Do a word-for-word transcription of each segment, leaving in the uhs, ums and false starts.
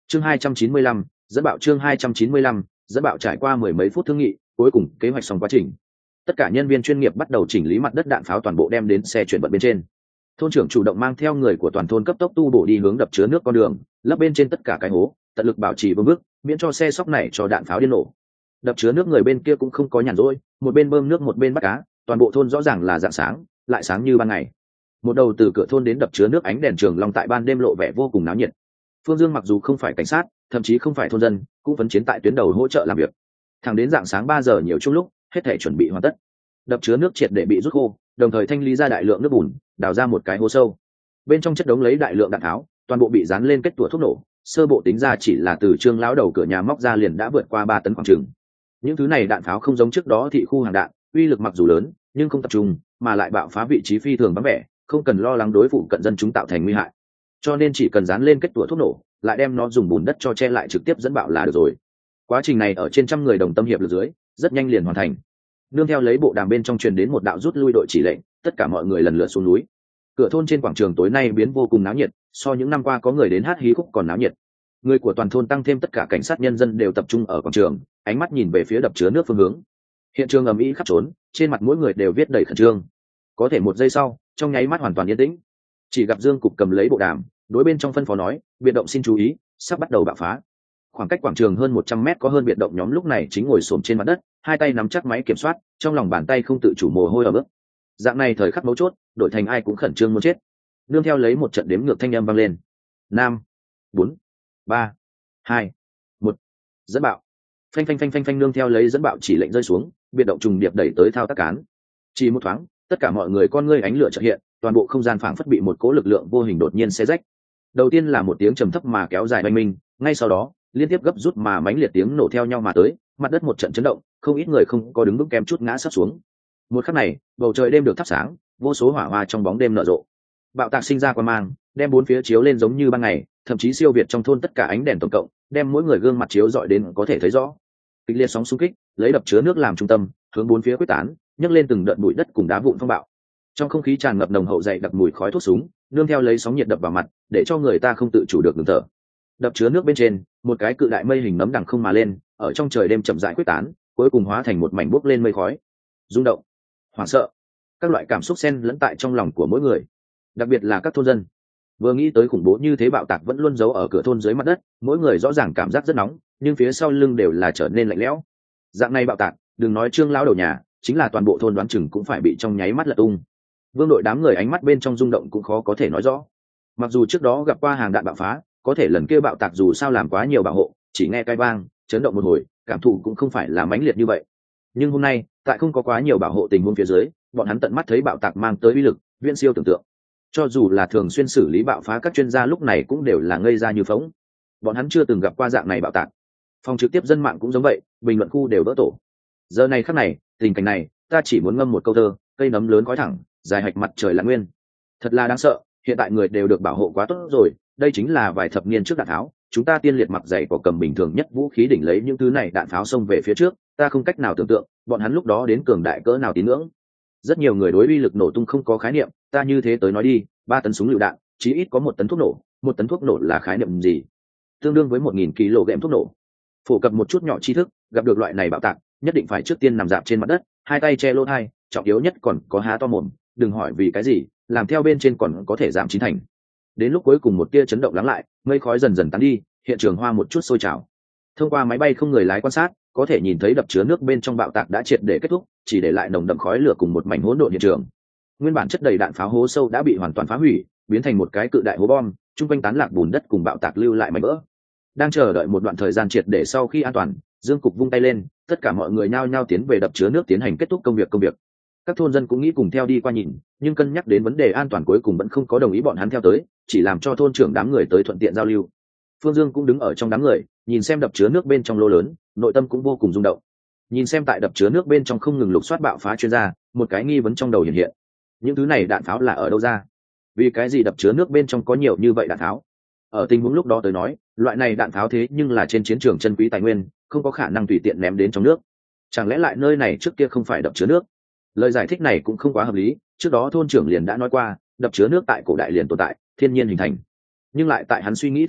chương hai trăm chín mươi lăm dẫn bạo chương hai trăm chín mươi lăm dẫn bạo trải qua mười mấy phút thương nghị, cuối cùng kế hoạch xong quá trình. Tất cả nhân viên chuyên nghiệp bắt đầu chỉnh lý mặt đất đạn pháo toàn bộ đem đến xe chuyển vận bên trên. Thôn trưởng chủ động mang theo người của toàn thôn cấp tốc tu bổ đi hướng đập chứa nước con đường, lấp bên trên tất cả cái hố, tận lực bảo trì vững bước, miễn cho xe sóc này cho đạn pháo điên nổ. Đập chứa nước người bên kia cũng không có nhàn rỗi, một bên bơm nước một bên bắt cá, toàn bộ thôn rõ ràng là rạng sáng, lại sáng như ban ngày. Một đầu từ cửa thôn đến đập chứa nước ánh đèn trường long tại ban đêm lộ vẻ vô cùng náo nhiệt. Phương Dương mặc dù không phải cảnh sát, thậm chí không phải thôn dân, cũng phấn chiến tại tuyến đầu hỗ trợ làm việc. Thẳng đến rạng sáng ba giờ nhiều chung lúc, hết thảy chuẩn bị hoàn tất. Đập chứa nước triệt để bị rút khô, đồng thời thanh lý ra đại lượng nước bùn, đào ra một cái hố sâu. Bên trong chất đống lấy đại lượng đạn tháo, toàn bộ bị dán lên kết tủa thuốc nổ, sơ bộ tính ra chỉ là từ Trương lão đầu cửa nhà móc ra liền đã vượt qua ba tấn khoảng chừng. Những thứ này đạn pháo không giống trước đó thị khu hàng đạn, uy lực mặc dù lớn, nhưng không tập trung, mà lại bạo phá vị trí phi thường vắng vẻ, không cần lo lắng đối phụ cận dân chúng tạo thành nguy hại. Cho nên chỉ cần dán lên kết tủa thuốc nổ, lại đem nó dùng bùn đất cho che lại trực tiếp dẫn bạo là được rồi. Quá trình này ở trên trăm người đồng tâm hiệp lực dưới, rất nhanh liền hoàn thành. Nương theo lấy bộ đàm bên trong truyền đến một đạo rút lui đội chỉ lệnh, tất cả mọi người lần lượt xuống núi. Cửa thôn trên quảng trường tối nay biến vô cùng náo nhiệt, so những năm qua có người đến hát hí khúc còn náo nhiệt. Người của toàn thôn tăng thêm tất cả cảnh sát nhân dân đều tập trung ở quảng trường, ánh mắt nhìn về phía đập chứa nước phương hướng. Hiện trường ầm ĩ khắp trốn, trên mặt mỗi người đều viết đầy khẩn trương. Có thể một giây sau, trong nháy mắt hoàn toàn yên tĩnh. Chỉ gặp Dương Cục cầm lấy bộ đàm, đối bên trong phân phó nói, biệt động xin chú ý, sắp bắt đầu bạo phá. Khoảng cách quảng trường hơn một trăm mét có hơn biệt động nhóm lúc này chính ngồi xổm trên mặt đất, hai tay nắm chắc máy kiểm soát, trong lòng bàn tay không tự chủ mồ hôi ở bước. Dạng này thời khắc mấu chốt, đổi thành ai cũng khẩn trương muốn chết. Nương theo lấy một trận đếm ngược thanh âm vang lên. Năm, bốn, ba, hai, một, dẫn bạo. Phanh phanh phanh phanh phanh nương theo lấy dẫn bạo chỉ lệnh rơi xuống, biệt động trùng điệp đẩy tới thao tác cán. Chỉ một thoáng, tất cả mọi người con ngươi ánh lửa chợt hiện, toàn bộ không gian phảng phất bị một cỗ lực lượng vô hình đột nhiên xé rách. Đầu tiên là một tiếng trầm thấp mà kéo dài oanh minh, ngay sau đó, liên tiếp gấp rút mà mãnh liệt tiếng nổ theo nhau mà tới, mặt đất một trận chấn động, không ít người không có đứng vững kém chút ngã sắp xuống. Một khắc này, bầu trời đêm được thắp sáng, vô số hỏa hoa trong bóng đêm nở rộ. Bạo tạc sinh ra qua mang, đem bốn phía chiếu lên giống như ban ngày, thậm chí siêu việt trong thôn tất cả ánh đèn tổng cộng, đem mỗi người gương mặt chiếu rọi đến có thể thấy rõ. Kịch liệt sóng xung kích, lấy đập chứa nước làm trung tâm, hướng bốn phía quyết tán, nhấc lên từng đợt bụi đất cùng đá vụn phong bạo. Trong không khí tràn ngập nồng hậu dày đặc mùi khói thuốc súng, nương theo lấy sóng nhiệt đập vào mặt, để cho người ta không tự chủ được ngừng thở. Đập chứa nước bên trên, một cái cự đại mây hình nấm đằng không mà lên, ở trong trời đêm chậm rãi quyết tán, cuối cùng hóa thành một mảnh bốc lên mây khói. Rung động, hoảng sợ, các loại cảm xúc xen lẫn tại trong lòng của mỗi người, đặc biệt là các thôn dân. Vừa nghĩ tới khủng bố như thế bạo tạc vẫn luôn giấu ở cửa thôn dưới mặt đất, mỗi người rõ ràng cảm giác rất nóng, nhưng phía sau lưng đều là trở nên lạnh lẽo. Dạng này bạo tạc, đừng nói Trương lão đầu nhà, chính là toàn bộ thôn đoán chừng cũng phải bị trong nháy mắt lật tung. Vương đội đám người ánh mắt bên trong rung động cũng khó có thể nói rõ. Mặc dù trước đó gặp qua hàng đạn bạo phá, có thể lần kia bạo tạc dù sao làm quá nhiều bảo hộ, chỉ nghe cái vang, chấn động một hồi, cảm thụ cũng không phải là mãnh liệt như vậy. Nhưng hôm nay, tại không có quá nhiều bảo hộ tình huống phía dưới, bọn hắn tận mắt thấy bạo tạc mang tới uy lực, viễn siêu tưởng tượng. Cho dù là thường xuyên xử lý bạo phá các chuyên gia lúc này cũng đều là ngây ra như phóng. Bọn hắn chưa từng gặp qua dạng này bạo tạc. Phòng trực tiếp dân mạng cũng giống vậy, bình luận khu đều vỡ tổ. Giờ này khắc này, tình cảnh này, ta chỉ muốn ngâm một câu thơ, cây nấm lớn khói thẳng, dài hạch mặt trời lặn nguyên. Thật là đáng sợ, hiện tại người đều được bảo hộ quá tốt rồi, đây chính là vài thập niên trước đạn tháo, chúng ta tiên liệt mặc dày có cầm bình thường nhất vũ khí đỉnh lấy những thứ này đạn pháo xông về phía trước, ta không cách nào tưởng tượng, bọn hắn lúc đó đến cường đại cỡ nào tín ngưỡng. Rất nhiều người đối uy lực nổ tung không có khái niệm, ta như thế tới nói đi, ba tấn súng lựu đạn, chí ít có một tấn thuốc nổ, một tấn thuốc nổ là khái niệm gì? Tương đương với một nghìn ki lô gam thuốc nổ. Phổ cập một chút nhỏ tri thức, gặp được loại này bạo tạc, nhất định phải trước tiên nằm dạp trên mặt đất, hai tay che lỗ tai, trọng yếu nhất còn có há to mồm, đừng hỏi vì cái gì, làm theo bên trên còn có thể giảm chín thành. Đến lúc cuối cùng một tia chấn động lắng lại, mây khói dần dần tán đi, hiện trường hoa một chút sôi trào. Thông qua máy bay không người lái quan sát, có thể nhìn thấy đập chứa nước bên trong bạo tạc đã triệt để kết thúc, chỉ để lại nồng đậm khói lửa cùng một mảnh hỗn độn hiện trường. Nguyên bản chất đầy đạn pháo hố sâu đã bị hoàn toàn phá hủy, biến thành một cái cự đại hố bom, trung quanh tán lạc bùn đất cùng bạo tạc lưu lại mảnh vỡ. Đang chờ đợi một đoạn thời gian triệt để sau khi an toàn, Dương Cục vung tay lên, tất cả mọi người nhao nhao tiến về đập chứa nước tiến hành kết thúc công việc công việc. Các thôn dân cũng nghĩ cùng theo đi qua nhìn, nhưng cân nhắc đến vấn đề an toàn cuối cùng vẫn không có đồng ý bọn hắn theo tới, chỉ làm cho thôn trưởng đám người tới thuận tiện giao lưu. Phương Dương cũng đứng ở trong đám người, nhìn xem đập chứa nước bên trong lô lớn, nội tâm cũng vô cùng rung động. Nhìn xem tại đập chứa nước bên trong không ngừng lục soát bạo phá chuyên gia, một cái nghi vấn trong đầu hiện hiện. Những thứ này đạn pháo là ở đâu ra? Vì cái gì đập chứa nước bên trong có nhiều như vậy đạn pháo? Ở tình huống lúc đó tới nói, loại này đạn pháo thế nhưng là trên chiến trường chân quý tài nguyên, không có khả năng tùy tiện ném đến trong nước. Chẳng lẽ lại nơi này trước kia không phải đập chứa nước? Lời giải thích này cũng không quá hợp lý, trước đó thôn trưởng liền đã nói qua, đập chứa nước tại cổ đại liền tồn tại, thiên nhiên hình thành. Nhưng lại tại hắn suy nghĩ thời khắc,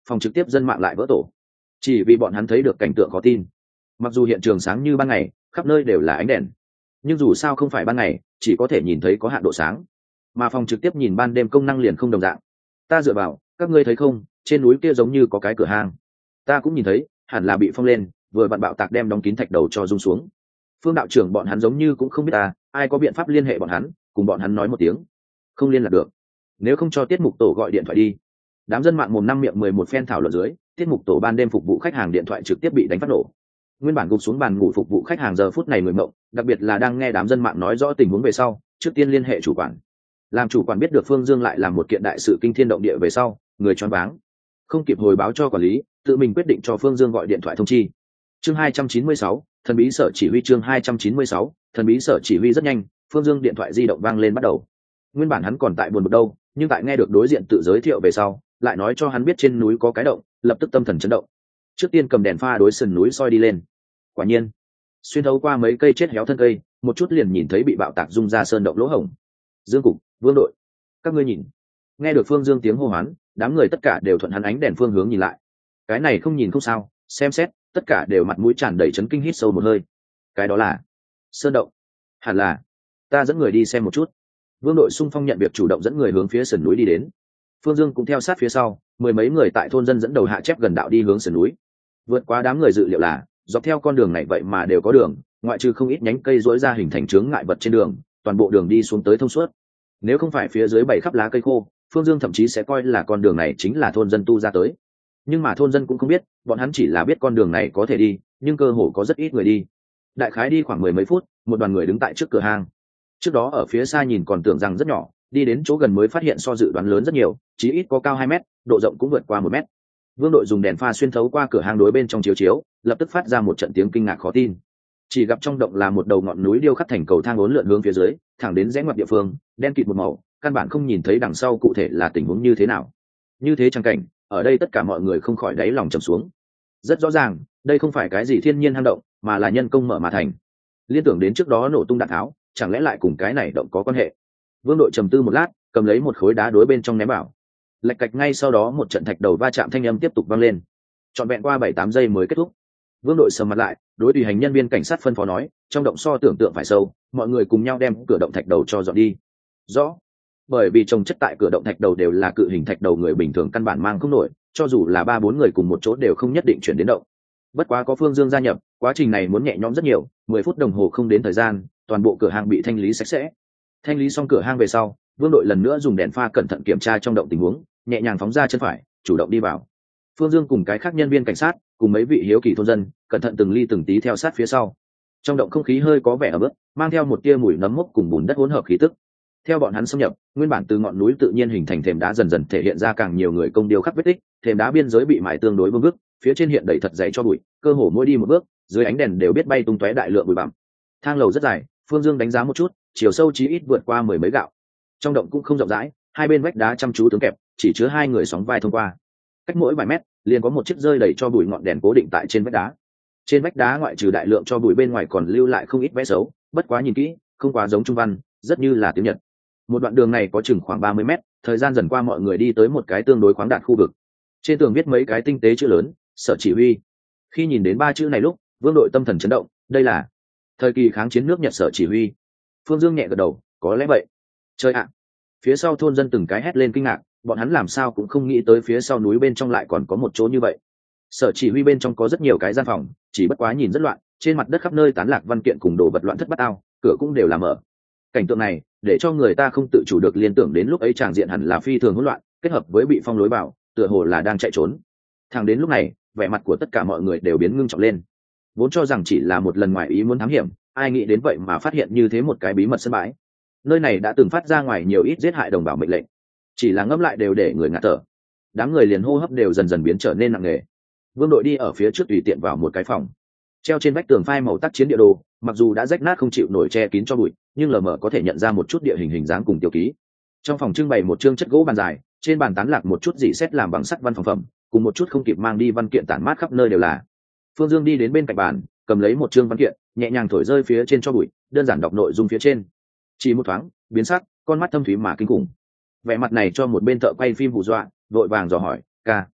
phòng trực tiếp dân mạng lại vỡ tổ, chỉ vì bọn hắn thấy được cảnh tượng khó tin. Mặc dù hiện trường sáng như ban ngày, khắp nơi đều là ánh đèn, nhưng dù sao không phải ban ngày, chỉ có thể nhìn thấy có hạn độ sáng, mà phòng trực tiếp nhìn ban đêm công năng liền không đồng dạng. Ta dựa vào, các ngươi thấy không, trên núi kia giống như có cái cửa hang. Ta cũng nhìn thấy, hẳn là bị phong lên, vừa vặn bạo tạc đem đóng kín thạch đầu cho rung xuống. Phương đạo trưởng bọn hắn giống như cũng không biết ta, ai có biện pháp liên hệ bọn hắn, cùng bọn hắn nói một tiếng. Không liên lạc được, nếu không cho tiết mục tổ gọi điện thoại đi. Đám dân mạng mồm năm miệng mười một phen thảo luận dưới, tiết mục tổ ban đêm phục vụ khách hàng điện thoại trực tiếp bị đánh phát nổ. Nguyên bản gục xuống bàn ngủ phục vụ khách hàng giờ phút này người mộng, đặc biệt là đang nghe đám dân mạng nói rõ tình huống về sau, trước tiên liên hệ chủ quản. Làm chủ quản biết được Phương Dương lại làm một kiện đại sự kinh thiên động địa về sau, người choáng váng, không kịp hồi báo cho quản lý, tự mình quyết định cho Phương Dương gọi điện thoại thông chi. Chương hai trăm chín mươi sáu, thần bí sở chỉ huy. Chương hai trăm chín mươi sáu, thần bí sở chỉ huy. Rất nhanh, Phương Dương điện thoại di động vang lên bắt đầu. Nguyên bản hắn còn tại buồn bực đâu, nhưng tại nghe được đối diện tự giới thiệu về sau, lại nói cho hắn biết trên núi có cái động, lập tức tâm thần chấn động. Trước tiên cầm đèn pha đối sườn núi soi đi lên. Quả nhiên, xuyên thấu qua mấy cây chết héo thân cây, một chút liền nhìn thấy bị bạo tạc rung ra sơn động lỗ hổng. Dương Cục, Vương đội, các ngươi nhìn. Nghe được Phương Dương tiếng hô hoán, đám người tất cả đều thuận hắn ánh đèn phương hướng nhìn lại. Cái này không nhìn không sao, xem xét, tất cả đều mặt mũi tràn đầy chấn kinh, hít sâu một hơi. Cái đó là sơn động. Hẳn là, ta dẫn người đi xem một chút. Vương đội xung phong nhận việc chủ động dẫn người hướng phía sườn núi đi đến. Phương Dương cũng theo sát phía sau, mười mấy người tại thôn dân dẫn đầu hạ chép gần đạo đi hướng sườn núi. Vượt qua đám người dự liệu là, dọc theo con đường này vậy mà đều có đường, ngoại trừ không ít nhánh cây rỗi ra hình thành chướng ngại vật trên đường, toàn bộ đường đi xuống tới thông suốt. Nếu không phải phía dưới bày khắp lá cây khô, Phương Dương thậm chí sẽ coi là con đường này chính là thôn dân tu ra tới. Nhưng mà thôn dân cũng không biết, bọn hắn chỉ là biết con đường này có thể đi, nhưng cơ hồ có rất ít người đi. Đại khái đi khoảng mười mấy phút, một đoàn người đứng tại trước cửa hang. Trước đó ở phía xa nhìn còn tưởng rằng rất nhỏ, đi đến chỗ gần mới phát hiện so dự đoán lớn rất nhiều, chí ít có cao hai mét, độ rộng cũng vượt qua một mét. Vương đội dùng đèn pha xuyên thấu qua cửa hang đối bên trong chiếu chiếu, lập tức phát ra một trận tiếng kinh ngạc khó tin. Chỉ gặp trong động là một đầu ngọn núi điêu khắc thành cầu thang uốn lượn hướng phía dưới, thẳng đến rẽ ngoặt địa phương, đen kịt một màu, căn bản không nhìn thấy đằng sau cụ thể là tình huống như thế nào. Như thế chẳng cảnh, ở đây tất cả mọi người không khỏi đáy lòng trầm xuống. Rất rõ ràng, đây không phải cái gì thiên nhiên hang động, mà là nhân công mở mà thành. Liên tưởng đến trước đó nổ tung đạn tháo, chẳng lẽ lại cùng cái này động có quan hệ? Vương đội trầm tư một lát, cầm lấy một khối đá đối bên trong ném vào. Lạch cạch, ngay sau đó một trận thạch đầu va chạm thanh âm tiếp tục vang lên. Trọn vẹn qua bảy tám giây mới kết thúc. Vương đội sầm mặt lại, đối tùy hành nhân viên cảnh sát phân phó nói, trong động so tưởng tượng phải sâu, mọi người cùng nhau đem cửa động thạch đầu cho dọn đi. Rõ. Bởi vì trồng chất tại cửa động thạch đầu đều là cự hình thạch đầu, người bình thường căn bản mang không nổi, cho dù là ba bốn người cùng một chỗ đều không nhất định chuyển đến động. Bất quá có Phương Dương gia nhập, quá trình này muốn nhẹ nhõm rất nhiều, mười phút đồng hồ không đến thời gian, toàn bộ cửa hàng bị thanh lý sạch sẽ. Thanh lý xong cửa hang về sau, Vương đội lần nữa dùng đèn pha cẩn thận kiểm tra trong động tình huống, nhẹ nhàng phóng ra chân phải, chủ động đi vào. Phương Dương cùng cái khác nhân viên cảnh sát, cùng mấy vị hiếu kỳ thôn dân, cẩn thận từng ly từng tí theo sát phía sau. Trong động không khí hơi có vẻ ẩm ướt, mang theo một tia mùi nấm mốc cùng bùn đất hỗn hợp khí tức. Theo bọn hắn xâm nhập, nguyên bản từ ngọn núi tự nhiên hình thành thềm đá dần dần thể hiện ra càng nhiều người công điêu khắc vết tích, thềm đá biên giới bị mài tương đối vương vức, phía trên hiện đầy thật dày cho bụi, cơ hồ mỗi đi một bước, dưới ánh đèn đều biết bay tung tóe đại lượng bụi bặm. Thang lầu rất dài, Phương Dương đánh giá một chút, chiều sâu chí ít vượt qua mười mấy gạo. Trong động cũng không rộng rãi, hai bên vách đá chăm chú tướng kẹp, chỉ chứa hai người sóng vai thông qua. Cách mỗi vài mét, liền có một chiếc rơi đầy cho bụi ngọn đèn cố định tại trên vách đá. Trên vách đá ngoại trừ đại lượng cho bụi bên ngoài còn lưu lại không ít vẽ xấu, bất quá nhìn kỹ, không quá giống trung văn, rất như là tiếng Nhật. Một đoạn đường này có chừng khoảng ba mươi mét, thời gian dần qua mọi người đi tới một cái tương đối khoáng đạt khu vực. Trên tường viết mấy cái tinh tế chữ lớn, sở chỉ huy. Khi nhìn đến ba chữ này lúc, Vương đội tâm thần chấn động, đây là thời kỳ kháng chiến nước Nhật sở chỉ huy. Phương Dương nhẹ gật đầu, có lẽ vậy. Chơi ạ! Phía sau thôn dân từng cái hét lên kinh ngạc, bọn hắn làm sao cũng không nghĩ tới phía sau núi bên trong lại còn có một chỗ như vậy. Sở chỉ huy bên trong có rất nhiều cái gian phòng, chỉ bất quá nhìn rất loạn, trên mặt đất khắp nơi tán lạc văn kiện cùng đồ vật loạn thất bát ao, cửa cũng đều là mở. Cảnh tượng này để cho người ta không tự chủ được liên tưởng đến lúc ấy tràng diện hẳn là phi thường hỗn loạn, kết hợp với bị phong lối vào, tựa hồ là đang chạy trốn. Thẳng đến lúc này, vẻ mặt của tất cả mọi người đều biến ngưng trọng lên. Vốn cho rằng chỉ là một lần ngoài ý muốn thám hiểm, ai nghĩ đến vậy mà phát hiện như thế một cái bí mật sân bãi. Nơi này đã từng phát ra ngoài nhiều ít giết hại đồng bào mệnh lệnh, chỉ là ngẫm lại đều để người ngạt thở. Đám người liền hô hấp đều dần dần biến trở nên nặng nề. Vương đội đi ở phía trước tùy tiện vào một cái phòng, treo trên vách tường phai màu tác chiến địa đồ, mặc dù đã rách nát không chịu nổi che kín cho bụi, nhưng lờ mờ có thể nhận ra một chút địa hình hình dáng cùng tiêu ký. Trong phòng trưng bày một chương chất gỗ bàn dài, trên bàn tán lạc một chút dỉ xét làm bằng sắt văn phòng phẩm, cùng một chút không kịp mang đi văn kiện tản mát khắp nơi đều là. Phương Dương đi đến bên cạnh bàn, cầm lấy một chương văn kiện, nhẹ nhàng thổi rơi phía trên cho bụi, đơn giản đọc nội dung phía trên. Chỉ một thoáng, biến sắc, con mắt thâm thúy mà kinh khủng. Vẻ mặt này cho một bên thợ quay phim hù dọa, vội vàng dò hỏi, ca,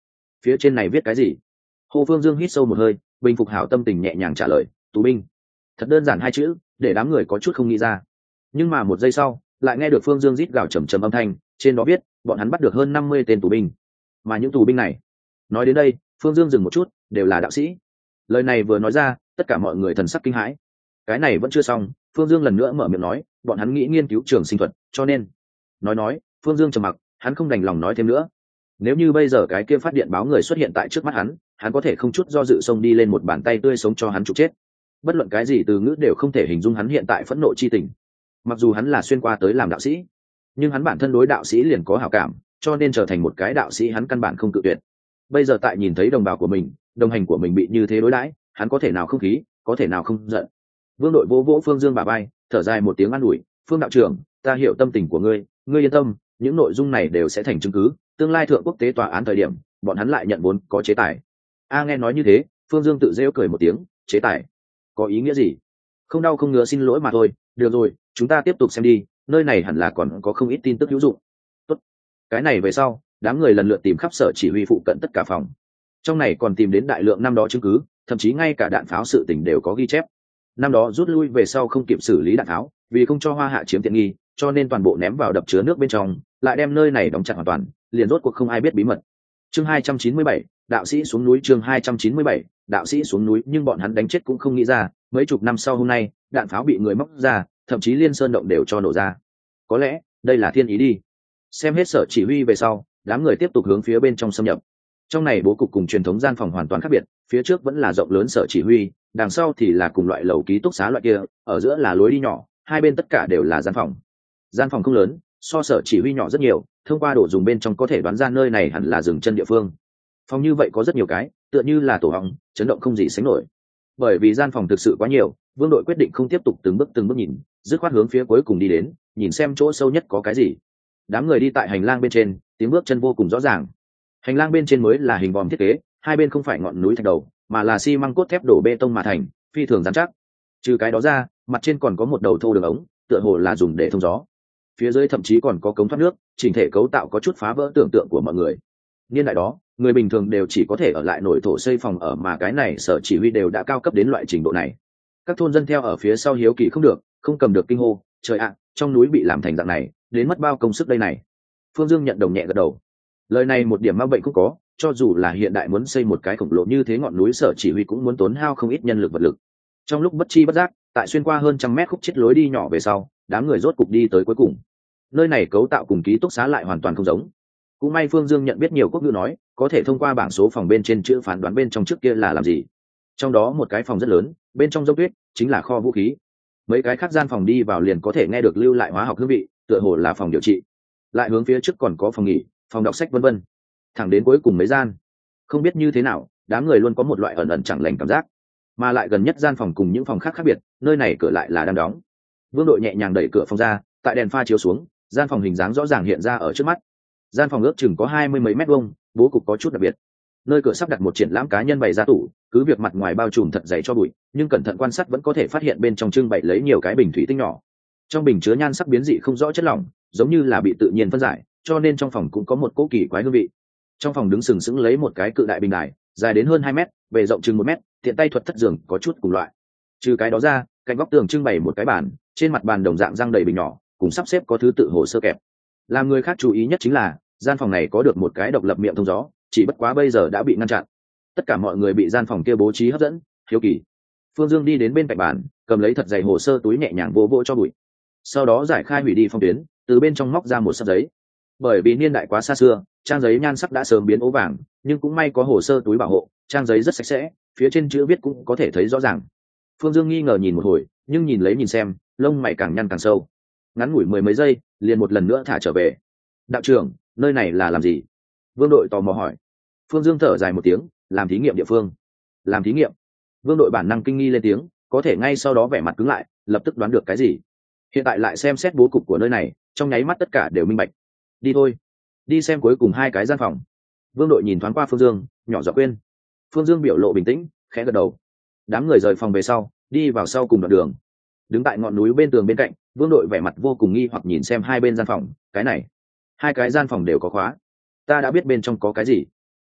phía trên này viết cái gì? Hồ Phương Dương hít sâu một hơi, bình phục hảo tâm tình nhẹ nhàng trả lời, tù binh. Thật đơn giản hai chữ, để đám người có chút không nghĩ ra. Nhưng mà một giây sau, lại nghe được Phương Dương rít gào trầm trầm âm thanh, trên đó viết, bọn hắn bắt được hơn năm mươi tên tù binh. Mà những tù binh này, nói đến đây, Phương Dương dừng một chút, đều là đạo sĩ. Lời này vừa nói ra, tất cả mọi người thần sắc kinh hãi. Cái này vẫn chưa xong, Phương Dương lần nữa mở miệng nói, bọn hắn nghĩ nghiên cứu trường sinh thuật, cho nên. Nói nói, Phương Dương trầm mặc, hắn không đành lòng nói thêm nữa. Nếu như bây giờ cái kia phát điện báo người xuất hiện tại trước mắt hắn, hắn có thể không chút do dự xông đi lên một bàn tay tươi sống cho hắn trục chết. Bất luận cái gì từ ngữ đều không thể hình dung hắn hiện tại phẫn nộ chi tình. Mặc dù hắn là xuyên qua tới làm đạo sĩ, nhưng hắn bản thân đối đạo sĩ liền có hảo cảm, cho nên trở thành một cái đạo sĩ hắn căn bản không cự tuyệt. Bây giờ tại nhìn thấy đồng bào của mình, đồng hành của mình bị như thế đối đãi, hắn có thể nào không khí, có thể nào không giận. Vương đội vỗ vỗ Phương Dương bả vai, thở dài một tiếng an ủi, Phương đạo trưởng, ta hiểu tâm tình của ngươi, ngươi yên tâm, những nội dung này đều sẽ thành chứng cứ, tương lai thượng quốc tế tòa án thời điểm, bọn hắn lại nhận vốn có chế tài. A nghe nói như thế, Phương Dương tự rêu cười một tiếng, chế tài, có ý nghĩa gì? Không đau không ngứa xin lỗi mà thôi, được rồi, chúng ta tiếp tục xem đi, nơi này hẳn là còn có không ít tin tức hữu dụng. Tốt. Cái này về sau, đám người lần lượt tìm khắp sở chỉ huy phụ cận tất cả phòng. Trong này còn tìm đến đại lượng năm đó chứng cứ, thậm chí ngay cả đạn pháo sự tình đều có ghi chép. Năm đó rút lui về sau không kịp xử lý đạn pháo, vì không cho Hoa Hạ chiếm tiện nghi, cho nên toàn bộ ném vào đập chứa nước bên trong, lại đem nơi này đóng chặt hoàn toàn, liền rốt cuộc không ai biết bí mật. Chương hai trăm chín mươi bảy, đạo sĩ xuống núi. Chương hai trăm chín mươi bảy, đạo sĩ xuống núi, nhưng bọn hắn đánh chết cũng không nghĩ ra, mấy chục năm sau hôm nay, đạn pháo bị người móc ra, thậm chí liên sơn động đều cho nổ ra. Có lẽ, đây là thiên ý đi. Xem hết sở chỉ huy về sau, đám người tiếp tục hướng phía bên trong xâm nhập. Trong này bố cục cùng truyền thống gian phòng hoàn toàn khác biệt, phía trước vẫn là rộng lớn sở chỉ huy, đằng sau thì là cùng loại lầu ký túc xá loại kia, ở giữa là lối đi nhỏ, hai bên tất cả đều là gian phòng. Gian phòng không lớn, so sở chỉ huy nhỏ rất nhiều, thông qua đồ dùng bên trong có thể đoán ra nơi này hẳn là dừng chân địa phương. Phòng như vậy có rất nhiều cái, tựa như là tổ hong, chấn động không gì sánh nổi. Bởi vì gian phòng thực sự quá nhiều, Vương đội quyết định không tiếp tục từng bước từng bước nhìn, dứt khoát hướng phía cuối cùng đi đến, nhìn xem chỗ sâu nhất có cái gì. Đám người đi tại hành lang bên trên, tiếng bước chân vô cùng rõ ràng. Hành lang bên trên mới là hình vòm thiết kế, hai bên không phải ngọn núi thạch đầu, mà là xi măng cốt thép đổ bê tông mà thành, phi thường rắn chắc. Trừ cái đó ra, mặt trên còn có một đầu thô đường ống, tựa hồ là dùng để thông gió. Phía dưới thậm chí còn có cống thoát nước, chỉnh thể cấu tạo có chút phá vỡ tưởng tượng của mọi người. Niên đại đó, người bình thường đều chỉ có thể ở lại nổi thổ xây phòng ở, mà cái này sở chỉ huy đều đã cao cấp đến loại trình độ này. Các thôn dân theo ở phía sau hiếu kỳ không được, không cầm được kinh hô, trời ạ, trong núi bị làm thành dạng này, đến mất bao công sức đây này. Phương Dương nhận đồng nhẹ gật đầu. Lời này một điểm ma bệnh cũng có, cho dù là hiện đại muốn xây một cái khổng lồ như thế ngọn núi, sở chỉ huy cũng muốn tốn hao không ít nhân lực vật lực. Trong lúc bất chi bất giác, tại xuyên qua hơn trăm mét khúc chết lối đi nhỏ về sau, đám người rốt cục đi tới cuối cùng. Nơi này cấu tạo cùng ký túc xá lại hoàn toàn không giống. Cũng may Phương Dương nhận biết nhiều quốc ngữ nói, có thể thông qua bảng số phòng bên trên chữ phán đoán bên trong trước kia là làm gì. Trong đó một cái phòng rất lớn, bên trong dốc tuyết chính là kho vũ khí. Mấy cái khác gian phòng đi vào liền có thể nghe được lưu lại hóa học hương vị, tựa hồ là phòng điều trị. Lại hướng phía trước còn có phòng nghỉ, phòng đọc sách vân vân. Thẳng đến cuối cùng mấy gian, không biết như thế nào, đám người luôn có một loại ẩn ẩn chẳng lành cảm giác. Mà lại gần nhất gian phòng cùng những phòng khác khác biệt, nơi này cửa lại là đang đóng. Vương đội nhẹ nhàng đẩy cửa phòng ra, tại đèn pha chiếu xuống, gian phòng hình dáng rõ ràng hiện ra ở trước mắt. Gian phòng ước chừng có hai mươi mấy mét vuông, bố cục có chút đặc biệt. Nơi cửa sắp đặt một triển lãm cá nhân bày ra tủ, cứ việc mặt ngoài bao trùm thật dày cho bụi, nhưng cẩn thận quan sát vẫn có thể phát hiện bên trong trưng bày lấy nhiều cái bình thủy tinh nhỏ. Trong bình chứa nhan sắc biến dị không rõ chất lỏng, giống như là bị tự nhiên phân giải, cho nên trong phòng cũng có một cỗ kỳ quái hương vị. Trong phòng đứng sừng sững lấy một cái cự đại bình đài, dài đến hơn hai mét, bề rộng chừng một mét, tiện tay thuật thất giường có chút cùng loại. Trừ cái đó ra, cạnh góc tường trưng bày một cái bàn, trên mặt bàn đồng dạng răng đầy bình nhỏ, cùng sắp xếp có thứ tự hồ sơ kẹp. Làm người khác chú ý nhất chính là gian phòng này có được một cái độc lập miệng thông gió, chỉ bất quá bây giờ đã bị ngăn chặn. Tất cả mọi người bị gian phòng kia bố trí hấp dẫn, hiếu kỳ. Phương Dương đi đến bên cạnh bàn, cầm lấy thật dày hồ sơ túi nhẹ nhàng vô vô cho bụi. Sau đó giải khai hủy đi phong tuyến, từ bên trong móc ra một sấp giấy. Bởi vì niên đại quá xa xưa, trang giấy nhan sắc đã sớm biến ố vàng, nhưng cũng may có hồ sơ túi bảo hộ, trang giấy rất sạch sẽ, phía trên chữ viết cũng có thể thấy rõ ràng. Phương Dương nghi ngờ nhìn một hồi, nhưng nhìn lấy nhìn xem, lông mày càng nhăn càng sâu. Ngắn ngủi mười mấy giây, liền một lần nữa thả trở về. Đạo trưởng, nơi này là làm gì? Vương đội tò mò hỏi. Phương Dương thở dài một tiếng, làm thí nghiệm địa phương. Làm thí nghiệm? Vương đội bản năng kinh nghi lên tiếng, có thể ngay sau đó vẻ mặt cứng lại, lập tức đoán được cái gì. Hiện tại lại xem xét bố cục của nơi này, trong nháy mắt tất cả đều minh bạch. Đi thôi, đi xem cuối cùng hai cái gian phòng. Vương đội nhìn thoáng qua Phương Dương, nhỏ giọng khuyên. Phương Dương biểu lộ bình tĩnh, khẽ gật đầu. Đám người rời phòng về sau, đi vào sau cùng đoạn đường. Đứng tại ngọn núi bên tường bên cạnh, Vương đội vẻ mặt vô cùng nghi hoặc nhìn xem hai bên gian phòng. Cái này, hai cái gian phòng đều có khóa. Ta đã biết bên trong có cái gì.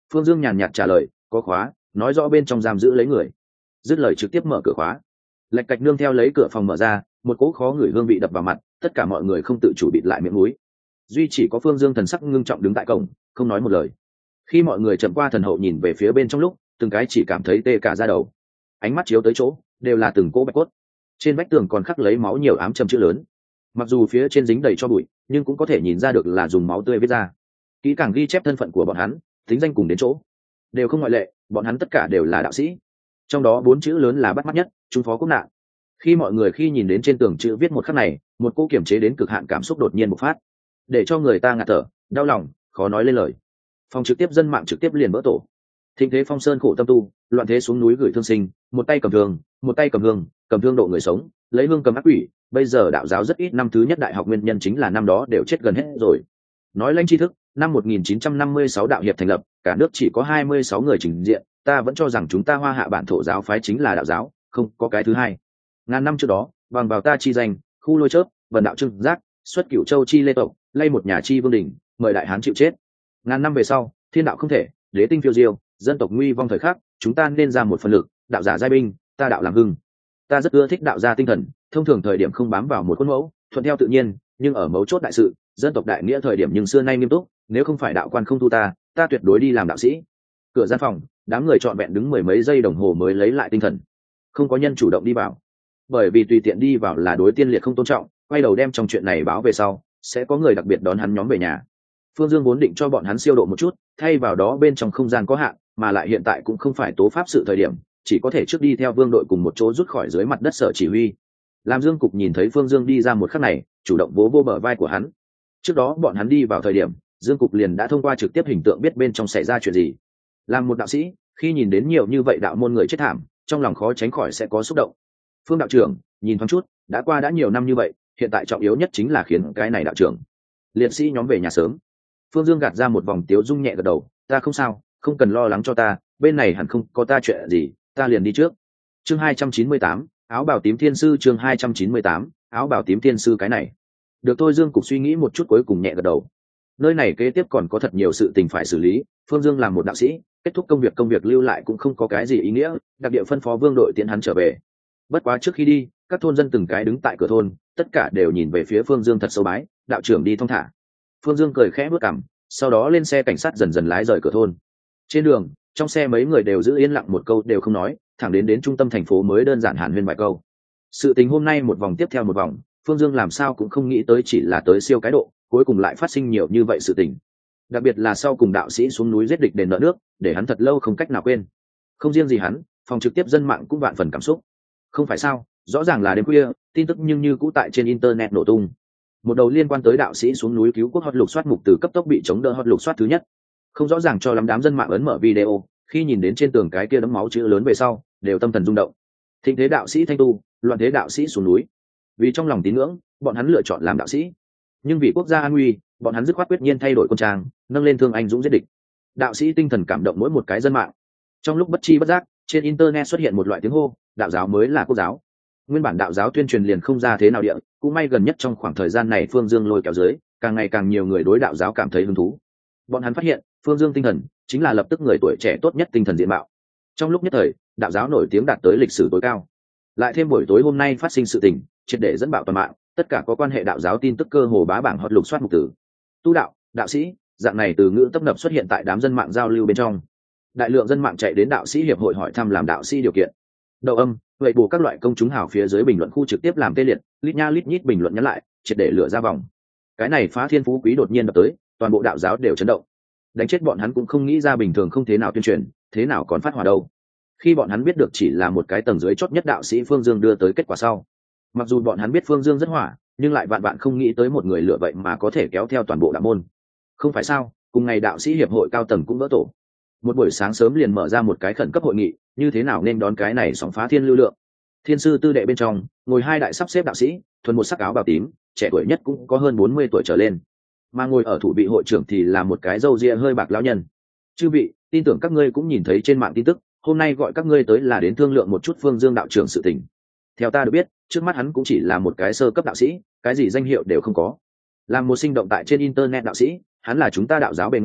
Phương Dương nhàn nhạt trả lời, có khóa, nói rõ bên trong giam giữ lấy người. Dứt lời trực tiếp mở cửa khóa. Lạch cạch nương theo lấy cửa phòng mở ra, một cỗ khó ngửi hương vị đập vào mặt, tất cả mọi người không tự chủ bịt lại miệng mũi. Duy chỉ có Phương Dương thần sắc ngưng trọng đứng tại cổng, không nói một lời. Khi mọi người chậm qua thần hậu nhìn về phía bên trong lúc, từng cái chỉ cảm thấy tê cả da đầu. Ánh mắt chiếu tới chỗ, đều là từng cỗ bạch cốt. Trên vách tường còn khắc lấy máu nhiều ám châm chữ lớn. Mặc dù phía trên dính đầy cho bụi, nhưng cũng có thể nhìn ra được là dùng máu tươi viết ra. Kỹ càng ghi chép thân phận của bọn hắn, tính danh cùng đến chỗ, đều không ngoại lệ, bọn hắn tất cả đều là đạo sĩ. Trong đó bốn chữ lớn là bắt mắt nhất, trung phó quốc nạn. Khi mọi người khi nhìn đến trên tường chữ viết một khắc này, một cô kiềm chế đến cực hạn cảm xúc đột nhiên bộc phát, để cho người ta ngạt thở, đau lòng, khó nói lên lời. Phòng trực tiếp dân mạng trực tiếp liền vỡ tổ. Thịnh thế phong sơn khổ tâm tu, loạn thế xuống núi gửi thương sinh, một tay cầm thương, một tay cầm hương, cầm thương độ người sống, lấy hương cầm ác quỷ. Bây giờ đạo giáo rất ít năm thứ nhất đại học nguyên nhân chính là năm đó đều chết gần hết rồi. Nói lãnh tri thức, năm một nghìn chín trăm năm mươi sáu đạo hiệp thành lập, cả nước chỉ có hai mươi sáu người trình diện, ta vẫn cho rằng chúng ta Hoa Hạ bản thổ giáo phái chính là đạo giáo, không có cái thứ hai. Ngàn năm trước đó, bằng vào ta chi danh, khu lôi chớp, vần đạo trưng giác, xuất cửu châu chi lê tộc, lay một nhà chi vương đình, mời đại hán chịu chết. Ngàn năm về sau, thiên đạo không thể, đế tinh phiêu diêu, dân tộc nguy vong thời khắc, chúng ta nên ra một phần lực, đạo giả giai binh, ta đạo làm hưng. Ta rất ưa thích đạo gia tinh thần, thông thường thời điểm không bám vào một khuôn mẫu, thuận theo tự nhiên, nhưng ở mấu chốt đại sự, dân tộc đại nghĩa thời điểm nhưng xưa nay nghiêm túc, nếu không phải đạo quan không thu ta, ta tuyệt đối đi làm đạo sĩ. Cửa gian phòng, đám người trọn vẹn đứng mười mấy giây đồng hồ mới lấy lại tinh thần. Không có nhân chủ động đi vào, bởi vì tùy tiện đi vào là đối tiên liệt không tôn trọng, quay đầu đem trong chuyện này báo về sau, sẽ có người đặc biệt đón hắn nhóm về nhà. Phương Dương vốn định cho bọn hắn siêu độ một chút, thay vào đó bên trong không gian có hạn, mà lại hiện tại cũng không phải tố pháp sự thời điểm, chỉ có thể trước đi theo Vương đội cùng một chỗ rút khỏi dưới mặt đất sở chỉ huy. Làm Dương Cục nhìn thấy Phương Dương đi ra một khắc này, chủ động vỗ vô bờ vai của hắn. Trước đó bọn hắn đi vào thời điểm, Dương Cục liền đã thông qua trực tiếp hình tượng biết bên trong xảy ra chuyện gì. Làm một đạo sĩ, khi nhìn đến nhiều như vậy đạo môn người chết thảm, trong lòng khó tránh khỏi sẽ có xúc động. Phương đạo trưởng, nhìn thoáng chút, đã qua đã nhiều năm như vậy, hiện tại trọng yếu nhất chính là khiến cái này đạo trưởng liệt sĩ nhóm về nhà sớm. Phương Dương gạt ra một vòng tiếu dung nhẹ gật đầu, ta không sao, không cần lo lắng cho ta, bên này hẳn không có ta chuyện gì, ta liền đi trước. Chương hai trăm chín mươi tám, áo bào tím thiên sư. Chương hai trăm chín mươi tám, áo bào tím thiên sư. Cái này được thôi. Dương Cục suy nghĩ một chút cuối cùng nhẹ gật đầu. Nơi này kế tiếp còn có thật nhiều sự tình phải xử lý. Phương Dương làm một đạo sĩ, kết thúc công việc công việc lưu lại cũng không có cái gì ý nghĩa, đặc địa phân phó Vương đội tiễn hắn trở về. Bất quá trước khi đi, các thôn dân từng cái đứng tại cửa thôn, tất cả đều nhìn về phía Phương Dương thật sâu bái, đạo trưởng đi thong thả. Phương Dương cười khẽ bước cằm, sau đó lên xe cảnh sát dần dần lái rời cửa thôn. Trên đường, trong xe mấy người đều giữ yên lặng một câu đều không nói, thẳng đến đến trung tâm thành phố mới đơn giản hàn huyên vài câu. Sự tình hôm nay một vòng tiếp theo một vòng, Phương Dương làm sao cũng không nghĩ tới chỉ là tới siêu cái độ, cuối cùng lại phát sinh nhiều như vậy sự tình. Đặc biệt là sau cùng đạo sĩ xuống núi giết địch đền nợ nước, để hắn thật lâu không cách nào quên. Không riêng gì hắn, phòng trực tiếp dân mạng cũng vạn phần cảm xúc. Không phải sao, rõ ràng là đêm khuya, tin tức nhưng như cũ tại trên internet nổ tung. Một đầu liên quan tới đạo sĩ xuống núi cứu quốc hot lục soát mục từ cấp tốc bị chống đỡ hot lục soát thứ nhất. Không rõ ràng cho lắm đám dân mạng ấn mở video, khi nhìn đến trên tường cái kia đấm máu chữ lớn về sau, đều tâm thần rung động. Thịnh thế đạo sĩ thanh tu, loạn thế đạo sĩ xuống núi. Vì trong lòng tín ngưỡng, bọn hắn lựa chọn làm đạo sĩ. Nhưng vì quốc gia an nguy, bọn hắn dứt khoát quyết nhiên thay đổi quân trang, nâng lên thương anh dũng giết địch. Đạo sĩ tinh thần cảm động mỗi một cái dân mạng. Trong lúc bất chi bất giác, trên internet xuất hiện một loại tiếng hô, đạo giáo mới là quốc giáo. Nguyên bản đạo giáo tuyên truyền liền không ra thế nào địa, cũng may gần nhất trong khoảng thời gian này Phương Dương lôi kéo dưới, càng ngày càng nhiều người đối đạo giáo cảm thấy hứng thú. Bọn hắn phát hiện, Phương Dương tinh thần chính là lập tức người tuổi trẻ tốt nhất tinh thần diện mạo. Trong lúc nhất thời, đạo giáo nổi tiếng đạt tới lịch sử tối cao. Lại thêm buổi tối hôm nay phát sinh sự tình, triệt để dẫn bạo toàn mạng, tất cả có quan hệ đạo giáo tin tức cơ hồ bá bảng hot lục soát mục tử. Tu đạo, đạo sĩ, dạng này từ ngữ tấp nập xuất hiện tại đám dân mạng giao lưu bên trong. Đại lượng dân mạng chạy đến đạo sĩ hiệp hội hỏi thăm làm đạo sĩ điều kiện. Đầu âm, vậy bù các loại công chúng hào phía dưới bình luận khu trực tiếp làm tê liệt, lít nha lít nhít bình luận nhắn lại, triệt để lửa ra vòng. Cái này phá thiên phú quý đột nhiên đập tới, toàn bộ đạo giáo đều chấn động. Đánh chết bọn hắn cũng không nghĩ ra bình thường không thế nào tuyên truyền, thế nào còn phát hỏa đâu. Khi bọn hắn biết được chỉ là một cái tầng dưới chót nhất đạo sĩ Phương Dương đưa tới kết quả sau, mặc dù bọn hắn biết Phương Dương rất hỏa, nhưng lại vạn vạn không nghĩ tới một người lựa vậy mà có thể kéo theo toàn bộ đạo môn. Không phải sao, cùng ngày đạo sĩ hiệp hội cao tầng cũng vỡ tổ. Một buổi sáng sớm liền mở ra một cái khẩn cấp hội nghị, như thế nào nên đón cái này sóng phá thiên lưu lượng. Thiên sư tư đệ bên trong ngồi hai đại sắp xếp đạo sĩ, thuần một sắc áo bào tím, trẻ tuổi nhất cũng có hơn bốn mươi tuổi trở lên, mà ngồi ở thủ vị hội trưởng thì là một cái râu ria hơi bạc lão nhân. Chư vị, tin tưởng các ngươi cũng nhìn thấy trên mạng tin tức, hôm nay gọi các ngươi tới là đến thương lượng một chút Phương Dương đạo trưởng sự tình. Theo ta được biết, trước mắt hắn cũng chỉ là một cái sơ cấp đạo sĩ, cái gì danh hiệu đều không có. Làm một sinh động tại trên internet đạo sĩ, hắn là chúng ta đạo giáo bề ngoài,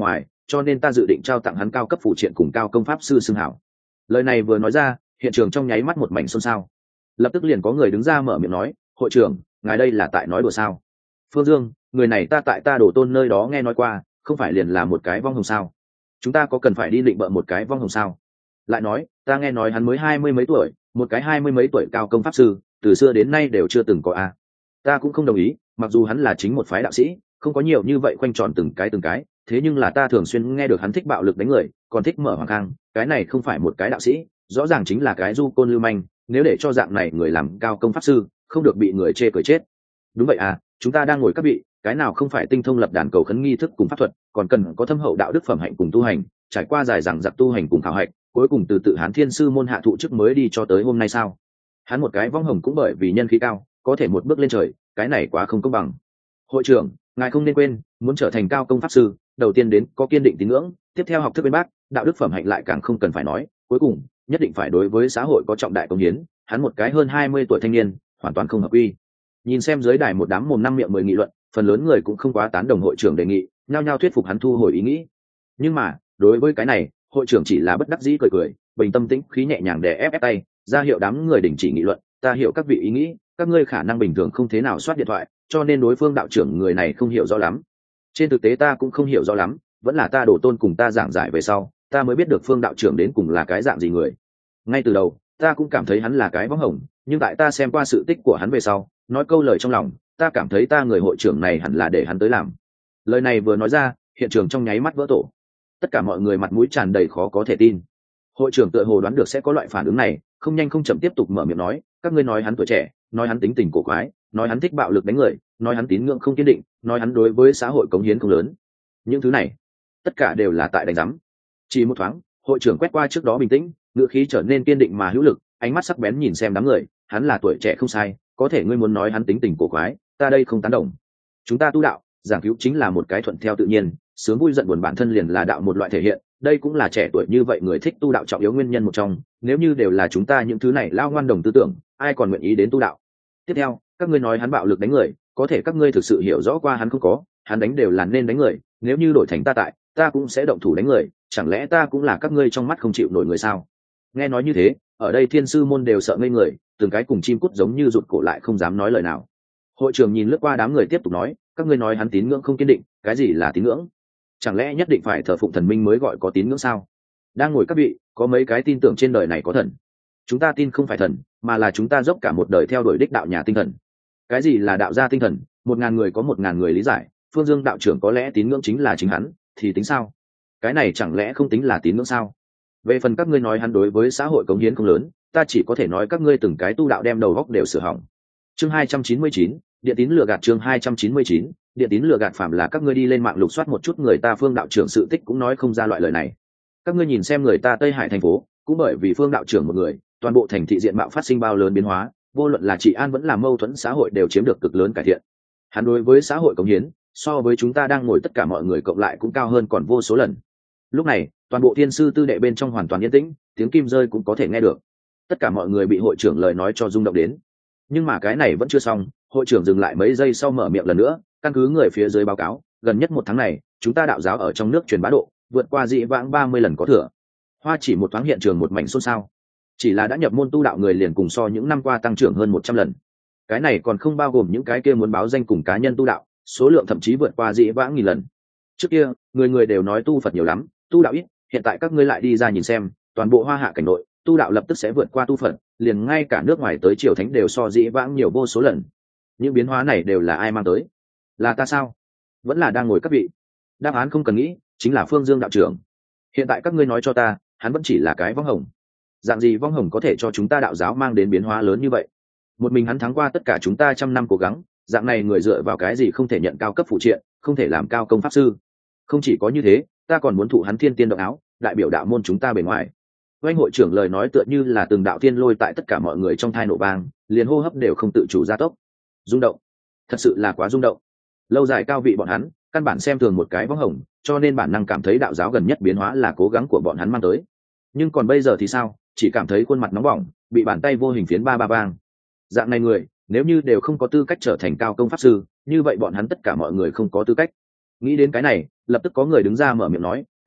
cho nên ta dự định trao tặng hắn cao cấp phụ triện cùng cao công pháp sư xưng hảo. Lời này vừa nói ra, hiện trường trong nháy mắt một mảnh xôn xao. Lập tức liền có người đứng ra mở miệng nói, hội trưởng, ngài đây là tại nói đùa sao? Phương Dương, người này ta tại ta đổ tôn nơi đó nghe nói qua, không phải liền là một cái vong hồng sao? Chúng ta có cần phải đi định bợ một cái vong hồng sao? Lại nói, ta nghe nói hắn mới hai mươi mấy tuổi, một cái hai mươi mấy tuổi cao công pháp sư, từ xưa đến nay đều chưa từng có a. Ta cũng không đồng ý, mặc dù hắn là chính một phái đạo sĩ, không có nhiều như vậy khoanh tròn từng cái từng cái, thế nhưng là ta thường xuyên nghe được hắn thích bạo lực đánh người, còn thích mở hoàng khang, cái này không phải một cái đạo sĩ, rõ ràng chính là cái du côn lưu manh, nếu để cho dạng này người làm cao công pháp sư, không được bị người chê cười chết. Đúng vậy à, chúng ta đang ngồi các vị, cái nào không phải tinh thông lập đàn cầu khấn nghi thức cùng pháp thuật, còn cần có thâm hậu đạo đức phẩm hạnh cùng tu hành, trải qua dài dằng dặc tu hành cùng khảo hạch, cuối cùng từ tự hán thiên sư môn hạ thụ chức mới đi cho tới hôm nay sao? Hắn một cái vong hồng cũng bởi vì nhân khí cao, có thể một bước lên trời, cái này quá không công bằng. Hội trưởng, ngài không nên quên, muốn trở thành cao công pháp sư, đầu tiên đến có kiên định tín ngưỡng, tiếp theo học thức bên bác, đạo đức phẩm hạnh lại càng không cần phải nói, cuối cùng nhất định phải đối với xã hội có trọng đại công hiến. Hắn một cái hơn hai mươi tuổi thanh niên, hoàn toàn không hợp quy. Nhìn xem dưới đài một đám mồm năm miệng mười nghị luận, phần lớn người cũng không quá tán đồng hội trưởng đề nghị, nhao nhao thuyết phục hắn thu hồi ý nghĩ. Nhưng mà đối với cái này, hội trưởng chỉ là bất đắc dĩ cười cười, bình tâm tĩnh khí nhẹ nhàng đè ép ép tay, ra hiệu đám người đình chỉ nghị luận. Ta hiểu các vị ý nghĩ, các ngươi khả năng bình thường không thế nào soát điện thoại, cho nên đối phương đạo trưởng người này không hiểu rõ lắm. Trên thực tế ta cũng không hiểu rõ lắm, vẫn là ta đổ tôn cùng ta giảng giải về sau, ta mới biết được phương đạo trưởng đến cùng là cái dạng gì người. Ngay từ đầu ta cũng cảm thấy hắn là cái bóng hồng, nhưng tại ta xem qua sự tích của hắn về sau, nói câu lời trong lòng, ta cảm thấy ta người hội trưởng này hẳn là để hắn tới làm. Lời này vừa nói ra, hiện trường trong nháy mắt vỡ tổ, tất cả mọi người mặt mũi tràn đầy khó có thể tin. Hội trưởng tựa hồ đoán được sẽ có loại phản ứng này, không nhanh không chậm tiếp tục mở miệng nói, các ngươi nói hắn tuổi trẻ, nói hắn tính tình cổ quái, nói hắn thích bạo lực đánh người, nói hắn tín ngưỡng không kiên định, nói hắn đối với xã hội cống hiến không lớn. Những thứ này tất cả đều là tại đánh giám. Chỉ một thoáng, hội trưởng quét qua trước đó bình tĩnh, ngữ khí trở nên kiên định mà hữu lực, ánh mắt sắc bén nhìn xem đám người. Hắn là tuổi trẻ không sai, có thể ngươi muốn nói hắn tính tình cổ quái, ta đây không tán đồng. Chúng ta tu đạo, giảng cứu chính là một cái thuận theo tự nhiên, sướng vui giận buồn bản thân liền là đạo một loại thể hiện, đây cũng là trẻ tuổi như vậy người thích tu đạo trọng yếu nguyên nhân một trong. Nếu như đều là chúng ta những thứ này lao ngoan đồng tư tưởng, ai còn nguyện ý đến tu đạo? Tiếp theo, các ngươi nói hắn bạo lực đánh người, có thể các ngươi thực sự hiểu rõ qua hắn không có, hắn đánh đều là nên đánh người, nếu như đổi thành ta tại, ta cũng sẽ động thủ đánh người, chẳng lẽ ta cũng là các ngươi trong mắt không chịu nổi người sao? Nghe nói như thế, ở đây thiên sư môn đều sợ ngây người, từng cái cùng chim cút giống như rụt cổ lại không dám nói lời nào. Hội trưởng nhìn lướt qua đám người tiếp tục nói, các ngươi nói hắn tín ngưỡng không kiên định, cái gì là tín ngưỡng? Chẳng lẽ nhất định phải thờ phụng thần minh mới gọi có tín ngưỡng sao? Đang ngồi các vị, có mấy cái tin tưởng trên đời này có thần. Chúng ta tin không phải thần, mà là chúng ta dốc cả một đời theo đuổi đích đạo nhà tinh thần. Cái gì là đạo gia tinh thần? Một ngàn người có một ngàn người lý giải, Phương Dương đạo trưởng có lẽ tín ngưỡng chính là chính hắn, thì tính sao? Cái này chẳng lẽ không tính là tín ngưỡng sao? Về phần các ngươi nói hắn đối với xã hội cống hiến không lớn, ta chỉ có thể nói các ngươi từng cái tu đạo đem đầu góc đều sửa hỏng. Chương hai trăm chín mươi chín, điện tín lừa gạt. Chương hai trăm chín mươi chín, điện tín lừa gạt. Phạm là các ngươi đi lên mạng lục soát một chút người ta Phương đạo trưởng sự tích cũng nói không ra loại lời này. Các ngươi nhìn xem người ta Tây Hải thành phố, cũng bởi vì Phương đạo trưởng một người, toàn bộ thành thị diện mạo phát sinh bao lớn biến hóa, vô luận là trị an vẫn là mâu thuẫn xã hội đều chiếm được cực lớn cải thiện. Hắn đối với xã hội cống hiến, so với chúng ta đang ngồi tất cả mọi người cộng lại cũng cao hơn còn vô số lần. Lúc này, toàn bộ thiên sư tư đệ bên trong hoàn toàn yên tĩnh, tiếng kim rơi cũng có thể nghe được. Tất cả mọi người bị hội trưởng lời nói cho rung động đến. Nhưng mà cái này vẫn chưa xong, hội trưởng dừng lại mấy giây sau mở miệng lần nữa, căn cứ người phía dưới báo cáo, gần nhất một tháng này, chúng ta đạo giáo ở trong nước truyền bá độ vượt qua dị vãng ba mươi lần có thừa. Hoa chỉ một thoáng hiện trường một mảnh xôn xao. Chỉ là đã nhập môn tu đạo người liền cùng so những năm qua tăng trưởng hơn một trăm lần. Cái này còn không bao gồm những cái kia muốn báo danh cùng cá nhân tu đạo, số lượng thậm chí vượt qua dị vãng nghìn lần. Trước kia, người người đều nói tu Phật nhiều lắm, tu đạo ít, hiện tại các ngươi lại đi ra nhìn xem, toàn bộ Hoa Hạ cảnh nội, tu đạo lập tức sẽ vượt qua tu Phật, liền ngay cả nước ngoài tới triều thánh đều so dĩ vãng nhiều vô số lần. Những biến hóa này đều là ai mang tới? Là ta sao? Vẫn là đang ngồi các vị? Đáp án không cần nghĩ, chính là Phương Dương đạo trưởng. Hiện tại các ngươi nói cho ta, hắn vẫn chỉ là cái vong hồng. Dạng gì vong hồng có thể cho chúng ta đạo giáo mang đến biến hóa lớn như vậy? Một mình hắn thắng qua tất cả chúng ta trăm năm cố gắng, dạng này người dựa vào cái gì không thể nhận cao cấp phụ triện, không thể làm cao công pháp sư? Không chỉ có như thế, ta còn muốn thụ hắn thiên tiên động áo, đại biểu đạo môn chúng ta bề ngoài. Oanh hội trưởng lời nói tựa như là từng đạo tiên lôi tại tất cả mọi người trong thai nổ vang, liền hô hấp đều không tự chủ gia tốc. Rung động, thật sự là quá rung động. Lâu dài cao vị bọn hắn, căn bản xem thường một cái vong hồng, cho nên bản năng cảm thấy đạo giáo gần nhất biến hóa là cố gắng của bọn hắn mang tới. Nhưng còn bây giờ thì sao? Chỉ cảm thấy khuôn mặt nóng bỏng, bị bàn tay vô hình phiến ba ba bang. Dạng này người, nếu như đều không có tư cách trở thành cao công pháp sư, như vậy bọn hắn tất cả mọi người không có tư cách. Nghĩ đến cái này, lập tức có người đứng ra mở miệng nói,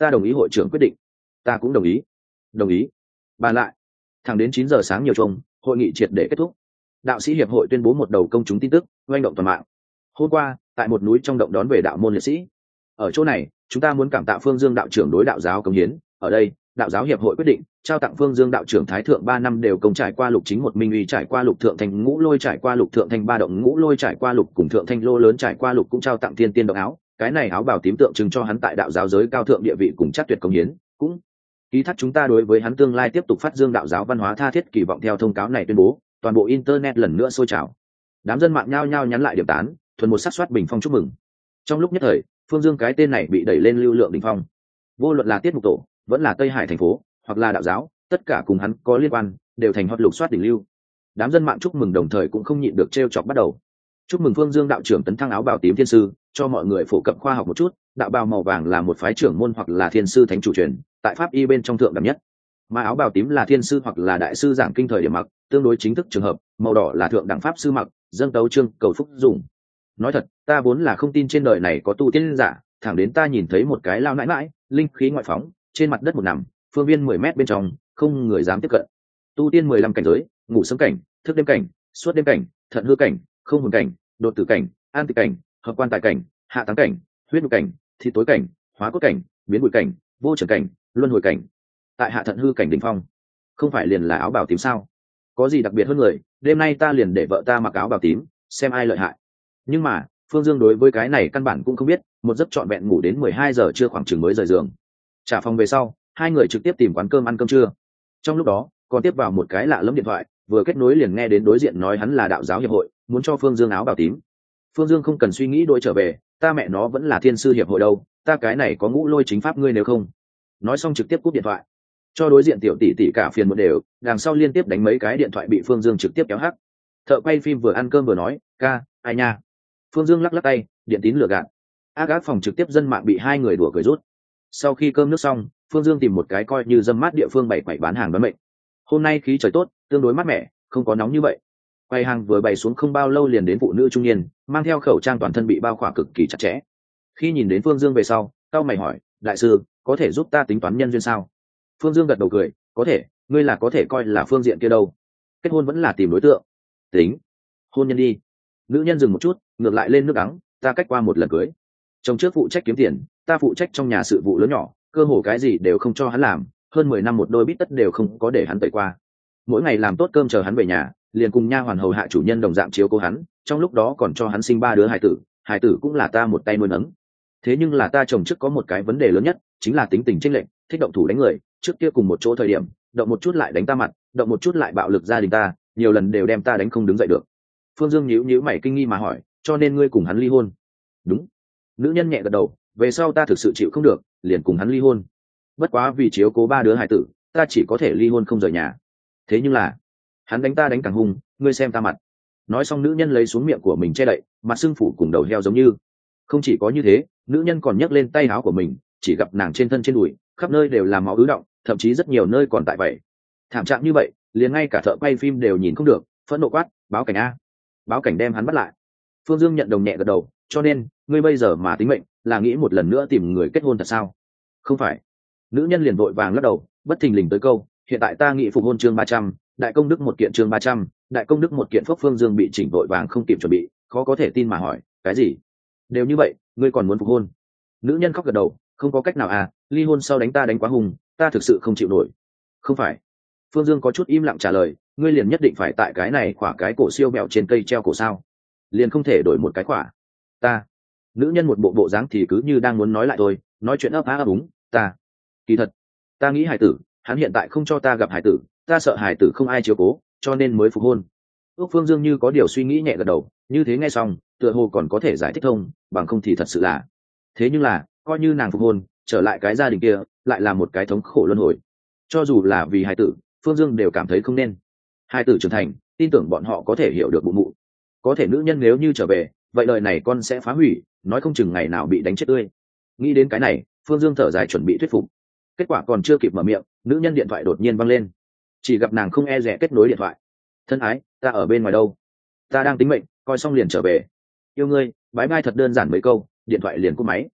ta đồng ý hội trưởng quyết định. Ta cũng đồng ý. Đồng ý. Bàn lại. Thẳng đến chín giờ sáng nhiều chung, hội nghị triệt để kết thúc. Đạo sĩ hiệp hội tuyên bố một đầu công chúng tin tức oanh động toàn mạng. Hôm qua tại một núi trong động đón về đạo môn liệt sĩ. Ở chỗ này chúng ta muốn cảm tạ Phương Dương đạo trưởng đối đạo giáo cống hiến. Ở đây đạo giáo hiệp hội quyết định trao tặng Phương Dương đạo trưởng thái thượng ba năm đều công trải qua lục chính một minh uy trải qua lục thượng thành ngũ lôi trải qua lục thượng thành ba động ngũ lôi trải qua lục cùng thượng thanh lô lớn trải qua lục cũng trao tặng thiên tiên động áo. Cái này áo bào tím tượng trưng cho hắn tại đạo giáo giới cao thượng địa vị cùng chắc tuyệt cống hiến, cũng ký thác chúng ta đối với hắn tương lai tiếp tục phát dương đạo giáo văn hóa tha thiết kỳ vọng. Theo thông cáo này tuyên bố, toàn bộ internet lần nữa sôi trào, đám dân mạng nhao nhao nhắn lại điểm tán, thuần một sắc soát bình phong chúc mừng. Trong lúc nhất thời, Phương Dương cái tên này bị đẩy lên lưu lượng đỉnh phong, vô luận là tiết mục tổ vẫn là Tây Hải thành phố hoặc là đạo giáo, tất cả cùng hắn có liên quan đều thành hot lục soát đỉnh lưu. Đám dân mạng chúc mừng đồng thời cũng không nhịn được trêu chọc bắt đầu. Chúc mừng Phương Dương đạo trưởng tấn thăng áo bào tím thiên sư, cho mọi người phổ cập khoa học một chút. Đạo bào màu vàng là một phái trưởng môn hoặc là thiên sư thánh chủ truyền, tại pháp y bên trong thượng đẳng nhất, mà áo bào tím là thiên sư hoặc là đại sư giảng kinh thời điểm mặc, tương đối chính thức trường hợp. Màu đỏ là thượng đẳng pháp sư mặc, dâng tấu chương cầu phúc dùng. Nói thật, ta vốn là không tin trên đời này có tu tiên giả, thẳng đến ta nhìn thấy một cái lao nãi nãi linh khí ngoại phóng trên mặt đất một nằm, phương viên mười mét bên trong không người dám tiếp cận. Tu tiên mười lăm cảnh giới: ngủ sớm cảnh, thức đêm cảnh, suốt đêm cảnh, thận hư cảnh, không hồn cảnh, đột tử cảnh, an tịch cảnh, hợp quan tài cảnh, hạ táng cảnh, huyết nhục cảnh, thi tối cảnh, hóa cốt cảnh, biến bụi cảnh, vô trần cảnh, luân hồi cảnh. Tại hạ thận hư cảnh đỉnh phong, không phải liền là áo bào tím sao? Có gì đặc biệt hơn người? Đêm nay ta liền để vợ ta mặc áo bào tím, xem ai lợi hại. Nhưng mà Phương Dương đối với cái này căn bản cũng không biết, một giấc trọn vẹn ngủ đến mười hai giờ trưa khoảng chừng mới rời giường. Trả phòng về sau, hai người trực tiếp tìm quán cơm ăn cơm trưa. Trong lúc đó còn tiếp vào một cái lạ lẫm điện thoại, vừa kết nối liền nghe đến đối diện nói hắn là đạo giáo hiệp hội, muốn cho Phương Dương áo bào tím. Phương Dương không cần suy nghĩ đôi trở về, ta mẹ nó vẫn là thiên sư hiệp hội đâu, ta cái này có ngũ lôi chính pháp ngươi nếu không. Nói xong trực tiếp cúp điện thoại, cho đối diện tiểu tỷ tỷ cả phiền một đều, đằng sau liên tiếp đánh mấy cái điện thoại bị Phương Dương trực tiếp kéo hắc. Thợ quay phim vừa ăn cơm vừa nói, ca, ai nha. Phương Dương lắc lắc tay, điện tín lừa gạt. Ác ác phòng trực tiếp dân mạng bị hai người đùa cười rút. Sau khi cơm nước xong, Phương Dương tìm một cái coi như dâm mát địa phương bày quầy bán hàng bán mệnh. Hôm nay khí trời tốt, tương đối mát mẻ, không có nóng như vậy. Quầy hàng vừa bày xuống không bao lâu liền đến phụ nữ trung niên, mang theo khẩu trang toàn thân bị bao khỏa cực kỳ chặt chẽ. Khi nhìn đến Phương Dương về sau, tao mày hỏi, đại sư, có thể giúp ta tính toán nhân duyên sao? Phương Dương gật đầu cười, có thể, ngươi là có thể coi là phương diện kia đâu. Kết hôn vẫn là tìm đối tượng. Tính, hôn nhân đi. Nữ nhân dừng một chút, ngược lại lên nước đắng, ta cách qua một lần cưới. Chồng trước phụ trách kiếm tiền, ta phụ trách trong nhà sự vụ lớn nhỏ, cơ hồ cái gì đều không cho hắn làm, hơn mười năm một đôi bít tất đều không có để hắn tẩy qua. Mỗi ngày làm tốt cơm chờ hắn về nhà, liền cùng nha hoàn hầu hạ chủ nhân đồng dạng chiếu cố hắn, trong lúc đó còn cho hắn sinh ba đứa hài tử, hài tử cũng là ta một tay nuôi nấng. Thế nhưng là ta chồng trước có một cái vấn đề lớn nhất, chính là tính tình chênh lệch, thích động thủ đánh người, trước kia cùng một chỗ thời điểm, động một chút lại đánh ta mặt, động một chút lại bạo lực gia đình ta, nhiều lần đều đem ta đánh không đứng dậy được. Phương Dương nhíu nhíu mày kinh nghi mà hỏi, cho nên ngươi cùng hắn ly hôn? Đúng. Nữ nhân nhẹ gật đầu, về sau ta thực sự chịu không được, liền cùng hắn ly hôn. Bất quá vì chiếu cố ba đứa hài tử, ta chỉ có thể ly hôn không rời nhà. Thế nhưng là hắn đánh ta đánh càng hung, ngươi xem ta mặt. Nói xong nữ nhân lấy xuống miệng của mình che đậy, mặt sưng phủ cùng đầu heo giống như. Không chỉ có như thế, nữ nhân còn nhấc lên tay áo của mình, chỉ gặp nàng trên thân trên đùi khắp nơi đều là máu ứ động, thậm chí rất nhiều nơi còn tại vậy. Thảm trạng như vậy, liền ngay cả thợ quay phim đều nhìn không được, phẫn nộ quát, báo cảnh a. Báo cảnh đem hắn bắt lại. Phương Dương nhận đồng nhẹ gật đầu, cho nên ngươi bây giờ mà tính mệnh là nghĩ một lần nữa tìm người kết hôn thật sao? Không phải. Nữ nhân liền vội vàng lắc đầu, bất thình lình tới câu, hiện tại ta nghĩ phục hôn chương ba trăm, đại công đức một kiện chương ba trăm, đại công đức một kiện phúc. Phương Dương bị chỉnh vội vàng không kịp chuẩn bị, khó có thể tin mà hỏi, cái gì? Đều như vậy, ngươi còn muốn phục hôn? Nữ nhân khóc gật đầu, không có cách nào à, ly hôn sau đánh ta đánh quá hùng, ta thực sự không chịu nổi. Không phải. Phương Dương có chút im lặng trả lời, ngươi liền nhất định phải tại cái này khỏa cái cổ siêu mẹo trên cây treo cổ sao? Liền không thể đổi một cái khỏa? Ta. Nữ nhân một bộ bộ dáng thì cứ như đang muốn nói lại thôi, nói chuyện ấp á ấp úng, ta. Kỳ thật, ta nghĩ hải tử, hắn hiện tại không cho ta gặp hải tử, ta sợ hải tử không ai chiếu cố, cho nên mới phục hôn. Ước Phương Dương như có điều suy nghĩ nhẹ gật đầu, như thế nghe xong, tựa hồ còn có thể giải thích thông, bằng không thì thật sự là. Thế nhưng là, coi như nàng phục hôn, trở lại cái gia đình kia, lại là một cái thống khổ luân hồi. Cho dù là vì hải tử, Phương Dương đều cảm thấy không nên. Hải tử trưởng thành, tin tưởng bọn họ có thể hiểu được bụng mụ. Có thể nữ nhân nếu như trở về, vậy đời này con sẽ phá hủy, nói không chừng ngày nào bị đánh chết tươi. Nghĩ đến cái này, Phương Dương thở dài chuẩn bị thuyết phục. Kết quả còn chưa kịp mở miệng, nữ nhân điện thoại đột nhiên văng lên. Chỉ gặp nàng không e dè kết nối điện thoại. Thân ái, ta ở bên ngoài đâu? Ta đang tính mệnh, coi xong liền trở về. Yêu ngươi, bái bai thật đơn giản mấy câu, điện thoại liền cúp máy.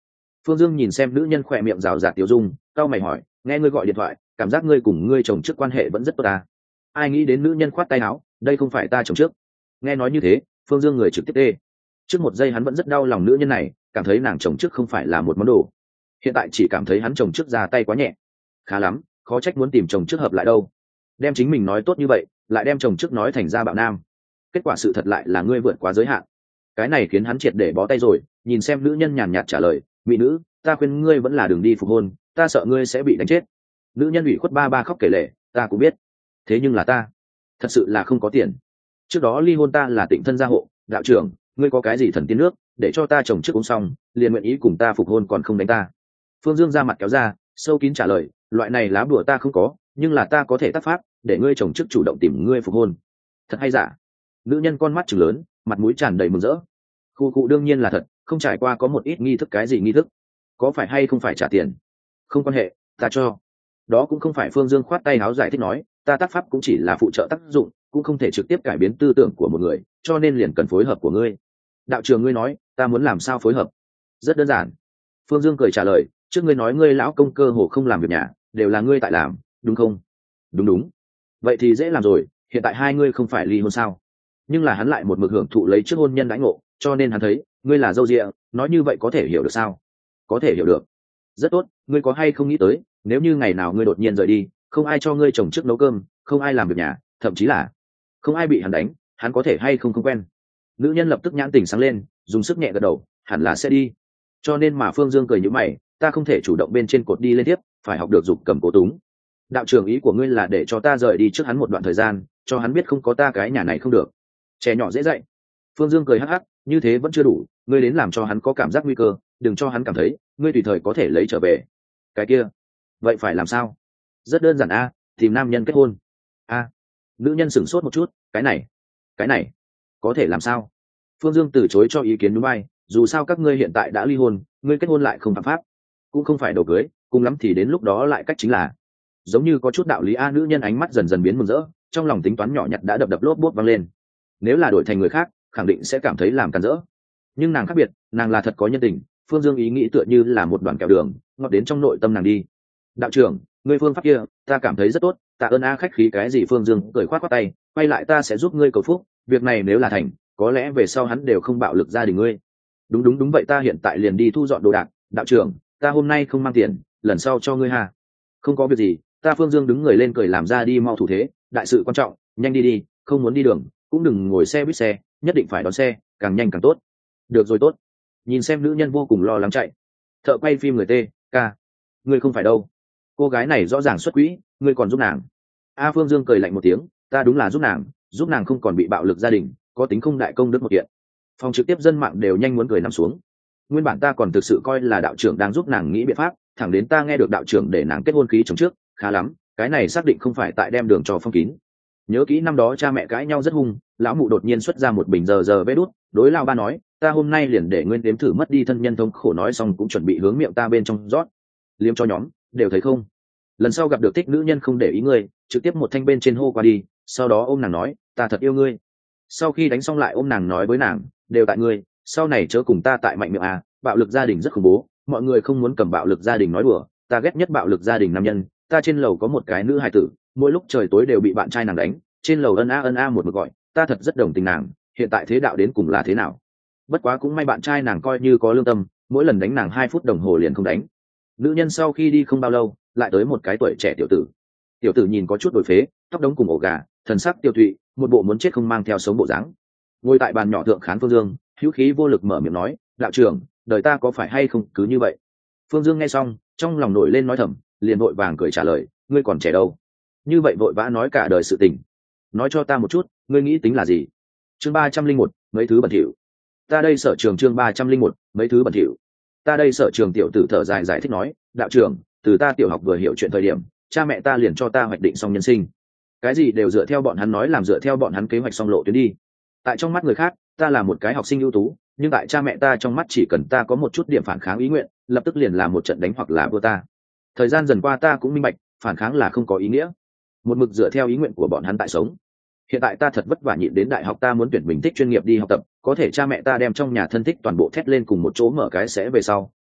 Phương Dương nhìn xem nữ nhân khỏe miệng rào rạt tiêu dung, cau mày hỏi, nghe ngươi gọi điện thoại, cảm giác ngươi cùng ngươi chồng trước quan hệ vẫn rất tốt à? Ai nghĩ đến nữ nhân khoát tay áo, đây không phải ta chồng trước. Nghe nói như thế, Phương Dương người trực tiếp đê. Trước một giây hắn vẫn rất đau lòng nữ nhân này, cảm thấy nàng chồng trước không phải là một món đồ. Hiện tại chỉ cảm thấy hắn chồng trước ra tay quá nhẹ. Khá lắm, khó trách muốn tìm chồng trước hợp lại đâu. Đem chính mình nói tốt như vậy, lại đem chồng trước nói thành ra bạo nam. Kết quả sự thật lại là ngươi vượt quá giới hạn. Cái này khiến hắn triệt để bó tay rồi, nhìn xem nữ nhân nhàn nhạt trả lời, mỹ nữ, ta khuyên ngươi vẫn là đường đi phục hôn, ta sợ ngươi sẽ bị đánh chết. Nữ nhân ủy khuất ba ba khóc kể lể, ta cũng biết, thế nhưng là ta thật sự là không có tiền. Trước đó ly hôn ta là tịnh thân gia hộ, đạo trưởng, ngươi có cái gì thần tiên nước để cho ta chồng trước uống xong liền nguyện ý cùng ta phục hôn còn không đánh ta. Phương Dương ra mặt kéo ra, sâu kín trả lời, loại này lá bùa ta không có, nhưng là ta có thể tác pháp để ngươi chồng trước chủ động tìm ngươi phục hôn. Thật hay giả? Nữ nhân con mắt trừng lớn, mặt mũi tràn đầy mừng rỡ. Khu cụ đương nhiên là thật, không trải qua có một ít nghi thức. Cái gì nghi thức? Có phải hay không phải trả tiền? Không quan hệ, ta cho. Đó cũng không phải. Phương Dương khoát tay áo giải thích nói, ta tác pháp cũng chỉ là phụ trợ tác dụng, cũng không thể trực tiếp cải biến tư tưởng của một người, cho nên liền cần phối hợp của ngươi. Đạo trưởng ngươi nói, ta muốn làm sao phối hợp? Rất đơn giản. Phương Dương cười trả lời, trước ngươi nói ngươi lão công cơ hồ không làm việc nhà, đều là ngươi tại làm, đúng không? Đúng đúng. Vậy thì dễ làm rồi, hiện tại hai ngươi không phải ly hôn sao? Nhưng là hắn lại một mực hưởng thụ lấy trước hôn nhân đãi ngộ, cho nên hắn thấy ngươi là dâu dịa, nói như vậy có thể hiểu được sao? Có thể hiểu được. Rất tốt, ngươi có hay không nghĩ tới, nếu như ngày nào ngươi đột nhiên rời đi, không ai cho ngươi chồng trước nấu cơm, không ai làm việc nhà, thậm chí là không ai bị hắn đánh, hắn có thể hay không không quen? Nữ nhân lập tức nhãn tình sáng lên, dùng sức nhẹ gật đầu, hẳn là sẽ đi. Cho nên mà Phương Dương cười nhíu mày, ta không thể chủ động bên trên cột đi lên tiếp, phải học được dục cầm cố túng. Đạo trưởng ý của ngươi là để cho ta rời đi trước hắn một đoạn thời gian, cho hắn biết không có ta cái nhà này không được. Trẻ nhỏ dễ dạy. Phương Dương cười hắc hắc, như thế vẫn chưa đủ, ngươi đến làm cho hắn có cảm giác nguy cơ, đừng cho hắn cảm thấy ngươi tùy thời có thể lấy trở về. Cái kia, vậy phải làm sao? Rất đơn giản a, tìm nam nhân kết hôn. A. Nữ nhân sửng sốt một chút, cái này, cái này, có thể làm sao? Phương Dương từ chối cho ý kiến núi bay, dù sao các ngươi hiện tại đã ly hôn, ngươi kết hôn lại không phạm pháp, cũng không phải đầu cưới, cùng lắm thì đến lúc đó lại cách chính là. Giống như có chút đạo lý a. Nữ nhân ánh mắt dần dần biến mừng rỡ, trong lòng tính toán nhỏ nhặt đã đập đập lốp bốt vang lên. Nếu là đổi thành người khác, khẳng định sẽ cảm thấy làm càn rỡ, nhưng nàng khác biệt, nàng là thật có nhân tình. Phương Dương ý nghĩ tựa như là một đoàn kẹo đường, ngọt đến trong nội tâm nàng đi. Đạo trưởng, ngươi phương pháp kia, ta cảm thấy rất tốt, tạ ơn a. Khách khí cái gì? Phương Dương cười khoát khoát tay, quay lại, ta sẽ giúp ngươi cầu phúc, việc này nếu là thành, có lẽ về sau hắn đều không bạo lực gia đình ngươi. Đúng đúng đúng vậy, ta hiện tại liền đi thu dọn đồ đạc. Đạo trưởng, ta hôm nay không mang tiền, lần sau cho ngươi hà. Không có việc gì, ta. Phương Dương đứng người lên cười làm ra đi mau thủ thế, đại sự quan trọng, nhanh đi đi, không muốn đi đường cũng đừng ngồi xe buýt xe, nhất định phải đón xe, càng nhanh càng tốt. Được rồi, tốt. Nhìn xem nữ nhân vô cùng lo lắng chạy. Thợ quay phim người tê ca, ngươi không phải đâu, cô gái này rõ ràng xuất quỹ, ngươi còn giúp nàng. A. Phương Dương cười lạnh một tiếng, ta đúng là giúp nàng, giúp nàng không còn bị bạo lực gia đình, có tính không đại công đức một kiện. Phòng trực tiếp dân mạng đều nhanh muốn cười nằm xuống. Nguyên bản ta còn thực sự coi là đạo trưởng đang giúp nàng nghĩ biện pháp, thẳng đến ta nghe được đạo trưởng để nàng kết hôn khí chồng trước, khá lắm, cái này xác định không phải tại đem đường cho phong kín. Nhớ kỹ năm đó cha mẹ cãi nhau rất hung, lão mụ đột nhiên xuất ra một bình giờ giờ vê đút, đối lao ba nói, ta hôm nay liền để nguyên đếm thử mất đi thân nhân thống khổ, nói xong cũng chuẩn bị hướng miệng ta bên trong rót liếm cho nhóm, đều thấy không? Lần sau gặp được thích nữ nhân không để ý ngươi, trực tiếp một thanh bên trên hô qua đi, sau đó ôm nàng nói, ta thật yêu ngươi. Sau khi đánh xong lại ôm nàng nói với nàng, đều tại ngươi, sau này chớ cùng ta tại mạnh miệng à, bạo lực gia đình rất khủng bố, mọi người không muốn cầm bạo lực gia đình nói đùa, ta ghét nhất bạo lực gia đình nam nhân. Ta trên lầu có một cái nữ hài tử, mỗi lúc trời tối đều bị bạn trai nàng đánh, trên lầu ân a ân a một mực gọi, ta thật rất đồng tình nàng, hiện tại thế đạo đến cùng là thế nào? Bất quá cũng may bạn trai nàng coi như có lương tâm, mỗi lần đánh nàng hai phút đồng hồ liền không đánh. Nữ nhân sau khi đi không bao lâu, lại tới một cái tuổi trẻ tiểu tử. Tiểu tử nhìn có chút đổi phế, tóc đống cùng ổ gà, thần sắc tiêu tụy, một bộ muốn chết không mang theo sống bộ dáng. Ngồi tại bàn nhỏ thượng khán Phương Dương, hữu khí vô lực mở miệng nói, đạo trưởng, đời ta có phải hay không cứ như vậy? Phương Dương nghe xong, trong lòng nổi lên nói thầm, liền vội vàng cười trả lời, ngươi còn trẻ đâu, như vậy vội vã nói cả đời sự tình, nói cho ta một chút, ngươi nghĩ tính là gì? Chương ba trăm linh một, mấy thứ bẩn thỉu. Ta đây sở trường. Chương ba trăm linh một, mấy thứ bẩn thỉu. Ta đây sở trường. Tiểu tử thở dài giải thích nói, đạo trưởng, từ ta tiểu học vừa hiểu chuyện thời điểm, cha mẹ ta liền cho ta hoạch định xong nhân sinh, cái gì đều dựa theo bọn hắn nói làm, dựa theo bọn hắn kế hoạch xong lộ tuyến đi. Tại trong mắt người khác, ta là một cái học sinh ưu tú, nhưng tại cha mẹ ta trong mắt chỉ cần ta có một chút điểm phản kháng ý nguyện, lập tức liền là một trận đánh hoặc là vua ta. Thời gian dần qua ta cũng minh bạch, phản kháng là không có ý nghĩa, một mực dựa theo ý nguyện của bọn hắn tại sống. Hiện tại ta thật vất vả nhịn đến đại học, ta muốn tuyển mình thích chuyên nghiệp đi học tập, có thể cha mẹ ta đem trong nhà thân thích toàn bộ thét lên cùng một chỗ mở cái sẽ về sau,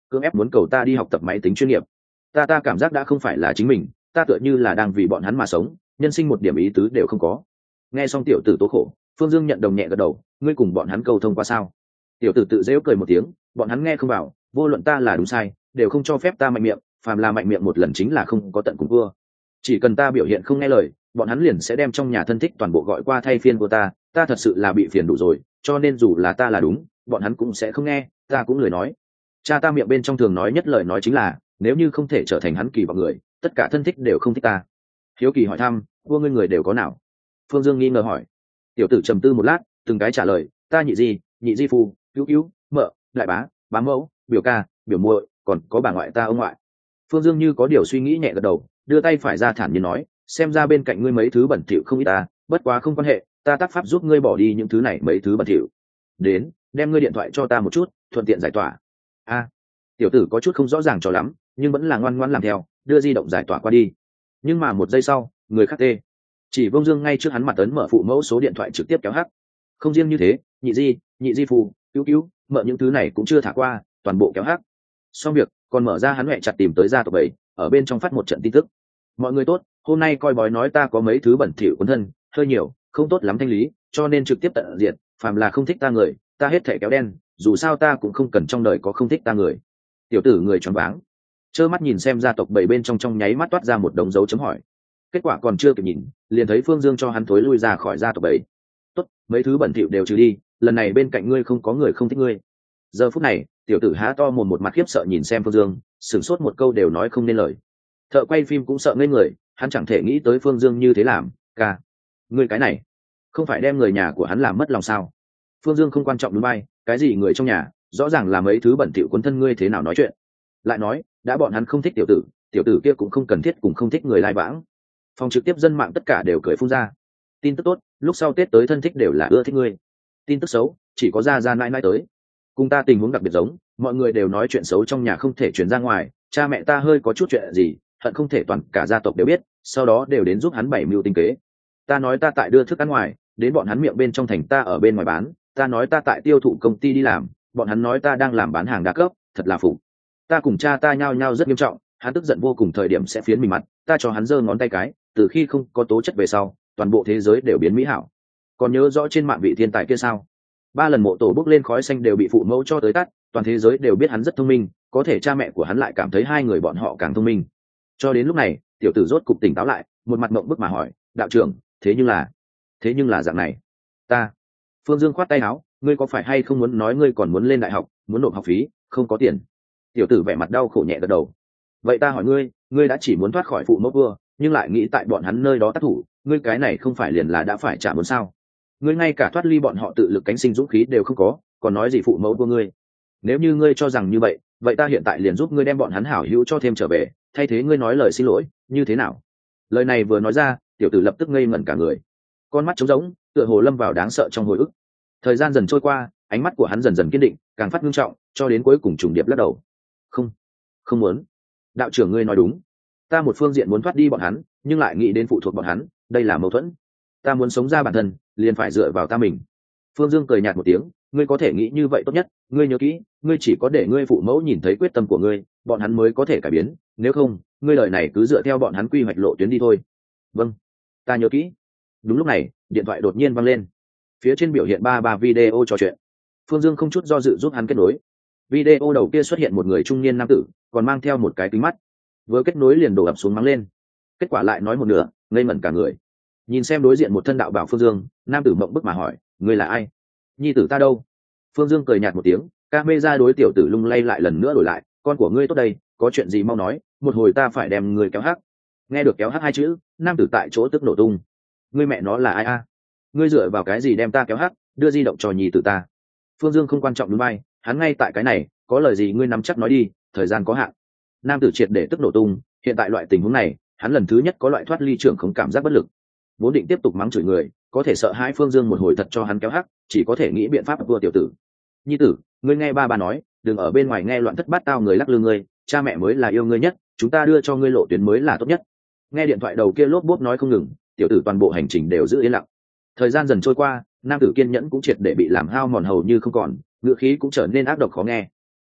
cưỡng ép muốn cầu ta đi học tập máy tính chuyên nghiệp. Ta ta cảm giác đã không phải là chính mình, ta tựa như là đang vì bọn hắn mà sống, nhân sinh một điểm ý tứ đều không có. Nghe xong tiểu tử tố khổ, Phương Dương nhận đồng nhẹ gật đầu, ngươi cùng bọn hắn cầu thông qua sao? Tiểu tử tự dễu cười một tiếng, bọn hắn nghe không vào, vô luận ta là đúng sai đều không cho phép ta mạnh miệng, phàm là mạnh miệng một lần chính là không có tận cùng vua. Chỉ cần ta biểu hiện không nghe lời, bọn hắn liền sẽ đem trong nhà thân thích toàn bộ gọi qua thay phiên của ta. Ta thật sự là bị phiền đủ rồi, cho nên dù là ta là đúng, bọn hắn cũng sẽ không nghe, ta cũng lười nói. Cha ta miệng bên trong thường nói nhất lời nói chính là, nếu như không thể trở thành hắn kỳ vọng người, tất cả thân thích đều không thích ta. Hiếu kỳ hỏi thăm, vua ngươi người đều có nào? Phương Dương nghi ngờ hỏi. Tiểu tử trầm tư một lát, từng cái trả lời, ta nhị di, nhị di phu, cứu cứu, mợ, đại bá, bá mẫu, biểu ca, biểu muội, còn có bà ngoại ta ông ngoại. Phương Dương như có điều suy nghĩ nhẹ gật đầu, đưa tay phải ra thản nhiên nói, xem ra bên cạnh ngươi mấy thứ bẩn thỉu không ít ta, bất quá không quan hệ, ta tác pháp giúp ngươi bỏ đi những thứ này mấy thứ bẩn thỉu. Đến, đem ngươi điện thoại cho ta một chút, thuận tiện giải tỏa. A, tiểu tử có chút không rõ ràng cho lắm, nhưng vẫn là ngoan ngoãn làm theo, đưa di động giải tỏa qua đi. Nhưng mà một giây sau, người khác tê, chỉ Vương Dương ngay trước hắn mặt ấn mở phụ mẫu số điện thoại trực tiếp kéo hắc. Không riêng như thế, nhị di, nhị di phù, cứu cứu, mợ những thứ này cũng chưa thả qua, toàn bộ kéo hắc. Xong việc, còn mở ra hắn mẹ chặt tìm tới gia tộc bảy, ở bên trong phát một trận tin tức. Mọi người tốt, hôm nay coi bói nói ta có mấy thứ bẩn thỉu cuốn thân, hơi nhiều, không tốt lắm thanh lý, cho nên trực tiếp tận diệt, phàm là không thích ta người, ta hết thảy kéo đen, dù sao ta cũng không cần trong đời có không thích ta người. Tiểu tử người choáng váng, trơ mắt nhìn xem gia tộc bảy bên trong trong nháy mắt toát ra một đống dấu chấm hỏi. Kết quả còn chưa kịp nhìn, liền thấy Phương Dương cho hắn thối lui ra khỏi gia tộc bảy. Tốt, mấy thứ bẩn thỉu đều trừ đi, lần này bên cạnh ngươi không có người không thích ngươi. Giờ phút này, tiểu tử há to mồm một mặt khiếp sợ nhìn xem Phương Dương, sửng sốt một câu đều nói không nên lời. Thợ quay phim cũng sợ ngây người, hắn chẳng thể nghĩ tới Phương Dương như thế làm. Ca, ngươi cái này không phải đem người nhà của hắn làm mất lòng sao? Phương Dương không quan trọng đúng bay, cái gì người trong nhà, rõ ràng là mấy thứ bẩn thỉu cuốn thân ngươi thế nào nói chuyện. Lại nói, đã bọn hắn không thích tiểu tử, tiểu tử kia cũng không cần thiết cùng không thích người lai vãng. Phòng trực tiếp dân mạng tất cả đều cười phun ra. Tin tức tốt, lúc sau Tết tới thân thích đều là ưa thích ngươi. Tin tức xấu, chỉ có ra ra nãi nãi tới. Cùng ta tình huống đặc biệt giống, mọi người đều nói chuyện xấu trong nhà không thể truyền ra ngoài, cha mẹ ta hơi có chút chuyện gì, hận không thể toàn cả gia tộc đều biết, sau đó đều đến giúp hắn bảy mưu tinh kế. Ta nói ta tại đưa thức ăn ngoài, đến bọn hắn miệng bên trong thành ta ở bên ngoài bán, ta nói ta tại tiêu thụ công ty đi làm, bọn hắn nói ta đang làm bán hàng đa cấp, thật là phụ. Ta cùng cha ta nhao nhao rất nghiêm trọng, hắn tức giận vô cùng thời điểm sẽ phiến mình mặt, ta cho hắn giơ ngón tay cái, từ khi không có tố chất về sau, toàn bộ thế giới đều biến mỹ hảo. Còn nhớ rõ trên mạng vị thiên tài kia sao? Ba lần mộ tổ bốc lên khói xanh đều bị phụ mẫu cho tới tắt, toàn thế giới đều biết hắn rất thông minh, có thể cha mẹ của hắn lại cảm thấy hai người bọn họ càng thông minh. Cho đến lúc này, tiểu tử rốt cục tỉnh táo lại, một mặt mộng bức mà hỏi, đạo trưởng, thế nhưng là thế nhưng là dạng này. Ta Phương Dương khoát tay áo, ngươi có phải hay không muốn nói ngươi còn muốn lên đại học, muốn nộp học phí, không có tiền? Tiểu tử vẻ mặt đau khổ nhẹ gật đầu. Vậy ta hỏi ngươi, ngươi đã chỉ muốn thoát khỏi phụ mẫu vua, nhưng lại nghĩ tại bọn hắn nơi đó tác thủ, ngươi cái này không phải liền là đã phải trả muốn sao? Ngươi ngay cả thoát ly bọn họ tự lực cánh sinh dũng khí đều không có, còn nói gì phụ mẫu vua ngươi? Nếu như ngươi cho rằng như vậy, vậy ta hiện tại liền giúp ngươi đem bọn hắn hảo hữu cho thêm trở về, thay thế ngươi nói lời xin lỗi, như thế nào? Lời này vừa nói ra, tiểu tử lập tức ngây ngẩn cả người, con mắt trống rỗng, tựa hồ lâm vào đáng sợ trong hồi ức. Thời gian dần trôi qua, ánh mắt của hắn dần dần kiên định, càng phát nghiêm trọng, cho đến cuối cùng trùng điệp lắc đầu. Không, không muốn. Đạo trưởng ngươi nói đúng, ta một phương diện muốn thoát đi bọn hắn, nhưng lại nghĩ đến phụ thuộc bọn hắn, đây là mâu thuẫn. Ta muốn sống ra bản thân, liền phải dựa vào ta mình. Phương Dương cười nhạt một tiếng, ngươi có thể nghĩ như vậy tốt nhất, ngươi nhớ kỹ, ngươi chỉ có để ngươi phụ mẫu nhìn thấy quyết tâm của ngươi, bọn hắn mới có thể cải biến, nếu không, ngươi lời này cứ dựa theo bọn hắn quy hoạch lộ tuyến đi thôi. Vâng, ta nhớ kỹ. Đúng lúc này, điện thoại đột nhiên vang lên, phía trên biểu hiện ba ba video trò chuyện. Phương Dương không chút do dự giúp hắn kết nối. Video đầu kia xuất hiện một người trung niên nam tử, còn mang theo một cái kính mắt, vừa kết nối liền đổ ập xuống mắng lên. Kết quả lại nói một nửa, ngây ngẩn cả người. Nhìn xem đối diện một thân đạo bảo Phương Dương, nam tử mộng bức mà hỏi, ngươi là ai? Nhi tử ta đâu? Phương Dương cười nhạt một tiếng, camera đối tiểu tử lung lay lại lần nữa đổi lại, con của ngươi tốt đây, có chuyện gì mau nói, một hồi ta phải đem người kéo hắc. Nghe được kéo hắc hai chữ, nam tử tại chỗ tức nổ tung. Ngươi mẹ nó là ai a? Ngươi dựa vào cái gì đem ta kéo hắc, đưa di động cho nhi tử ta? Phương Dương không quan trọng đúng bay, hắn ngay tại cái này, có lời gì ngươi nắm chắc nói đi, thời gian có hạn. Nam tử triệt để tức nổ tung, hiện tại loại tình huống này, hắn lần thứ nhất có loại thoát ly trưởng không cảm giác bất lực. Vốn định tiếp tục mắng chửi người, có thể sợ hãi Phương Dương một hồi thật cho hắn kéo hắc, chỉ có thể nghĩ biện pháp vua tiểu tử. Nhi tử, ngươi nghe ba bà nói, đừng ở bên ngoài nghe loạn thất bát tao người lắc lư ngươi, cha mẹ mới là yêu ngươi nhất, chúng ta đưa cho ngươi lộ tuyến mới là tốt nhất. Nghe điện thoại đầu kia lốp bốp nói không ngừng, tiểu tử toàn bộ hành trình đều giữ yên lặng. Thời gian dần trôi qua, nam tử kiên nhẫn cũng triệt để bị làm hao mòn hầu như không còn, ngữ khí cũng trở nên ác độc khó nghe.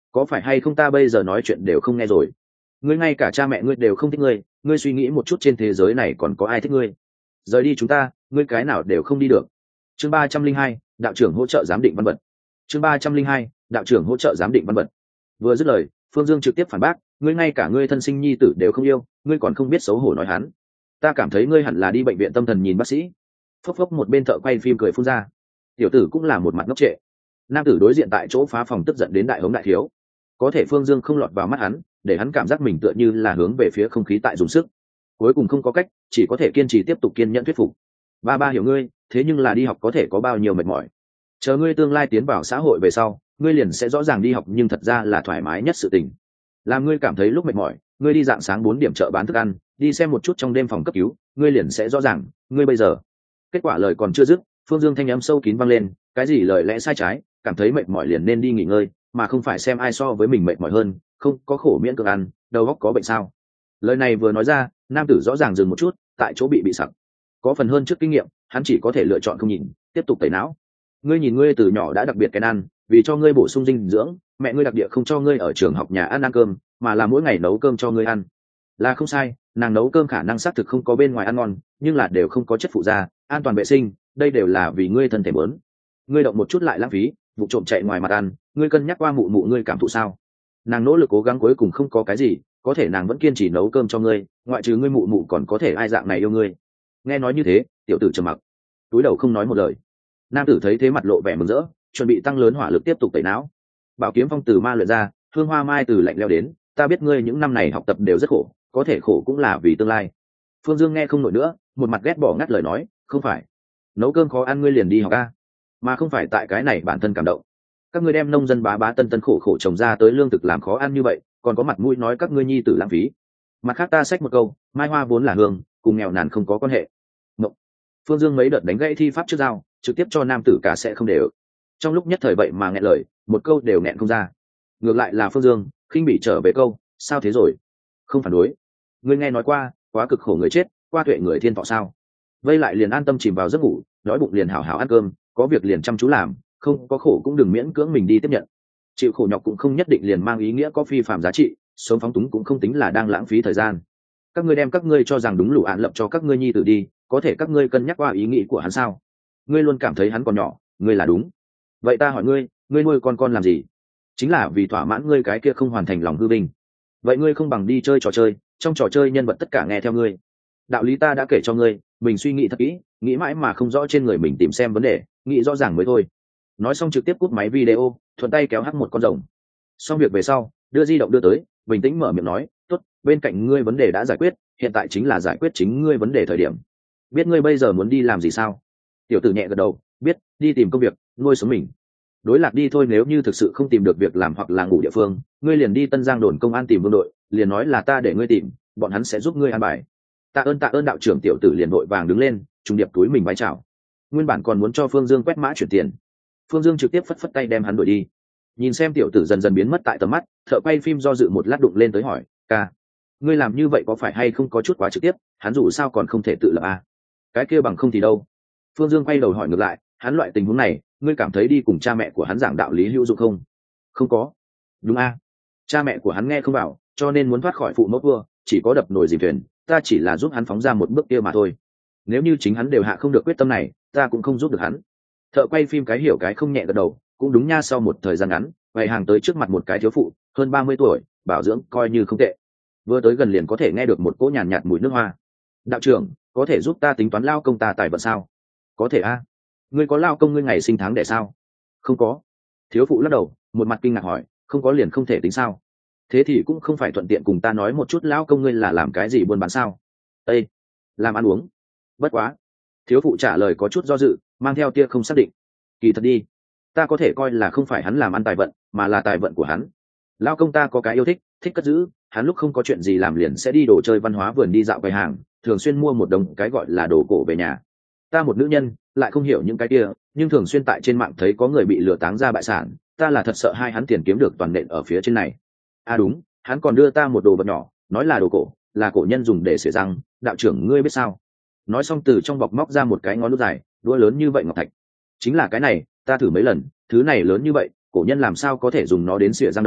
có phải hay không ta bây giờ nói chuyện đều không nghe rồi? Ngươi ngay cả cha mẹ ngươi đều không thích ngươi, ngươi suy nghĩ một chút trên thế giới này còn có ai thích ngươi? Rời đi chúng ta, ngươi cái nào đều không đi được. Chương ba trăm linh hai, đạo trưởng hỗ trợ giám định văn vật. Chương ba trăm linh hai, đạo trưởng hỗ trợ giám định văn vật. Vừa dứt lời, Phương Dương trực tiếp phản bác, ngươi ngay cả ngươi thân sinh nhi tử đều không yêu, ngươi còn không biết xấu hổ nói hắn. Ta cảm thấy ngươi hẳn là đi bệnh viện tâm thần nhìn bác sĩ. Phốc phốc một bên thợ quay phim cười phun ra. Tiểu tử cũng là một mặt ngốc trệ. Nam tử đối diện tại chỗ phá phòng tức giận đến đại hống đại thiếu. Có thể Phương Dương không lọt vào mắt hắn, để hắn cảm giác mình tựa như là hướng về phía không khí tại dùng sức. Cuối cùng không có cách, chỉ có thể kiên trì tiếp tục kiên nhẫn thuyết phục. Ba ba hiểu ngươi, thế nhưng là đi học có thể có bao nhiêu mệt mỏi. Chờ ngươi tương lai tiến vào xã hội về sau, ngươi liền sẽ rõ ràng đi học nhưng thật ra là thoải mái nhất sự tình. Làm ngươi cảm thấy lúc mệt mỏi, ngươi đi dạng sáng bốn điểm chợ bán thức ăn, đi xem một chút trong đêm phòng cấp cứu, ngươi liền sẽ rõ ràng, ngươi bây giờ. Kết quả lời còn chưa dứt, Phương Dương thanh âm sâu kín vang lên, cái gì lời lẽ sai trái, cảm thấy mệt mỏi liền nên đi nghỉ ngơi, mà không phải xem ai so với mình mệt mỏi hơn, không có khổ miễn cưỡng ăn, đầu óc có bệnh sao? Lời này vừa nói ra, nam tử rõ ràng dừng một chút, tại chỗ bị bị sặc. Có phần hơn trước kinh nghiệm, hắn chỉ có thể lựa chọn không nhìn, tiếp tục tẩy não. Ngươi nhìn ngươi từ nhỏ đã đặc biệt cái ăn, vì cho ngươi bổ sung dinh dưỡng, mẹ ngươi đặc địa không cho ngươi ở trường học nhà ăn ăn cơm, mà là mỗi ngày nấu cơm cho ngươi ăn. Là không sai, nàng nấu cơm khả năng xác thực không có bên ngoài ăn ngon, nhưng là đều không có chất phụ gia, an toàn vệ sinh, đây đều là vì ngươi thân thể muốn. Ngươi động một chút lại lãng phí, vụ trộm chạy ngoài mặt ăn, ngươi cân nhắc qua mụ mụ ngươi cảm thụ sao? Nàng nỗ lực cố gắng cuối cùng không có cái gì, có thể nàng vẫn kiên trì nấu cơm cho ngươi, ngoại trừ ngươi mụ mụ còn có thể ai dạng này yêu ngươi. Nghe nói như thế, tiểu tử trầm mặc, túi đầu không nói một lời. Nam tử thấy thế mặt lộ vẻ mừng rỡ, chuẩn bị tăng lớn hỏa lực tiếp tục tẩy não. Bảo kiếm phong từ ma luyện ra, hương hoa mai từ lạnh leo đến, ta biết ngươi những năm này học tập đều rất khổ, có thể khổ cũng là vì tương lai. Phương Dương nghe không nổi nữa, một mặt ghét bỏ ngắt lời nói, không phải nấu cơm khó ăn ngươi liền đi học a, mà không phải tại cái này bản thân cảm động. Các ngươi đem nông dân bá bá tân tân khổ khổ trồng ra tới lương thực làm khó ăn như vậy, còn có mặt mũi nói các ngươi nhi tử lãng phí. Mặt khác ta xách một câu, mai hoa vốn là hương, cùng nghèo nàn không có quan hệ. Mộng. Phương Dương mấy đợt đánh gãy thi pháp trước dao, trực tiếp cho nam tử cả sẽ không đều. Trong lúc nhất thời vậy mà nghẹn lời, một câu đều nghẹn không ra. Ngược lại là Phương Dương khinh bị trở về câu, sao thế rồi? Không phản đối. Ngươi nghe nói qua, quá cực khổ người chết, qua tuệ người thiên thọ sao? Vây lại liền an tâm chìm vào giấc ngủ, đói bụng liền hảo hảo ăn cơm, có việc liền chăm chú làm, không có khổ cũng đừng miễn cưỡng mình đi tiếp nhận. Chịu khổ nhọc cũng không nhất định liền mang ý nghĩa có phi phạm giá trị, sống phóng túng cũng không tính là đang lãng phí thời gian. Các ngươi đem các ngươi cho rằng đúng lũ án lập cho các ngươi nhi tử đi, có thể các ngươi cân nhắc qua ý nghĩ của hắn sao? Ngươi luôn cảm thấy hắn còn nhỏ, ngươi là đúng. Vậy ta hỏi ngươi, ngươi nuôi con con làm gì? Chính là vì thỏa mãn ngươi cái kia không hoàn thành lòng hư vinh. Vậy ngươi không bằng đi chơi trò chơi, trong trò chơi nhân vật tất cả nghe theo ngươi. Đạo lý ta đã kể cho ngươi, mình suy nghĩ thật kỹ, nghĩ mãi mà không rõ trên người mình tìm xem vấn đề, nghĩ rõ ràng mới thôi. Nói xong trực tiếp cúp máy video, thuận tay kéo hắt một con rồng. Xong việc về sau, đưa di động đưa tới, bình tĩnh mở miệng nói, tốt, bên cạnh ngươi vấn đề đã giải quyết, hiện tại chính là giải quyết chính ngươi vấn đề thời điểm. Biết ngươi bây giờ muốn đi làm gì sao? Tiểu tử nhẹ gật đầu, biết, đi tìm công việc, nuôi sống mình. Đối lạc đi thôi, nếu như thực sự không tìm được việc làm hoặc là ngủ địa phương, ngươi liền đi Tân Giang đồn công an tìm vương đội, liền nói là ta để ngươi tìm, bọn hắn sẽ giúp ngươi an bài. Tạ ơn tạ ơn đạo trưởng. Tiểu tử liền vội vàng đứng lên, trùng điệp túi mình vái chào. Nguyên bản còn muốn cho Phương Dương quét mã chuyển tiền, Phương Dương trực tiếp phất phất tay đem hắn đuổi đi. Nhìn xem tiểu tử dần dần biến mất tại tầm mắt, thợ quay phim do dự một lát đụng lên tới hỏi, ca, ngươi làm như vậy có phải hay không có chút quá trực tiếp, hắn dù sao còn không thể tự lập à? Cái kia bằng không thì đâu? Phương Dương quay đầu hỏi ngược lại, hắn loại tình huống này, ngươi cảm thấy đi cùng cha mẹ của hắn giảng đạo lý hữu dụng không? Không có. Đúng a, cha mẹ của hắn nghe không vào, cho nên muốn thoát khỏi phụ mẫu vua, chỉ có đập nồi dìm thuyền, ta chỉ là giúp hắn phóng ra một bước kia mà thôi. Nếu như chính hắn đều hạ không được quyết tâm này, ta cũng không giúp được hắn. Thợ quay phim cái hiểu cái không nhẹ gật đầu, cũng đúng nha. Sau một thời gian ngắn, bày hàng tới trước mặt một cái thiếu phụ, hơn ba mươi tuổi, bảo dưỡng coi như không tệ. Vừa tới gần liền có thể nghe được một cỗ nhàn nhạt, nhạt mùi nước hoa. Đạo trưởng, có thể giúp ta tính toán lao công ta tài vận sao? Có thể a. Ngươi có lao công ngươi ngày sinh tháng đẻ sao? Không có. Thiếu phụ lắc đầu, một mặt kinh ngạc hỏi, không có liền không thể tính sao? Thế thì cũng không phải thuận tiện cùng ta nói một chút lao công ngươi là làm cái gì buôn bán sao? Ê, làm ăn uống. Bất quá. Thiếu phụ trả lời có chút do dự, mang theo tia không xác định. Kỳ thật đi, ta có thể coi là không phải hắn làm ăn tài vận, mà là tài vận của hắn. Lao công ta có cái yêu thích, thích cất giữ, hắn lúc không có chuyện gì làm liền sẽ đi đồ chơi văn hóa vườn đi dạo quầy hàng, thường xuyên mua một đồng cái gọi là đồ cổ về nhà. Ta một nữ nhân lại không hiểu những cái kia, nhưng thường xuyên tại trên mạng thấy có người bị lừa táng ra bại sản, ta là thật sợ hai hắn tiền kiếm được toàn nện ở phía trên này. À đúng, hắn còn đưa ta một đồ vật nhỏ, nói là đồ cổ, là cổ nhân dùng để xỉa răng, đạo trưởng ngươi biết sao? Nói xong từ trong bọc móc ra một cái ngón nút dài, đũa lớn như vậy ngọc thạch. Chính là cái này, ta thử mấy lần, thứ này lớn như vậy, cổ nhân làm sao có thể dùng nó đến xỉa răng đâu,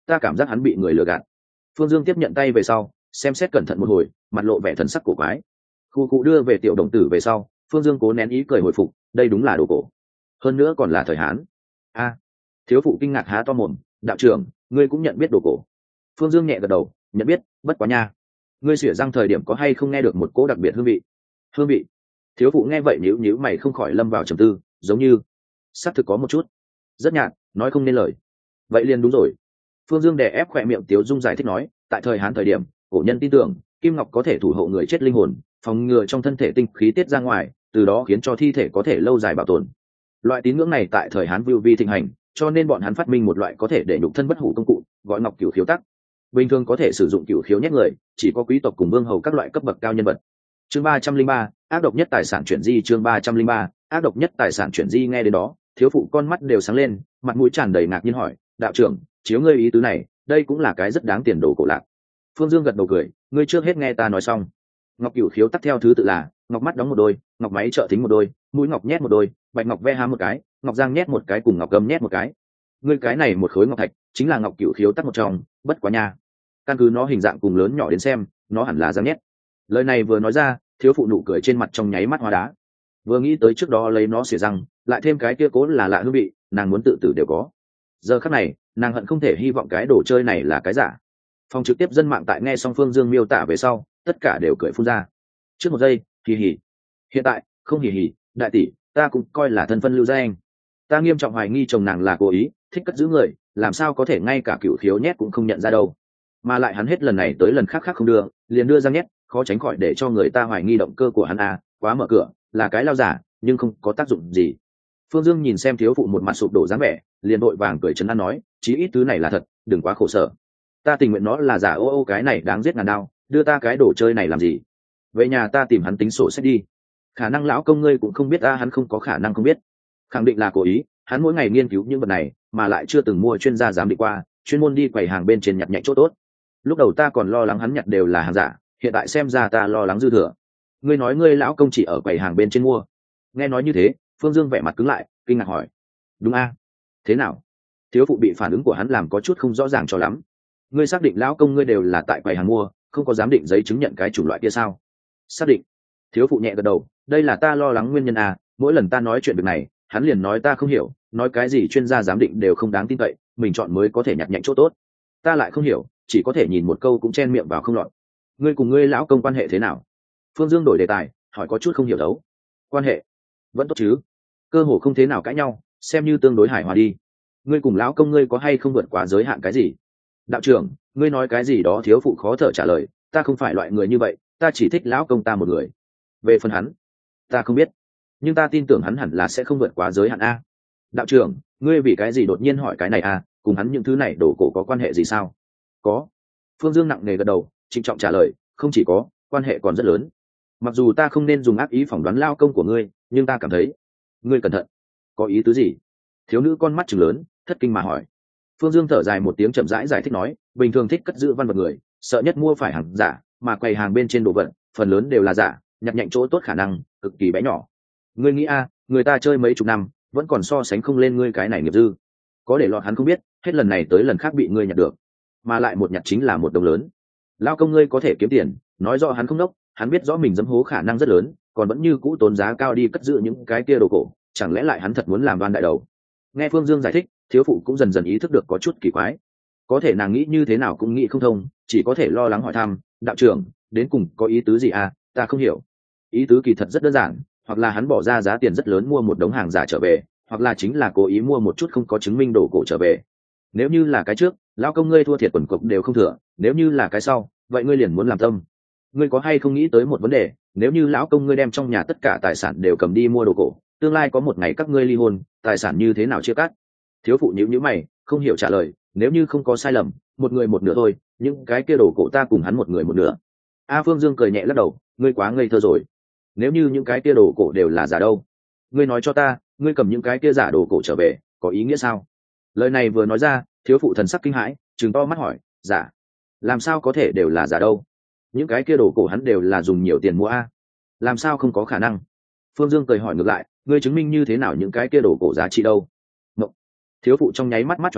ta cảm giác hắn bị người lừa gạt. Phương Dương tiếp nhận tay về sau, xem xét cẩn thận một hồi, mặt lộ vẻ thần sắc cổ quái. Khu cụ đưa về tiểu đồng tử về sau, Phương Dương cố nén ý cười hồi phục, đây đúng là đồ cổ, hơn nữa còn là thời Hán. A, thiếu phụ kinh ngạc há to mồm, đạo trưởng, ngươi cũng nhận biết đồ cổ? Phương Dương nhẹ gật đầu, nhận biết, bất quá nha, ngươi xỉa răng thời điểm có hay không nghe được một cỗ đặc biệt hương vị? Hương vị? Thiếu phụ nghe vậy nhíu nhíu mày không khỏi lâm vào trầm tư, giống như xác thực có một chút, rất nhạt, nói không nên lời. Vậy liền đúng rồi. Phương Dương đè ép khỏe miệng tiếu dung giải thích nói, tại thời Hán thời điểm, cổ nhân tin tưởng kim ngọc có thể thủ hộ người chết linh hồn, phòng ngừa trong thân thể tinh khí tiết ra ngoài, từ đó khiến cho thi thể có thể lâu dài bảo tồn. Loại tín ngưỡng này tại thời Hán vưu vi thịnh hành, cho nên bọn hắn phát minh một loại có thể để nhục thân bất hủ công cụ, gọi ngọc cửu khiếu tắc. Bình thường có thể sử dụng cửu khiếu nhét người, chỉ có quý tộc cùng vương hầu các loại cấp bậc cao nhân vật. Chương ba trăm linh ba, ác độc nhất tài sản chuyển di. Chương ba trăm linh ba, ác độc nhất tài sản chuyển di. Nghe đến đó, thiếu phụ con mắt đều sáng lên, mặt mũi tràn đầy ngạc nhiên hỏi, đạo trưởng, chiếu ngươi ý tứ này, đây cũng là cái rất đáng tiền đồ cổ lạc. Phương Dương gật đầu cười, ngươi trước hết nghe ta nói xong. Ngọc cửu khiếu tắc theo thứ tự là ngọc mắt đóng một đôi, ngọc máy trợ thính một đôi, mũi ngọc nhét một đôi, bạch ngọc ve há một cái, ngọc giang nhét một cái, cùng ngọc gấm nhét một cái. Ngươi cái này một khối ngọc thạch chính là ngọc cửu khiếu tắc một trong, bất quá nha, căn cứ nó hình dạng cùng lớn nhỏ đến xem, nó hẳn là giang nhét. Lời này vừa nói ra, thiếu phụ nụ cười trên mặt trong nháy mắt hóa đá. Vừa nghĩ tới trước đó lấy nó xỉa răng, lại thêm cái kia cố là lạ hương vị, nàng muốn tự tử đều có. Giờ khắc này, nàng hận không thể hy vọng cái đồ chơi này là cái giả. Phòng trực tiếp dân mạng tại nghe xong Phương Dương miêu tả về sau, tất cả đều cười phun ra. Trước một giây, hì hì. Hiện tại, không hì hì, đại tỷ, ta cũng coi là thân phân lưu danh. Ta nghiêm trọng hoài nghi chồng nàng là cố ý, thích cất giữ người, làm sao có thể ngay cả cửu khiếu nhét cũng không nhận ra đâu. Mà lại hắn hết lần này tới lần khác khác không đưa, liền đưa ra nhét, khó tránh khỏi để cho người ta hoài nghi động cơ của hắn à, quá mở cửa, là cái lao giả, nhưng không có tác dụng gì. Phương Dương nhìn xem thiếu phụ một mặt sụp đổ dáng vẻ, liền vội vàng cười trấn an nói, chí ít thứ này là thật, đừng quá khổ sở. Ta tình nguyện nó là giả, ô ô cái này đáng giết ngàn đao, đưa ta cái đồ chơi này làm gì? Về nhà ta tìm hắn tính sổ sách đi. Khả năng lão công ngươi cũng không biết ta, hắn không có khả năng không biết. Khẳng định là cố ý, hắn mỗi ngày nghiên cứu những vật này, mà lại chưa từng mua chuyên gia giám định qua, chuyên môn đi quầy hàng bên trên nhặt nhạnh chỗ tốt. Lúc đầu ta còn lo lắng hắn nhặt đều là hàng giả, hiện tại xem ra ta lo lắng dư thừa. Ngươi nói ngươi lão công chỉ ở quầy hàng bên trên mua? Nghe nói như thế, Phương Dương vẻ mặt cứng lại, kinh ngạc hỏi, đúng a? Thế nào? Thiếu phụ bị phản ứng của hắn làm có chút không rõ ràng cho lắm. Ngươi xác định lão công ngươi đều là tại quầy hàng mua, không có giám định giấy chứng nhận cái chủng loại kia sao? Xác định. Thiếu phụ nhẹ gật đầu, đây là ta lo lắng nguyên nhân à, mỗi lần ta nói chuyện việc này, hắn liền nói ta không hiểu, nói cái gì chuyên gia giám định đều không đáng tin cậy, mình chọn mới có thể nhặt nhạnh chỗ tốt. Ta lại không hiểu, chỉ có thể nhìn một câu cũng chen miệng vào không lọt. Ngươi cùng ngươi lão công quan hệ thế nào? Phương Dương đổi đề tài, hỏi có chút không hiểu đấu. Quan hệ vẫn tốt chứ, cơ hồ không thế nào cãi nhau, xem như tương đối hài hòa đi. Ngươi cùng lão công ngươi có hay không vượt quá giới hạn cái gì? Đạo trưởng, ngươi nói cái gì đó? Thiếu phụ khó thở trả lời, ta không phải loại người như vậy, ta chỉ thích lão công ta một người. Về phần hắn, ta không biết, nhưng ta tin tưởng hắn hẳn là sẽ không vượt quá giới hạn a. Đạo trưởng, ngươi vì cái gì đột nhiên hỏi cái này a? Cùng hắn những thứ này đổ cổ có quan hệ gì sao? Có. Phương Dương nặng nề gật đầu, trịnh trọng trả lời, không chỉ có, quan hệ còn rất lớn. Mặc dù ta không nên dùng ác ý phỏng đoán lao công của ngươi, nhưng ta cảm thấy, ngươi cẩn thận. Có ý tứ gì? Thiếu nữ con mắt trừng lớn, thất kinh mà hỏi. Phương Dương thở dài một tiếng chậm rãi giải thích nói, bình thường thích cất giữ văn vật người, sợ nhất mua phải hàng giả, mà quầy hàng bên trên đồ vật, phần lớn đều là giả, nhặt nhạnh chỗ tốt khả năng cực kỳ bé nhỏ. Ngươi nghĩ a, người ta chơi mấy chục năm, vẫn còn so sánh không lên ngươi cái này nghiệp dư. Có để lọt hắn không biết, hết lần này tới lần khác bị ngươi nhặt được, mà lại một nhặt chính là một đồng lớn. Lao công ngươi có thể kiếm tiền, nói rõ hắn không đốc, hắn biết rõ mình dẫm hố khả năng rất lớn, còn vẫn như cũ tốn giá cao đi cất giữ những cái kia đồ cổ, chẳng lẽ lại hắn thật muốn làm đoan đại đầu? Nghe Phương Dương giải thích, thiếu phụ cũng dần dần ý thức được có chút kỳ quái. Có thể nàng nghĩ như thế nào cũng nghĩ không thông, chỉ có thể lo lắng hỏi thăm, đạo trưởng, đến cùng có ý tứ gì à, ta không hiểu. Ý tứ kỳ thật rất đơn giản, hoặc là hắn bỏ ra giá tiền rất lớn mua một đống hàng giả trở về, hoặc là chính là cố ý mua một chút không có chứng minh đồ cổ trở về. Nếu như là cái trước, lão công ngươi thua thiệt quần cục đều không thừa, nếu như là cái sau, vậy ngươi liền muốn làm tâm. Ngươi có hay không nghĩ tới một vấn đề, nếu như lão công ngươi đem trong nhà tất cả tài sản đều cầm đi mua đồ cổ, tương lai có một ngày các ngươi ly hôn, tài sản như thế nào chia cắt? Thiếu phụ nhíu nhíu mày, không hiểu trả lời, nếu như không có sai lầm, một người một nửa thôi, những cái kia đồ cổ ta cùng hắn một người một nửa. A Phương Dương cười nhẹ lắc đầu, ngươi quá ngây thơ rồi. Nếu như những cái kia đồ cổ đều là giả đâu? Ngươi nói cho ta, ngươi cầm những cái kia giả đồ cổ trở về, có ý nghĩa sao? Lời này vừa nói ra, thiếu phụ thần sắc kinh hãi, trừng to mắt hỏi, giả? Làm sao có thể đều là giả đâu? Những cái kia đồ cổ hắn đều là dùng nhiều tiền mua a, làm sao không có khả năng? Phương Dương cười hỏi ngược lại, ngươi chứng minh như thế nào những cái kia đồ cổ giá trị đâu? Mộng. Thiếu phụ trong nháy mắt mắt tròn váng,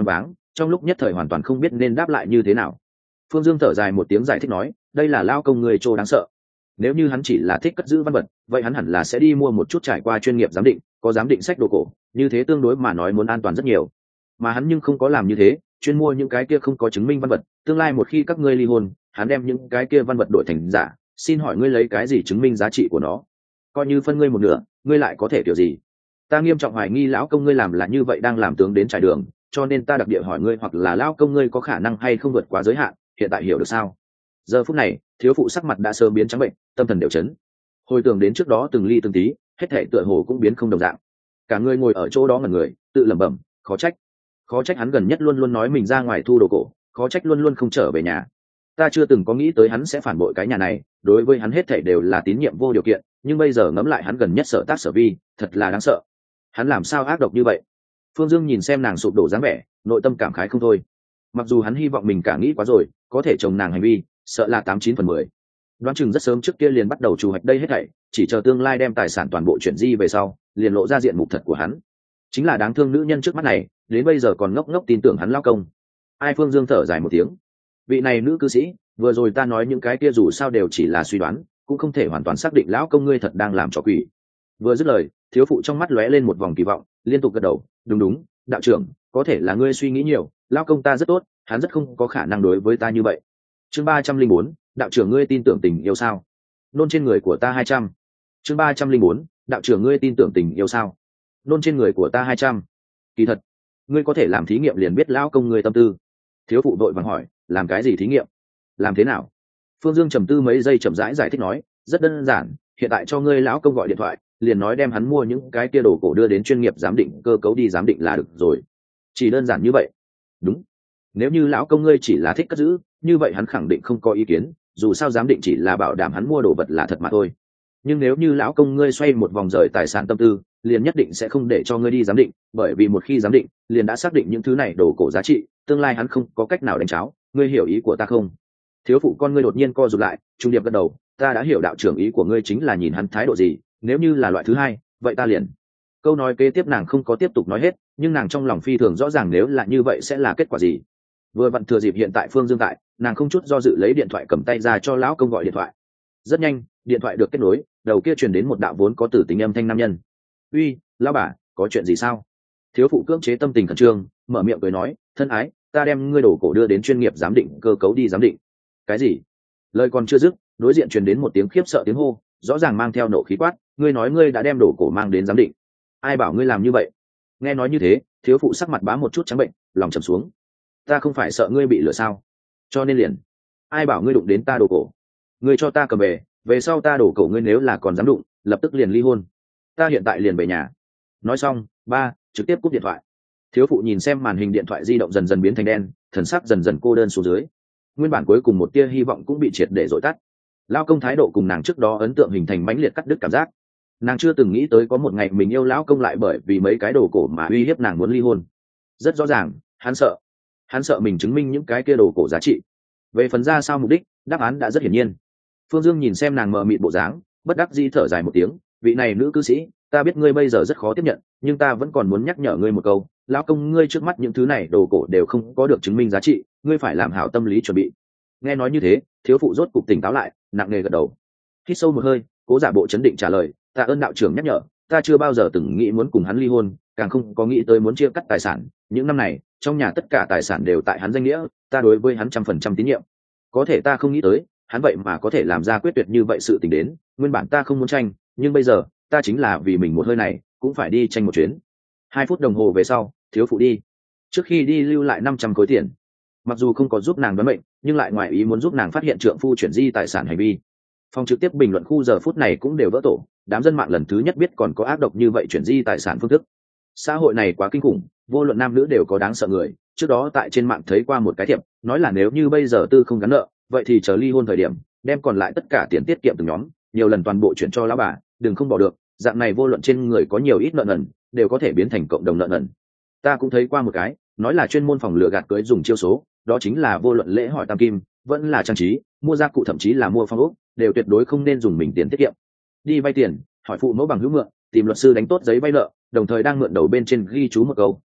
trong lúc nhất thời hoàn toàn không biết nên đáp lại như thế nào. Phương Dương thở dài một tiếng giải thích nói, đây là lao công người trô đáng sợ. Nếu như hắn chỉ là thích cất giữ văn vật, vậy hắn hẳn là sẽ đi mua một chút trải qua chuyên nghiệp giám định, có giám định sách đồ cổ, như thế tương đối mà nói muốn an toàn rất nhiều. Mà hắn nhưng không có làm như thế, chuyên mua những cái kia không có chứng minh văn vật, tương lai một khi các ngươi ly hôn, hắn đem những cái kia văn vật đổi thành giả, xin hỏi ngươi lấy cái gì chứng minh giá trị của nó? Coi như phân ngươi một nửa, ngươi lại có thể kiểu gì? Ta nghiêm trọng hoài nghi lão công ngươi làm là như vậy đang làm tướng đến trải đường, cho nên ta đặc địa hỏi ngươi, hoặc là lão công ngươi có khả năng hay không vượt quá giới hạn, hiện tại hiểu được sao? Giờ phút này, thiếu phụ sắc mặt đã sớm biến trắng bệnh, tâm thần đều chấn. Hồi tưởng đến trước đó từng ly từng tí, hết thảy tựa hồ cũng biến không đồng dạng. Cả người ngồi ở chỗ đó ngẩn người, tự lẩm bẩm, khó trách, khó trách hắn gần nhất luôn luôn nói mình ra ngoài thu đồ cổ, khó trách luôn luôn không trở về nhà. Ta chưa từng có nghĩ tới hắn sẽ phản bội cái nhà này, đối với hắn hết thảy đều là tín nhiệm vô điều kiện, nhưng bây giờ ngẫm lại hắn gần nhất sở tác sở vi, thật là đáng sợ. Hắn làm sao ác độc như vậy? Phương Dương nhìn xem nàng sụp đổ dáng vẻ, nội tâm cảm khái không thôi. Mặc dù hắn hy vọng mình cả nghĩ quá rồi, có thể chồng nàng hành vi, sợ là tám chín phần mười. Đoán chừng rất sớm trước kia liền bắt đầu chủ hoạch đây hết thảy, chỉ chờ tương lai đem tài sản toàn bộ chuyển di về sau, liền lộ ra diện mục thật của hắn. Chính là đáng thương nữ nhân trước mắt này, đến bây giờ còn ngốc ngốc tin tưởng hắn lao công. Ai? Phương Dương thở dài một tiếng. Vị này nữ cư sĩ, vừa rồi ta nói những cái kia dù sao đều chỉ là suy đoán, cũng không thể hoàn toàn xác định lão công ngươi thật đang làm trò quỷ. Vừa dứt lời, thiếu phụ trong mắt lóe lên một vòng kỳ vọng, liên tục gật đầu, đúng đúng, đạo trưởng, có thể là ngươi suy nghĩ nhiều, lão công ta rất tốt, hắn rất không có khả năng đối với ta như vậy. Chương ba trăm linh bốn, đạo trưởng ngươi tin tưởng tình yêu sao? Nôn trên người của ta hai trăm. Chương ba trăm linh bốn, đạo trưởng ngươi tin tưởng tình yêu sao? Nôn trên người của ta hai trăm. Kỳ thật, ngươi có thể làm thí nghiệm liền biết lão công ngươi tâm tư. Thiếu phụ đội vàng hỏi, làm cái gì thí nghiệm? Làm thế nào? Phương Dương trầm tư mấy giây chậm rãi giải thích nói, rất đơn giản, hiện tại cho ngươi lão công gọi điện thoại, liền nói đem hắn mua những cái kia đồ cổ đưa đến chuyên nghiệp giám định cơ cấu đi giám định là được rồi. Chỉ đơn giản như vậy. Đúng. Nếu như lão công ngươi chỉ là thích cất giữ, như vậy hắn khẳng định không có ý kiến, dù sao giám định chỉ là bảo đảm hắn mua đồ vật là thật mà thôi. Nhưng nếu như lão công ngươi xoay một vòng rời tài sản tâm tư, liền nhất định sẽ không để cho ngươi đi giám định, bởi vì một khi giám định, liền đã xác định những thứ này đồ cổ giá trị, tương lai hắn không có cách nào đánh cháo, ngươi hiểu ý của ta không? Thiếu phụ con ngươi đột nhiên co rụt lại, trung điệp gật đầu, ta đã hiểu đạo trưởng ý của ngươi chính là nhìn hắn thái độ gì, nếu như là loại thứ hai, vậy ta liền. Câu nói kế tiếp nàng không có tiếp tục nói hết, nhưng nàng trong lòng phi thường rõ ràng nếu là như vậy sẽ là kết quả gì. Vừa vặn thừa dịp hiện tại Phương Dương tại, nàng không chút do dự lấy điện thoại cầm tay ra cho lão công gọi điện thoại. Rất nhanh, điện thoại được kết nối, đầu kia truyền đến một đạo vốn có tử tính âm thanh nam nhân. Uy, lão bà, có chuyện gì sao? Thiếu phụ cưỡng chế tâm tình khẩn trương, mở miệng cười nói, thân ái, ta đem ngươi đồ cổ đưa đến chuyên nghiệp giám định cơ cấu đi giám định. Cái gì? Lời còn chưa dứt, đối diện truyền đến một tiếng khiếp sợ tiếng hô, rõ ràng mang theo nộ khí quát, ngươi nói ngươi đã đem đồ cổ mang đến giám định, ai bảo ngươi làm như vậy? Nghe nói như thế, thiếu phụ sắc mặt bá một chút trắng bệnh, lòng trầm xuống. Ta không phải sợ ngươi bị lừa sao? Cho nên liền, ai bảo ngươi đụng đến ta đồ cổ? Ngươi cho ta cầm về, về sau ta đồ cổ ngươi nếu là còn dám đụng, lập tức liền ly hôn. Ta hiện tại liền về nhà. Nói xong, ba, trực tiếp cúp điện thoại. Thiếu phụ nhìn xem màn hình điện thoại di động dần dần biến thành đen, thần sắc dần dần cô đơn xuống dưới. Nguyên bản cuối cùng một tia hy vọng cũng bị triệt để dội tắt. Lão công thái độ cùng nàng trước đó ấn tượng hình thành mãnh liệt cắt đứt cảm giác. Nàng chưa từng nghĩ tới có một ngày mình yêu lão công lại bởi vì mấy cái đồ cổ mà uy hiếp nàng muốn ly hôn. Rất rõ ràng, hắn sợ, hắn sợ mình chứng minh những cái kia đồ cổ giá trị. Về phần ra sao mục đích, đáp án đã rất hiển nhiên. Phương Dương nhìn xem nàng mờ mịt bộ dáng, bất đắc dĩ thở dài một tiếng, vị này nữ cư sĩ, ta biết ngươi bây giờ rất khó tiếp nhận, nhưng ta vẫn còn muốn nhắc nhở ngươi một câu, lão công ngươi trước mắt những thứ này đồ cổ đều không có được chứng minh giá trị, ngươi phải làm hảo tâm lý chuẩn bị. Nghe nói như thế, thiếu phụ rốt cục tỉnh táo lại, nặng nề gật đầu. Hít sâu một hơi, cố giả bộ chấn định trả lời, tạ ơn đạo trưởng nhắc nhở, ta chưa bao giờ từng nghĩ muốn cùng hắn ly hôn, càng không có nghĩ tới muốn chia cắt tài sản, những năm này, trong nhà tất cả tài sản đều tại hắn danh nghĩa, ta đối với hắn trăm phần trăm tín nhiệm. Có thể ta không nghĩ tới, hắn vậy mà có thể làm ra quyết tuyệt như vậy sự tình đến, nguyên bản ta không muốn tranh, nhưng bây giờ, ta chính là vì mình một hơi này, cũng phải đi tranh một chuyến. Hai phút đồng hồ về sau, thiếu phụ đi. Trước khi đi lưu lại năm trăm khối tiền. Mặc dù không có giúp nàng đoán mệnh, nhưng lại ngoài ý muốn giúp nàng phát hiện trượng phu chuyển di tài sản hành vi. Phòng trực tiếp bình luận khu giờ phút này cũng đều vỡ tổ, đám dân mạng lần thứ nhất biết còn có ác độc như vậy chuyển di tài sản phương thức. Xã hội này quá kinh khủng, vô luận nam nữ đều có đáng sợ người. Trước đó tại trên mạng thấy qua một cái thiệp, nói là nếu như bây giờ tư không gắn nợ, vậy thì chờ ly hôn thời điểm, đem còn lại tất cả tiền tiết kiệm từng nhóm, nhiều lần toàn bộ chuyển cho lão bà, đừng không bỏ được, dạng này vô luận trên người có nhiều ít nợ nần, đều có thể biến thành cộng đồng nợ nần. Ta cũng thấy qua một cái, nói là chuyên môn phòng lừa gạt cưới dùng chiêu số, đó chính là vô luận lễ hỏi tam kim, vẫn là trang trí, mua gia cụ thậm chí là mua phong ốc, đều tuyệt đối không nên dùng mình tiền tiết kiệm. Đi vay tiền, hỏi phụ mẫu bằng hữu mượn, tìm luật sư đánh tốt giấy vay nợ, đồng thời đang mượn đầu bên trên ghi chú một câu,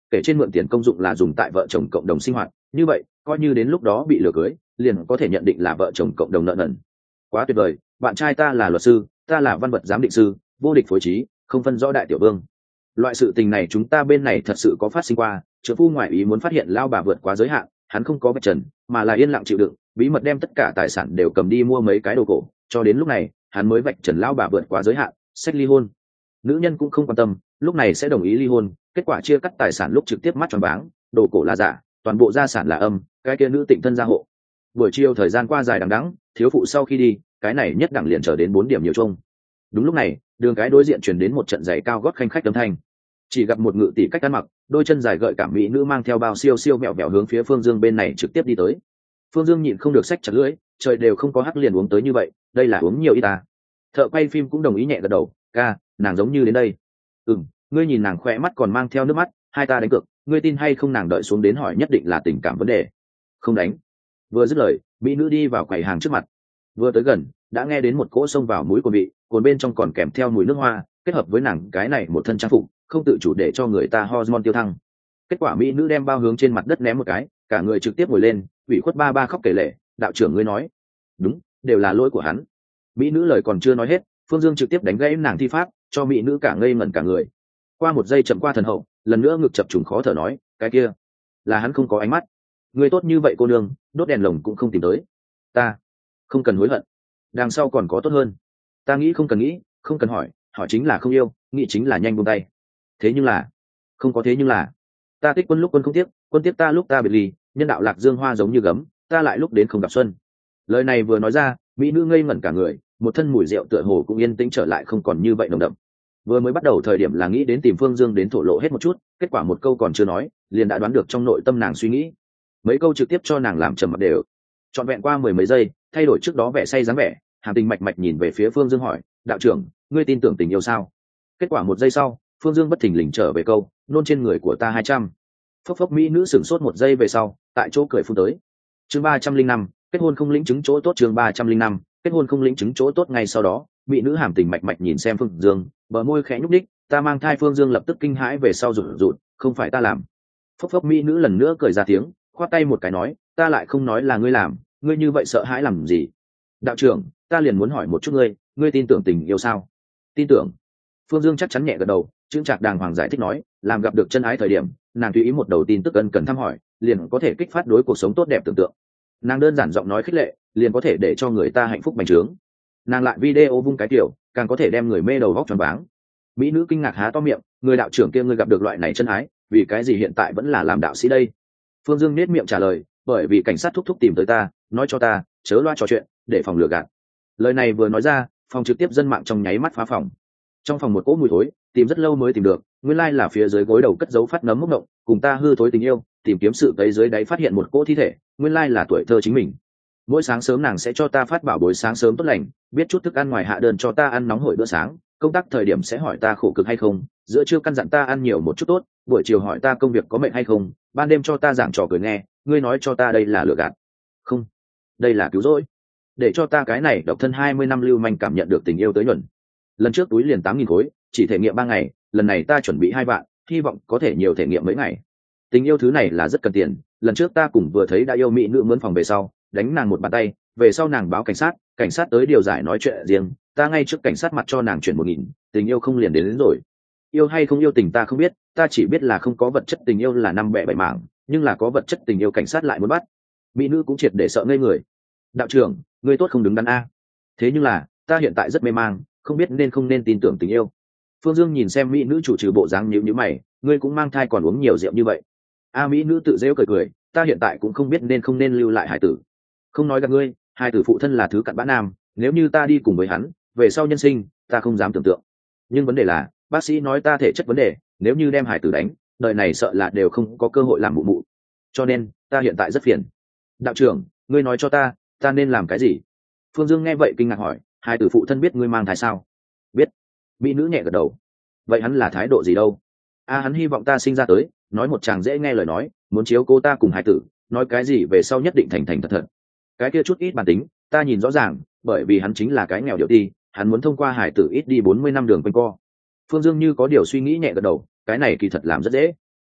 kể trên mượn tiền công dụng là dùng tại vợ chồng cộng đồng sinh hoạt, như vậy coi như đến lúc đó bị lừa cưới liền có thể nhận định là vợ chồng cộng đồng nợ nần. Quá tuyệt vời, bạn trai ta là luật sư, ta là văn vật giám định sư, vô địch phối trí, không phân rõ đại tiểu vương. Loại sự tình này chúng ta bên này thật sự có phát sinh qua, trợ phu ngoại ý muốn phát hiện lao bà vượt quá giới hạn, hắn không có vạch trần mà là yên lặng chịu đựng, bí mật đem tất cả tài sản đều cầm đi mua mấy cái đồ cổ, cho đến lúc này hắn mới vạch trần lao bà vượt quá giới hạn, sách ly hôn. Nữ nhân cũng không quan tâm, lúc này sẽ đồng ý ly hôn, kết quả chia cắt tài sản lúc trực tiếp mắt tròn váng, đồ cổ là giả, toàn bộ gia sản là âm, cái kia nữ tịnh thân gia hộ. Buổi chiều thời gian qua dài đằng đẵng, thiếu phụ sau khi đi, cái này nhất đẳng liền trở đến bốn điểm nhiều chung. Đúng lúc này, đường cái đối diện truyền đến một trận giày cao gót khanh khách âm thanh. Chỉ gặp một ngự tỷ cách ăn mặc, đôi chân dài gợi cảm mỹ nữ mang theo bao siêu siêu mẹo mẹo hướng phía Phương Dương bên này trực tiếp đi tới. Phương Dương nhịn không được xách chặt lưỡi, trời đều không có hắc liền uống tới như vậy, đây là uống nhiều ít ta. Thợ quay phim cũng đồng ý nhẹ gật đầu, ca, nàng giống như đến đây. Ừm, ngươi nhìn nàng khỏe mắt còn mang theo nước mắt, hai ta đánh cược, ngươi tin hay không nàng đợi xuống đến hỏi nhất định là tình cảm vấn đề. Không đánh. Vừa dứt lời, mỹ nữ đi vào quầy hàng trước mặt. Vừa tới gần, đã nghe đến một cỗ xông vào mũi của vị, cồn bên trong còn kèm theo mùi nước hoa, kết hợp với nàng cái này một thân trang phục, không tự chủ để cho người ta hormone tiêu thăng. Kết quả mỹ nữ đem bao hướng trên mặt đất ném một cái, cả người trực tiếp ngồi lên, ủy khuất ba ba khóc kể lể, đạo trưởng ngươi nói, đúng, đều là lỗi của hắn. Mỹ nữ lời còn chưa nói hết, Phương Dương trực tiếp đánh gãy nàng thi pháp, cho mỹ nữ cả ngây ngẩn cả người. Qua một giây chậm qua thần hậu, lần nữa ngực chập trùng khó thở nói, cái kia là hắn không có ánh mắt. Người tốt như vậy cô nương, đốt đèn lồng cũng không tìm tới. Ta không cần hối hận, đằng sau còn có tốt hơn. Ta nghĩ không cần nghĩ, không cần hỏi, hỏi chính là không yêu, nghĩ chính là nhanh buông tay. Thế nhưng là không có thế nhưng là ta thích quân lúc quân không tiếc, quân tiếp ta lúc ta biệt ly, nhân đạo lạc dương hoa giống như gấm, ta lại lúc đến không gặp xuân. Lời này vừa nói ra, mỹ nữ ngây ngẩn cả người, một thân mùi rượu tựa hồ cũng yên tĩnh trở lại, không còn như vậy nồng đậm. Vừa mới bắt đầu thời điểm là nghĩ đến tìm Phương Dương đến thổ lộ hết một chút, kết quả một câu còn chưa nói liền đã đoán được trong nội tâm nàng suy nghĩ, mấy câu trực tiếp cho nàng làm trầm mặc đều. Trọn vẹn qua mười mấy giây, thay đổi trước đó vẻ say dáng vẻ, Hàm Tình mạch mạch nhìn về phía Phương Dương hỏi, đạo trưởng, ngươi tin tưởng tình yêu sao? Kết quả một giây sau, Phương Dương bất thình lình trở về câu, nôn trên người của ta hai trăm. Phốc phốc mỹ nữ sửng sốt một giây về sau, tại chỗ cười phun tới. Chương ba trăm linh năm, kết hôn không lĩnh chứng chỗ tốt. Chương ba trăm linh năm, kết hôn không lĩnh chứng chỗ tốt. Ngay sau đó, mỹ nữ Hàm Tình mạch mạch nhìn xem Phương Dương, bờ môi khẽ nhúc đích, ta mang thai. Phương Dương lập tức kinh hãi về sau rụt rụt, không phải ta làm. Phốc phốc mỹ nữ lần nữa cười ra tiếng, khoát tay một cái nói, ta lại không nói là ngươi làm, ngươi như vậy sợ hãi làm gì? Đạo trưởng, ta liền muốn hỏi một chút ngươi, ngươi tin tưởng tình yêu sao? Tin tưởng. Phương Dương chắc chắn nhẹ gật đầu, chững chạc đàng hoàng giải thích nói, làm gặp được chân ái thời điểm, nàng tùy ý một đầu tin tức ân cần thăm hỏi, liền có thể kích phát đối cuộc sống tốt đẹp tưởng tượng. Nàng đơn giản giọng nói khích lệ, liền có thể để cho người ta hạnh phúc bành trướng. Nàng lại video vung cái tiểu, càng có thể đem người mê đầu vóc choáng váng. Mỹ nữ kinh ngạc há to miệng, người đạo trưởng kia ngươi gặp được loại này chân ái, vì cái gì hiện tại vẫn là làm đạo sĩ đây? Phương Dương nét miệng trả lời, bởi vì cảnh sát thúc thúc tìm tới ta, nói cho ta chớ loa trò chuyện, để phòng lừa gạt. Lời này vừa nói ra, phòng trực tiếp dân mạng trong nháy mắt phá phòng. Trong phòng một cỗ mùi thối, tìm rất lâu mới tìm được, nguyên lai là phía dưới gối đầu cất dấu phát nấm mốc động, cùng ta hư thối tình yêu, tìm kiếm sự tấy dưới đáy phát hiện một cỗ thi thể, nguyên lai là tuổi thơ chính mình. Mỗi sáng sớm nàng sẽ cho ta phát bảo bối sáng sớm tốt lành, biết chút thức ăn ngoài hạ đơn cho ta ăn nóng hổi bữa sáng, công tác thời điểm sẽ hỏi ta khổ cực hay không, giữa trưa căn dặn ta ăn nhiều một chút tốt, buổi chiều hỏi ta công việc có mệt hay không, ban đêm cho ta giảng trò cười nghe, ngươi nói cho ta đây là lừa gạt. Không, đây là cứu rỗi, để cho ta cái này độc thân hai mươi năm lưu manh cảm nhận được tình yêu tới nhuần. Lần trước túi liền tám nghìn khối, chỉ thể nghiệm ba ngày, lần này ta chuẩn bị hai vạn, hy vọng có thể nhiều thể nghiệm mấy ngày. Tình yêu thứ này là rất cần tiền, lần trước ta cùng vừa thấy đã yêu mỹ nữ mướn phòng về sau, đánh nàng một bàn tay, về sau nàng báo cảnh sát, cảnh sát tới điều giải nói chuyện riêng, ta ngay trước cảnh sát mặt cho nàng chuyển một nghìn, tình yêu không liền đến, đến rồi. Yêu hay không yêu tình ta không biết, ta chỉ biết là không có vật chất tình yêu là năm bẻ bảy mảng, nhưng là có vật chất tình yêu cảnh sát lại muốn bắt. Mỹ nữ cũng triệt để sợ ngây người. Đạo trưởng, ngươi tốt không đứng đắn a. Thế nhưng là, ta hiện tại rất mê mang, không biết nên không nên tin tưởng tình yêu. Phương Dương nhìn xem mỹ nữ chủ trừ bộ dáng nhíu nhíu mày, ngươi cũng mang thai còn uống nhiều rượu như vậy. A mỹ nữ tự giễu cười cười, ta hiện tại cũng không biết nên không nên lưu lại hải tử. Không nói gặp ngươi, hải tử phụ thân là thứ cặn bã nam, nếu như ta đi cùng với hắn, về sau nhân sinh, ta không dám tưởng tượng. Nhưng vấn đề là, bác sĩ nói ta thể chất vấn đề, nếu như đem hải tử đánh, đời này sợ là đều không có cơ hội làm mụ mụ. Cho nên, ta hiện tại rất phiền. Đạo trưởng, ngươi nói cho ta, ta nên làm cái gì? Phương Dương nghe vậy kinh ngạc hỏi, hải tử phụ thân biết ngươi mang thai sao? Biết. Mỹ nữ nhẹ gật đầu. Vậy hắn là thái độ gì đâu? A hắn hy vọng ta sinh ra tới, nói một chàng dễ nghe lời nói, muốn chiếu cô ta cùng hải tử, nói cái gì về sau nhất định thành thành thật thật. Cái kia chút ít bản tính, ta nhìn rõ ràng, bởi vì hắn chính là cái nghèo điệu ti, hắn muốn thông qua hải tử ít đi bốn mươi năm đường quanh co. Phương Dương như có điều suy nghĩ nhẹ gật đầu, cái này kỳ thật làm rất dễ.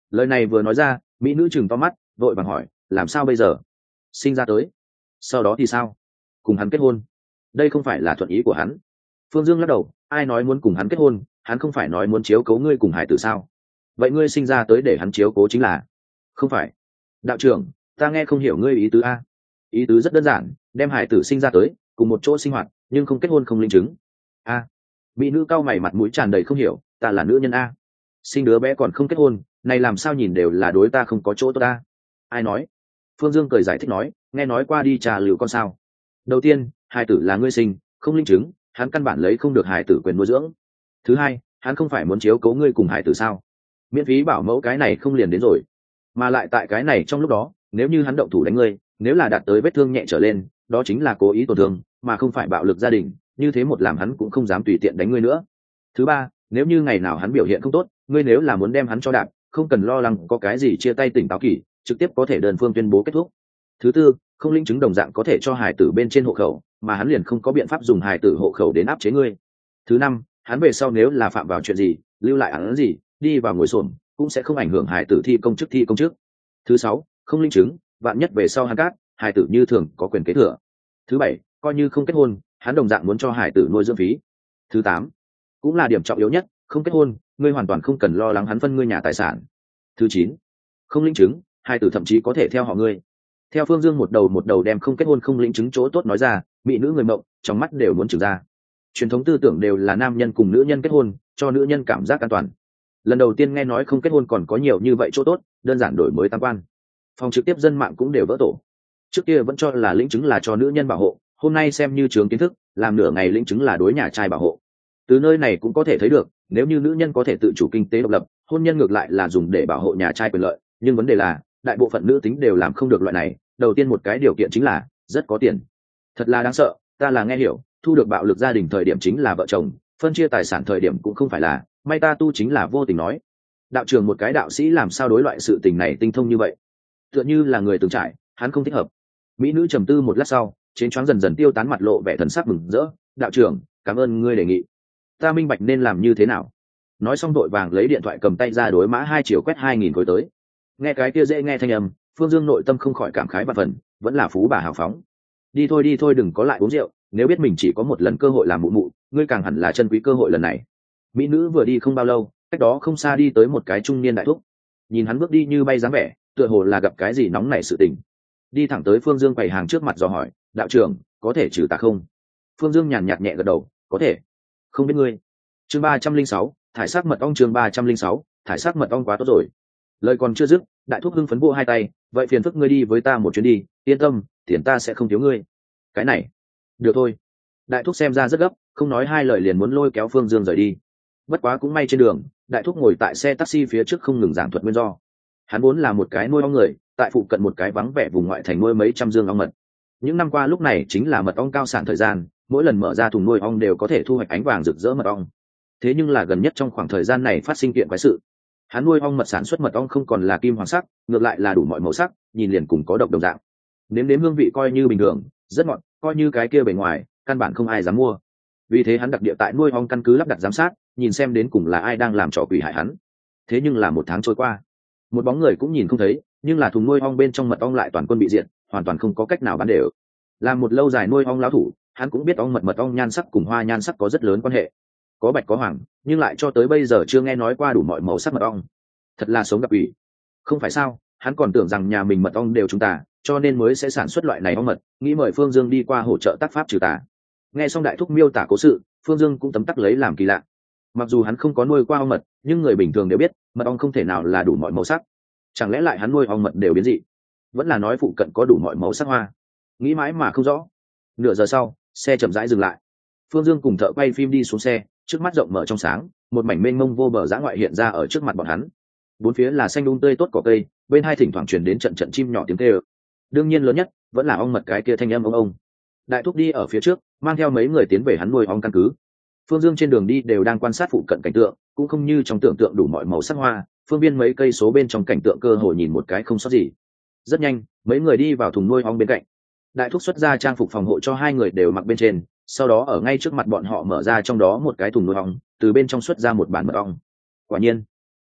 Lời này vừa nói ra, mỹ nữ chừng to mắt vội vàng hỏi làm sao bây giờ? Sinh ra tới sau đó thì sao? Cùng hắn kết hôn. Đây không phải là thuận ý của hắn. Phương Dương lắc đầu, ai nói muốn cùng hắn kết hôn, hắn không phải nói muốn chiếu cố ngươi cùng hải tử sao? Vậy ngươi sinh ra tới để hắn chiếu cố chính là? Không phải. Đạo trưởng, ta nghe không hiểu ngươi ý tứ a. Ý tứ rất đơn giản, đem hải tử sinh ra tới cùng một chỗ sinh hoạt nhưng không kết hôn không linh chứng. A. Mỹ nữ cao mày mặt mũi tràn đầy không hiểu, ta là nữ nhân a, sinh đứa bé còn không kết hôn, này làm sao nhìn đều là đối ta không có chỗ tốt ta. Ai nói? Phương Dương cười giải thích nói, nghe nói qua đi trà lưu con sao. Đầu tiên, hài tử là ngươi sinh, không linh chứng, hắn căn bản lấy không được hài tử quyền nuôi dưỡng. Thứ hai, hắn không phải muốn chiếu cố ngươi cùng hài tử sao? Miễn phí bảo mẫu cái này không liền đến rồi. Mà lại tại cái này trong lúc đó, nếu như hắn động thủ đánh ngươi, nếu là đạt tới vết thương nhẹ trở lên, đó chính là cố ý tổn thương, mà không phải bạo lực gia đình, như thế một làm hắn cũng không dám tùy tiện đánh ngươi nữa. Thứ ba, nếu như ngày nào hắn biểu hiện không tốt, ngươi nếu là muốn đem hắn cho đạp, không cần lo lắng có cái gì chia tay tỉnh táo kỳ, trực tiếp có thể đơn phương tuyên bố kết thúc. Thứ tư, không linh chứng đồng dạng có thể cho hài tử bên trên hộ khẩu, mà hắn liền không có biện pháp dùng hài tử hộ khẩu đến áp chế ngươi. Thứ năm, hắn về sau nếu là phạm vào chuyện gì, lưu lại án gì, đi vào ngồi xổm, cũng sẽ không ảnh hưởng hài tử thi công chức thi công chức. Thứ sáu, không linh chứng, vạn nhất về sau hắn cát, hài tử như thường có quyền kế thừa. Thứ bảy, coi như không kết hôn, hắn đồng dạng muốn cho hài tử nuôi dưỡng phí. Thứ tám, cũng là điểm trọng yếu nhất, không kết hôn, ngươi hoàn toàn không cần lo lắng hắn phân ngươi nhà tài sản. Thứ chín, không linh chứng, hài tử thậm chí có thể theo họ ngươi. Theo Phương Dương một đầu một đầu đem không kết hôn không linh chứng chỗ tốt nói ra, mỹ nữ người mộng trong mắt đều muốn trừng ra. Truyền thống tư tưởng đều là nam nhân cùng nữ nhân kết hôn, cho nữ nhân cảm giác an toàn. Lần đầu tiên nghe nói không kết hôn còn có nhiều như vậy chỗ tốt, đơn giản đổi mới tam quan. Phòng trực tiếp dân mạng cũng đều vỡ tổ. Trước kia vẫn cho là linh chứng là cho nữ nhân bảo hộ, hôm nay xem như trường kiến thức, làm nửa ngày linh chứng là đối nhà trai bảo hộ. Từ nơi này cũng có thể thấy được, nếu như nữ nhân có thể tự chủ kinh tế độc lập, hôn nhân ngược lại là dùng để bảo hộ nhà trai quyền lợi, nhưng vấn đề là đại bộ phận nữ tính đều làm không được loại này. Đầu tiên một cái điều kiện chính là rất có tiền. Thật là đáng sợ, ta là nghe hiểu, thu được bạo lực gia đình thời điểm chính là vợ chồng, phân chia tài sản thời điểm cũng không phải là, may ta tu chính là vô tình nói. Đạo trưởng một cái đạo sĩ làm sao đối loại sự tình này tinh thông như vậy? Tựa như là người từng trải, hắn không thích hợp. Mỹ nữ trầm tư một lát sau, trên choáng dần dần tiêu tán mặt lộ vẻ thần sắc mừng rỡ, đạo trưởng, cảm ơn ngươi đề nghị. Ta minh bạch nên làm như thế nào. Nói xong đội vàng lấy điện thoại cầm tay ra đối mã hai chiều quét hai nghìn khối tới. Nghe cái kia dễ nghe thanh âm, Phương Dương nội tâm không khỏi cảm khái và phần, vẫn là phú bà hào phóng. Đi thôi đi thôi đừng có lại uống rượu, nếu biết mình chỉ có một lần cơ hội làm mụ mụ, ngươi càng hẳn là trân quý cơ hội lần này. Mỹ nữ vừa đi không bao lâu, cách đó không xa đi tới một cái trung niên đại thúc. Nhìn hắn bước đi như bay dáng vẻ, tựa hồ là gặp cái gì nóng nảy sự tình. Đi thẳng tới Phương Dương quầy hàng trước mặt dò hỏi, đạo trưởng, có thể trừ tà không? Phương Dương nhàn nhạt nhẹ gật đầu, có thể. Không biết ngươi. Chương ba trăm linh sáu, thải sắc mật ong. Chương ba trăm linh sáu, thải sắc mật ong. Quá tốt rồi. Lời còn chưa dứt, đại thúc hưng phấn vỗ hai tay, vậy phiền phức ngươi đi với ta một chuyến đi, yên tâm, tiền ta sẽ không thiếu ngươi. Cái này, được thôi. Đại thúc xem ra rất gấp, không nói hai lời liền muốn lôi kéo Phương Dương rời đi. Bất quá cũng may trên đường, đại thúc ngồi tại xe taxi phía trước không ngừng giảng thuật nguyên do. Hắn vốn là một cái nuôi ong người, tại phụ cận một cái vắng vẻ vùng ngoại thành nuôi mấy trăm dương ong mật. Những năm qua lúc này chính là mật ong cao sản thời gian, mỗi lần mở ra thùng nuôi ong đều có thể thu hoạch ánh vàng rực rỡ mật ong. Thế nhưng là gần nhất trong khoảng thời gian này phát sinh kiện quái sự. Hắn nuôi ong mật sản xuất mật ong không còn là kim hoàng sắc, ngược lại là đủ mọi màu sắc, nhìn liền cùng có độc đồng dạng. Nếm nếm hương vị coi như bình thường, rất ngọt, coi như cái kia bề ngoài, căn bản không ai dám mua. Vì thế hắn đặc địa tại nuôi ong căn cứ lắp đặt giám sát, nhìn xem đến cùng là ai đang làm trò quỷ hại hắn. Thế nhưng là một tháng trôi qua, một bóng người cũng nhìn không thấy, nhưng là thùng nuôi ong bên trong mật ong lại toàn quân bị diệt, hoàn toàn không có cách nào bán đều. Làm một lâu dài nuôi ong lão thủ, hắn cũng biết ong mật mật ong nhan sắc cùng hoa nhan sắc có rất lớn quan hệ. Có bạch có hoàng, nhưng lại cho tới bây giờ chưa nghe nói qua đủ mọi màu sắc mật ong. Thật là sống gặp ủy. Không phải sao, hắn còn tưởng rằng nhà mình mật ong đều chúng ta, cho nên mới sẽ sản xuất loại này ong mật, nghĩ mời Phương Dương đi qua hỗ trợ tác pháp trừ tà. Nghe xong đại thúc miêu tả cố sự, Phương Dương cũng tấm tắc lấy làm kỳ lạ. Mặc dù hắn không có nuôi qua ong mật, nhưng người bình thường đều biết, mật ong không thể nào là đủ mọi màu sắc. Chẳng lẽ lại hắn nuôi ong mật đều biến dị? Vẫn là nói phụ cận có đủ mọi màu sắc hoa? Nghĩ mãi mà không rõ. Nửa giờ sau, xe chậm rãi dừng lại. Phương Dương cùng thợ quay phim đi xuống xe, trước mắt rộng mở trong sáng, một mảnh mênh mông vô bờ dã ngoại hiện ra ở trước mặt bọn hắn. Bốn phía là xanh um tươi tốt cỏ cây, bên hai thỉnh thoảng truyền đến trận trận chim nhỏ tiếng kêu. Đương nhiên lớn nhất vẫn là ong mật cái kia thanh âm ông ông. Đại thúc đi ở phía trước, mang theo mấy người tiến về hắn nuôi ong căn cứ. Phương Dương trên đường đi đều đang quan sát phụ cận cảnh tượng, cũng không như trong tưởng tượng đủ mọi màu sắc hoa, phương viên mấy cây số bên trong cảnh tượng cơ hội nhìn một cái không sót gì. Rất nhanh, mấy người đi vào thùng nuôi ong bên cạnh. Đại thúc xuất ra trang phục phòng hộ cho hai người đều mặc bên trên, sau đó ở ngay trước mặt bọn họ mở ra trong đó một cái thùng nuôi ong, từ bên trong xuất ra một bản mật ong. Quả nhiên,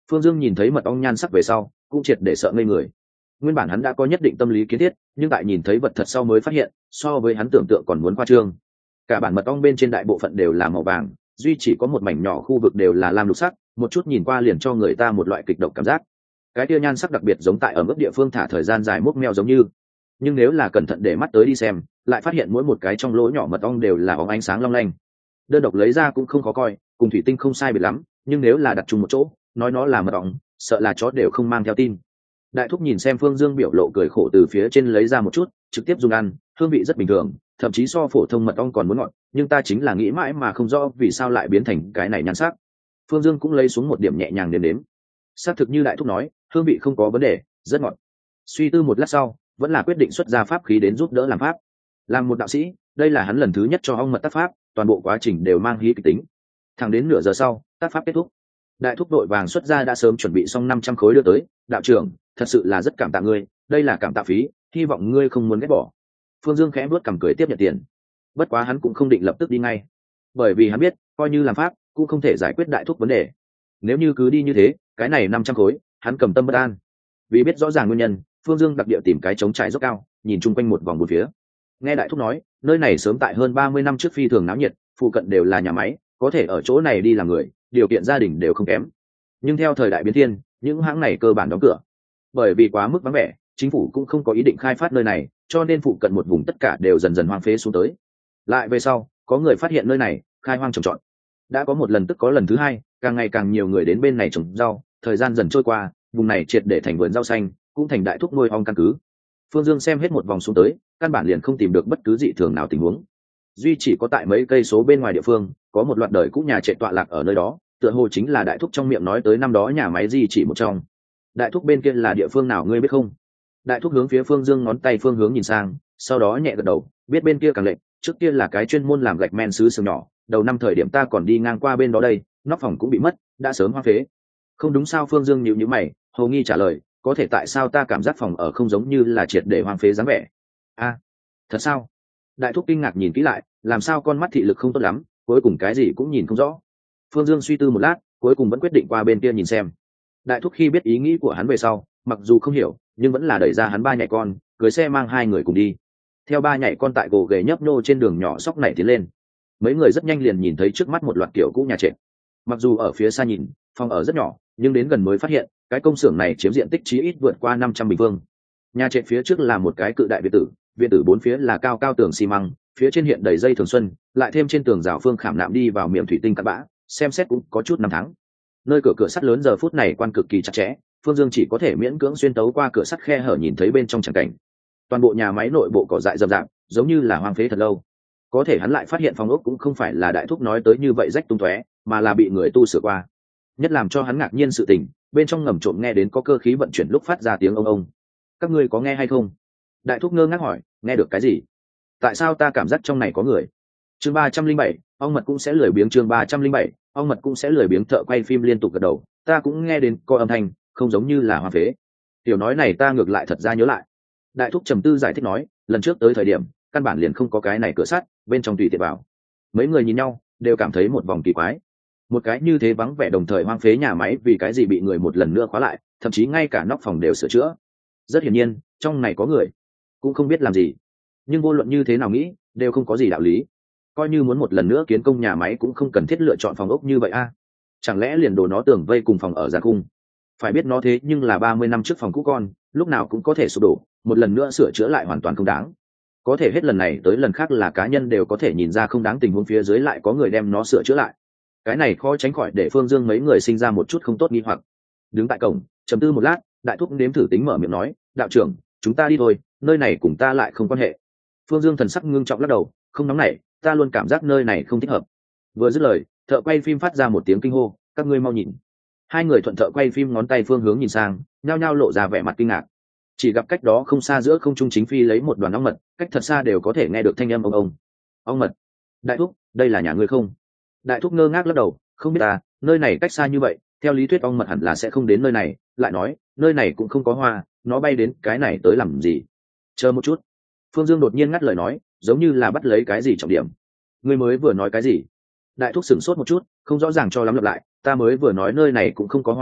Phương Dương nhìn thấy mật ong nhan sắc về sau cũng triệt để sợ ngây người. Nguyên bản hắn đã có nhất định tâm lý kiến thiết, nhưng tại nhìn thấy vật thật sau mới phát hiện so với hắn tưởng tượng còn muốn khoa trương. Cả bản mật ong bên trên đại bộ phận đều là màu vàng, duy chỉ có một mảnh nhỏ khu vực đều là lam lục sắc, một chút nhìn qua liền cho người ta một loại kịch độc cảm giác. Cái tia nhan sắc đặc biệt giống tại ở mức địa phương thả thời gian dài múc meo giống như, nhưng nếu là cẩn thận để mắt tới đi xem, lại phát hiện mỗi một cái trong lỗ nhỏ mật ong đều là óng ánh sáng long lanh. Đơn độc lấy ra cũng không khó coi, cùng thủy tinh không sai biệt lắm, nhưng nếu là đặt chung một chỗ, nói nó là mật ong, sợ là chó đều không mang theo tin. Đại thúc nhìn xem Phương Dương biểu lộ cười khổ từ phía trên lấy ra một chút, trực tiếp dùng ăn, hương vị rất bình thường, thậm chí so phổ thông mật ong còn muốn ngọt, nhưng ta chính là nghĩ mãi mà không rõ vì sao lại biến thành cái này nhan sắc. Phương Dương cũng lấy xuống một điểm nhẹ nhàng đến đếm. Xác thực như đại thúc nói, hương vị không có vấn đề, rất ngọt. Suy tư một lát sau, vẫn là quyết định xuất ra pháp khí đến giúp đỡ làm pháp. Làm một đạo sĩ, đây là hắn lần thứ nhất cho ong mật tác pháp, toàn bộ quá trình đều mang hí kịch tính. Thẳng đến nửa giờ sau, tác pháp kết thúc. Đại thúc đội vàng xuất ra đã sớm chuẩn bị xong năm trăm khối đưa tới, đạo trưởng, thật sự là rất cảm tạ ngươi, đây là cảm tạ phí, hy vọng ngươi không muốn ghét bỏ. Phương Dương khẽ vuốt cằm cười tiếp nhận tiền. Bất quá hắn cũng không định lập tức đi ngay, bởi vì hắn biết, coi như làm pháp, cũng không thể giải quyết đại thúc vấn đề. Nếu như cứ đi như thế, cái này năm trăm khối, hắn cầm tâm bất an. Vì biết rõ ràng nguyên nhân, Phương Dương đặc địa tìm cái trống trải dốc cao, nhìn chung quanh một vòng bốn phía. Nghe đại thúc nói, nơi này sớm tại hơn ba mươi năm trước phi thường náo nhiệt, phụ cận đều là nhà máy, có thể ở chỗ này đi làm người, điều kiện gia đình đều không kém. Nhưng theo thời đại biến thiên, những hãng này cơ bản đóng cửa. Bởi vì quá mức vắng vẻ, chính phủ cũng không có ý định khai phát nơi này, cho nên phụ cận một vùng tất cả đều dần dần hoang phế xuống tới. Lại về sau, có người phát hiện nơi này khai hoang trồng trọt. Đã có một lần tức có lần thứ hai, càng ngày càng nhiều người đến bên này trồng rau, thời gian dần trôi qua, vùng này triệt để thành vườn rau xanh, cũng thành đại thúc nuôi ong căn cứ. Phương Dương xem hết một vòng xuống tới, căn bản liền không tìm được bất cứ dị thường nào tình huống. Duy chỉ có tại mấy cây số bên ngoài địa phương, có một loạt đời cũ nhà trệ tọa lạc ở nơi đó, tựa hồ chính là đại thúc trong miệng nói tới năm đó nhà máy gì chỉ một trong. Đại thúc bên kia là địa phương nào ngươi biết không? Đại thúc hướng phía Phương Dương ngón tay phương hướng nhìn sang, sau đó nhẹ gật đầu, biết bên kia càng lệch, trước kia là cái chuyên môn làm gạch men xứ xương nhỏ, đầu năm thời điểm ta còn đi ngang qua bên đó đây, nóc phòng cũng bị mất, đã sớm hoang phế. Không đúng sao? Phương Dương nhíu nhíu mày, hồ nghi trả lời, có thể tại sao ta cảm giác phòng ở không giống như là triệt để hoang phế dáng vẻ? A, à, thật sao? Đại thúc kinh ngạc nhìn kỹ lại, làm sao con mắt thị lực không tốt lắm, cuối cùng cái gì cũng nhìn không rõ. Phương Dương suy tư một lát, cuối cùng vẫn quyết định qua bên kia nhìn xem. Đại thúc khi biết ý nghĩ của hắn về sau, mặc dù không hiểu, nhưng vẫn là đẩy ra hắn ba nhảy con, cưới xe mang hai người cùng đi. Theo ba nhảy con tại gồ ghề nhấp nhô trên đường nhỏ sóc nảy tiến lên. Mấy người rất nhanh liền nhìn thấy trước mắt một loạt kiểu cũ nhà trệt. Mặc dù ở phía xa nhìn, phòng ở rất nhỏ, nhưng đến gần mới phát hiện, cái công xưởng này chiếm diện tích chí ít vượt qua năm trăm bình phương. Nhà trệt phía trước là một cái cự đại biệt tử, viện tử bốn phía là cao cao tường xi măng, phía trên hiện đầy dây thường xuân, lại thêm trên tường rào phương khảm nạm đi vào miệng thủy tinh cặn bã, xem xét cũng có chút năm tháng. Nơi cửa cửa sắt lớn giờ phút này quan cực kỳ chặt chẽ, Phương Dương chỉ có thể miễn cưỡng xuyên tấu qua cửa sắt khe hở nhìn thấy bên trong tràng cảnh. Toàn bộ nhà máy nội bộ cỏ dại rậm rạp, giống như là hoang phế thật lâu. Có thể hắn lại phát hiện phòng ốc cũng không phải là đại thúc nói tới như vậy rách tung tóe, mà là bị người tu sửa qua. Nhất làm cho hắn ngạc nhiên sự tình, bên trong ngầm trộm nghe đến có cơ khí vận chuyển lúc phát ra tiếng ông ông. Các ngươi có nghe hay không? Đại thúc ngơ ngác hỏi, nghe được cái gì? Tại sao ta cảm giác trong này có người? Chương ba trăm linh bảy, ong mật cũng sẽ lười biếng. Chương ba trăm linh bảy, ong mật cũng sẽ lười biếng. Thợ quay phim liên tục gật đầu, ta cũng nghe đến có âm thanh, không giống như là hoa phế. Tiểu nói này ta ngược lại thật ra nhớ lại. Đại thúc trầm tư giải thích nói, lần trước tới thời điểm, căn bản liền không có cái này cửa sắt, bên trong tùy tiện vào. Mấy người nhìn nhau, đều cảm thấy một vòng kỳ quái. Một cái như thế vắng vẻ đồng thời hoang phế nhà máy vì cái gì bị người một lần nữa khóa lại, thậm chí ngay cả nóc phòng đều sửa chữa. Rất hiển nhiên, trong này có người, cũng không biết làm gì. Nhưng vô luận như thế nào nghĩ, đều không có gì đạo lý. Coi như muốn một lần nữa kiến công nhà máy cũng không cần thiết lựa chọn phòng ốc như vậy a. Chẳng lẽ liền đồ nó tường vây cùng phòng ở giàn khung? Phải biết nó thế nhưng là ba mươi năm trước phòng cũ con, lúc nào cũng có thể sụp đổ, một lần nữa sửa chữa lại hoàn toàn không đáng. Có thể hết lần này tới lần khác là cá nhân đều có thể nhìn ra không đáng, tình huống phía dưới lại có người đem nó sửa chữa lại. Cái này khó tránh khỏi để Phương Dương mấy người sinh ra một chút không tốt nghi hoặc. Đứng tại cổng, trầm tư một lát, đại thúc nếm thử tính mở miệng nói, đạo trưởng, chúng ta đi thôi, nơi này cùng ta lại không quan hệ. Phương Dương thần sắc ngưng trọng lắc đầu, không nóng nảy, ta luôn cảm giác nơi này không thích hợp. Vừa dứt lời, thợ quay phim phát ra một tiếng kinh hô, các ngươi mau nhìn. Hai người thuận thợ quay phim ngón tay phương hướng nhìn sang, nhao nhao lộ ra vẻ mặt kinh ngạc. Chỉ gặp cách đó không xa giữa không trung chính phi lấy một đoàn ong mật, cách thật xa đều có thể nghe được thanh âm ông ông. Ong mật? Đại thúc, đây là nhà ngươi không? Đại thúc ngơ ngác lắc đầu, không biết à, nơi này cách xa như vậy, theo lý thuyết ong mật hẳn là sẽ không đến nơi này, lại nói, nơi này cũng không có hoa, nó bay đến cái này tới làm gì? Chờ một chút. Phương Dương đột nhiên ngắt lời nói, giống như là bắt lấy cái gì trọng điểm. Ngươi mới vừa nói cái gì? Đại thúc sửng sốt một chút, không rõ ràng cho lắm lặp lại, ta mới vừa nói nơi này cũng không có hoa,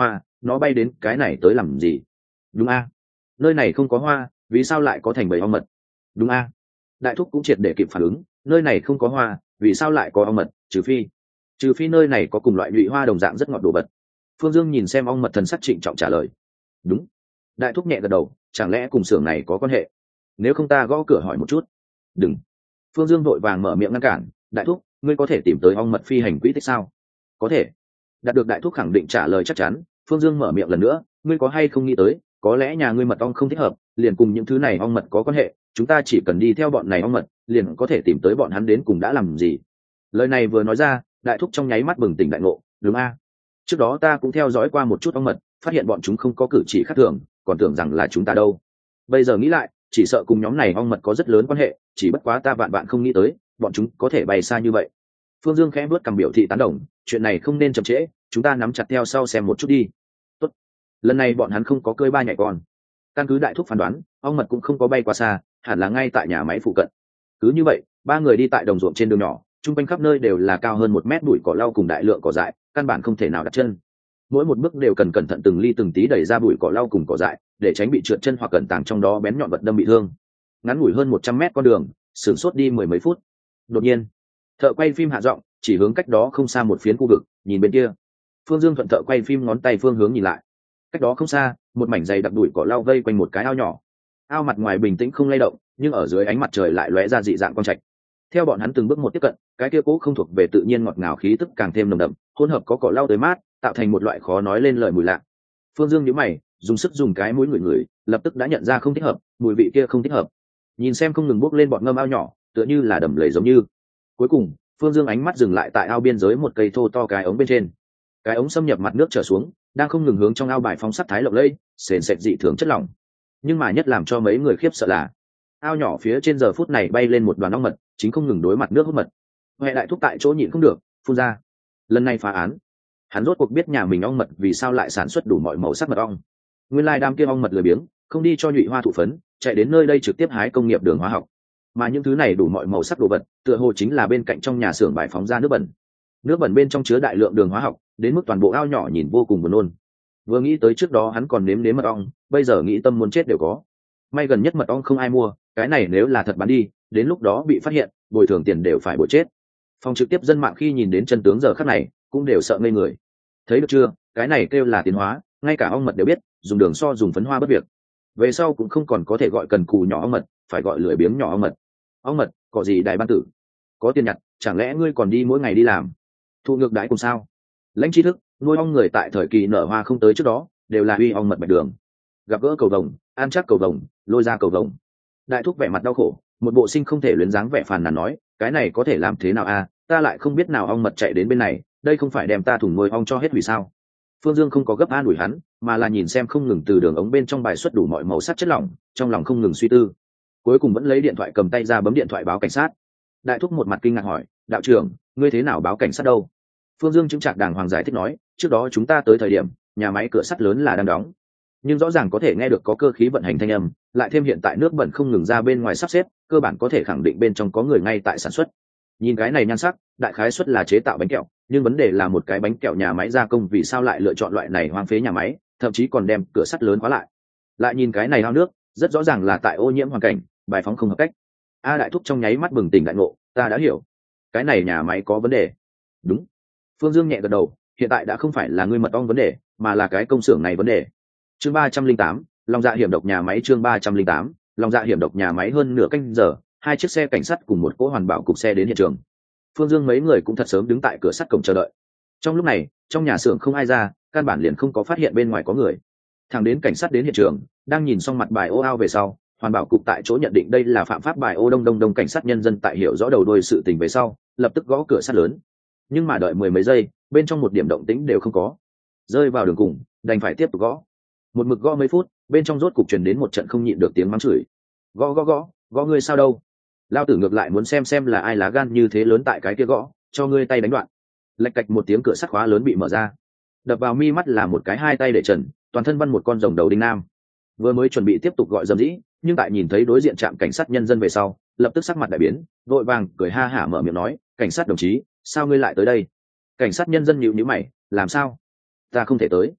nó bay đến cái này tới làm gì? Đúng a, nơi này không có hoa, vì sao lại có thành bầy ong mật? Đúng a, đại thúc cũng triệt để kịp phản ứng, nơi này không có hoa, vì sao lại có ong mật? Trừ phi trừ phi nơi này có cùng loại nhụy hoa đồng dạng rất ngọt đồ vật. Phương Dương nhìn xem ong mật, thần sắc trịnh trọng trả lời. Đúng. Đại thúc nhẹ gật đầu, chẳng lẽ cùng xưởng này có quan hệ? Nếu không ta gõ cửa hỏi một chút. Đừng. Phương Dương vội vàng mở miệng ngăn cản. Đại thúc, ngươi có thể tìm tới ong mật phi hành quỹ tích sao? Có thể. Đạt được đại thúc khẳng định trả lời chắc chắn, Phương Dương mở miệng lần nữa. Ngươi có hay không nghĩ tới, có lẽ nhà ngươi mật ong không thích hợp, liền cùng những thứ này ong mật có quan hệ, chúng ta chỉ cần đi theo bọn này ong mật, liền có thể tìm tới bọn hắn đến cùng đã làm gì. Lời này vừa nói ra, đại thúc trong nháy mắt bừng tỉnh đại ngộ. Đúng a, trước đó ta cũng theo dõi qua một chút ong mật, phát hiện bọn chúng không có cử chỉ khác thường, còn tưởng rằng là chúng ta đâu. Bây giờ nghĩ lại, chỉ sợ cùng nhóm này ong mật có rất lớn quan hệ, chỉ bất quá ta vạn vạn không nghĩ tới bọn chúng có thể bay xa như vậy. Phương Dương khẽ bước cằm biểu thị tán đồng, chuyện này không nên chậm trễ, chúng ta nắm chặt theo sau xem một chút đi. Tốt. Lần này bọn hắn không có cơi ba nhảy con. Căn cứ đại thúc phán đoán, ong mật cũng không có bay quá xa, hẳn là ngay tại nhà máy phụ cận. Cứ như vậy, ba người đi tại đồng ruộng trên đường nhỏ, trung quanh khắp nơi đều là cao hơn một mét bụi cỏ lau cùng đại lượng cỏ dại, căn bản không thể nào đặt chân. Mỗi một bước đều cần cẩn thận từng ly từng tí đẩy ra bụi cỏ lau cùng cỏ dại, để tránh bị trượt chân hoặc cẩn tàng trong đó bén nhọn vật đâm bị thương. Ngắn ngủi hơn một trăm mét con đường, sửng sốt đi mười mấy phút. Đột nhiên, thợ quay phim hạ giọng, chỉ hướng cách đó không xa một phiến khu vực, nhìn bên kia. Phương Dương thuận thợ quay phim ngón tay phương hướng nhìn lại. Cách đó không xa, một mảnh dày đặc bụi cỏ lau vây quanh một cái ao nhỏ. Ao mặt ngoài bình tĩnh không lay động, nhưng ở dưới ánh mặt trời lại lóe ra dị dạng quang trạch. Theo bọn hắn từng bước một tiếp cận, cái kia cố không thuộc về tự nhiên ngọt ngào khí tức càng thêm nồng đậm, hỗn hợp có cỏ lau tới mát, tạo thành một loại khó nói lên lời mùi lạ. Phương Dương nhíu mày, dùng sức dùng cái mũi ngửi ngửi, lập tức đã nhận ra không thích hợp, mùi vị kia không thích hợp. Nhìn xem không ngừng bốc lên bọt ngâm ao nhỏ, tựa như là đầm lầy giống như. Cuối cùng, Phương Dương ánh mắt dừng lại tại ao biên giới một cây thô to cái ống bên trên. Cái ống xâm nhập mặt nước trở xuống, đang không ngừng hướng trong ao bài phóng sắc thái lộng lẫy, sền sệt dị thường chất lỏng. Nhưng mà nhất làm cho mấy người khiếp sợ là, ao nhỏ phía trên giờ phút này bay lên một đoàn ong mật, chính không ngừng đối mặt nước hút mật. Huệ đại thúc tại chỗ nhịn không được, phun ra. Lần này phá án, hắn rốt cuộc biết nhà mình ong mật vì sao lại sản xuất đủ mọi màu sắc mật ong. Nguyên lai đám kia ong mật lười biếng, không đi cho nhụy hoa thụ phấn, chạy đến nơi đây trực tiếp hái công nghiệp đường hóa học. Mà những thứ này đủ mọi màu sắc đồ vật, tựa hồ chính là bên cạnh trong nhà xưởng bài phóng ra nước bẩn. Nước bẩn bên trong chứa đại lượng đường hóa học, đến mức toàn bộ ao nhỏ nhìn vô cùng buồn nôn. Vừa nghĩ tới trước đó hắn còn nếm nếm mật ong, bây giờ nghĩ tâm muốn chết đều có. May gần nhất mật ong không ai mua, cái này nếu là thật bán đi, đến lúc đó bị phát hiện, bồi thường tiền đều phải bồi chết. Phòng trực tiếp dân mạng khi nhìn đến chân tướng giờ khắc này, cũng đều sợ ngây người. Thấy được chưa, cái này kêu là tiến hóa, ngay cả ong mật đều biết, dùng đường so dùng phấn hoa bất việc. Về sau cũng không còn có thể gọi cần cù nhỏ ong mật, phải gọi lười biếng nhỏ ong mật. Ong mật, có gì đại ban tử? Có tiền nhặt, chẳng lẽ ngươi còn đi mỗi ngày đi làm? Thụ ngược đãi cùng sao? Lãnh tri thức, nuôi ong người tại thời kỳ nở hoa không tới trước đó, đều là uy ong mật bạch đường. Gặp gỡ cầu vồng, ăn chắc cầu vồng, lôi ra cầu vồng. Đại thúc vẻ mặt đau khổ, một bộ sinh không thể luyến dáng vẻ phàn nàn nói, cái này có thể làm thế nào a? Ta lại không biết nào ong mật chạy đến bên này, đây không phải đem ta thủng nuôi ong cho hết hủy sao? Phương Dương không có gấp an ủi hắn, mà là nhìn xem không ngừng từ đường ống bên trong bài xuất đủ mọi màu sắc chất lỏng, trong lòng không ngừng suy tư. Cuối cùng vẫn lấy điện thoại cầm tay ra bấm điện thoại báo cảnh sát. Đại thúc một mặt kinh ngạc hỏi, đạo trưởng, ngươi thế nào báo cảnh sát đâu? Phương Dương chứng trạc đàng hoàng giải thích nói, trước đó chúng ta tới thời điểm, nhà máy cửa sắt lớn là đang đóng, nhưng rõ ràng có thể nghe được có cơ khí vận hành thanh âm, lại thêm hiện tại nước bẩn không ngừng ra bên ngoài sắp xếp, cơ bản có thể khẳng định bên trong có người ngay tại sản xuất. Nhìn cái này nhan sắc, đại khái suất là chế tạo bánh kẹo, nhưng vấn đề là một cái bánh kẹo nhà máy gia công vì sao lại lựa chọn loại này hoang phế nhà máy, thậm chí còn đem cửa sắt lớn khóa lại. Lại nhìn cái này ao nước, rất rõ ràng là tại ô nhiễm hoàn cảnh, bài phóng không hợp cách. A đại thúc trong nháy mắt bừng tỉnh đại ngộ, ta đã hiểu, cái này nhà máy có vấn đề. Đúng. Phương Dương nhẹ gật đầu, hiện tại đã không phải là ngươi mật ong vấn đề, mà là cái công xưởng này vấn đề. Chương ba trăm linh tám, lòng dạ hiểm độc nhà máy. Chương ba trăm linh tám, lòng dạ hiểm độc nhà máy. Hơn nửa canh giờ, hai chiếc xe cảnh sát cùng một cỗ hoàn bảo cục xe đến hiện trường. Phương Dương mấy người cũng thật sớm đứng tại cửa sắt cổng chờ đợi. Trong lúc này, trong nhà xưởng không ai ra, căn bản liền không có phát hiện bên ngoài có người. Thằng đến cảnh sát đến hiện trường, đang nhìn xong mặt bài ô ao về sau, hoàn bảo cục tại chỗ nhận định đây là phạm pháp bài ô đông đông đông. Cảnh sát nhân dân tại hiểu rõ đầu đuôi sự tình về sau, lập tức gõ cửa sắt lớn. Nhưng mà đợi mười mấy giây, bên trong một điểm động tĩnh đều không có. Rơi vào đường cùng, đành phải tiếp tục gõ. Một mực gõ mấy phút, bên trong rốt cục truyền đến một trận không nhịn được tiếng mắng chửi. Gõ gõ gõ, gõ ngươi sao đâu? Lao tử ngược lại muốn xem xem là ai lá gan như thế lớn tại cái kia gõ, cho ngươi tay đánh đoạn. Lạch cạch một tiếng, cửa sắt khóa lớn bị mở ra. Đập vào mi mắt là một cái hai tay để trần, toàn thân văn một con rồng đầu đinh nam. Vừa mới chuẩn bị tiếp tục gọi dầm dĩ, nhưng tại nhìn thấy đối diện trạm cảnh sát nhân dân về sau, lập tức sắc mặt đại biến, vội vàng cười ha hả mở miệng nói, cảnh sát đồng chí, sao ngươi lại tới đây? Cảnh sát nhân dân nhíu nhíu mày, làm sao? Ta không thể tới.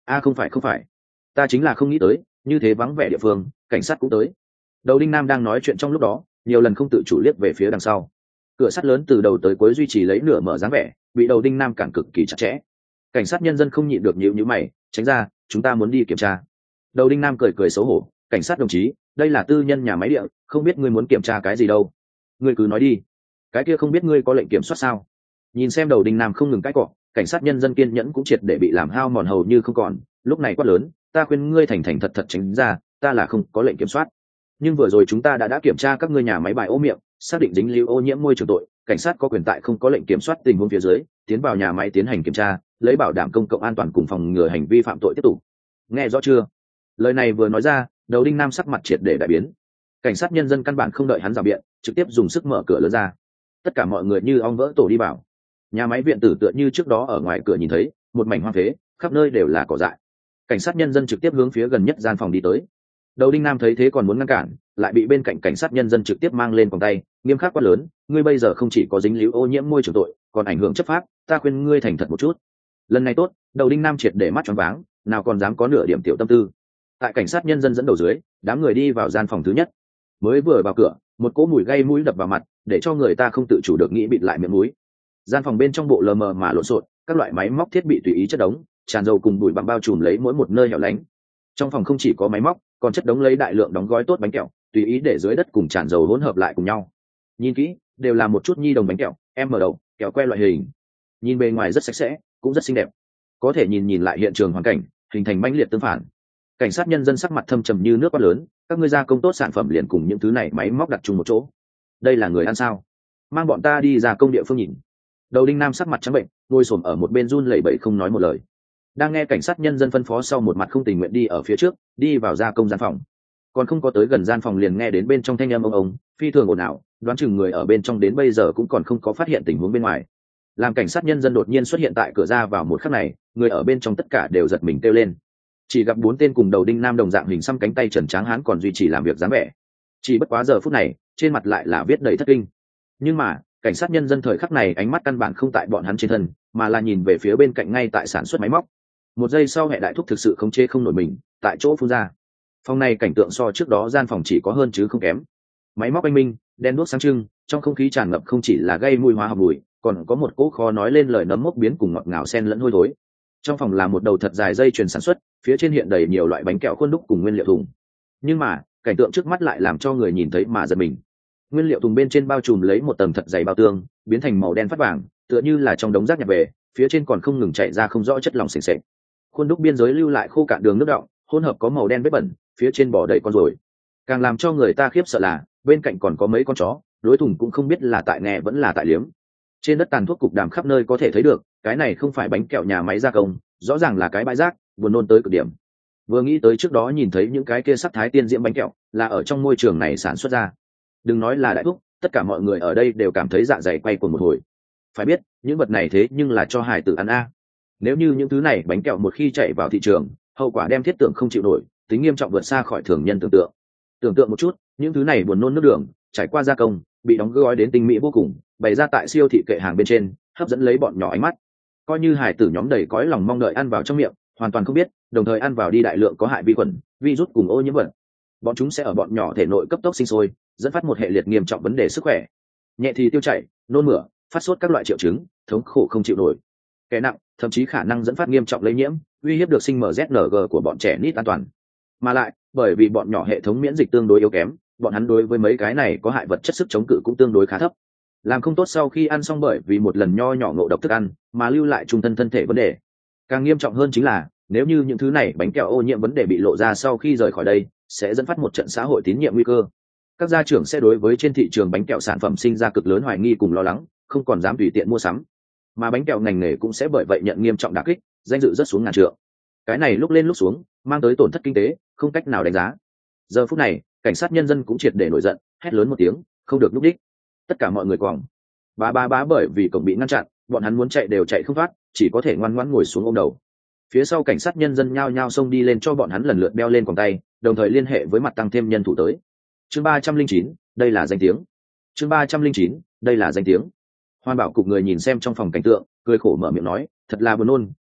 a không phải không phải, ta chính là không nghĩ tới như thế vắng vẻ địa phương cảnh sát cũng tới. Đầu đinh nam đang nói chuyện trong lúc đó nhiều lần không tự chủ liếc về phía đằng sau. Cửa sắt lớn từ đầu tới cuối duy trì lấy nửa mở dáng vẻ, bị đầu đinh nam cản cực kỳ chặt chẽ. Cảnh sát nhân dân không nhịn được nhíu nhíu mày, tránh ra, chúng ta muốn đi kiểm tra. Đầu đinh nam cười cười xấu hổ, cảnh sát đồng chí, đây là tư nhân nhà máy điện, không biết ngươi muốn kiểm tra cái gì đâu. Ngươi cứ nói đi. Cái kia không biết ngươi có lệnh kiểm soát sao? Nhìn xem đầu đinh nam không ngừng cãi cọ, cảnh sát nhân dân kiên nhẫn cũng triệt để bị làm hao mòn hầu như không còn. Lúc này quát lớn, ta khuyên ngươi thành thành thật thật tránh ra, ta là không có lệnh kiểm soát. Nhưng vừa rồi chúng ta đã đã kiểm tra các ngươi nhà máy bài ô miệng, xác định dính lưu ô nhiễm môi trường tội, cảnh sát có quyền tại không có lệnh kiểm soát tình huống phía dưới tiến vào nhà máy tiến hành kiểm tra, lấy bảo đảm công cộng an toàn cùng phòng ngừa hành vi phạm tội tiếp tục. Nghe rõ chưa? Lời này vừa nói ra, đầu đinh nam sắc mặt triệt để đại biến. Cảnh sát nhân dân căn bản không đợi hắn rào biện, trực tiếp dùng sức mở cửa lớn ra. Tất cả mọi người như ong vỡ tổ đi vào. Nhà máy viện tử tựa như trước đó ở ngoài cửa nhìn thấy, một mảnh hoang phế, khắp nơi đều là cỏ dại. Cảnh sát nhân dân trực tiếp hướng phía gần nhất gian phòng đi tới. Đầu đinh nam thấy thế còn muốn ngăn cản, lại bị bên cạnh cảnh sát nhân dân trực tiếp mang lên vòng tay, nghiêm khắc quát lớn, ngươi bây giờ không chỉ có dính líu ô nhiễm môi trường tội, còn ảnh hưởng chấp pháp, ta khuyên ngươi thành thật một chút. Lần này tốt, đầu đinh nam triệt để mắt choáng váng, nào còn dám có nửa điểm tiểu tâm tư. Tại cảnh sát nhân dân dẫn đầu dưới, đám người đi vào gian phòng thứ nhất. Mới vừa vào cửa, một cỗ mùi gây mũi đập vào mặt, để cho người ta không tự chủ được nghĩ bịt lại miệng mũi. Gian phòng bên trong bộ lờ mờ mà lộn xộn, các loại máy móc thiết bị tùy ý chất đống, tràn dầu cùng bụi bặm bao trùm lấy mỗi một nơi hẻo lánh. Trong phòng không chỉ có máy móc, còn chất đống lấy đại lượng đóng gói tốt bánh kẹo, tùy ý để dưới đất cùng tràn dầu hỗn hợp lại cùng nhau. Nhìn kỹ, đều là một chút nhi đồng bánh kẹo, em mở đầu, kẹo que loại hình. Nhìn bề ngoài rất sạch sẽ, cũng rất xinh đẹp. Có thể nhìn nhìn lại hiện trường hoàn cảnh, hình thành mãnh liệt tương phản. Cảnh sát nhân dân sắc mặt thâm trầm như nước quát lớn, các ngươi gia công tốt sản phẩm liền cùng những thứ này máy móc đặt chung một chỗ. Đây là người ăn sao? Mang bọn ta đi ra công địa phương nhìn. Đầu đinh nam sắc mặt trắng bệnh, ngồi xổm ở một bên run lẩy bẩy không nói một lời. Đang nghe cảnh sát nhân dân phân phó sau một mặt không tình nguyện đi ở phía trước, đi vào gia công gian phòng. Còn không có tới gần gian phòng liền nghe đến bên trong thanh âm ông ông, phi thường ồn ào, đoán chừng người ở bên trong đến bây giờ cũng còn không có phát hiện tình huống bên ngoài. Làm cảnh sát nhân dân đột nhiên xuất hiện tại cửa ra vào một khắc này, người ở bên trong tất cả đều giật mình kêu lên. Chỉ gặp bốn tên cùng đầu đinh nam đồng dạng hình xăm cánh tay trần tráng hán còn duy trì làm việc dáng vẻ. Chỉ bất quá giờ phút này, trên mặt lại là viết đầy thất kinh. Nhưng mà, cảnh sát nhân dân thời khắc này ánh mắt căn bản không tại bọn hắn trên thân, mà là nhìn về phía bên cạnh ngay tại sản xuất máy móc. Một giây sau hệ đại thúc thực sự không chế không nổi mình, tại chỗ phun ra. Phòng này cảnh tượng so trước đó gian phòng chỉ có hơn chứ không kém. Máy móc anh minh, đen đuốc sáng trưng, trong không khí tràn ngập không chỉ là gây mùi hóa học mùi, còn có một cỗ khó nói lên lời nấm mốc biến cùng ngọt ngào xen lẫn hôi thối. Trong phòng là một đầu thật dài dây chuyền sản xuất, phía trên hiện đầy nhiều loại bánh kẹo khuôn đúc cùng nguyên liệu thùng. Nhưng mà, cảnh tượng trước mắt lại làm cho người nhìn thấy mà giật mình. Nguyên liệu thùng bên trên bao trùm lấy một tầng thật dày bao tương, biến thành màu đen phát vàng, tựa như là trong đống rác nhặt về, phía trên còn không ngừng chảy ra không rõ chất lỏng sền sệt. Khuôn đúc biên giới lưu lại khô cạn đường nước đọng, hỗn hợp có màu đen vết bẩn, phía trên bò đầy con ruồi. Càng làm cho người ta khiếp sợ là bên cạnh còn có mấy con chó, đối thùng cũng không biết là tại nghe vẫn là tại liếm. Trên đất tàn thuốc cục đàm khắp nơi có thể thấy được, cái này không phải bánh kẹo nhà máy gia công, rõ ràng là cái bãi rác, buồn nôn tới cực điểm. Vừa nghĩ tới trước đó nhìn thấy những cái kia sắc thái tiên diễm bánh kẹo là ở trong môi trường này sản xuất ra. Đừng nói là đại thuốc, tất cả mọi người ở đây đều cảm thấy dạ dày quay cuồng một hồi. Phải biết, những vật này thế nhưng là cho hài tử ăn a. Nếu như những thứ này bánh kẹo một khi chạy vào thị trường, hậu quả đem thiết tưởng không chịu nổi, tính nghiêm trọng vượt xa khỏi thường nhân tưởng tượng. Tưởng tượng một chút, những thứ này buồn nôn nước đường, trải qua gia công, bị đóng gói đến tinh mỹ vô cùng, bày ra tại siêu thị kệ hàng bên trên, hấp dẫn lấy bọn nhỏ ánh mắt. Coi như hài tử nhóm đầy cõi lòng mong đợi ăn vào trong miệng, hoàn toàn không biết, đồng thời ăn vào đi đại lượng có hại vi khuẩn, virus cùng ô nhiễm vật. Bọn chúng sẽ ở bọn nhỏ thể nội cấp tốc sinh sôi, dẫn phát một hệ liệt nghiêm trọng vấn đề sức khỏe. Nhẹ thì tiêu chảy, nôn mửa, phát sốt các loại triệu chứng, thống khổ không chịu nổi. Kẻ nặng, thậm chí khả năng dẫn phát nghiêm trọng lây nhiễm, uy hiếp được sinh em rét en giê của bọn trẻ nít an toàn. Mà lại, bởi vì bọn nhỏ hệ thống miễn dịch tương đối yếu kém, bọn hắn đối với mấy cái này có hại vật chất sức chống cự cũng tương đối khá thấp. Làm không tốt sau khi ăn xong bởi vì một lần nho nhỏ ngộ độc thức ăn, mà lưu lại trung thân thân thể vấn đề. Càng nghiêm trọng hơn chính là, nếu như những thứ này bánh kẹo ô nhiễm vấn đề bị lộ ra sau khi rời khỏi đây, sẽ dẫn phát một trận xã hội tín nhiệm nguy cơ. Các gia trưởng sẽ đối với trên thị trường bánh kẹo sản phẩm sinh ra cực lớn hoài nghi cùng lo lắng, không còn dám tùy tiện mua sắm. Mà bánh kẹo ngành nghề cũng sẽ bởi vậy nhận nghiêm trọng đả kích, danh dự rất xuống ngàn trượng. Cái này lúc lên lúc xuống, mang tới tổn thất kinh tế, không cách nào đánh giá. Giờ phút này, cảnh sát nhân dân cũng triệt để nổi giận, hét lớn một tiếng, không được lúc đích. Tất cả mọi người quòng. Bá bá bá bởi vì cổng bị ngăn chặn, bọn hắn muốn chạy đều chạy không thoát, chỉ có thể ngoan ngoãn ngồi xuống ôm đầu. Phía sau cảnh sát nhân dân nhao nhao xông đi lên cho bọn hắn lần lượt đeo lên quòng tay, đồng thời liên hệ với mặt tăng thêm nhân thủ tới. Chương ba trăm linh chín, đây là danh tiếng. Chương ba trăm linh chín, đây là danh tiếng. Hoàn bảo cục người nhìn xem trong phòng cảnh tượng, cười khổ mở miệng nói, thật là buồn nôn,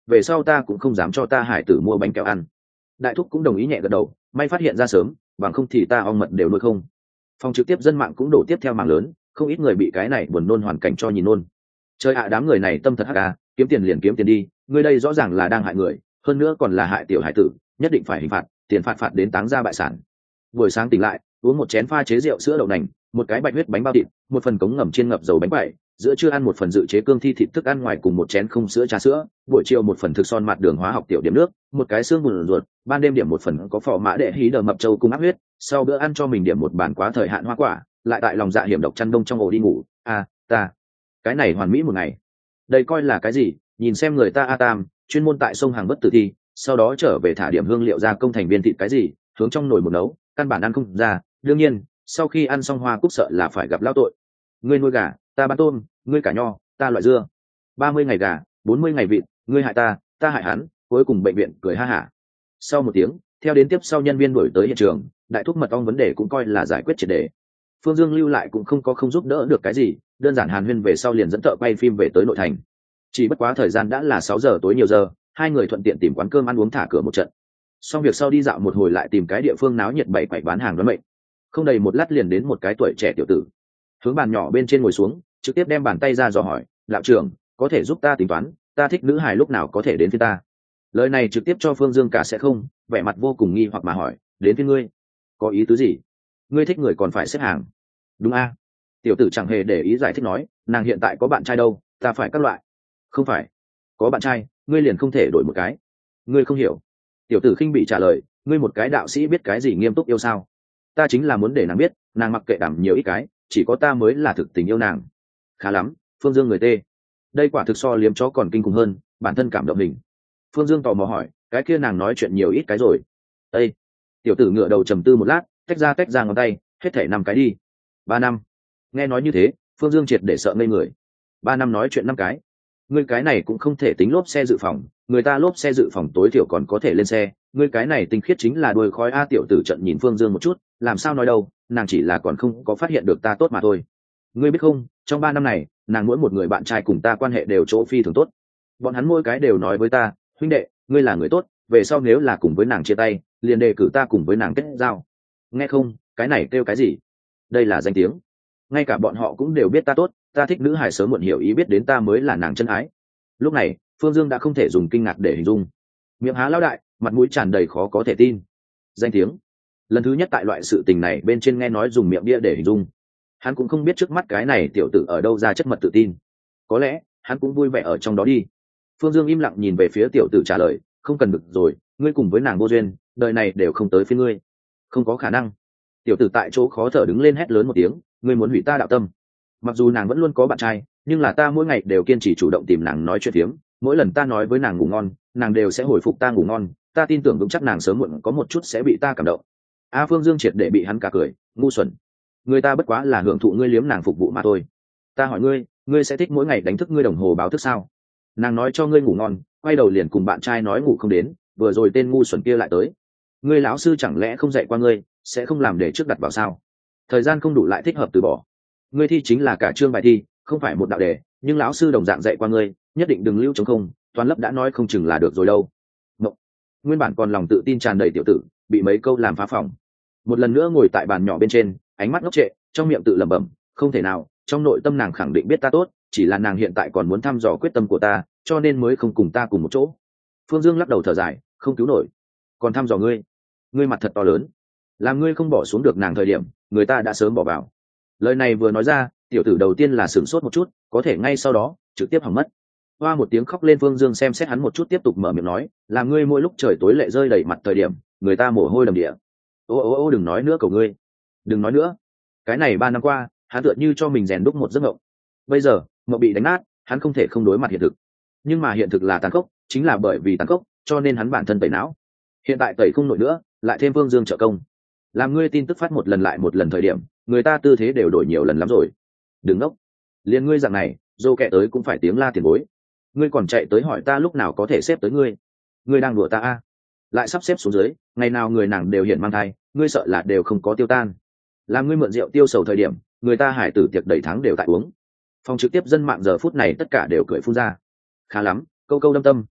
về sau ta cũng không dám cho ta hải tử mua bánh kẹo ăn. Đại thúc cũng đồng ý nhẹ gật đầu, may phát hiện ra sớm, bằng không thì ta ong mật đều nuôi không. Phòng trực tiếp dân mạng cũng đổ tiếp theo mảng lớn, không ít người bị cái này buồn nôn hoàn cảnh cho nhìn nôn. Trời ạ, đám người này tâm thật hắc à, kiếm tiền liền kiếm tiền đi, người đây rõ ràng là đang hại người, hơn nữa còn là hại tiểu hải tử, nhất định phải hình phạt, tiền phạt phạt đến táng ra bại sản. Buổi sáng tỉnh lại, uống một chén pha chế rượu sữa đậu nành, một cái bạch huyết bánh bao thịt, một phần cống ngầm chiên ngập dầu bánh quẩy, giữa trưa ăn một phần dự chế cương thi thịt thức ăn ngoài cùng một chén không sữa trà sữa, buổi chiều một phần thực son mạt đường hóa học tiểu điểm nước, một cái xương bùn ruột, ban đêm điểm một phần có phò mã đệ hí đờ mập trâu cùng áp huyết, sau bữa ăn cho mình điểm một bàn quá thời hạn hoa quả, lại tại lòng dạ hiểm độc chăn đông trong ổ đi ngủ. À, ta, cái này hoàn mỹ một ngày. Đây coi là cái gì? Nhìn xem người ta A Tam, chuyên môn tại sông hàng bất tử thi, sau đó trở về thả điểm hương liệu ra công thành viên thịt cái gì, hướng trong nồi một nấu, căn bản ăn không ra. Đương nhiên, sau khi ăn xong hoa cúc sợ là phải gặp lao tội. Ngươi nuôi gà, ta bán tôm, ngươi cả nho, ta loại dưa. Ba mươi ngày gà, bốn mươi ngày vịt, ngươi hại ta, ta hại hắn, cuối cùng bệnh viện cười ha hả. Sau một tiếng, theo đến tiếp sau nhân viên đuổi tới hiện trường, đại thúc mật ong vấn đề cũng coi là giải quyết triệt đề. Phương Dương lưu lại cũng không có không giúp đỡ được cái gì, đơn giản hàn huyên về sau liền dẫn thợ quay phim về tới nội thành. Chỉ bất quá thời gian đã là sáu giờ tối nhiều giờ, hai người thuận tiện tìm quán cơm ăn uống thả cửa một trận. Xong việc sau đi dạo một hồi lại tìm cái địa phương náo nhiệt bày quậy bán hàng đoán mệnh. Không đầy một lát liền đến một cái tuổi trẻ tiểu tử, hướng bàn nhỏ bên trên ngồi xuống, trực tiếp đem bàn tay ra dò hỏi, lão trưởng, có thể giúp ta tính toán, ta thích nữ hài lúc nào có thể đến phía ta. Lời này trực tiếp cho Phương Dương cả sẽ không, vẻ mặt vô cùng nghi hoặc mà hỏi, đến phía ngươi có ý tứ gì? Ngươi thích người còn phải xếp hàng? Đúng a? Tiểu tử chẳng hề để ý giải thích nói, nàng hiện tại có bạn trai đâu, ta phải các loại. Không phải, có bạn trai ngươi liền không thể đổi một cái? Ngươi không hiểu. Tiểu tử khinh bị trả lời, ngươi một cái đạo sĩ biết cái gì nghiêm túc yêu sao? Ta chính là muốn để nàng biết, nàng mặc kệ đảm nhiều ít cái, chỉ có ta mới là thực tình yêu nàng. Khá lắm, Phương Dương người tê. Đây quả thực so liếm chó còn kinh khủng hơn, bản thân cảm động mình. Phương Dương tò mò hỏi, cái kia nàng nói chuyện nhiều ít cái rồi? Ê! Tiểu tử ngựa đầu trầm tư một lát, tách ra tách ra ngón tay, hết thể năm cái đi. Ba năm. Nghe nói như thế, Phương Dương triệt để sợ ngây người. Ba năm nói chuyện năm cái. Ngươi cái này cũng không thể tính lốp xe dự phòng, người ta lốp xe dự phòng tối thiểu còn có thể lên xe, ngươi cái này tinh khiết chính là đuôi khói a. Tiểu tử trận nhìn Phương Dương một chút, làm sao nói đâu, nàng chỉ là còn không có phát hiện được ta tốt mà thôi. Ngươi biết không, trong ba năm này, nàng mỗi một người bạn trai cùng ta quan hệ đều chỗ phi thường tốt. Bọn hắn mỗi cái đều nói với ta, huynh đệ, ngươi là người tốt, về sau nếu là cùng với nàng chia tay, liền đề cử ta cùng với nàng kết giao. Nghe không, cái này kêu cái gì? Đây là danh tiếng. Ngay cả bọn họ cũng đều biết ta tốt, ta thích nữ hải sớm muộn hiểu ý biết đến ta mới là nàng chân ái. Lúc này, Phương Dương đã không thể dùng kinh ngạc để hình dung. Miệng há lao đại, mặt mũi tràn đầy khó có thể tin. Danh tiếng. Lần thứ nhất tại loại sự tình này bên trên nghe nói dùng miệng bia để hình dung. Hắn cũng không biết trước mắt cái này tiểu tử ở đâu ra chất mật tự tin. Có lẽ, hắn cũng vui vẻ ở trong đó đi. Phương Dương im lặng nhìn về phía tiểu tử trả lời, không cần bực rồi, ngươi cùng với nàng vô duyên, đời này đều không tới phía ngươi. Không có khả năng. Tiểu tử tại chỗ khó thở đứng lên hét lớn một tiếng, ngươi muốn hủy ta đạo tâm. Mặc dù nàng vẫn luôn có bạn trai, nhưng là ta mỗi ngày đều kiên trì chủ động tìm nàng nói chuyện phiếm, mỗi lần ta nói với nàng ngủ ngon, nàng đều sẽ hồi phục ta ngủ ngon, ta tin tưởng vững chắc nàng sớm muộn có một chút sẽ bị ta cảm động. A Phương Dương triệt để bị hắn cả cười, ngu xuẩn. Người ta bất quá là hưởng thụ ngươi liếm nàng phục vụ mà thôi. Ta hỏi ngươi, ngươi sẽ thích mỗi ngày đánh thức ngươi đồng hồ báo thức sao? Nàng nói cho ngươi ngủ ngon, quay đầu liền cùng bạn trai nói ngủ không đến, vừa rồi tên ngu xuẩn kia lại tới. Ngươi lão sư chẳng lẽ không dạy qua ngươi, sẽ không làm để trước đặt vào sao? Thời gian không đủ lại thích hợp từ bỏ. Ngươi thi chính là cả chương bài thi, không phải một đạo đề, nhưng lão sư đồng dạng dạy qua ngươi, nhất định đừng lưu trống không, toàn lớp đã nói không chừng là được rồi đâu. Mộng. Nguyên bản còn lòng tự tin tràn đầy tiểu tử, bị mấy câu làm phá phòng. Một lần nữa ngồi tại bàn nhỏ bên trên, ánh mắt ngốc trệ, trong miệng tự lẩm bẩm, không thể nào, trong nội tâm nàng khẳng định biết ta tốt, chỉ là nàng hiện tại còn muốn thăm dò quyết tâm của ta, cho nên mới không cùng ta cùng một chỗ. Phương Dương lắc đầu thở dài, không cứu nổi. Còn thăm dò ngươi, ngươi mặt thật to lớn, làm ngươi không bỏ xuống được nàng thời điểm, người ta đã sớm bỏ vào. Lời này vừa nói ra, tiểu tử đầu tiên là sửng sốt một chút, có thể ngay sau đó trực tiếp hỏng mất. Hoa một tiếng khóc lên. Phương Dương xem xét hắn một chút tiếp tục mở miệng nói, làm ngươi mỗi lúc trời tối lệ rơi đầy mặt thời điểm, người ta mồ hôi đầm địa. Ô ô ô đừng nói nữa cầu ngươi, đừng nói nữa. Cái này ba năm qua, hắn tựa như cho mình rèn đúc một giấc mộng. Bây giờ, mộng bị đánh nát, hắn không thể không đối mặt hiện thực. Nhưng mà hiện thực là tàn khốc, chính là bởi vì tàn khốc, cho nên hắn bản thân tẩy não. Hiện tại tẩy không nổi nữa, lại thêm Phương Dương trợ công. Làm ngươi tin tức phát một lần lại một lần thời điểm, người ta tư thế đều đổi nhiều lần lắm rồi. Đừng ngốc, liền ngươi dạng này, dô kẹ tới cũng phải tiếng la tiền bối. Ngươi còn chạy tới hỏi ta lúc nào có thể xếp tới ngươi. Ngươi đang đùa ta à? Lại sắp xếp xuống dưới, ngày nào người nàng đều hiện mang thai, ngươi sợ là đều không có tiêu tan. Làm ngươi mượn rượu tiêu sầu thời điểm, người ta hải tử tiệc đầy tháng đều tại uống. Phòng trực tiếp dân mạng giờ phút này tất cả đều cười phun ra. Khá lắm, câu câu đâm tâm,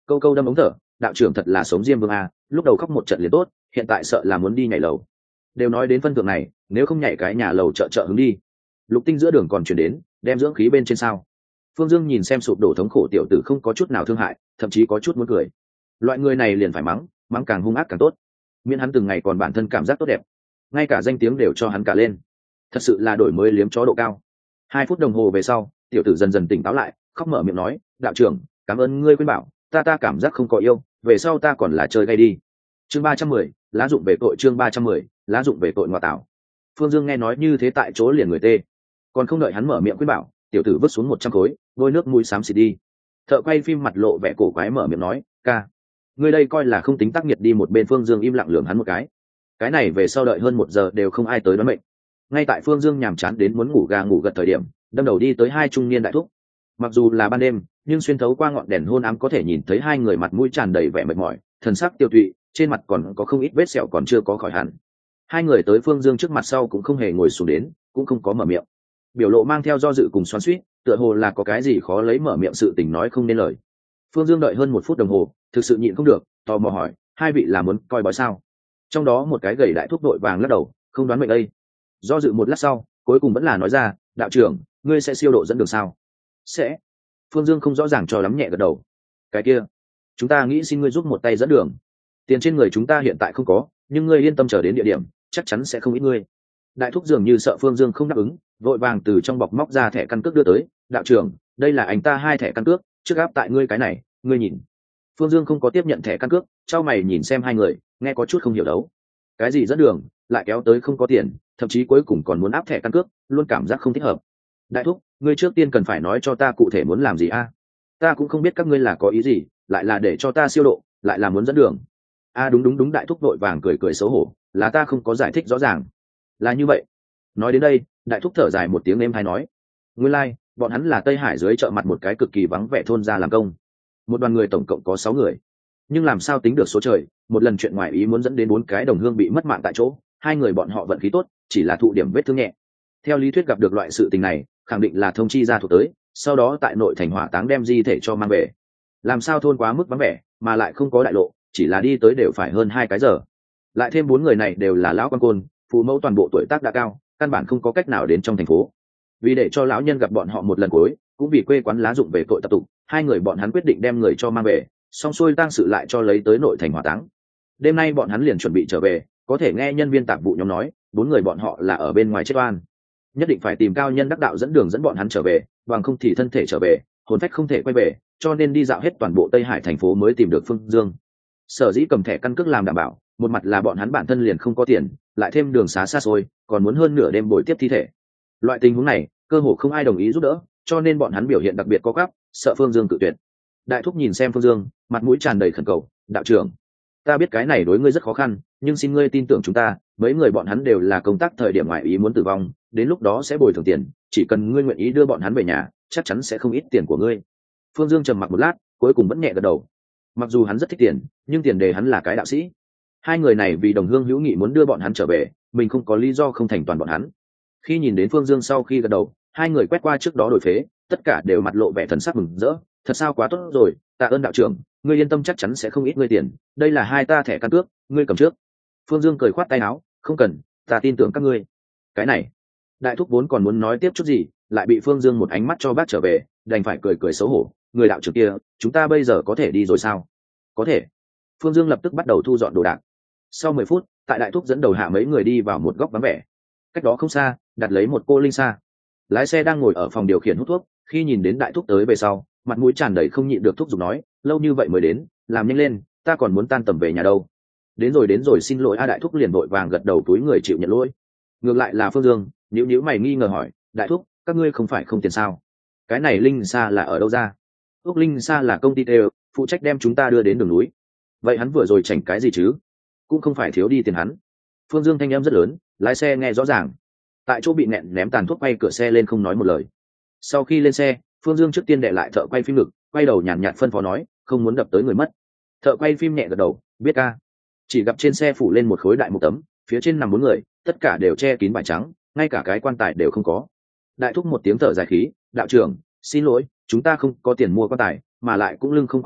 câu câu đâm ống thở. Đạo trưởng thật là sống diêm vương a, lúc đầu khóc một trận liền tốt, hiện tại sợ là muốn đi nhảy lầu. Đều nói đến phân thượng này, nếu không nhảy cái nhà lầu chợ chợ hướng đi. Lục Tinh giữa đường còn chuyển đến, đem dưỡng khí bên trên sao. Phương Dương nhìn xem sụp đổ thống khổ tiểu tử không có chút nào thương hại, thậm chí có chút muốn cười. Loại người này liền phải mắng, mắng càng hung ác càng tốt, miễn hắn từng ngày còn bản thân cảm giác tốt đẹp, ngay cả danh tiếng đều cho hắn cả lên. Thật sự là đổi mới liếm chó độ cao. Hai phút đồng hồ về sau, tiểu tử dần dần tỉnh táo lại, khóc mở miệng nói, đạo trưởng, cảm ơn ngươi khuyên bảo, ta ta cảm giác không có yêu, về sau ta còn là chơi gay đi. Chương ba trăm mười, lá dụng về tội. Chương ba trăm mười, lá dụng về tội ngoại tảo. Phương Dương nghe nói như thế tại chỗ liền người tê, còn không đợi hắn mở miệng khuyên bảo, tiểu tử vứt xuống một trăm khối, vôi nước mũi xám xịt đi. Thợ quay phim mặt lộ vẻ cổ quái mở miệng nói, ca, ngươi đây coi là không tính tác nghiệt đi. Một bên Phương Dương im lặng lườm hắn một cái. Cái này về sau đợi hơn một giờ đều không ai tới đoán mệnh. Ngay tại Phương Dương nhàm chán đến muốn ngủ gà ngủ gật thời điểm, đâm đầu đi tới hai trung niên đại thúc. Mặc dù là ban đêm, nhưng xuyên thấu qua ngọn đèn hôn ám có thể nhìn thấy hai người mặt mũi tràn đầy vẻ mệt mỏi, thần sắc tiêu tụy, trên mặt còn có không ít vết sẹo còn chưa có khỏi hẳn. Hai người tới Phương Dương trước mặt sau cũng không hề ngồi xuống đến, cũng không có mở miệng, biểu lộ mang theo do dự cùng xoắn xuýt, tựa hồ là có cái gì khó lấy mở miệng sự tình nói không nên lời. Phương Dương đợi hơn một phút đồng hồ, thực sự nhịn không được, tò mò hỏi, hai vị là muốn coi bói sao? Trong đó một cái gầy đại thúc đội vàng lắc đầu, không đoán mệnh đây. Do dự một lát sau, cuối cùng vẫn là nói ra, đạo trưởng, ngươi sẽ siêu độ dẫn đường sao? Sẽ. Phương Dương không rõ ràng cho lắm nhẹ gật đầu. Cái kia, chúng ta nghĩ xin ngươi giúp một tay dẫn đường. Tiền trên người chúng ta hiện tại không có, nhưng ngươi yên tâm chờ đến địa điểm, chắc chắn sẽ không ít ngươi. Đại thúc dường như sợ Phương Dương không đáp ứng, vội vàng từ trong bọc móc ra thẻ căn cước đưa tới, đạo trưởng, đây là anh ta hai thẻ căn cước, trước áp tại ngươi cái này, ngươi nhìn. Phương Dương không có tiếp nhận thẻ căn cước, trao mày nhìn xem hai người, nghe có chút không hiểu đấu. Cái gì dẫn đường, lại kéo tới không có tiền, thậm chí cuối cùng còn muốn áp thẻ căn cước, luôn cảm giác không thích hợp. Đại thúc, ngươi trước tiên cần phải nói cho ta cụ thể muốn làm gì a? Ta cũng không biết các ngươi là có ý gì, lại là để cho ta siêu độ, lại là muốn dẫn đường. A à, đúng đúng đúng, đại thúc đội vàng cười cười xấu hổ, là ta không có giải thích rõ ràng. Là như vậy. Nói đến đây, đại thúc thở dài một tiếng êm hay nói, nguyên lai, like, bọn hắn là Tây Hải dưới chợ mặt một cái cực kỳ vắng vẻ thôn ra làm công. Một đoàn người tổng cộng có sáu người, nhưng làm sao tính được số trời, một lần chuyện ngoài ý muốn dẫn đến bốn cái đồng hương bị mất mạng tại chỗ, hai người bọn họ vận khí tốt, chỉ là thụ điểm vết thương nhẹ. Theo lý thuyết gặp được loại sự tình này, khẳng định là thông chi ra thuộc tới, sau đó tại nội thành hỏa táng đem di thể cho mang về. Làm sao thôn quá mức vắng vẻ, mà lại không có đại lộ, chỉ là đi tới đều phải hơn hai cái giờ. Lại thêm bốn người này đều là lão quan côn, phụ mẫu toàn bộ tuổi tác đã cao, căn bản không có cách nào đến trong thành phố. Vì để cho lão nhân gặp bọn họ một lần cuối, cũng vì quê quán lá dụng về tội tập tụ, hai người bọn hắn quyết định đem người cho mang về, xong xuôi tang sự lại cho lấy tới nội thành hỏa táng. Đêm nay bọn hắn liền chuẩn bị trở về, có thể nghe nhân viên tạp vụ nhóm nói, bốn người bọn họ là ở bên ngoài chết oan, nhất định phải tìm cao nhân đắc đạo dẫn đường dẫn bọn hắn trở về, bằng không thì thân thể trở về, hồn phách không thể quay về, cho nên đi dạo hết toàn bộ Tây Hải thành phố mới tìm được Phương Dương. Sở dĩ cầm thẻ căn cước làm đảm bảo, một mặt là bọn hắn bản thân liền không có tiền, lại thêm đường xá xa xôi, còn muốn hơn nửa đêm bồi tiếp thi thể. Loại tình huống này, cơ hồ không ai đồng ý giúp đỡ, cho nên bọn hắn biểu hiện đặc biệt có gáp, sợ Phương Dương cự tuyệt. Đại thúc nhìn xem Phương Dương, mặt mũi tràn đầy khẩn cầu, đạo trưởng, ta biết cái này đối ngươi rất khó khăn, nhưng xin ngươi tin tưởng chúng ta, mấy người bọn hắn đều là công tác thời điểm ngoại ý muốn tử vong, đến lúc đó sẽ bồi thường tiền, chỉ cần ngươi nguyện ý đưa bọn hắn về nhà, chắc chắn sẽ không ít tiền của ngươi. Phương Dương trầm mặc một lát, cuối cùng vẫn nhẹ gật đầu. Mặc dù hắn rất thích tiền, nhưng tiền đề hắn là cái đạo sĩ. Hai người này vì đồng hương hữu nghị muốn đưa bọn hắn trở về, mình không có lý do không thành toàn bọn hắn. Khi nhìn đến Phương Dương sau khi gật đầu, hai người quét qua trước đó đổi phế, tất cả đều mặt lộ vẻ thần sắc mừng rỡ, thật sao quá tốt rồi, tạ ơn đạo trưởng, ngươi yên tâm chắc chắn sẽ không ít ngươi tiền, đây là hai ta thẻ căn cước, ngươi cầm trước. Phương Dương cười khoát tay áo, không cần, ta tin tưởng các ngươi. Cái này, đại thúc vốn còn muốn nói tiếp chút gì, lại bị Phương Dương một ánh mắt cho bác trở về, đành phải cười cười xấu hổ, người đạo trưởng kia, chúng ta bây giờ có thể đi rồi sao? Có thể. Phương Dương lập tức bắt đầu thu dọn đồ đạc. Sau mười phút, tại đại thúc dẫn đầu hạ mấy người đi vào một góc vắng vẻ. Cách đó không xa, đặt lấy một cô linh xa. Lái xe đang ngồi ở phòng điều khiển hút thuốc, khi nhìn đến đại thúc tới về sau, mặt mũi tràn đầy không nhịn được thúc giục nói, lâu như vậy mới đến, làm nhanh lên, ta còn muốn tan tầm về nhà đâu. Đến rồi đến rồi, xin lỗi a. Đại thúc liền vội vàng gật đầu túi người chịu nhận lỗi. Ngược lại là Phương Dương, nhíu nhíu mày nghi ngờ hỏi, đại thúc, các ngươi không phải không tiền sao? Cái này linh xa là ở đâu ra? Úc linh xa là công ty đều phụ trách đem chúng ta đưa đến đường núi. Vậy hắn vừa rồi chảnh cái gì chứ? Cũng không phải thiếu đi tiền hắn. Phương Dương thanh âm rất lớn, lái xe nghe rõ ràng. Tại chỗ bị nẹn ném tàn thuốc quay cửa xe lên không nói một lời. Sau khi lên xe, Phương Dương trước tiên đệ lại thợ quay phim ngực, quay đầu nhàn nhạt phân phó nói, không muốn đập tới người mất. Thợ quay phim nhẹ gật đầu, biết ca. Chỉ gặp trên xe phủ lên một khối đại mục tấm, phía trên nằm bốn người, tất cả đều che kín vải trắng, ngay cả cái quan tài đều không có. Đại thúc một tiếng thở dài khí, đạo trưởng, xin lỗi, chúng ta không có tiền mua quan tài, mà lại cũng lưng không quay về,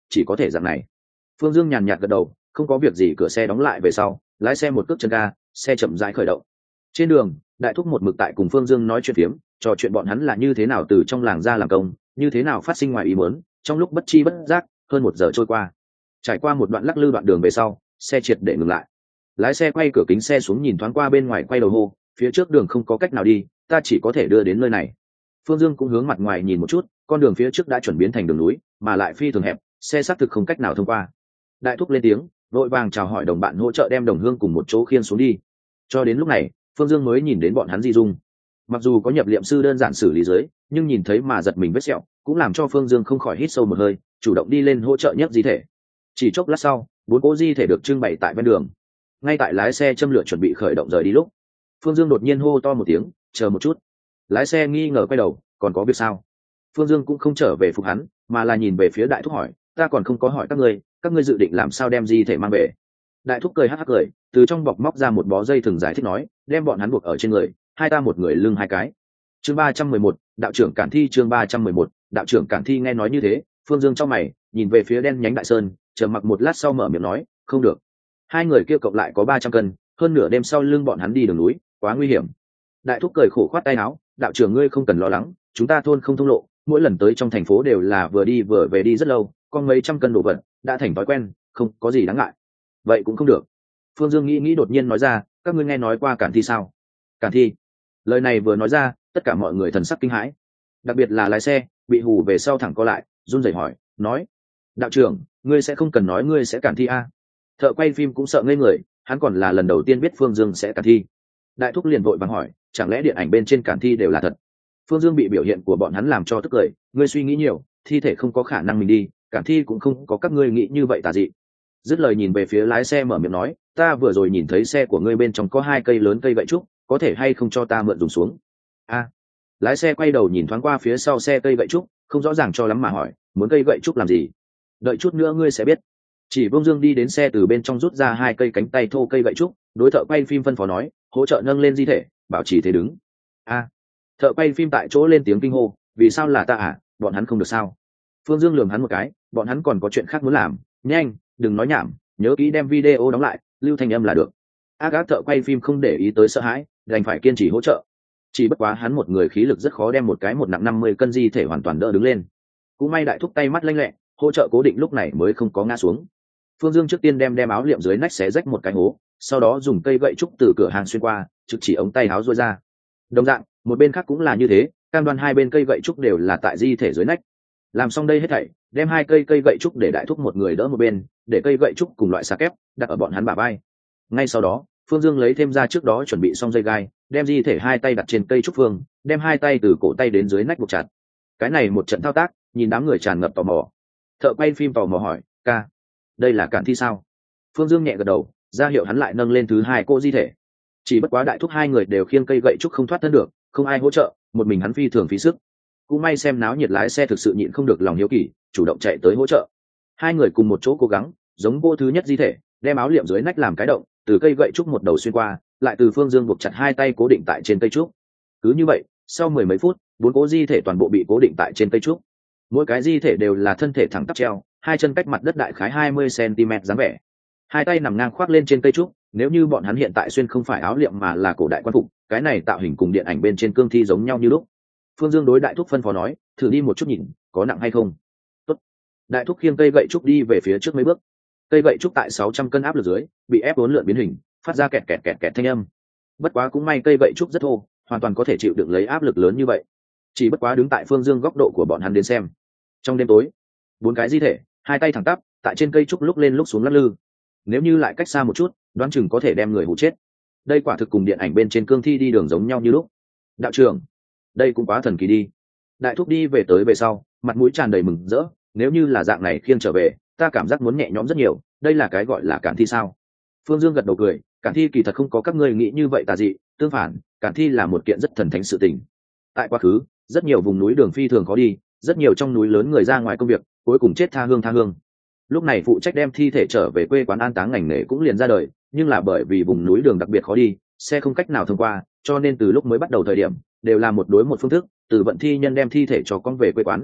chỉ có thể dạng này. Phương Dương nhàn nhạt gật đầu, không có việc gì. Cửa xe đóng lại về sau, lái xe một cước chân ga, xe chậm rãi khởi động. Trên đường, đại thúc một mực tại cùng Phương Dương nói chuyện phiếm, trò chuyện bọn hắn là như thế nào từ trong làng ra làm công, như thế nào phát sinh ngoài ý muốn. Trong lúc bất chi bất giác, hơn một giờ trôi qua. Trải qua một đoạn lắc lư đoạn đường về sau, xe triệt để ngừng lại. Lái xe quay cửa kính xe xuống nhìn thoáng qua bên ngoài, quay đầu hô, phía trước đường không có cách nào đi, ta chỉ có thể đưa đến nơi này. Phương Dương cũng hướng mặt ngoài nhìn một chút, con đường phía trước đã chuẩn biến thành đường núi, mà lại phi thường hẹp, xe xác thực không cách nào thông qua. Đại thúc lên tiếng, vội vàng chào hỏi đồng bạn hỗ trợ đem đồng hương cùng một chỗ khiêng xuống đi. Cho đến lúc này, Phương Dương mới nhìn đến bọn hắn di dung. Mặc dù có nhập liệm sư đơn giản xử lý dưới, nhưng nhìn thấy mà giật mình vết sẹo, cũng làm cho Phương Dương không khỏi hít sâu một hơi, chủ động đi lên hỗ trợ nhấc di thể. Chỉ chốc lát sau, bốn cỗ di thể được trưng bày tại ven đường. Ngay tại lái xe châm lửa chuẩn bị khởi động rời đi lúc, Phương Dương đột nhiên hô to một tiếng, chờ một chút. Lái xe nghi ngờ quay đầu, còn có việc sao? Phương Dương cũng không trở về phục hắn, mà là nhìn về phía đại thúc hỏi, ta còn không có hỏi các ngươi, các ngươi dự định làm sao đem di thể mang về? Đại thúc cười hắc hắc cười, từ trong bọc móc ra một bó dây thừng giải thích nói, đem bọn hắn buộc ở trên người, hai ta một người lưng hai cái. Chương ba trăm mười một, đạo trưởng Cản Thi. Chương ba trăm mười một, đạo trưởng Cản Thi. Nghe nói như thế, Phương Dương trong mày nhìn về phía đen nhánh Đại Sơn, trầm mặc một lát sau mở miệng nói, không được, hai người kia cộng lại có ba trăm cân, hơn nửa đêm sau lưng bọn hắn đi đường núi, quá nguy hiểm. Đại thúc cười khổ khoát tay áo, đạo trưởng ngươi không cần lo lắng, chúng ta thôn không thông lộ, mỗi lần tới trong thành phố đều là vừa đi vừa về đi rất lâu, con mấy trăm cân đồ vật đã thành thói quen, không có gì đáng ngại. Vậy cũng không được. Phương Dương nghĩ nghĩ đột nhiên nói ra, các ngươi nghe nói qua Cản Thi sao? Cản Thi? Lời này vừa nói ra, tất cả mọi người thần sắc kinh hãi, đặc biệt là lái xe bị hù về sau thẳng co lại, run rẩy hỏi, nói, đạo trưởng ngươi sẽ không cần nói ngươi sẽ Cản Thi a? Thợ quay phim cũng sợ ngây người, hắn còn là lần đầu tiên biết Phương Dương sẽ Cản Thi. Đại thúc liền vội vàng hỏi, chẳng lẽ điện ảnh bên trên Cản Thi đều là thật? Phương Dương bị biểu hiện của bọn hắn làm cho tức cười, ngươi suy nghĩ nhiều, thi thể không có khả năng mình đi, Cản Thi cũng không có các ngươi nghĩ như vậy tà dị. Dứt lời nhìn về phía lái xe mở miệng nói, ta vừa rồi nhìn thấy xe của ngươi bên trong có hai cây lớn cây gậy trúc, có thể hay không cho ta mượn dùng xuống? A. Lái xe quay đầu nhìn thoáng qua phía sau xe cây gậy trúc, không rõ ràng cho lắm mà hỏi, muốn cây gậy trúc làm gì? Đợi chút nữa ngươi sẽ biết. Chỉ Vương Dương đi đến xe từ bên trong rút ra hai cây cánh tay thô cây gậy trúc, đối thợ quay phim phân phó nói, hỗ trợ nâng lên di thể, bảo trì thế đứng. A. Thợ quay phim tại chỗ lên tiếng kinh hô, vì sao là ta à, bọn hắn không được sao? Phương Dương lườm hắn một cái, bọn hắn còn có chuyện khác muốn làm, nhanh, đừng nói nhảm, nhớ kỹ đem video đóng lại, lưu thanh âm là được. Ác ác thợ quay phim không để ý tới sợ hãi, đành phải kiên trì hỗ trợ. Chỉ bất quá hắn một người khí lực rất khó đem một cái một nặng năm mươi cân di thể hoàn toàn đỡ đứng lên. Cũng may đại thúc tay mắt lanh lẹ, hỗ trợ cố định lúc này mới không có ngã xuống. Phương Dương trước tiên đem đem áo liệm dưới nách xé rách một cái hố, sau đó dùng cây gậy trúc từ cửa hàng xuyên qua, trực chỉ ống tay áo duỗi ra. Đồng dạng, một bên khác cũng là như thế, cam đoan hai bên cây gậy trúc đều là tại di thể dưới nách. Làm xong đây hết thảy, đem hai cây cây gậy trúc để đại thúc một người đỡ một bên, để cây gậy trúc cùng loại xà kép đặt ở bọn hắn bả vai. Ngay sau đó, Phương Dương lấy thêm ra trước đó chuẩn bị xong dây gai, đem di thể hai tay đặt trên cây trúc phương, đem hai tay từ cổ tay đến dưới nách buộc chặt. Cái này một trận thao tác, nhìn đám người tràn ngập tò mò. Thợ quay phim tò mò hỏi, ca, đây là Cản Thi sao? Phương Dương nhẹ gật đầu, ra hiệu hắn lại nâng lên thứ hai cô di thể. Chỉ bất quá đại thúc hai người đều khiêng cây gậy trúc không thoát thân được, không ai hỗ trợ, một mình hắn phi thường phí sức. Cũng may xem náo nhiệt lái xe thực sự nhịn không được lòng hiếu kỳ, chủ động chạy tới hỗ trợ. Hai người cùng một chỗ cố gắng, giống cô thứ nhất di thể, đem áo liệm dưới nách làm cái động, từ cây gậy trúc một đầu xuyên qua, lại từ Phương Dương buộc chặt hai tay cố định tại trên cây trúc. Cứ như vậy, sau mười mấy phút, bốn cố di thể toàn bộ bị cố định tại trên cây trúc. Mỗi cái di thể đều là thân thể thẳng tắp treo, hai chân cách mặt đất đại khái hai mươi xăng-ti-mét dáng vẻ. Hai tay nằm ngang khoác lên trên cây trúc, nếu như bọn hắn hiện tại xuyên không phải áo liệm mà là cổ đại quan phục, cái này tạo hình cùng điện ảnh bên trên cương thi giống nhau như lúc. Phương Dương đối đại thúc phân phó nói, thử đi một chút nhìn, có nặng hay không? Tốt. Đại thúc khiêng cây gậy trúc đi về phía trước mấy bước. Cây gậy trúc tại sáu trăm cân áp lực dưới, bị ép uốn lượn biến hình, phát ra kẹt kẹt kẹt kẹt thanh âm. Bất quá cũng may cây gậy trúc rất thô, hoàn toàn có thể chịu đựng lấy áp lực lớn như vậy. Chỉ bất quá đứng tại Phương Dương góc độ của bọn hắn đến xem. Trong đêm tối, bốn cái di thể, hai tay thẳng tắp, tại trên cây trúc lúc lên lúc xuống lắc lư. Nếu như lại cách xa một chút, đoán chừng có thể đem người hụ chết. Đây quả thực cùng điện ảnh bên trên cương thi đi đường giống nhau như lúc. Đạo trưởng, đây cũng quá thần kỳ đi. Đại thúc đi về tới về sau, mặt mũi tràn đầy mừng rỡ, nếu như là dạng này khiêng trở về, ta cảm giác muốn nhẹ nhõm rất nhiều, đây là cái gọi là Cản Thi sao? Phương Dương gật đầu cười, Cản Thi kỳ thật không có các ngươi nghĩ như vậy tà dị, tương phản, Cản Thi là một kiện rất thần thánh sự tình. Tại quá khứ, rất nhiều vùng núi đường phi thường khó đi, rất nhiều trong núi lớn người ra ngoài công việc, cuối cùng chết tha hương tha hương. Lúc này phụ trách đem thi thể trở về quê quán an táng ngành nghề cũng liền ra đời, nhưng là bởi vì vùng núi đường đặc biệt khó đi, xe không cách nào thông qua, cho nên từ lúc mới bắt đầu thời điểm, đều là một đối một phương thức, từ vận thi nhân đem thi thể cho con về quê quán.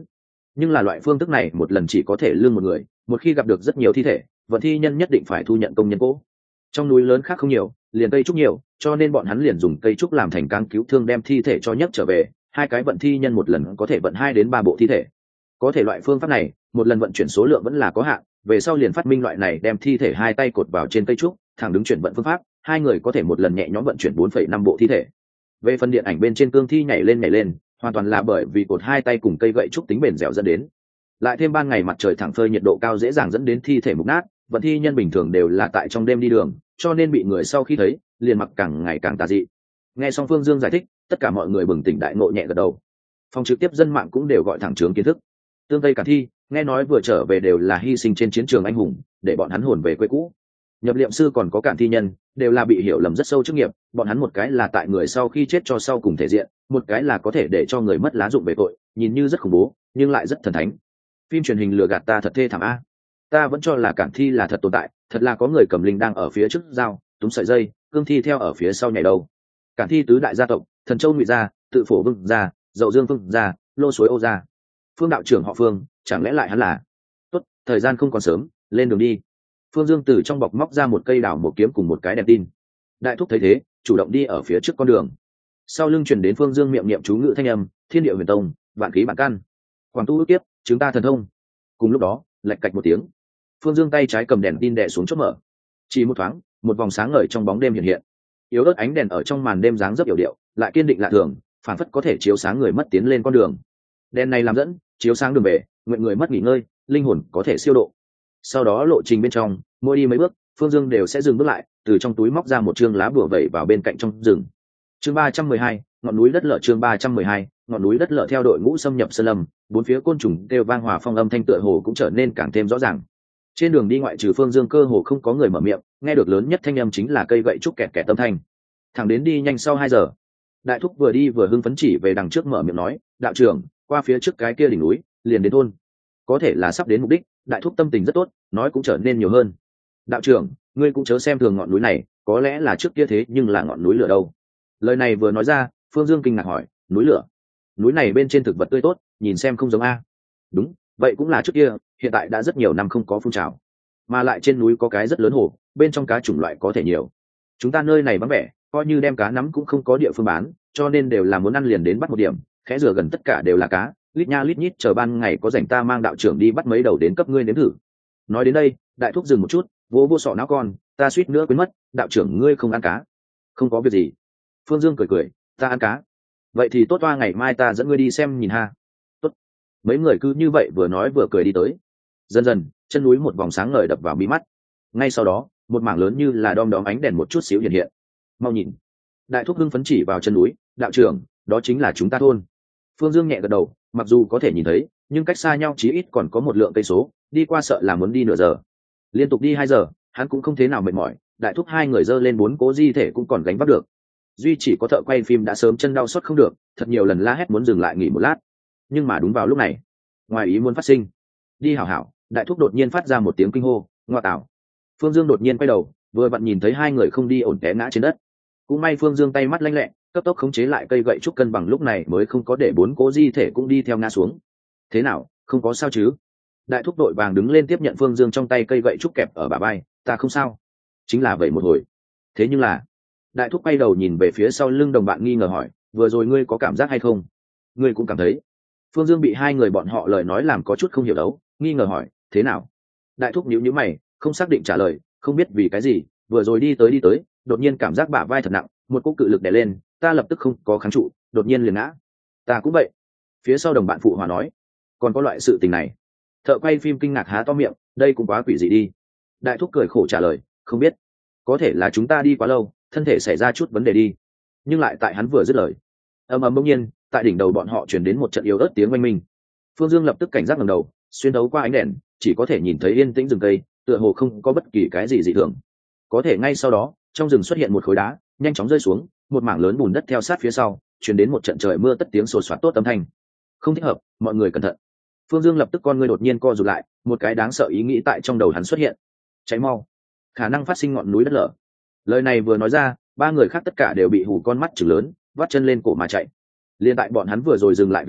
nhưng là loại phương thức này một lần chỉ có thể lương một người, một khi gặp được rất nhiều thi thể, vận thi nhân nhất định phải thu nhận công nhân cỗ. Trong núi lớn khác không nhiều, liền cây trúc nhiều, cho nên bọn hắn liền dùng cây trúc làm thành cáng cứu thương đem thi thể cho nhấc trở về. Hai cái vận thi nhân một lần có thể vận hai đến ba bộ thi thể. Có thể loại phương pháp này một lần vận chuyển số lượng vẫn là có hạn, về sau liền phát minh loại này đem thi thể hai tay cột vào trên cây trúc thẳng đứng chuyển vận phương pháp, hai người có thể một lần nhẹ nhõm vận chuyển bốn phẩy năm bộ thi thể. Về phần điện ảnh bên trên cương thi nhảy lên nhảy lên, hoàn toàn là bởi vì cột hai tay cùng cây gậy trúc tính bền dẻo dẫn đến. Lại thêm ban ngày mặt trời thẳng phơi nhiệt độ cao dễ dàng dẫn đến thi thể mục nát, vận thi nhân bình thường đều là tại trong đêm đi đường, cho nên bị người sau khi thấy liền mặc càng ngày càng tà dị. Nghe xong Phương Dương giải thích, tất cả mọi người bừng tỉnh đại ngộ nhẹ gật đầu. Phòng trực tiếp dân mạng cũng đều gọi thẳng trướng kiến thức. Tương Tây Cản Thi, nghe nói vừa trở về đều là hy sinh trên chiến trường anh hùng, để bọn hắn hồn về quê cũ. Nhập liệm sư còn có Cản Thi nhân, đều là bị hiểu lầm rất sâu chức nghiệp, bọn hắn một cái là tại người sau khi chết cho sau cùng thể diện, một cái là có thể để cho người mất lá dụng về tội, nhìn như rất khủng bố, nhưng lại rất thần thánh. Phim truyền hình lừa gạt ta thật thê thảm a. Ta vẫn cho là Cản Thi là thật tồn tại, thật là có người cầm linh đang ở phía trước dao, túm sợi dây, cương thi theo ở phía sau nhảy đầu. Cản Thi tứ đại gia tộc, Thần Châu Ngụy gia, Tự Phổ Vương gia, Dậu Dương Vương gia, Lô Suối Ô gia. Phương đạo trưởng họ Phương, chẳng lẽ lại hắn là? Tốt, thời gian không còn sớm, lên đường đi. Phương Dương từ trong bọc móc ra một cây đào một kiếm cùng một cái đèn tin. Đại thúc thấy thế, chủ động đi ở phía trước con đường. Sau lưng truyền đến Phương Dương miệng niệm chú ngữ thanh âm, Thiên địa huyền tông, vạn khí bản căn, Quảng tu ước kiếp, chúng ta thần thông. Cùng lúc đó, lạch cạch một tiếng, Phương Dương tay trái cầm đèn tin đè xuống chốt mở. Chỉ một thoáng, một vòng sáng ngời trong bóng đêm hiện hiện. Yếu ớt ánh đèn ở trong màn đêm dáng dấp yểu điệu, lại kiên định lạ thường, phản phất có thể chiếu sáng người mất tiến lên con đường. Đèn này làm dẫn, chiếu sáng đường về, nguyện người mất nghỉ ngơi, linh hồn có thể siêu độ. Sau đó lộ trình bên trong, mỗi đi mấy bước, Phương Dương đều sẽ dừng bước lại, từ trong túi móc ra một chương lá bùa vẩy vào bên cạnh trong rừng. Chương ba trăm mười hai, ngọn núi đất lở. Chương ba trăm mười hai, ngọn núi đất lở. Theo đội ngũ xâm nhập sơn lâm, bốn phía côn trùng kêu vang hòa phong âm thanh tựa hồ cũng trở nên càng thêm rõ ràng. Trên đường đi ngoại trừ Phương Dương cơ hồ không có người mở miệng, nghe được lớn nhất thanh âm chính là cây gậy trúc kẹt kẹt âm thanh. Thẳng đến đi nhanh sau hai giờ, Đại thúc vừa đi vừa hưng phấn chỉ về đằng trước mở miệng nói, đạo trưởng, qua phía trước cái kia đỉnh núi, liền đến thôn. Có thể là sắp đến mục đích. Đại thúc tâm tình rất tốt, nói cũng trở nên nhiều hơn. Đạo trưởng, ngươi cũng chớ xem thường ngọn núi này, có lẽ là trước kia thế nhưng là ngọn núi lửa đâu. Lời này vừa nói ra, Phương Dương kinh ngạc hỏi, núi lửa? Núi này bên trên thực vật tươi tốt, nhìn xem không giống a. Đúng, vậy cũng là trước kia, hiện tại đã rất nhiều năm không có phun trào. Mà lại trên núi có cái rất lớn hồ, bên trong cá chủng loại có thể nhiều. Chúng ta nơi này vắng vẻ, coi như đem cá nắm cũng không có địa phương bán, cho nên đều là muốn ăn liền đến bắt một điểm, khẽ rửa gần tất cả đều là cá, lít nha lít nhít, chờ ban ngày có rảnh ta mang đạo trưởng đi bắt mấy đầu đến cấp ngươi nếm thử. Nói đến đây, đại thúc dừng một chút, vỗ vô sọ não con, ta suýt nữa quên mất, đạo trưởng ngươi không ăn cá. Không có việc gì. Phương Dương cười cười, ta ăn cá. Vậy thì tốt, toa ngày mai ta dẫn ngươi đi xem nhìn ha. Tốt. Mấy người cứ như vậy vừa nói vừa cười đi tới. Dần dần, chân núi một vòng sáng ngời đập vào mí mắt. Ngay sau đó, một mảng lớn như là đom đóm ánh đèn một chút xíu hiện hiện. Mau nhìn. Đại thúc hưng phấn chỉ vào chân núi, đạo trưởng, đó chính là chúng ta thôn. Phương Dương nhẹ gật đầu, mặc dù có thể nhìn thấy, nhưng cách xa nhau chí ít còn có một lượng cây số, đi qua sợ là muốn đi nửa giờ. Liên tục đi hai giờ, hắn cũng không thế nào mệt mỏi, đại thúc hai người dơ lên bốn cố di thể cũng còn gánh vác được. Duy chỉ có thợ quay phim đã sớm chân đau xót không được, thật nhiều lần la hét muốn dừng lại nghỉ một lát. Nhưng mà đúng vào lúc này, ngoài ý muốn phát sinh. Đi hảo hảo, đại thúc đột nhiên phát ra một tiếng kinh hô, ngoa tạo. Phương Dương đột nhiên quay đầu, vừa vặn nhìn thấy hai người không đi ổn té ngã trên đất. Cũng may Phương Dương tay mắt lanh lẹ, cấp tốc khống chế lại cây gậy trúc cân bằng lúc này mới không có để bốn cố di thể cũng đi theo ngã xuống. Thế nào, không có sao chứ? Đại thúc đội vàng đứng lên tiếp nhận Phương Dương trong tay cây gậy trúc kẹp ở bả vai, ta không sao. Chính là vậy một hồi. Thế nhưng là, đại thúc quay đầu nhìn về phía sau lưng đồng bạn nghi ngờ hỏi, vừa rồi ngươi có cảm giác hay không? Ngươi cũng cảm thấy. Phương Dương bị hai người bọn họ lời nói làm có chút không hiểu đấu, nghi ngờ hỏi, thế nào? Đại thúc nhíu nhíu mày, không xác định trả lời, không biết vì cái gì, vừa rồi đi tới đi tới, đột nhiên cảm giác bả vai thật nặng, một cú cự lực đè lên, ta lập tức không có kháng trụ, đột nhiên liền ngã. Ta cũng vậy. Phía sau đồng bạn phụ hòa nói, còn có loại sự tình này. Thợ quay phim kinh ngạc há to miệng, đây cũng quá quỷ dị đi. Đại thúc cười khổ trả lời, không biết, có thể là chúng ta đi quá lâu, thân thể xảy ra chút vấn đề đi. Nhưng lại tại hắn vừa dứt lời, ầm ầm bỗng nhiên, tại đỉnh đầu bọn họ truyền đến một trận yếu ớt tiếng oanh minh. Phương Dương lập tức cảnh giác ngẩng đầu, xuyên thấu qua ánh đèn, chỉ có thể nhìn thấy yên tĩnh rừng cây, tựa hồ không có bất kỳ cái gì dị thường. Có thể ngay sau đó, trong rừng xuất hiện một khối đá, nhanh chóng rơi xuống, một mảng lớn bùn đất theo sát phía sau, truyền đến một trận trời mưa tất tiếng sột soạt tốt âm thanh. Không thích hợp, mọi người cẩn thận. Phương Dương lập tức con ngươi đột nhiên co rụt lại, một cái đáng sợ ý nghĩ tại trong đầu hắn xuất hiện. Cháy mau, khả năng phát sinh ngọn núi đất lở. Lời này vừa nói ra, ba người khác tất cả đều bị hù con mắt trừng lớn, vắt chân lên cổ mà chạy. Liên tại bọn hắn vừa rồi dừng lại vị trí,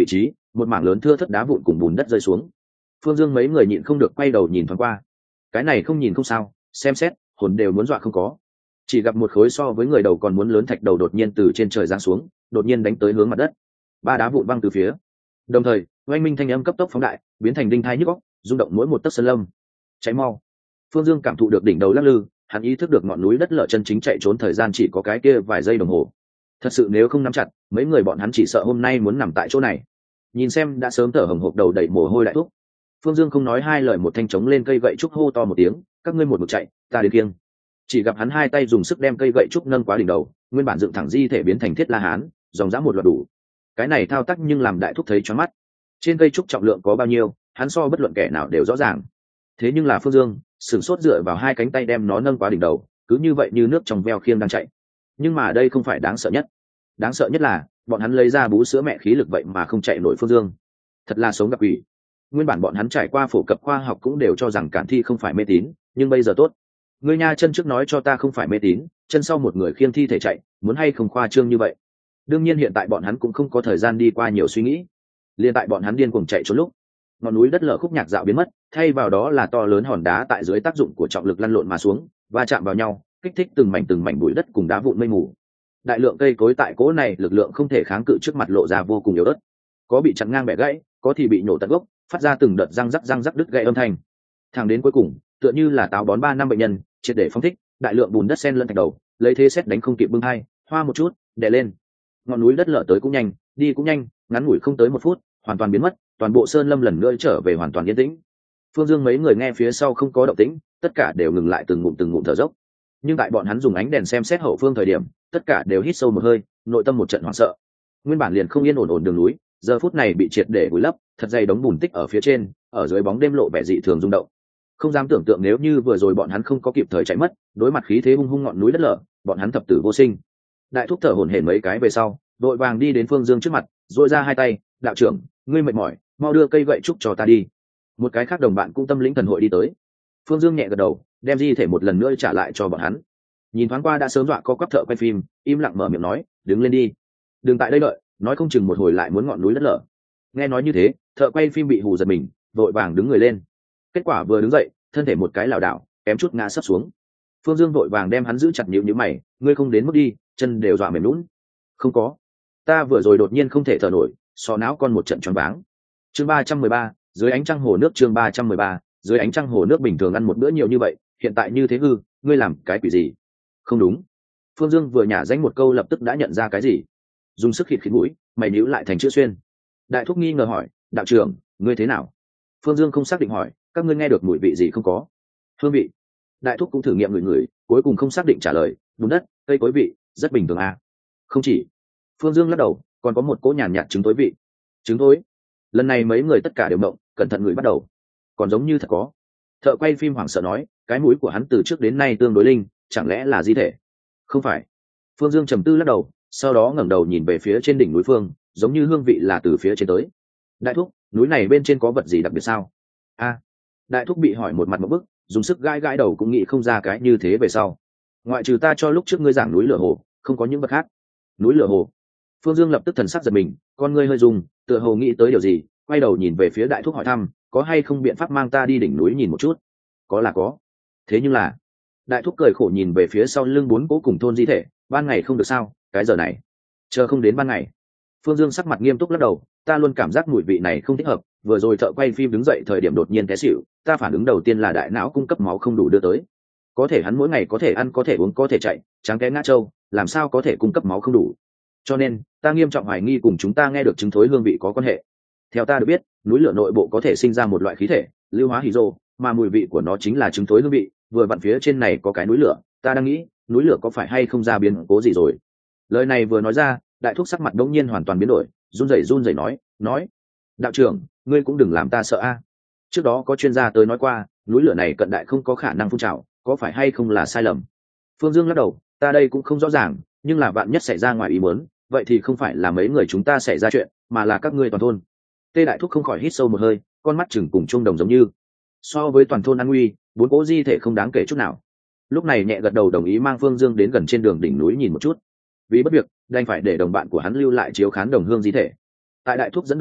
một mảng lớn thưa thất đá vụn cùng bùn đất rơi xuống. Phương Dương mấy người nhịn không được quay đầu nhìn thoáng qua. Cái này không nhìn không sao, xem xét hồn đều muốn dọa không có. Chỉ gặp một khối so với người đầu còn muốn lớn thạch đầu đột nhiên từ trên trời giáng xuống, đột nhiên đánh tới hướng mặt đất. Ba đá vụn văng từ phía. Đồng thời, oanh minh thanh âm cấp tốc phóng đại, biến thành đinh thai nhức óc, rung động mỗi một tấc sơn lâm. Cháy mau! Phương Dương cảm thụ được đỉnh đầu lắc lư, hắn ý thức được ngọn núi đất lở chân chính chạy trốn thời gian chỉ có cái kia vài giây đồng hồ. Thật sự nếu không nắm chặt, mấy người bọn hắn chỉ sợ hôm nay muốn nằm tại chỗ này. Nhìn xem đã sớm thở hồng hộc đầu đầy mồ hôi đại thúc. Phương Dương không nói hai lời, một thanh trống lên cây gậy trúc hô to một tiếng, các ngươi một mực chạy, ta đến kiêng. Chỉ gặp hắn hai tay dùng sức đem cây gậy trúc nâng quá đỉnh đầu, nguyên bản dựng thẳng di thể biến thành thiết la hán, dòng dã một loạt đủ. Cái này thao tác nhưng làm đại thúc thấy choáng mắt. Trên cây trúc trọng lượng có bao nhiêu, hắn so bất luận kẻ nào đều rõ ràng. Thế nhưng là Phương Dương sửng sốt dựa vào hai cánh tay đem nó nâng quá đỉnh đầu, cứ như vậy như nước trong veo khiêng đang chạy. Nhưng mà đây không phải đáng sợ nhất. Đáng sợ nhất là bọn hắn lấy ra bú sữa mẹ khí lực vậy mà không chạy nổi Phương Dương. Thật là sống gặp quỷ. Nguyên bản bọn hắn trải qua phổ cập khoa học cũng đều cho rằng cản thi không phải mê tín, nhưng bây giờ tốt. Người nha chân trước nói cho ta không phải mê tín, chân sau một người khiêng thi thể chạy, muốn hay không khoa trương như vậy. Đương nhiên hiện tại bọn hắn cũng không có thời gian đi qua nhiều suy nghĩ. Liên tại bọn hắn điên cuồng chạy trốn lúc, ngọn núi đất lở khúc nhạc dạo biến mất, thay vào đó là to lớn hòn đá tại dưới tác dụng của trọng lực lăn lộn mà xuống, va chạm vào nhau, kích thích từng mảnh từng mảnh bụi đất cùng đá vụn mây mù. Đại lượng cây cối tại cỗ này lực lượng không thể kháng cự trước mặt lộ ra vô cùng yếu ớt, có bị chặn ngang bẻ gãy, có thì bị nhổ tận gốc, phát ra từng đợt răng rắc răng rắc đứt gãy âm thanh. Thẳng đến cuối cùng, tựa như là táo bón ba năm bệnh nhân, triệt để phóng thích, đại lượng bùn đất xen lẫn thạch đầu, lấy thế xét đánh không kịp bưng hai, hoa một chút, đè lên. Ngọn núi đất lở tới cũng nhanh, đi cũng nhanh, ngắn ngủi không tới một phút, hoàn toàn biến mất, toàn bộ sơn lâm lần nữa trở về hoàn toàn yên tĩnh. Phương Dương mấy người nghe phía sau không có động tĩnh, tất cả đều ngừng lại từng ngụm từng ngụm thở dốc. Nhưng tại bọn hắn dùng ánh đèn xem xét hậu phương thời điểm, tất cả đều hít sâu một hơi, nội tâm một trận hoảng sợ. Nguyên bản liền không yên ổn ổn đường núi, giờ phút này bị triệt để vùi lấp, thật dày đống bùn tích ở phía trên, ở dưới bóng đêm lộ vẻ dị thường rung động. Không dám tưởng tượng nếu như vừa rồi bọn hắn không có kịp thời chạy mất, đối mặt khí thế hung hung ngọn núi đất lở, bọn hắn thập tử vô sinh. Đại thúc thở hổn hển mấy cái về sau, đội vàng đi đến Phương Dương trước mặt, duỗi ra hai tay, đạo trưởng, ngươi mệt mỏi, mau đưa cây gậy trúc cho ta đi. Một cái khác đồng bạn cũng tâm lĩnh thần hội đi tới. Phương Dương nhẹ gật đầu, đem di thể một lần nữa trả lại cho bọn hắn. Nhìn thoáng qua đã sớm dọa co quắp thợ quay phim, im lặng mở miệng nói, đứng lên đi, đừng tại đây đợi, nói không chừng một hồi lại muốn ngọn núi đất lở. Nghe nói như thế, thợ quay phim bị hù giật mình, vội vàng đứng người lên. Kết quả vừa đứng dậy, thân thể một cái lảo đảo, kém chút ngã sấp xuống. Phương Dương vội vàng đem hắn giữ chặt nhíu nhíu mày, ngươi không đến mức đi, chân đều dọa mềm lún. Không có, ta vừa rồi đột nhiên không thể thở nổi, so não con một trận choáng váng. Chương ba trăm mười ba, dưới ánh trăng hồ nước. Chương ba trăm mười ba, dưới ánh trăng hồ nước. Bình thường ăn một bữa nhiều như vậy, hiện tại như thế hư, ngươi làm cái quỷ gì? Không đúng. Phương Dương vừa nhả danh một câu lập tức đã nhận ra cái gì, dùng sức khịt khịt mũi, mày níu lại thành chữ xuyên. Đại thúc nghi ngờ hỏi, đạo trưởng, ngươi thế nào? Phương Dương không xác định hỏi, các ngươi nghe được mùi vị gì không có? Hương vị. Đại thúc cũng thử nghiệm ngửi ngửi, cuối cùng không xác định trả lời, bùn đất, cây cối vị, rất bình thường à? Không chỉ. Phương Dương lắc đầu, còn có một cỗ nhàn nhạt trứng tối vị. Trứng tối? Lần này mấy người tất cả đều động, cẩn thận ngửi bắt đầu. Còn giống như thật có. Thợ quay phim hoảng sợ nói, cái mũi của hắn từ trước đến nay tương đối linh, chẳng lẽ là di thể? Không phải. Phương Dương trầm tư lắc đầu, sau đó ngẩng đầu nhìn về phía trên đỉnh núi phương, giống như hương vị là từ phía trên tới. Đại thúc, núi này bên trên có vật gì đặc biệt sao? A. Đại thúc bị hỏi một mặt một bức, dùng sức gãi gãi đầu cũng nghĩ không ra cái như thế về sau. Ngoại trừ ta cho lúc trước ngươi giảng núi lửa hồ, không có những vật khác. Núi lửa hồ. Phương Dương lập tức thần sắc giật mình, con ngươi hơi rung, tựa hồ nghĩ tới điều gì, quay đầu nhìn về phía đại thúc hỏi thăm, có hay không biện pháp mang ta đi đỉnh núi nhìn một chút? Có là có. Thế nhưng là, đại thúc cười khổ nhìn về phía sau lưng bốn cố cùng thôn di thể, ban ngày không được sao, cái giờ này chờ không đến ban ngày. Phương Dương sắc mặt nghiêm túc lắc đầu, ta luôn cảm giác mùi vị này không thích hợp, vừa rồi thợ quay phim đứng dậy thời điểm đột nhiên té xỉu, ta phản ứng đầu tiên là đại não cung cấp máu không đủ đưa tới. Có thể hắn mỗi ngày có thể ăn có thể uống có thể chạy, tráng té ngã trâu, làm sao có thể cung cấp máu không đủ? Cho nên ta nghiêm trọng hoài nghi cùng chúng ta nghe được chứng thối hương vị có quan hệ. Theo ta được biết, núi lửa nội bộ có thể sinh ra một loại khí thể, lưu hóa hydro, mà mùi vị của nó chính là chứng thối hương vị, vừa vặn phía trên này có cái núi lửa, ta đang nghĩ, núi lửa có phải hay không ra biến cố gì rồi? Lời này vừa nói ra, đại thúc sắc mặt đống nhiên hoàn toàn biến đổi, run rẩy run rẩy nói, nói, đạo trưởng, ngươi cũng đừng làm ta sợ a. Trước đó có chuyên gia tới nói qua, núi lửa này cận đại không có khả năng phun trào, có phải hay không là sai lầm? Phương Dương lắc đầu, ta đây cũng không rõ ràng, nhưng là vạn nhất xảy ra ngoài ý muốn, vậy thì không phải là mấy người chúng ta xảy ra chuyện, mà là các ngươi toàn thôn. Tê đại thúc không khỏi hít sâu một hơi, con mắt chừng cùng trung đồng giống như. So với toàn thôn an nguy, bốn cố di thể không đáng kể chút nào. Lúc này nhẹ gật đầu đồng ý mang Phương Dương đến gần trên đường đỉnh núi nhìn một chút. Vì bất việc, đành phải để đồng bạn của hắn lưu lại chiếu khán đồng hương di thể. Tại đại thúc dẫn đầu dưới,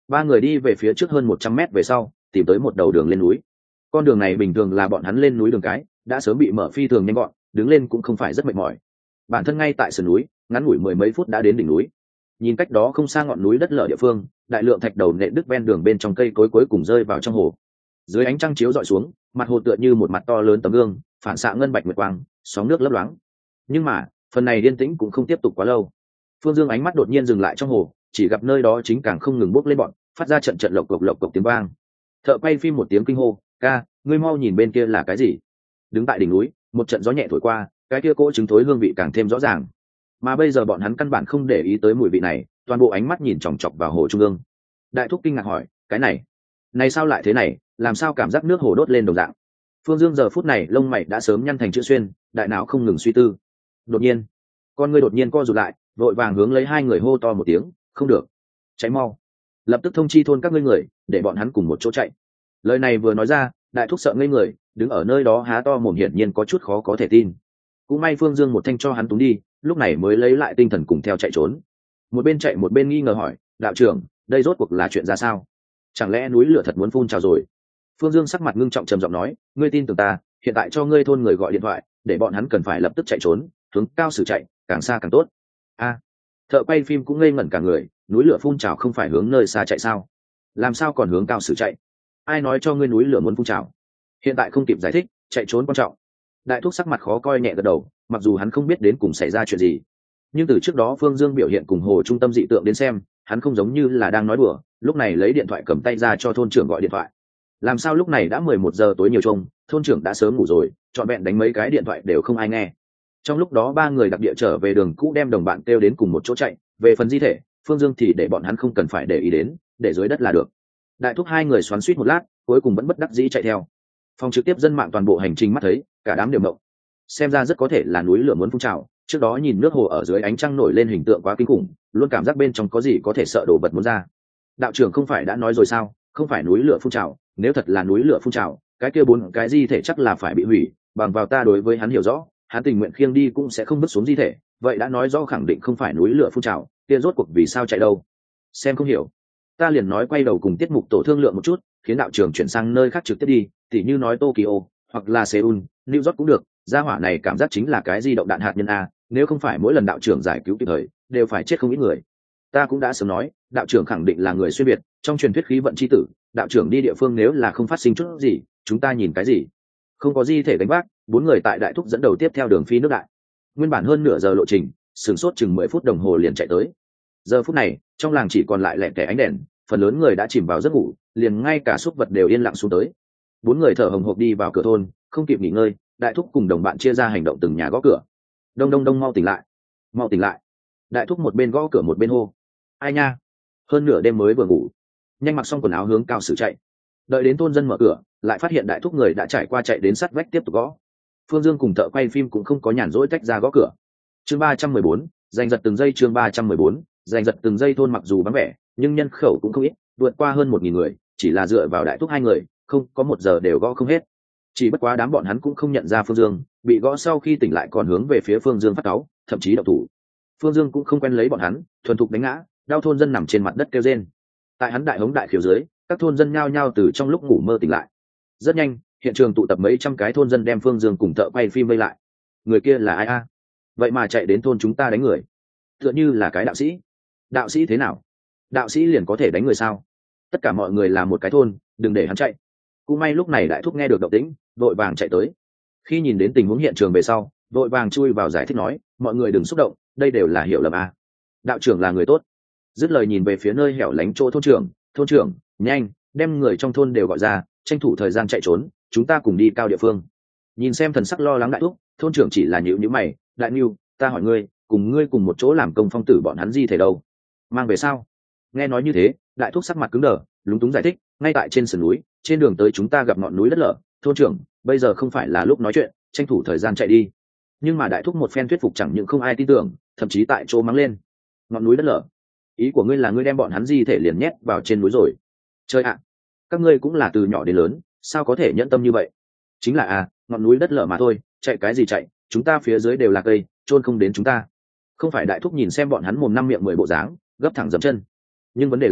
Ba người đi về phía trước hơn một trăm mét về sau, tìm tới một đầu đường lên núi. Con đường này bình thường là bọn hắn lên núi đường cái, đã sớm bị mở phi thường nhanh gọn, đứng lên cũng không phải rất mệt mỏi. Bản thân ngay tại sườn núi, ngắn ngủi mười mấy phút đã đến đỉnh núi. Nhìn cách đó không xa ngọn núi đất lở địa phương, đại lượng thạch đầu nện đứt ven đường bên trong cây cối cuối cùng rơi vào trong hồ. Dưới ánh trăng chiếu rọi xuống, mặt hồ tựa như một mặt to lớn tấm gương, phản xạ ngân bạch nguyệt quang, sóng nước lấp loáng. Nhưng mà, phần này yên tĩnh cũng không tiếp tục quá lâu. Phương Dương ánh mắt đột nhiên dừng lại trong hồ, chỉ gặp nơi đó chính càng không ngừng bốc lên bọn, phát ra trận trận lộc cộc lộc cộc tiếng vang. Thợ quay phim một tiếng kinh hô, "Ca, ngươi mau nhìn bên kia là cái gì?" Đứng tại đỉnh núi, một trận gió nhẹ thổi qua, cái kia cỗ trứng thối hương vị càng thêm rõ ràng. Mà bây giờ bọn hắn căn bản không để ý tới mùi vị này, toàn bộ ánh mắt nhìn chòng chọc vào hồ trung ương. Đại thúc kinh ngạc hỏi, "Cái này, này sao lại thế này, làm sao cảm giác nước hồ đốt lên đồng dạng?" Phương Dương giờ phút này lông mày đã sớm nhăn thành chữ xuyên, đại não không ngừng suy tư. Đột nhiên, con người đột nhiên co rụt lại, vội vàng hướng lấy hai người hô to một tiếng, "Không được, cháy mau, lập tức thông chi thôn các ngươi người, để bọn hắn cùng một chỗ chạy." Lời này vừa nói ra, đại thúc sợ ngây người, đứng ở nơi đó há to mồm, hiển nhiên có chút khó có thể tin. Cũng may Phương Dương một thanh cho hắn túng đi, lúc này mới lấy lại tinh thần cùng theo chạy trốn. Một bên chạy một bên nghi ngờ hỏi, "Đạo trưởng, đây rốt cuộc là chuyện ra sao? Chẳng lẽ núi lửa thật muốn phun trào rồi?" Phương Dương sắc mặt ngưng trọng trầm giọng nói, "Ngươi tin tưởng ta, hiện tại cho ngươi thôn người gọi điện thoại, để bọn hắn cần phải lập tức chạy trốn, hướng cao sử chạy, càng xa càng tốt." A, thợ quay phim cũng ngây ngẩn cả người, núi lửa phun trào không phải hướng nơi xa chạy sao? Làm sao còn hướng cao sử chạy? Ai nói cho ngươi núi lửa muốn phun trào? Hiện tại không kịp giải thích, chạy trốn quan trọng. Đại thúc sắc mặt khó coi nhẹ gật đầu, mặc dù hắn không biết đến cùng xảy ra chuyện gì, nhưng từ trước đó Phương Dương biểu hiện cùng hồ trung tâm dị tượng đến xem, hắn không giống như là đang nói đùa. Lúc này lấy điện thoại cầm tay ra cho thôn trưởng gọi điện thoại. Làm sao lúc này đã mười một giờ tối nhiều chung, thôn trưởng đã sớm ngủ rồi, trọn vẹn đánh mấy cái điện thoại đều không ai nghe. Trong lúc đó ba người đặc địa trở về đường cũ đem đồng bạn kêu đến cùng một chỗ chạy. Về phần di thể, Phương Dương thì để bọn hắn không cần phải để ý đến, để dưới đất là được. Đại thúc hai người xoắn xuýt một lát, cuối cùng vẫn bất đắc dĩ chạy theo. Phòng trực tiếp dân mạng toàn bộ hành trình mắt thấy, cả đám đều mộng. Xem ra rất có thể là núi lửa muốn phun trào. Trước đó nhìn nước hồ ở dưới ánh trăng nổi lên hình tượng quá kinh khủng, luôn cảm giác bên trong có gì có thể sợ đồ vật muốn ra. Đạo trưởng không phải đã nói rồi sao, không phải núi lửa phun trào, nếu thật là núi lửa phun trào, cái kia bốn cái di thể chắc là phải bị hủy. Bằng vào ta đối với hắn hiểu rõ, hắn tình nguyện khiêng đi cũng sẽ không bước xuống di thể, vậy đã nói rõ khẳng định không phải núi lửa phun trào, kia rốt cuộc vì sao chạy đâu? Xem không hiểu, ta liền nói quay đầu cùng tiết mục tổ thương lượng một chút, khiến đạo trưởng chuyển sang nơi khác trực tiếp đi, tỉ như nói Tokyo hoặc là Seoul, New York cũng được. Gia hỏa này cảm giác chính là cái di động đạn hạt nhân a, nếu không phải mỗi lần đạo trưởng giải cứu kịp thời, đều phải chết không ít người. Ta cũng đã sớm nói, đạo trưởng khẳng định là người xuyên biệt, trong truyền thuyết khí vận chi tử, đạo trưởng đi địa phương nếu là không phát sinh chút gì, chúng ta nhìn cái gì? Không có di thể đánh vác, bốn người tại đại thúc dẫn đầu tiếp theo đường phi nước đại. Nguyên bản hơn nửa giờ lộ trình, sửng sốt chừng mười phút đồng hồ liền chạy tới. Giờ phút này, trong làng chỉ còn lại lẻ tẻ ánh đèn, phần lớn người đã chìm vào giấc ngủ, liền ngay cả súc vật đều yên lặng xuống tới. Bốn người thở hồng hộc đi vào cửa thôn, không kịp nghỉ ngơi, đại thúc cùng đồng bạn chia ra hành động từng nhà gõ cửa. Đông đông đông, mau tỉnh lại, mau tỉnh lại. Đại thúc một bên gõ cửa một bên hô, "Ai nha, hơn nửa đêm mới vừa ngủ." Nhanh mặc xong quần áo hướng cao sử chạy. Đợi đến thôn dân mở cửa, lại phát hiện đại thúc người đã trải qua chạy đến sát vách tiếp tục gõ. Phương Dương cùng thợ quay phim cũng không có nhàn rỗi tách ra gõ cửa. Chương ba trăm mười bốn, giành giật từng giây. Chương ba trăm mười bốn, giành giật từng giây. Thôn mặc dù vắng vẻ, nhưng nhân khẩu cũng không ít, vượt qua hơn một nghìn người, chỉ là dựa vào đại thúc hai người, không có một giờ đều gõ không hết. Chỉ bất quá đám bọn hắn cũng không nhận ra Phương Dương, bị gõ sau khi tỉnh lại còn hướng về phía Phương Dương phát cáu, thậm chí động thủ. Phương Dương cũng không quen lấy bọn hắn, thuần thục đánh ngã, đau thôn dân nằm trên mặt đất kêu rên. Tại hắn đại hống đại khiếu dưới, các thôn dân nhao nhao từ trong lúc ngủ mơ tỉnh lại. Rất nhanh, hiện trường tụ tập mấy trăm cái thôn dân đem Phương Dương cùng thợ quay phim vây lại. Người kia là ai a? Vậy mà chạy đến thôn chúng ta đánh người, tựa như là cái đạo sĩ. Đạo sĩ thế nào? Đạo sĩ liền có thể đánh người sao? Tất cả mọi người là một cái thôn, đừng để hắn chạy. Cũng may lúc này đại thúc nghe được động tĩnh, vội vàng chạy tới. Khi nhìn đến tình huống hiện trường về sau, vội vàng chui vào giải thích nói, mọi người đừng xúc động, đây đều là hiểu lầm a. Đạo trưởng là người tốt. Dứt lời nhìn về phía nơi hẻo lánh chỗ thôn trưởng, thôn trưởng, nhanh, đem người trong thôn đều gọi ra, tranh thủ thời gian chạy trốn, chúng ta cùng đi cao địa phương. Nhìn xem thần sắc lo lắng đại thúc, thôn trưởng chỉ là nhíu nhíu mày, đại nưu, ta hỏi ngươi, cùng ngươi cùng một chỗ làm công phong tử bọn hắn di thể đâu? Mang về sao? Nghe nói như thế, đại thúc sắc mặt cứng đờ, lúng túng giải thích, ngay tại trên sườn núi, trên đường tới chúng ta gặp ngọn núi đất lở, thôn trưởng, bây giờ không phải là lúc nói chuyện, tranh thủ thời gian chạy đi. Nhưng mà đại thúc một phen thuyết phục chẳng những không ai tin tưởng, thậm chí tại chỗ mắng lên, ngọn núi đất lở? Ý của ngươi là ngươi đem bọn hắn di thể liền nhét vào trên núi rồi? Chơi ạ, các ngươi cũng là từ nhỏ đến lớn, sao có thể nhẫn tâm như vậy? Chính là à, ngọn núi đất lở mà thôi, chạy cái gì chạy, chúng ta phía dưới đều là cây, chôn không đến chúng ta. Không phải. Đại thúc nhìn xem bọn hắn mồm năm miệng mười bộ dáng, gấp thẳng dậm chân. Nhưng vấn đề là,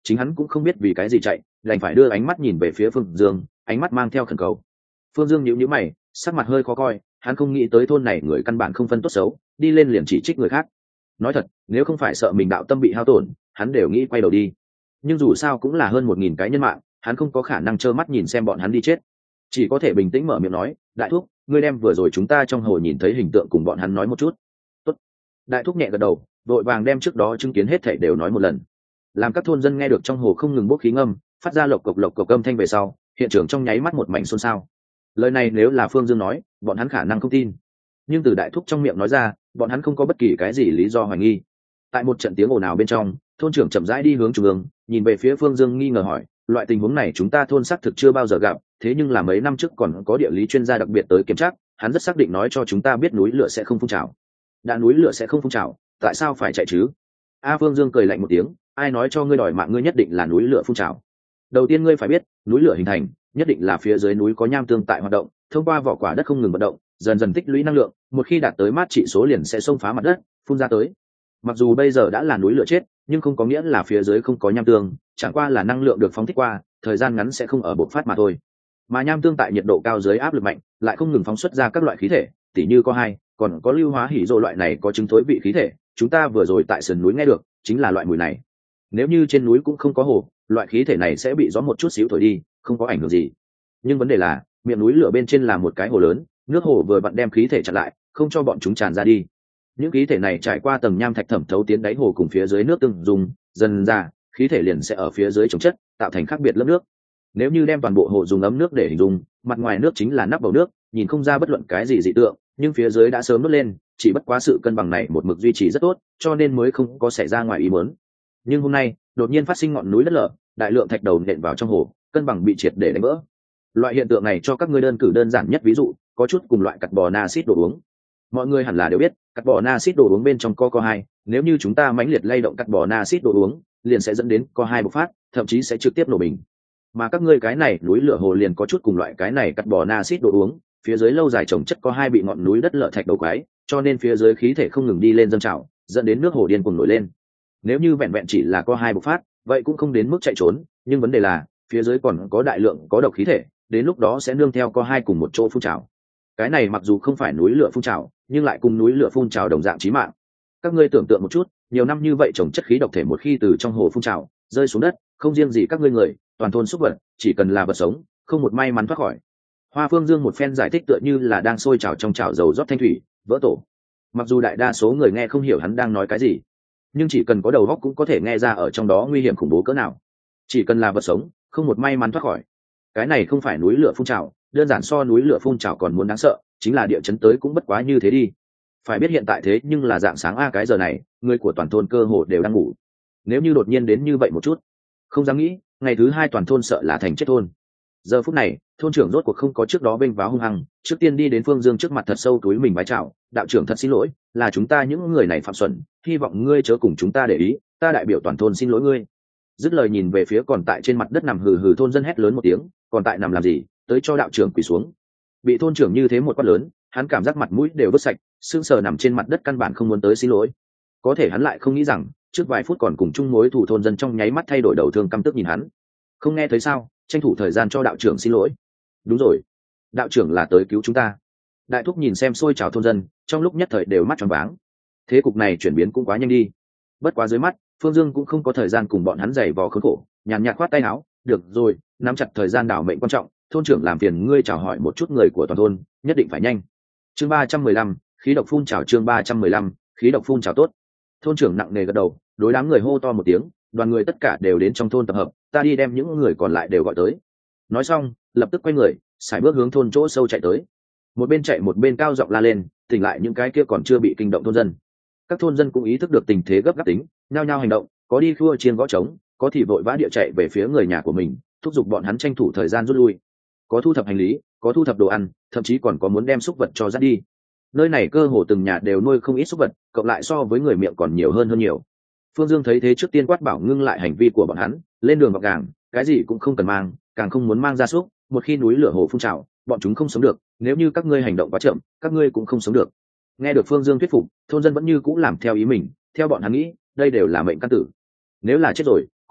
chính hắn cũng không biết vì cái gì chạy, đành phải đưa ánh mắt nhìn về phía Phương Dương, ánh mắt mang theo khẩn cầu. Phương Dương nhíu nhíu mày, sắc mặt hơi khó coi, hắn không nghĩ tới thôn này người căn bản không phân tốt xấu, đi lên liền chỉ trích người khác. Nói thật, nếu không phải sợ mình đạo tâm bị hao tổn, hắn đều nghĩ quay đầu đi. Nhưng dù sao cũng là hơn một nghìn cái nhân mạng, hắn không có khả năng trơ mắt nhìn xem bọn hắn đi chết, chỉ có thể bình tĩnh mở miệng nói, đại thúc, ngươi đem vừa rồi chúng ta trong hồ nhìn thấy hình tượng cùng bọn hắn nói một chút. Tốt. Đại thúc nhẹ gật đầu, vội vàng đem trước đó chứng kiến hết thảy đều nói một lần. Làm các thôn dân nghe được trong hồ không ngừng bốc khí ngâm, phát ra lộc cộc lộc cộc âm thanh về sau, hiện trường trong nháy mắt một mảnh xôn xao. Lời này nếu là Phương Dương nói, bọn hắn khả năng không tin, nhưng từ đại thúc trong miệng nói ra, bọn hắn không có bất kỳ cái gì lý do hoài nghi. Tại một trận tiếng ồn ào bên trong, thôn trưởng chậm rãi đi hướng trung ương, nhìn về phía Phương Dương nghi ngờ hỏi, loại tình huống này chúng ta thôn xác thực chưa bao giờ gặp, thế nhưng là mấy năm trước còn có địa lý chuyên gia đặc biệt tới kiểm tra, hắn rất xác định nói cho chúng ta biết núi lửa sẽ không phun trào. Đã núi lửa sẽ không phun trào, tại sao phải chạy chứ? A Phương Dương cười lạnh một tiếng, ai nói cho ngươi đòi mạng ngươi nhất định là núi lửa phun trào? Đầu tiên ngươi phải biết, núi lửa hình thành, nhất định là phía dưới núi có nham tương tại hoạt động, thông qua vỏ quả đất không ngừng vận động, dần dần tích lũy năng lượng, một khi đạt tới mát trị số liền sẽ xông phá mặt đất, phun ra tới. Mặc dù bây giờ đã là núi lửa chết, nhưng không có nghĩa là phía dưới không có nham tương, chẳng qua là năng lượng được phóng thích qua, thời gian ngắn sẽ không ở bộc phát mà thôi. Mà nham tương tại nhiệt độ cao dưới áp lực mạnh, lại không ngừng phóng xuất ra các loại khí thể, tỉ như có hai, còn có lưu hóa hỉ rồ loại này có chứng thối vị khí thể, chúng ta vừa rồi tại sườn núi nghe được, chính là loại mùi này. Nếu như trên núi cũng không có hồ, loại khí thể này sẽ bị gió một chút xíu thổi đi, không có ảnh hưởng gì. Nhưng vấn đề là, miệng núi lửa bên trên là một cái hồ lớn, nước hồ vừa vặn đem khí thể chặn lại, không cho bọn chúng tràn ra đi. Những khí thể này trải qua tầng nham thạch thẩm thấu tiến đáy hồ cùng phía dưới nước tương dùng, dần ra, khí thể liền sẽ ở phía dưới chống chất, tạo thành khác biệt lớp nước. Nếu như đem toàn bộ hồ dùng ấm nước để hình dung, mặt ngoài nước chính là nắp bầu nước, nhìn không ra bất luận cái gì dị tượng, nhưng phía dưới đã sớm nứt lên, chỉ bất quá sự cân bằng này một mực duy trì rất tốt, cho nên mới không có xảy ra ngoài ý muốn. Nhưng hôm nay, đột nhiên phát sinh ngọn núi đất lở, đại lượng thạch đầu nện vào trong hồ, cân bằng bị triệt để đánh vỡ. Loại hiện tượng này cho các ngươi đơn cử đơn giản nhất ví dụ, có chút cùng loại carbon acid đồ uống. Mọi người hẳn là đều biết, carbon acid đồ uống bên trong có co hai, nếu như chúng ta mãnh liệt lay động carbon acid đồ uống, liền sẽ dẫn đến co hai bộc phát, thậm chí sẽ trực tiếp nổ bình. Mà các ngươi cái này núi lửa hồ liền có chút cùng loại cái này carbon acid đồ uống, phía dưới lâu dài trồng chất co hai bị ngọn núi đất lở thạch đầu quái, cho nên phía dưới khí thể không ngừng đi lên dâng trào, dẫn đến nước hồ điên cuồng nổi lên. Nếu như vẹn vẹn chỉ là co hai bộc phát, vậy cũng không đến mức chạy trốn, nhưng vấn đề là phía dưới còn có đại lượng có độc khí thể, đến lúc đó sẽ nương theo co hai cùng một chỗ phun trào. Cái này mặc dù không phải núi lửa phun trào, nhưng lại cùng núi lửa phun trào đồng dạng chí mạng. Các ngươi tưởng tượng một chút, nhiều năm như vậy trồng chất khí độc thể một khi từ trong hồ phun trào rơi xuống đất, không riêng gì các ngươi người, toàn thôn súc vật, chỉ cần là vật sống, không một may mắn thoát khỏi. Hoa Phương Dương một phen giải thích tựa như là đang sôi trào trong chảo dầu rót thanh thủy, vỡ tổ. Mặc dù đại đa số người nghe không hiểu hắn đang nói cái gì, nhưng chỉ cần có đầu óc cũng có thể nghe ra ở trong đó nguy hiểm khủng bố cỡ nào. Chỉ cần là vật sống, không một may mắn thoát khỏi. Cái này không phải núi lửa phun trào, đơn giản so núi lửa phun trào còn muốn đáng sợ, chính là địa chấn tới cũng bất quá như thế đi. Phải biết hiện tại thế nhưng là dạng sáng a cái giờ này, người của toàn thôn cơ hồ đều đang ngủ. Nếu như đột nhiên đến như vậy một chút, không dám nghĩ, ngày thứ hai toàn thôn sợ là thành chết thôn. Giờ phút này, thôn trưởng rốt cuộc không có trước đó bênh váo hung hăng, trước tiên đi đến Phương Dương trước mặt thật sâu túi mình vái chào, đạo trưởng thật xin lỗi, là chúng ta những người này phạm xuẩn, hy vọng ngươi chớ cùng chúng ta để ý, ta đại biểu toàn thôn xin lỗi ngươi. Dứt lời nhìn về phía còn tại trên mặt đất nằm hừ hừ thôn dân hét lớn một tiếng, còn tại nằm làm gì, tới cho đạo trưởng quỳ xuống. Bị thôn trưởng như thế một quát lớn, hắn cảm giác mặt mũi đều vứt sạch, sững sờ nằm trên mặt đất căn bản không muốn tới xin lỗi. Có thể hắn lại không nghĩ rằng, trước vài phút còn cùng chung mối thù thôn dân trong nháy mắt thay đổi đầu thương căm tức nhìn hắn. Không nghe thấy sao, tranh thủ thời gian cho đạo trưởng xin lỗi. Đúng rồi, đạo trưởng là tới cứu chúng ta. Đại thúc nhìn xem xôi trào thôn dân, trong lúc nhất thời đều mắt tròn váng. Thế cục này chuyển biến cũng quá nhanh đi. Bất quá dưới mắt, Phương Dương cũng không có thời gian cùng bọn hắn giày vò khốn khổ, nhàn nhạt khoát tay áo, được rồi, nắm chặt thời gian đảo mệnh quan trọng, thôn trưởng làm phiền ngươi chào hỏi một chút người của toàn thôn, nhất định phải nhanh. Chương ba trăm mười lăm, khí độc phun trào chương ba trăm mười lăm, khí độc phun trào tốt. Thôn trưởng nặng nề gật đầu, đối đám người hô to một tiếng, đoàn người tất cả đều đến trong thôn tập hợp, ta đi đem những người còn lại đều gọi tới. Nói xong, lập tức quay người, sải bước hướng thôn chỗ sâu chạy tới. Một bên chạy một bên cao giọng la lên, tỉnh lại những cái kia còn chưa bị kinh động thôn dân. Các thôn dân cũng ý thức được tình thế gấp gáp tính, nhao nhao hành động, có đi khua chiên gõ trống, có thì vội vã địa chạy về phía người nhà của mình, thúc giục bọn hắn tranh thủ thời gian rút lui. Có thu thập hành lý, có thu thập đồ ăn, thậm chí còn có muốn đem súc vật cho dắt đi. Nơi này cơ hồ từng nhà đều nuôi không ít súc vật, cộng lại so với người miệng còn nhiều hơn hơn nhiều. Phương Dương thấy thế trước tiên quát bảo ngưng lại hành vi của bọn hắn, lên đường gọc gàng, cái gì cũng không cần mang, càng không muốn mang gia súc, một khi núi lửa hồ phun trào, bọn chúng không sống được, nếu như các ngươi hành động quá chậm, các ngươi cũng không sống được. Nghe được Phương Dương thuyết phục, thôn dân vẫn như cũng làm theo ý mình, theo bọn hắn nghĩ, đây đều là mệnh căn tử. Nếu là chết rồi,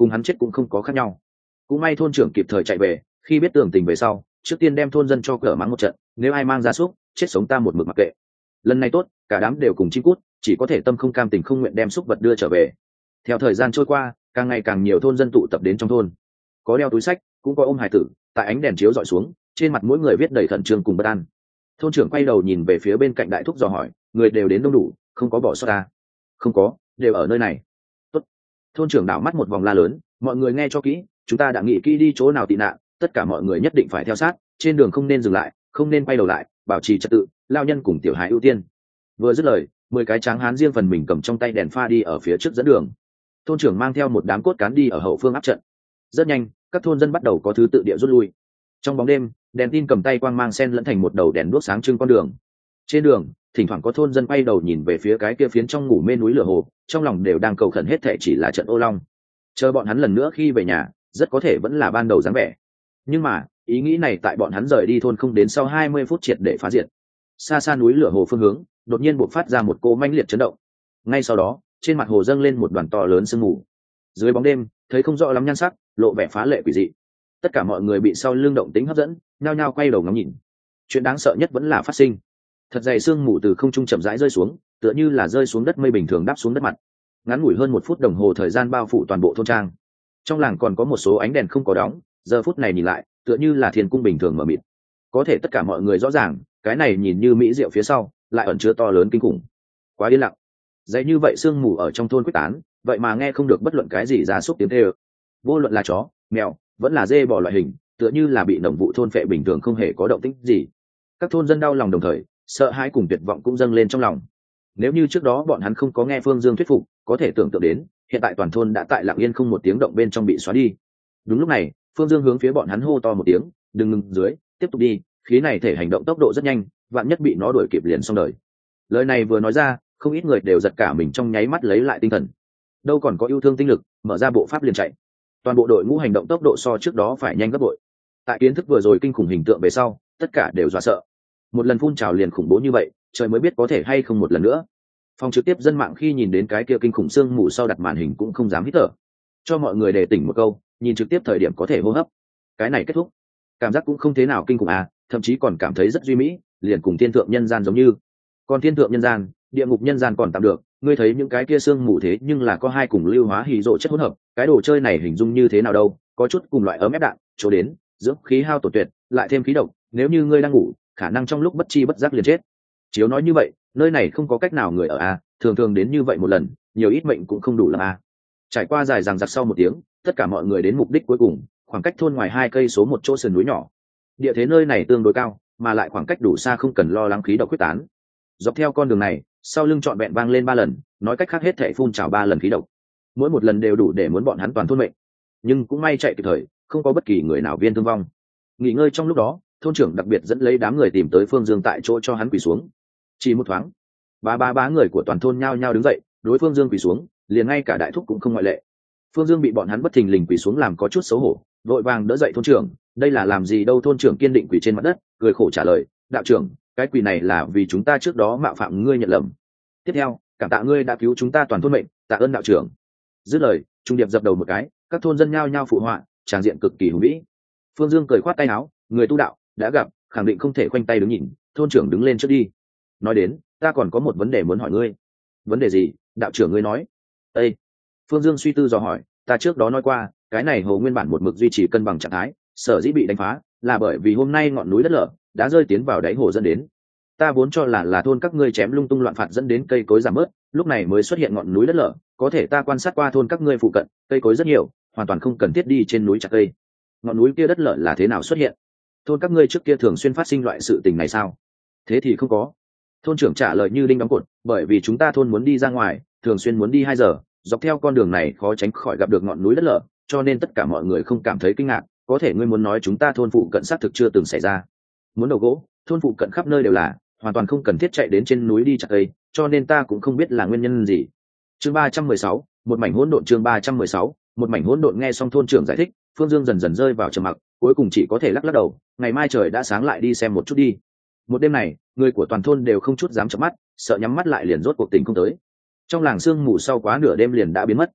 cùng hắn chết cũng không có khác nhau. Cũng may thôn trưởng kịp thời chạy về, khi biết tường tình về sau trước tiên đem thôn dân cho cờ mắng một trận, nếu ai mang gia súc chết sống ta một mực mặc kệ. Lần này tốt, cả đám đều cùng chim cút, chỉ có thể tâm không cam tình không nguyện đem súc vật đưa trở về. Theo thời gian trôi qua, càng ngày càng nhiều thôn dân tụ tập đến trong thôn, có đeo túi sách, cũng có ôm hài tử, tại ánh đèn chiếu dọi xuống, trên mặt mỗi người viết đầy khẩn trương cùng bất an. Thôn trưởng quay đầu nhìn về phía bên cạnh đại thúc dò hỏi, người đều đến đông đủ, không có bỏ sót ta? Không có, đều ở nơi này. Tốt. Thôn trưởng đảo mắt một vòng la lớn, mọi người nghe cho kỹ, chúng ta đã nghĩ kỹ đi chỗ nào tị nạn, tất cả mọi người nhất định phải theo sát, trên đường không nên dừng lại, không nên quay đầu lại, bảo trì trật tự, lao nhân cùng tiểu hài ưu tiên. Vừa dứt lời, mười cái tráng hán riêng phần mình cầm trong tay đèn pha đi ở phía trước dẫn đường. Thôn trưởng mang theo một đám cốt cán đi ở hậu phương áp trận. Rất nhanh, các thôn dân bắt đầu có thứ tự địa rút lui. Trong bóng đêm, đèn tin cầm tay quang mang sen lẫn thành một đầu đèn đuốc sáng trưng con đường. Trên đường, thỉnh thoảng có thôn dân quay đầu nhìn về phía cái kia phiến trong ngủ mê núi lửa hồ, trong lòng đều đang cầu khẩn hết thệ chỉ là trận ô long. Chờ bọn hắn lần nữa khi về nhà, rất có thể vẫn là ban đầu dáng vẻ. Nhưng mà, ý nghĩ này tại bọn hắn rời đi thôn không đến sau hai mươi phút triệt để phá diệt. Xa xa núi lửa hồ phương hướng, đột nhiên bộc phát ra một cỗ mãnh liệt chấn động. Ngay sau đó, trên mặt hồ dâng lên một đoàn to lớn sương mù. Dưới bóng đêm, thấy không rõ lắm nhan sắc, lộ vẻ phá lệ quỷ dị. Tất cả mọi người bị sau lưng động tính hấp dẫn, nhao nhao quay đầu ngắm nhìn. Chuyện đáng sợ nhất vẫn là phát sinh. Thật dày sương mù từ không trung chậm rãi rơi xuống, tựa như là rơi xuống đất mây bình thường đáp xuống đất mặt. Ngắn ngủi hơn một phút đồng hồ thời gian bao phủ toàn bộ thôn trang. Trong làng còn có một số ánh đèn không có đóng, giờ phút này nhìn lại, tựa như là thiên cung bình thường mở mịt. Có thể tất cả mọi người rõ ràng, cái này nhìn như mỹ diệu phía sau, lại ẩn chứa to lớn kinh khủng. Quá yên lặng. Dày như vậy sương mù ở trong thôn quyết tán, vậy mà nghe không được bất luận cái gì giá súc tiếng kêu. Vô luận là chó, mèo, vẫn là dê bò loại hình, tựa như là bị nồng vụ thôn phệ bình thường không hề có động tĩnh gì. Các thôn dân đau lòng đồng thời, sợ hãi cùng tuyệt vọng cũng dâng lên trong lòng. Nếu như trước đó bọn hắn không có nghe Phương Dương thuyết phục, có thể tưởng tượng đến, hiện tại toàn thôn đã tại lặng yên không một tiếng động bên trong bị xóa đi. Đúng lúc này, Phương Dương hướng phía bọn hắn hô to một tiếng, đừng ngừng dưới, tiếp tục đi, khí này thể hành động tốc độ rất nhanh, vạn nhất bị nó đuổi kịp liền xong đời. Lời này vừa nói ra, không ít người đều giật cả mình trong nháy mắt lấy lại tinh thần. Đâu còn có yêu thương tinh lực, mở ra bộ pháp liền chạy. Toàn bộ đội ngũ hành động tốc độ so trước đó phải nhanh gấp bội. Tại kiến thức vừa rồi kinh khủng hình tượng về sau, tất cả đều dọa sợ. Một lần phun trào liền khủng bố như vậy, trời mới biết có thể hay không một lần nữa. Phòng trực tiếp dân mạng khi nhìn đến cái kia kinh khủng sương mù sau đặt màn hình cũng không dám hít thở. Cho mọi người đề tỉnh một câu, nhìn trực tiếp thời điểm có thể hô hấp. Cái này kết thúc, cảm giác cũng không thế nào kinh khủng à, thậm chí còn cảm thấy rất duy mỹ, liền cùng thiên thượng nhân gian giống như. Còn thiên thượng nhân gian, địa ngục nhân gian còn tạm được, ngươi thấy những cái kia sương mù thế nhưng là có hai cùng lưu hóa hỉ rộ chất hỗn hợp, cái đồ chơi này hình dung như thế nào đâu, có chút cùng loại ấm ép đạn, chỗ đến, dưỡng khí hao tổn tuyệt, lại thêm khí độc, nếu như ngươi đang ngủ, khả năng trong lúc bất chi bất giác liền chết. Chiếu nói như vậy, nơi này không có cách nào người ở a, thường thường đến như vậy một lần, nhiều ít mệnh cũng không đủ làm a. Trải qua dài dằng dặc sau một tiếng, tất cả mọi người đến mục đích cuối cùng, khoảng cách thôn ngoài hai cây số một chỗ sườn núi nhỏ. Địa thế nơi này tương đối cao, mà lại khoảng cách đủ xa không cần lo lắng khí độc quyết tán. Dọc theo con đường này, sau lưng trọn vẹn vang lên ba lần, nói cách khác hết thảy phun trào ba lần khí độc. Mỗi một lần đều đủ để muốn bọn hắn toàn thôn mệnh. Nhưng cũng may chạy kịp thời, không có bất kỳ người nào viên thương vong. Nghỉ ngơi trong lúc đó, thôn trưởng đặc biệt dẫn lấy đám người tìm tới Phương Dương tại chỗ cho hắn quỳ xuống. Chỉ một thoáng, ba ba ba người của toàn thôn nhao nhao đứng dậy, đối Phương Dương quỳ xuống, liền ngay cả đại thúc cũng không ngoại lệ. Phương Dương bị bọn hắn bất thình lình quỳ xuống làm có chút xấu hổ, vội vàng đỡ dậy thôn trưởng, đây là làm gì đâu? Thôn trưởng kiên định quỳ trên mặt đất, cười khổ trả lời, đạo trưởng, cái quỳ này là vì chúng ta trước đó mạo phạm ngươi nhận lầm. Tiếp theo, cảm tạ ngươi đã cứu chúng ta toàn thôn mệnh, tạ ơn đạo trưởng. Dứt lời, trung điệp dập đầu một cái, các thôn dân nhao nhao phụ họa, tràng diện cực kỳ hùng vĩ. Phương Dương cười khoát tay áo, người tu đạo đã gặp, khẳng định không thể khoanh tay đứng nhìn. Thôn trưởng đứng lên trước đi. Nói đến, ta còn có một vấn đề muốn hỏi ngươi. Vấn đề gì? Đạo trưởng ngươi nói. Ê! Phương Dương suy tư dò hỏi, ta trước đó nói qua, cái này hồ nguyên bản một mực duy trì cân bằng trạng thái, sở dĩ bị đánh phá, là bởi vì hôm nay ngọn núi đất lở đã rơi tiến vào đáy hồ dẫn đến. Ta vốn cho là là thôn các ngươi chém lung tung loạn phạt dẫn đến cây cối giảm bớt, lúc này mới xuất hiện ngọn núi đất lở. Có thể ta quan sát qua thôn các ngươi phụ cận, cây cối rất nhiều, hoàn toàn không cần thiết đi trên núi chặt cây. Ngọn núi kia đất lở là thế nào xuất hiện? Thôn các ngươi trước kia thường xuyên phát sinh loại sự tình này sao? Thế thì không có. Thôn trưởng trả lời như đinh đóng cột, bởi vì chúng ta thôn muốn đi ra ngoài, thường xuyên muốn đi hai giờ, dọc theo con đường này khó tránh khỏi gặp được ngọn núi đất lở, cho nên tất cả mọi người không cảm thấy kinh ngạc. Có thể ngươi muốn nói chúng ta thôn phụ cận xác thực chưa từng xảy ra. Muốn đầu gỗ, thôn phụ cận khắp nơi đều là, hoàn toàn không cần thiết chạy đến trên núi đi chặt cây, cho nên ta cũng không biết là nguyên nhân gì. Chương ba trăm mười sáu, một mảnh hỗn độn. Chương ba trăm mười sáu, một mảnh hỗn độn. Nghe xong thôn trưởng giải thích, Phương Dương dần dần rơi vào trầm mặc, cuối cùng chỉ có thể lắc lắc đầu, ngày mai trời đã sáng lại đi xem một chút đi. Một đêm này, người của toàn thôn đều không chút dám chợp mắt, sợ nhắm mắt lại liền rốt cuộc tình không tới. Trong làng sương mù sau quá nửa đêm liền đã biến mất.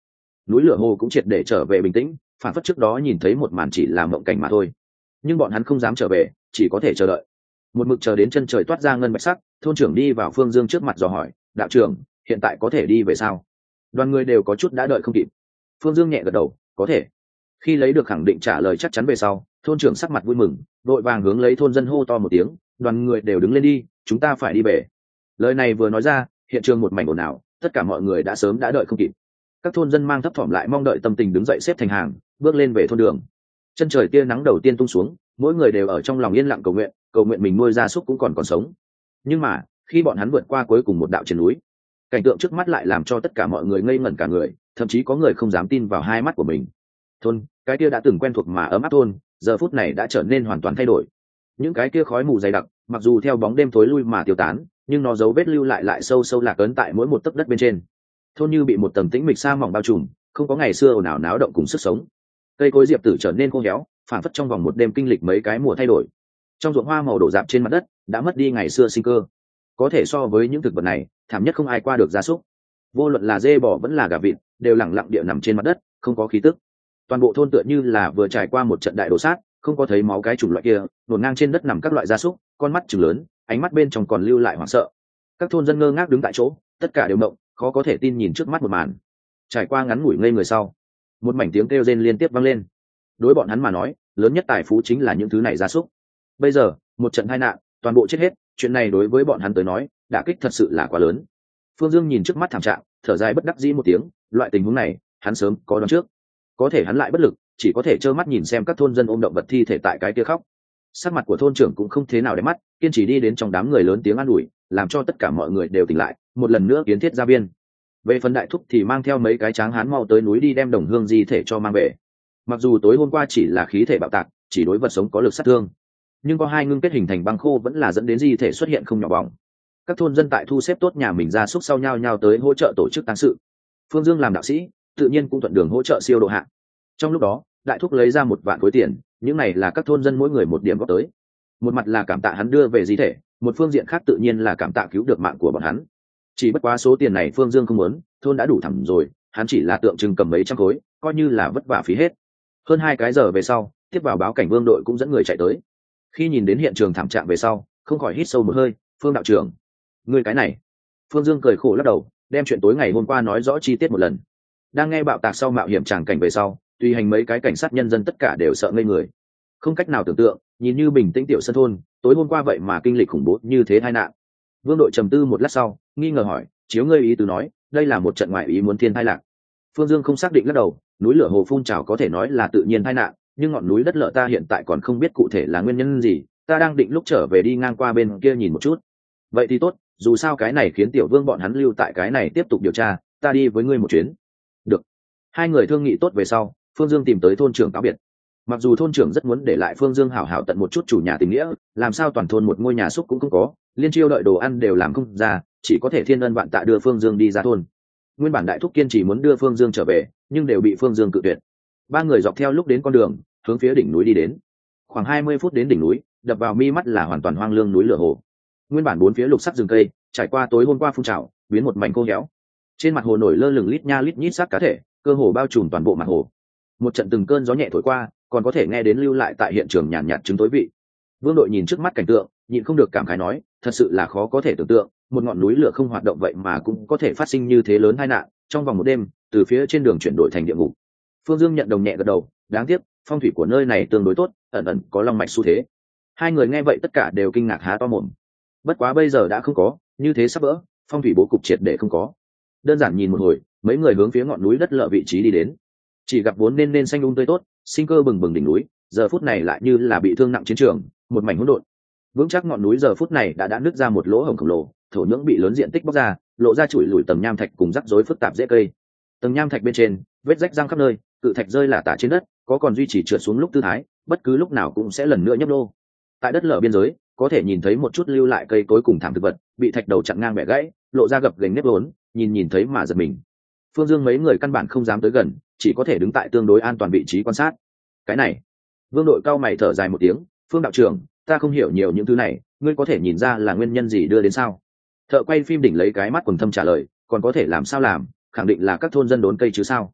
núi lửa hồ cũng triệt để trở về bình tĩnh, phản phất trước đó nhìn thấy một màn chỉ là mộng cảnh mà thôi. Nhưng bọn hắn không dám trở về, chỉ có thể chờ đợi. Một mực chờ đến chân trời toát ra ngân bạch sắc, thôn trưởng đi vào Phương Dương trước mặt dò hỏi, đạo trưởng, hiện tại có thể đi về sao? Đoàn người đều có chút đã đợi không kịp. Phương Dương nhẹ gật đầu, có thể. Khi lấy được khẳng định trả lời chắc chắn về sau, thôn trưởng sắc mặt vui mừng, đội vàng hướng lấy thôn dân hô to một tiếng, đoàn người đều đứng lên đi, chúng ta phải đi về. Lời này vừa nói ra, hiện trường một mảnh ồn ào, tất cả mọi người đã sớm đã đợi không kịp. Các thôn dân mang thấp thỏm lại mong đợi tâm tình đứng dậy xếp thành hàng, bước lên về thôn đường. Chân trời tia nắng đầu tiên tung xuống, mỗi người đều ở trong lòng yên lặng cầu nguyện, cầu nguyện mình nuôi gia súc cũng còn còn sống. Nhưng mà khi bọn hắn vượt qua cuối cùng một đạo trên núi, cảnh tượng trước mắt lại làm cho tất cả mọi người ngây ngẩn cả người, thậm chí có người không dám tin vào hai mắt của mình. Thôn, cái kia đã từng quen thuộc mà ấm áp thôn, giờ phút này đã trở nên hoàn toàn thay đổi. Những cái kia khói mù dày đặc, mặc dù theo bóng đêm tối lui mà tiêu tán, nhưng nó dấu vết lưu lại lại sâu sâu lạc ấn tại mỗi một tấc đất bên trên. Thôn như bị một tầng tĩnh mịch sa mỏng bao trùm, không có ngày xưa ồn ào náo động cùng sức sống. Cây cối diệp tử trở nên khô héo, phản phất trong vòng một đêm kinh lịch mấy cái mùa thay đổi. Trong ruộng hoa màu đổ rạp trên mặt đất, đã mất đi ngày xưa sinh cơ. Có thể so với những thực vật này, thảm nhất không ai qua được gia súc. Vô luận là dê bò vẫn là gà vịt, đều lẳng lặng địa nằm trên mặt đất, không có khí tức. Toàn bộ thôn tựa như là vừa trải qua một trận đại đổ sát, không có thấy máu cái chủng loại kia, nổn ngang trên đất nằm các loại gia súc, con mắt trừng lớn, ánh mắt bên trong còn lưu lại hoảng sợ. Các thôn dân ngơ ngác đứng tại chỗ, tất cả đều mộng, khó có thể tin nhìn trước mắt một màn. Trải qua ngắn ngủi ngây người sau, một mảnh tiếng kêu rên liên tiếp vang lên. Đối bọn hắn mà nói, lớn nhất tài phú chính là những thứ này gia súc. Bây giờ, một trận tai nạn, toàn bộ chết hết, chuyện này đối với bọn hắn tới nói, đả kích thật sự là quá lớn. Phương Dương nhìn trước mắt thảm trạng, thở dài bất đắc dĩ một tiếng, loại tình huống này, hắn sớm có đoán trước. Có thể hắn lại bất lực, chỉ có thể trơ mắt nhìn xem các thôn dân ôm động vật thi thể tại cái kia khóc. Sắc mặt của thôn trưởng cũng không thế nào để mắt, kiên trì đi đến trong đám người lớn tiếng an ủi, làm cho tất cả mọi người đều tỉnh lại, một lần nữa kiến thiết ra biên. Về phần đại thúc thì mang theo mấy cái tráng hán mau tới núi đi đem đồng hương di thể cho mang về. Mặc dù tối hôm qua chỉ là khí thể bạo tạc, chỉ đối vật sống có lực sát thương, nhưng có hai ngưng kết hình thành băng khô vẫn là dẫn đến di thể xuất hiện không nhỏ bỏng. Các thôn dân tại thu xếp tốt nhà mình ra súc sau nhau nhau tới hỗ trợ tổ chức tang sự. Phương Dương làm đạo sĩ, tự nhiên cũng thuận đường hỗ trợ siêu độ hạ. Trong lúc đó, đại thúc lấy ra một vạn khối tiền, những này là các thôn dân mỗi người một điểm góp tới. Một mặt là cảm tạ hắn đưa về di thể, một phương diện khác tự nhiên là cảm tạ cứu được mạng của bọn hắn. Chỉ bất quá số tiền này Phương Dương không muốn, thôn đã đủ thẳm rồi, hắn chỉ là tượng trưng cầm mấy trăm khối, coi như là vất vả phí hết. Hơn hai cái giờ về sau, tiếp vào báo cảnh Vương đội cũng dẫn người chạy tới. Khi nhìn đến hiện trường thảm trạng về sau, không khỏi hít sâu một hơi, Phương đạo trưởng, người cái này. Phương Dương cười khổ lắc đầu, đem chuyện tối ngày hôm qua nói rõ chi tiết một lần. Đang nghe bạo tạc sau mạo hiểm tràng cảnh về sau, tùy hành mấy cái cảnh sát nhân dân tất cả đều sợ ngây người. Không cách nào tưởng tượng, nhìn như bình tĩnh tiểu sân thôn, tối hôm qua vậy mà kinh lịch khủng bố như thế tai nạn. Vương đội trầm tư một lát sau, nghi ngờ hỏi, chiếu ngươi ý tứ nói, đây là một trận ngoại ý muốn thiên tai lạc. Phương Dương không xác định lắc đầu, núi lửa hồ phun trào có thể nói là tự nhiên tai nạn, nhưng ngọn núi đất lở ta hiện tại còn không biết cụ thể là nguyên nhân gì, ta đang định lúc trở về đi ngang qua bên kia nhìn một chút. Vậy thì tốt, dù sao cái này khiến tiểu Vương bọn hắn lưu tại cái này tiếp tục điều tra, ta đi với ngươi một chuyến. Được. Hai người thương nghị tốt về sau, Phương Dương tìm tới thôn trưởng cáo biệt. Mặc dù thôn trưởng rất muốn để lại Phương Dương hảo hảo tận một chút chủ nhà tình nghĩa, làm sao toàn thôn một ngôi nhà xúc cũng không có, liên chiêu đợi đồ ăn đều làm không ra, chỉ có thể thiên ân vạn tạ đưa Phương Dương đi ra thôn. Nguyên bản đại thúc kiên trì muốn đưa Phương Dương trở về, nhưng đều bị Phương Dương cự tuyệt. Ba người dọc theo lúc đến con đường, hướng phía đỉnh núi đi đến. Khoảng hai mươi phút đến đỉnh núi, đập vào mi mắt là hoàn toàn hoang lương núi lửa hồ. Nguyên bản bốn phía lục sắc rừng cây, trải qua tối hôm qua phun trào, biến một mảnh khô héo. Trên mặt hồ nổi lơ lửng lít nha lít nhít xác cá thể, cơ hồ bao trùm toàn bộ mặt hồ. Một trận từng cơn gió nhẹ thổi qua, còn có thể nghe đến lưu lại tại hiện trường nhàn nhạt trứng tối vị. Vương đội nhìn trước mắt cảnh tượng, nhịn không được cảm khái nói, thật sự là khó có thể tưởng tượng, một ngọn núi lửa không hoạt động vậy mà cũng có thể phát sinh như thế lớn tai nạn, trong vòng một đêm, từ phía trên đường chuyển đổi thành địa ngục. Phương Dương nhận đồng nhẹ gật đầu, đáng tiếc, phong thủy của nơi này tương đối tốt, ẩn ẩn có long mạch xu thế. Hai người nghe vậy tất cả đều kinh ngạc há to mồm. Bất quá bây giờ đã không có, như thế sắp vỡ, phong thủy bố cục triệt để không có. Đơn giản nhìn một hồi, mấy người hướng phía ngọn núi đất lở vị trí đi đến. Chỉ gặp vốn nên nên xanh um tươi tốt, sinh cơ bừng bừng đỉnh núi, giờ phút này lại như là bị thương nặng chiến trường, một mảnh hỗn độn. Vững chắc ngọn núi giờ phút này đã đã nứt ra một lỗ hổng khổng lồ, thổ nhưỡng bị lớn diện tích bóc ra, lộ ra chùi lùi tầng nham thạch cùng rắc rối phức tạp rễ cây. Tầng nham thạch bên trên, vết rách răng khắp nơi, cự thạch rơi lả tả trên đất, có còn duy trì trượt xuống lúc tư thái, bất cứ lúc nào cũng sẽ lần nữa nhấp nô. Tại đất lở biên giới, có thể nhìn thấy một chút lưu lại cây cối cùng thảm thực vật, bị thạch đầu chặn ngang bẻ gãy, lộ ra gập ghềnh nếp vốn, nhìn nhìn thấy mà giật mình. Phương Dương mấy người căn bản không dám tới gần, chỉ có thể đứng tại tương đối an toàn vị trí quan sát. Cái này, Vương đội cao mày thở dài một tiếng, Phương đạo trưởng, ta không hiểu nhiều những thứ này, ngươi có thể nhìn ra là nguyên nhân gì đưa đến sao? Thợ quay phim đỉnh lấy cái mắt quần thâm trả lời, còn có thể làm sao làm, khẳng định là các thôn dân đốn cây chứ sao?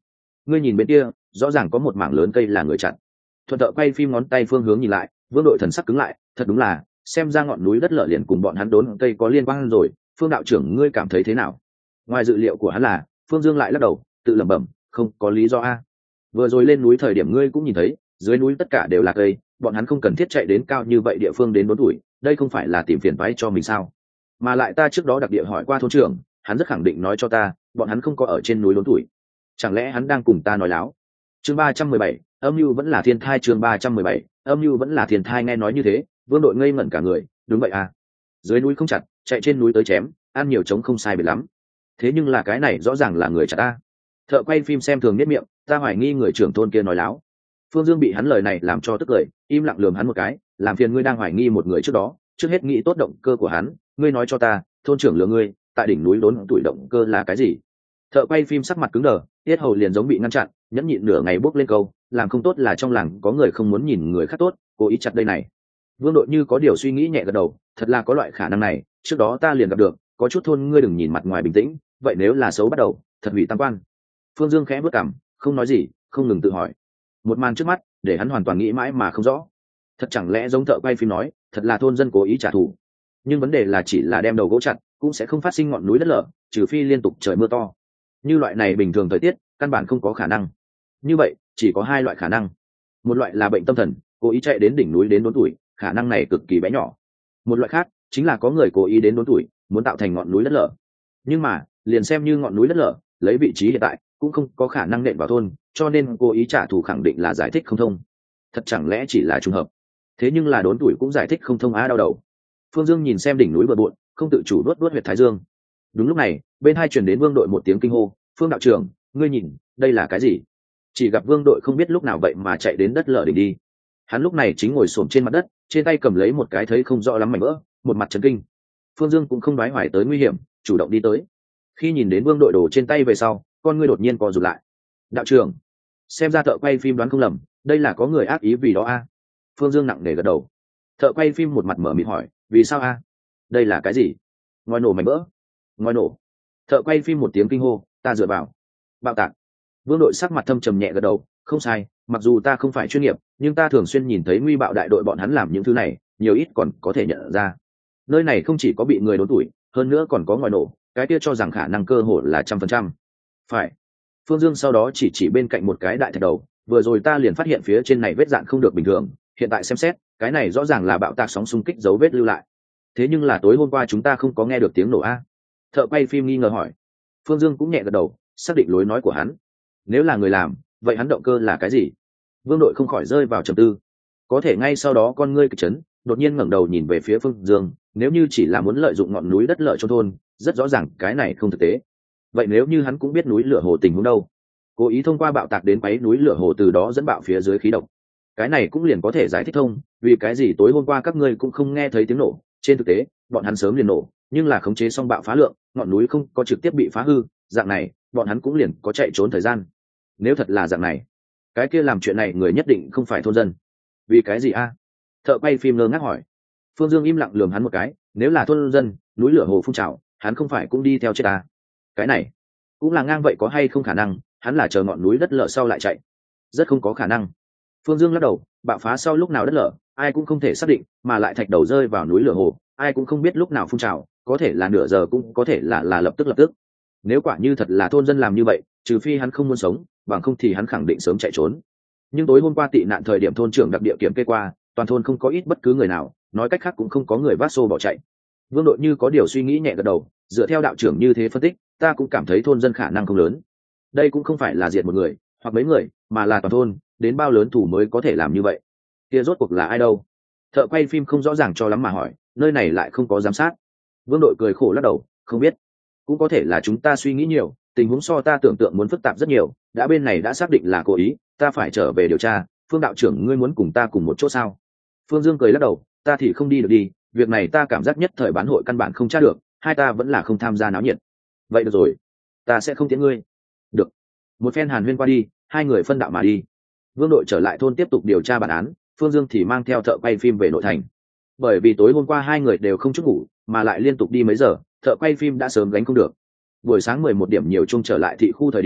ngươi nhìn bên kia rõ ràng có một mảng lớn cây là người chặt. Thuận thợ quay phim ngón tay phương hướng nhìn lại, Vương đội thần sắc cứng lại, thật đúng là xem ra ngọn núi đất lở liền cùng bọn hắn đốn cây có liên quan rồi. Phương đạo trưởng ngươi cảm thấy thế nào? Ngoài dự liệu của hắn là Phương Dương lại lắc đầu tự lẩm bẩm, không có lý do a. Vừa rồi lên núi thời điểm ngươi cũng nhìn thấy dưới núi tất cả đều là cây, bọn hắn không cần thiết chạy đến cao như vậy địa phương đến đốn tuổi, đây không phải là tìm phiền toái cho mình sao? Mà lại ta trước đó đặc địa hỏi qua thôn trưởng, hắn rất khẳng định nói cho ta bọn hắn không có ở trên núi đốn tuổi. Chẳng lẽ hắn đang cùng ta nói láo? Chương ba trăm mười bảy, âm mưu vẫn là thiên thai. Chương ba trăm mười bảy, âm mưu vẫn là thiên thai. Nghe nói như thế Vương đội ngây ngẩn cả người. Đúng vậy à, dưới núi không chặt, chạy trên núi tới chém, ăn nhiều trống không sai biệt lắm. Thế nhưng là cái này rõ ràng là người chặt ta. Thợ quay phim xem thường nhất miệng, ta hoài nghi người trưởng thôn kia nói láo. Phương Dương bị hắn lời này làm cho tức cười, im lặng lườm hắn một cái, làm phiền ngươi đang hoài nghi một người trước đó, trước hết nghĩ tốt động cơ của hắn, ngươi nói cho ta, thôn trưởng lừa ngươi, tại đỉnh núi đốn tuổi động cơ là cái gì? Thợ quay phim sắc mặt cứng đờ, tiết hầu liền giống bị ngăn chặn, nhẫn nhịn nửa ngày bước lên câu, làm không tốt là trong làng có người không muốn nhìn người khác tốt, cố ý chặt đây này. Vương đội như có điều suy nghĩ nhẹ gật đầu, thật là có loại khả năng này, trước đó ta liền gặp được, có chút thôn ngươi đừng nhìn mặt ngoài bình tĩnh, vậy nếu là xấu bắt đầu, thật hủy tam quan. Phương Dương khẽ bước cằm, không nói gì, không ngừng tự hỏi. Một màn trước mắt để hắn hoàn toàn nghĩ mãi mà không rõ. Thật chẳng lẽ giống thợ quay phim nói, thật là thôn dân cố ý trả thù? Nhưng vấn đề là chỉ là đem đầu gỗ chặt, cũng sẽ không phát sinh ngọn núi đất lở, trừ phi liên tục trời mưa to. Như loại này bình thường thời tiết, căn bản không có khả năng. Như vậy, chỉ có hai loại khả năng. Một loại là bệnh tâm thần, cố ý chạy đến đỉnh núi đến đốn tuổi, khả năng này cực kỳ bé nhỏ. Một loại khác, chính là có người cố ý đến đốn tuổi, muốn tạo thành ngọn núi đất lở. Nhưng mà, liền xem như ngọn núi đất lở, lấy vị trí hiện tại, cũng không có khả năng nện vào thôn, cho nên cố ý trả thù khẳng định là giải thích không thông. Thật chẳng lẽ chỉ là trùng hợp? Thế nhưng là đốn tuổi cũng giải thích không thông á, đau đầu. Phương Dương nhìn xem đỉnh núi bừa bộn, không tự chủ đuốt đuốt huyệt thái dương. Đúng lúc này, bên hai truyền đến Vương đội một tiếng kinh hô, "Phương đạo trưởng, ngươi nhìn, đây là cái gì?" Chỉ gặp Vương đội không biết lúc nào vậy mà chạy đến đất lở đỉnh đi. Hắn lúc này chính ngồi xổm trên mặt đất, trên tay cầm lấy một cái thấy không rõ lắm mảnh vỡ, một mặt chấn kinh. Phương Dương cũng không đoái hoài tới nguy hiểm, chủ động đi tới. Khi nhìn đến Vương đội đồ trên tay về sau, con ngươi đột nhiên co rụt lại. "Đạo trưởng." Xem ra thợ quay phim đoán không lầm, đây là có người ác ý vì đó a. Phương Dương nặng nề gật đầu. Thợ quay phim một mặt mở mịt hỏi, "Vì sao a? Đây là cái gì?" "Ngòi nổ mảnh vỡ." "Ngòi nổ?" Thợ quay phim một tiếng kinh hô, "Ta dựa vào." "Bạo tạc." Vương đội sắc mặt thâm trầm nhẹ gật đầu, "Không sai, mặc dù ta không phải chuyên nghiệp, nhưng ta thường xuyên nhìn thấy nguy bạo đại đội bọn hắn làm những thứ này, nhiều ít còn có thể nhận ra. Nơi này không chỉ có bị người đốn tuổi, hơn nữa còn có ngòi nổ, cái kia cho rằng khả năng cơ hội là trăm phần trăm." "Phải." Phương Dương sau đó chỉ chỉ bên cạnh một cái đại thạch đầu, "Vừa rồi ta liền phát hiện phía trên này vết dạn không được bình thường, hiện tại xem xét, cái này rõ ràng là bạo tạc sóng xung kích dấu vết lưu lại. Thế nhưng là tối hôm qua chúng ta không có nghe được tiếng nổ a?" Thợ quay phim nghi ngờ hỏi. Phương Dương cũng nhẹ gật đầu, xác định lối nói của hắn. Nếu là người làm, vậy hắn động cơ là cái gì? Vương đội không khỏi rơi vào trầm tư. Có thể ngay sau đó con ngươi kịch chấn, đột nhiên ngẩng đầu nhìn về phía Phương Dương, nếu như chỉ là muốn lợi dụng ngọn núi đất lợi cho thôn, rất rõ ràng cái này không thực tế. Vậy nếu như hắn cũng biết núi lửa hồ tình huống đâu, cố ý thông qua bạo tạc đến quấy núi lửa hồ, từ đó dẫn bạo phía dưới khí độc, cái này cũng liền có thể giải thích thông vì cái gì tối hôm qua các ngươi cũng không nghe thấy tiếng nổ. Trên thực tế bọn hắn sớm liền nổ, nhưng là khống chế xong bạo phá lượng, ngọn núi không có trực tiếp bị phá hư, dạng này bọn hắn cũng liền có chạy trốn thời gian. Nếu thật là dạng này, cái kia làm chuyện này người nhất định không phải thôn dân. Vì cái gì a? Thợ quay phim ngơ ngác hỏi. Phương Dương im lặng lườm hắn một cái, nếu là thôn dân, núi lửa hồ phun trào, hắn không phải cũng đi theo chết à? Cái này cũng là ngang vậy, có hay không khả năng hắn là chờ ngọn núi đất lở sau lại chạy? Rất không có khả năng. Phương Dương lắc đầu, bạo phá sau lúc nào đất lở, ai cũng không thể xác định, mà lại thạch đầu rơi vào núi lửa hồ, ai cũng không biết lúc nào phun trào, có thể là nửa giờ cũng có thể là là lập tức lập tức. Nếu quả như thật là thôn dân làm như vậy, trừ phi hắn không muốn sống, bằng không thì hắn khẳng định sớm chạy trốn. Nhưng tối hôm qua tị nạn thời điểm thôn trưởng đặc địa kiểm kê qua, toàn thôn không có ít bất cứ người nào, nói cách khác cũng không có người vác xô bỏ chạy. Vương đội như có điều suy nghĩ nhẹ gật đầu, dựa theo đạo trưởng như thế phân tích, ta cũng cảm thấy thôn dân khả năng không lớn. Đây cũng không phải là diệt một người hoặc mấy người, mà là toàn thôn, đến bao lớn thủ mới có thể làm như vậy. Kia rốt cuộc là ai đâu? Thợ quay phim không rõ ràng cho lắm mà hỏi, nơi này lại không có giám sát. Vương đội cười khổ lắc đầu, không biết. Cũng có thể là chúng ta suy nghĩ nhiều, tình huống so ta tưởng tượng muốn phức tạp rất nhiều, đã bên này đã xác định là cố ý, ta phải trở về điều tra. Phương đạo trưởng ngươi muốn cùng ta cùng một chỗ sao? Phương Dương cười lắc đầu, ta thì không đi được đi, việc này ta cảm giác nhất thời bán hội căn bản không tra được, hai ta vẫn là không tham gia náo nhiệt. Vậy được rồi, ta sẽ không tiễn ngươi. Được. Một phen hàn huyên qua đi, hai người phân đạo mà đi. Vương đội trở lại thôn tiếp tục điều tra bản án, Phương Dương thì mang theo thợ quay phim về nội thành. Bởi vì tối hôm qua hai người đều không chút ngủ, mà lại liên tục đi mấy giờ, thợ quay phim đã sớm gánh không được. Buổi sáng mười một điểm nhiều chung trở lại thị khu thời điểm,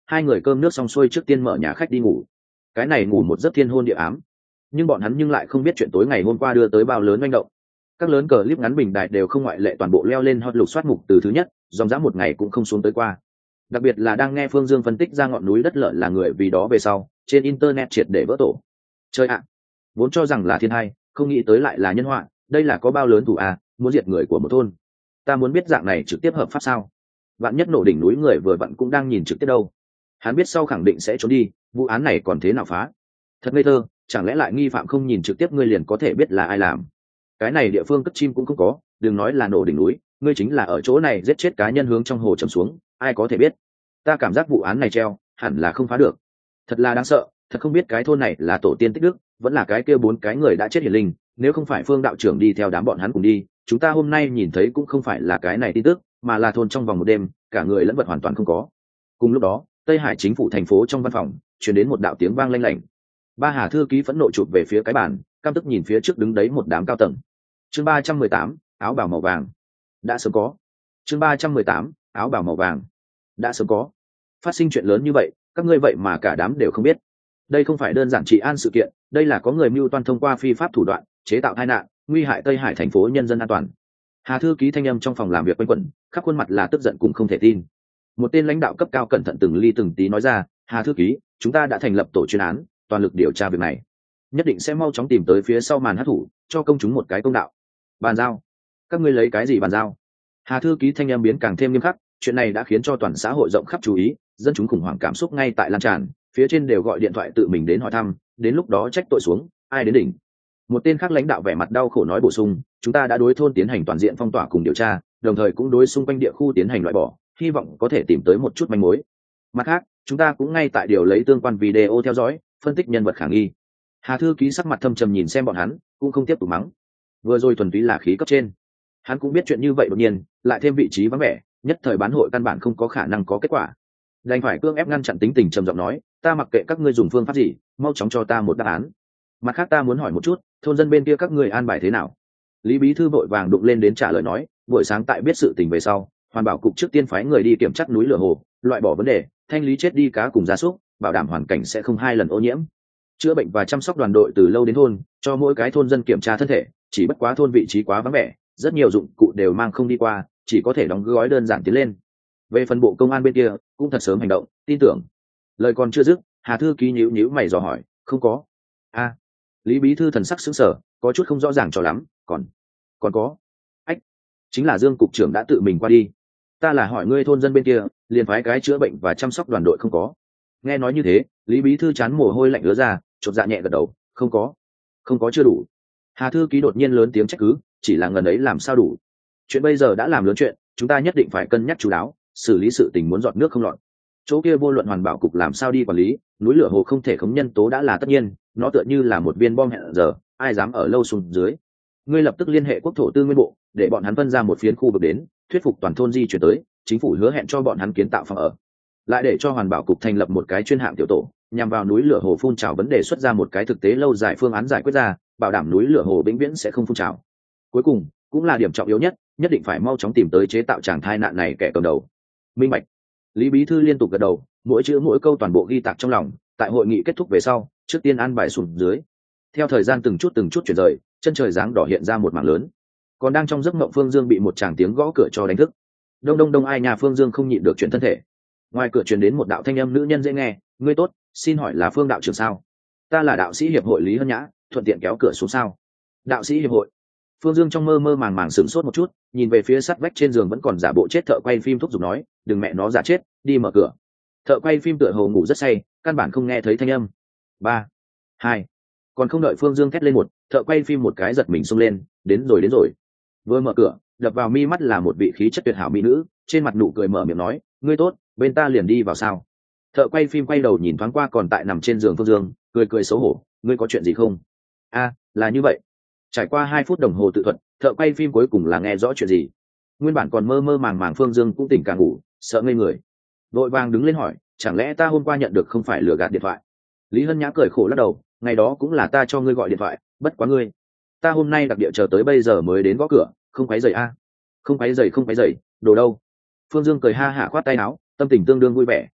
hai người cơm nước xong xuôi trước tiên mở nhà khách đi ngủ. Cái này ngủ một giấc thiên hôn địa ám, nhưng bọn hắn nhưng lại không biết chuyện tối ngày hôm qua đưa tới bao lớn manh động. Các lớn cờ clip ngắn bình đại đều không ngoại lệ toàn bộ leo lên hot lục soát mục từ thứ nhất, dòng dã một ngày cũng không xuống tới qua. Đặc biệt là đang nghe Phương Dương phân tích ra ngọn núi đất lợn là người vì đó về sau, trên internet triệt để vỡ tổ. Chơi ạ, vốn cho rằng là thiên hai, không nghĩ tới lại là nhân họa, đây là có bao lớn thủ à, muốn diệt người của một thôn. Ta muốn biết dạng này trực tiếp hợp pháp sao? Vạn nhất nổ đỉnh núi người vừa vặn cũng đang nhìn trực tiếp đâu. Hắn biết sau khẳng định sẽ trốn đi, vụ án này còn thế nào phá? Thật ngây thơ, chẳng lẽ lại nghi phạm không nhìn trực tiếp ngươi liền có thể biết là ai làm? Cái này địa phương cất chim cũng không có, đừng nói là nổ đỉnh núi, ngươi chính là ở chỗ này giết chết cá nhân hướng trong hồ chầm xuống, ai có thể biết? Ta cảm giác vụ án này treo, hẳn là không phá được. Thật là đáng sợ, thật không biết cái thôn này là tổ tiên tích đức, vẫn là cái kia bốn cái người đã chết hiển linh, nếu không phải Phương đạo trưởng đi theo đám bọn hắn cùng đi, chúng ta hôm nay nhìn thấy cũng không phải là cái này tin tức, mà là thôn trong vòng một đêm, cả người lẫn vật hoàn toàn không có. Cùng lúc đó, Tây Hải chính phủ thành phố trong văn phòng, truyền đến một đạo tiếng vang lanh lảnh. Ba Hà thư ký phẫn nộ chụp về phía cái bàn, căm tức nhìn phía trước đứng đấy một đám cao tầng. Chương ba trăm mười tám, áo bào màu vàng. Đã sớm có. Chương ba trăm mười tám, áo bào màu vàng. Đã sớm có. Phát sinh chuyện lớn như vậy, các ngươi vậy mà cả đám đều không biết. Đây không phải đơn giản trị an sự kiện, đây là có người mưu toan thông qua phi pháp thủ đoạn, chế tạo tai nạn, nguy hại Tây Hải thành phố nhân dân an toàn. Hà thư ký thanh âm trong phòng làm việc quanh quẩn, khắp khuôn mặt là tức giận cũng không thể tin. Một tên lãnh đạo cấp cao cẩn thận từng ly từng tí nói ra, Hà thư ký, chúng ta đã thành lập tổ chuyên án, toàn lực điều tra việc này, nhất định sẽ mau chóng tìm tới phía sau màn hắc thủ, cho công chúng một cái công đạo. Bàn giao? Các ngươi lấy cái gì bàn giao? Hà thư ký thanh em biến càng thêm nghiêm khắc, chuyện này đã khiến cho toàn xã hội rộng khắp chú ý, dân chúng khủng hoảng cảm xúc ngay tại lan tràn, phía trên đều gọi điện thoại tự mình đến hỏi thăm, đến lúc đó trách tội xuống, ai đến đỉnh? Một tên khác lãnh đạo vẻ mặt đau khổ nói bổ sung, chúng ta đã đối thôn tiến hành toàn diện phong tỏa cùng điều tra, đồng thời cũng đối xung quanh địa khu tiến hành loại bỏ, hy vọng có thể tìm tới một chút manh mối. Mặt khác, chúng ta cũng ngay tại điều lấy tương quan video theo dõi, phân tích nhân vật khả nghi. Hà thư ký sắc mặt thâm trầm nhìn xem bọn hắn, cũng không tiếp tục mắng. Vừa rồi thuần túy là khí cấp trên. Hắn cũng biết chuyện như vậy đột nhiên, lại thêm vị trí vắng vẻ, nhất thời bán hội căn bản không có khả năng có kết quả. Đành phải cương ép ngăn chặn tính tình trầm giọng nói, ta mặc kệ các ngươi dùng phương pháp gì, mau chóng cho ta một đáp án. Mặt khác ta muốn hỏi một chút, thôn dân bên kia các ngươi an bài thế nào? Lý bí thư vội vàng đụng lên đến trả lời nói, buổi sáng tại biết sự tình về sau, hoàn bảo cục trước tiên phái người đi kiểm tra núi lửa hồ, loại bỏ vấn đề, thanh lý chết đi cá cùng gia súc, bảo đảm hoàn cảnh sẽ không hai lần ô nhiễm. Chữa bệnh và chăm sóc đoàn đội từ lâu đến thôn, cho mỗi cái thôn dân kiểm tra thân thể, chỉ bất quá thôn vị trí quá vắng vẻ, rất nhiều dụng cụ đều mang không đi qua, chỉ có thể đóng gói đơn giản tiến lên. Về phần bộ công an bên kia, cũng thật sớm hành động, tin tưởng. Lời còn chưa dứt, Hà thư ký nhíu nhíu mày dò hỏi, không có? A. À, Lý bí thư thần sắc sững sờ, có chút không rõ ràng cho lắm, còn còn có. Ách, chính là Dương cục trưởng đã tự mình qua đi. Ta là hỏi ngươi thôn dân bên kia, liền phái cái chữa bệnh và chăm sóc đoàn đội không có? Nghe nói như thế, Lý bí thư chán mồ hôi lạnh ứa ra, chột dạ nhẹ gật đầu, không có, không có chưa đủ. Hà thư ký đột nhiên lớn tiếng trách cứ, chỉ là ngần ấy làm sao đủ? Chuyện bây giờ đã làm lớn chuyện, chúng ta nhất định phải cân nhắc chú đáo, xử lý sự tình muốn giọt nước không lọt. Chỗ kia vô luận hoàn bảo cục làm sao đi quản lý, núi lửa hồ không thể khống nhân tố đã là tất nhiên, nó tựa như là một viên bom hẹn giờ, ai dám ở lâu xuống dưới. Ngươi lập tức liên hệ quốc thổ tư nguyên bộ, để bọn hắn phân ra một phiến khu vực đến, thuyết phục toàn thôn di chuyển tới, chính phủ hứa hẹn cho bọn hắn kiến tạo phòng ở. Lại để cho hoàn bảo cục thành lập một cái chuyên hạng tiểu tổ, nhằm vào núi lửa hồ phun trào vấn đề xuất ra một cái thực tế lâu dài phương án giải quyết ra, bảo đảm núi lửa hồ vĩnh viễn sẽ không phun trào. Cuối cùng, cũng là điểm trọng yếu nhất, nhất định phải mau chóng tìm tới chế tạo tràng thai nạn này kẻ cầm đầu. Minh bạch. Lý bí thư liên tục gật đầu, mỗi chữ mỗi câu toàn bộ ghi tạc trong lòng. Tại hội nghị kết thúc về sau, trước tiên an bài xuống dưới. Theo thời gian từng chút từng chút chuyển rời, chân trời dáng đỏ hiện ra một mảng lớn. Còn đang trong giấc mộng Phương Dương bị một tràng tiếng gõ cửa cho đánh thức. Đông đông đông, ai nhà Phương Dương không nhịn được chuyển thân thể. Ngoài cửa truyền đến một đạo thanh âm nữ nhân dễ nghe, ngươi tốt, xin hỏi là Phương đạo trưởng sao? Ta là đạo sĩ hiệp hội Lý Hân Nhã, thuận tiện kéo cửa xuống sao? Đạo sĩ hiệp hội. Phương Dương trong mơ mơ màng màng sửng sốt một chút, nhìn về phía sát vách trên giường vẫn còn giả bộ chết thợ quay phim thúc giục nói, đừng mẹ nó giả chết, đi mở cửa. Thợ quay phim tựa hồ ngủ rất say, căn bản không nghe thấy thanh âm. Ba, hai, còn không đợi Phương Dương thét lên một, thợ quay phim một cái giật mình xông lên, đến rồi đến rồi. Vừa mở cửa, đập vào mi mắt là một vị khí chất tuyệt hảo mỹ nữ, trên mặt nụ cười mở miệng nói, ngươi tốt, bên ta liền đi vào sao? Thợ quay phim quay đầu nhìn thoáng qua còn tại nằm trên giường Phương Dương, cười cười xấu hổ, ngươi có chuyện gì không? A, là như vậy. Trải qua hai phút đồng hồ tự thuật, thợ quay phim cuối cùng là nghe rõ chuyện gì. Nguyên bản còn mơ mơ màng màng Phương Dương cũng tỉnh cả ngủ, sợ ngây người, vội vàng đứng lên hỏi, chẳng lẽ ta hôm qua nhận được không phải lừa gạt điện thoại? Lý Hân Nhã cười khổ lắc đầu, ngày đó cũng là ta cho ngươi gọi điện thoại, bất quá ngươi, ta hôm nay đặc địa chờ tới bây giờ mới đến gõ cửa, không quấy rầy a? Không quấy rầy không quấy rầy, đồ đâu? Phương Dương cười ha hả khoát tay áo, tâm tình tương đương vui vẻ.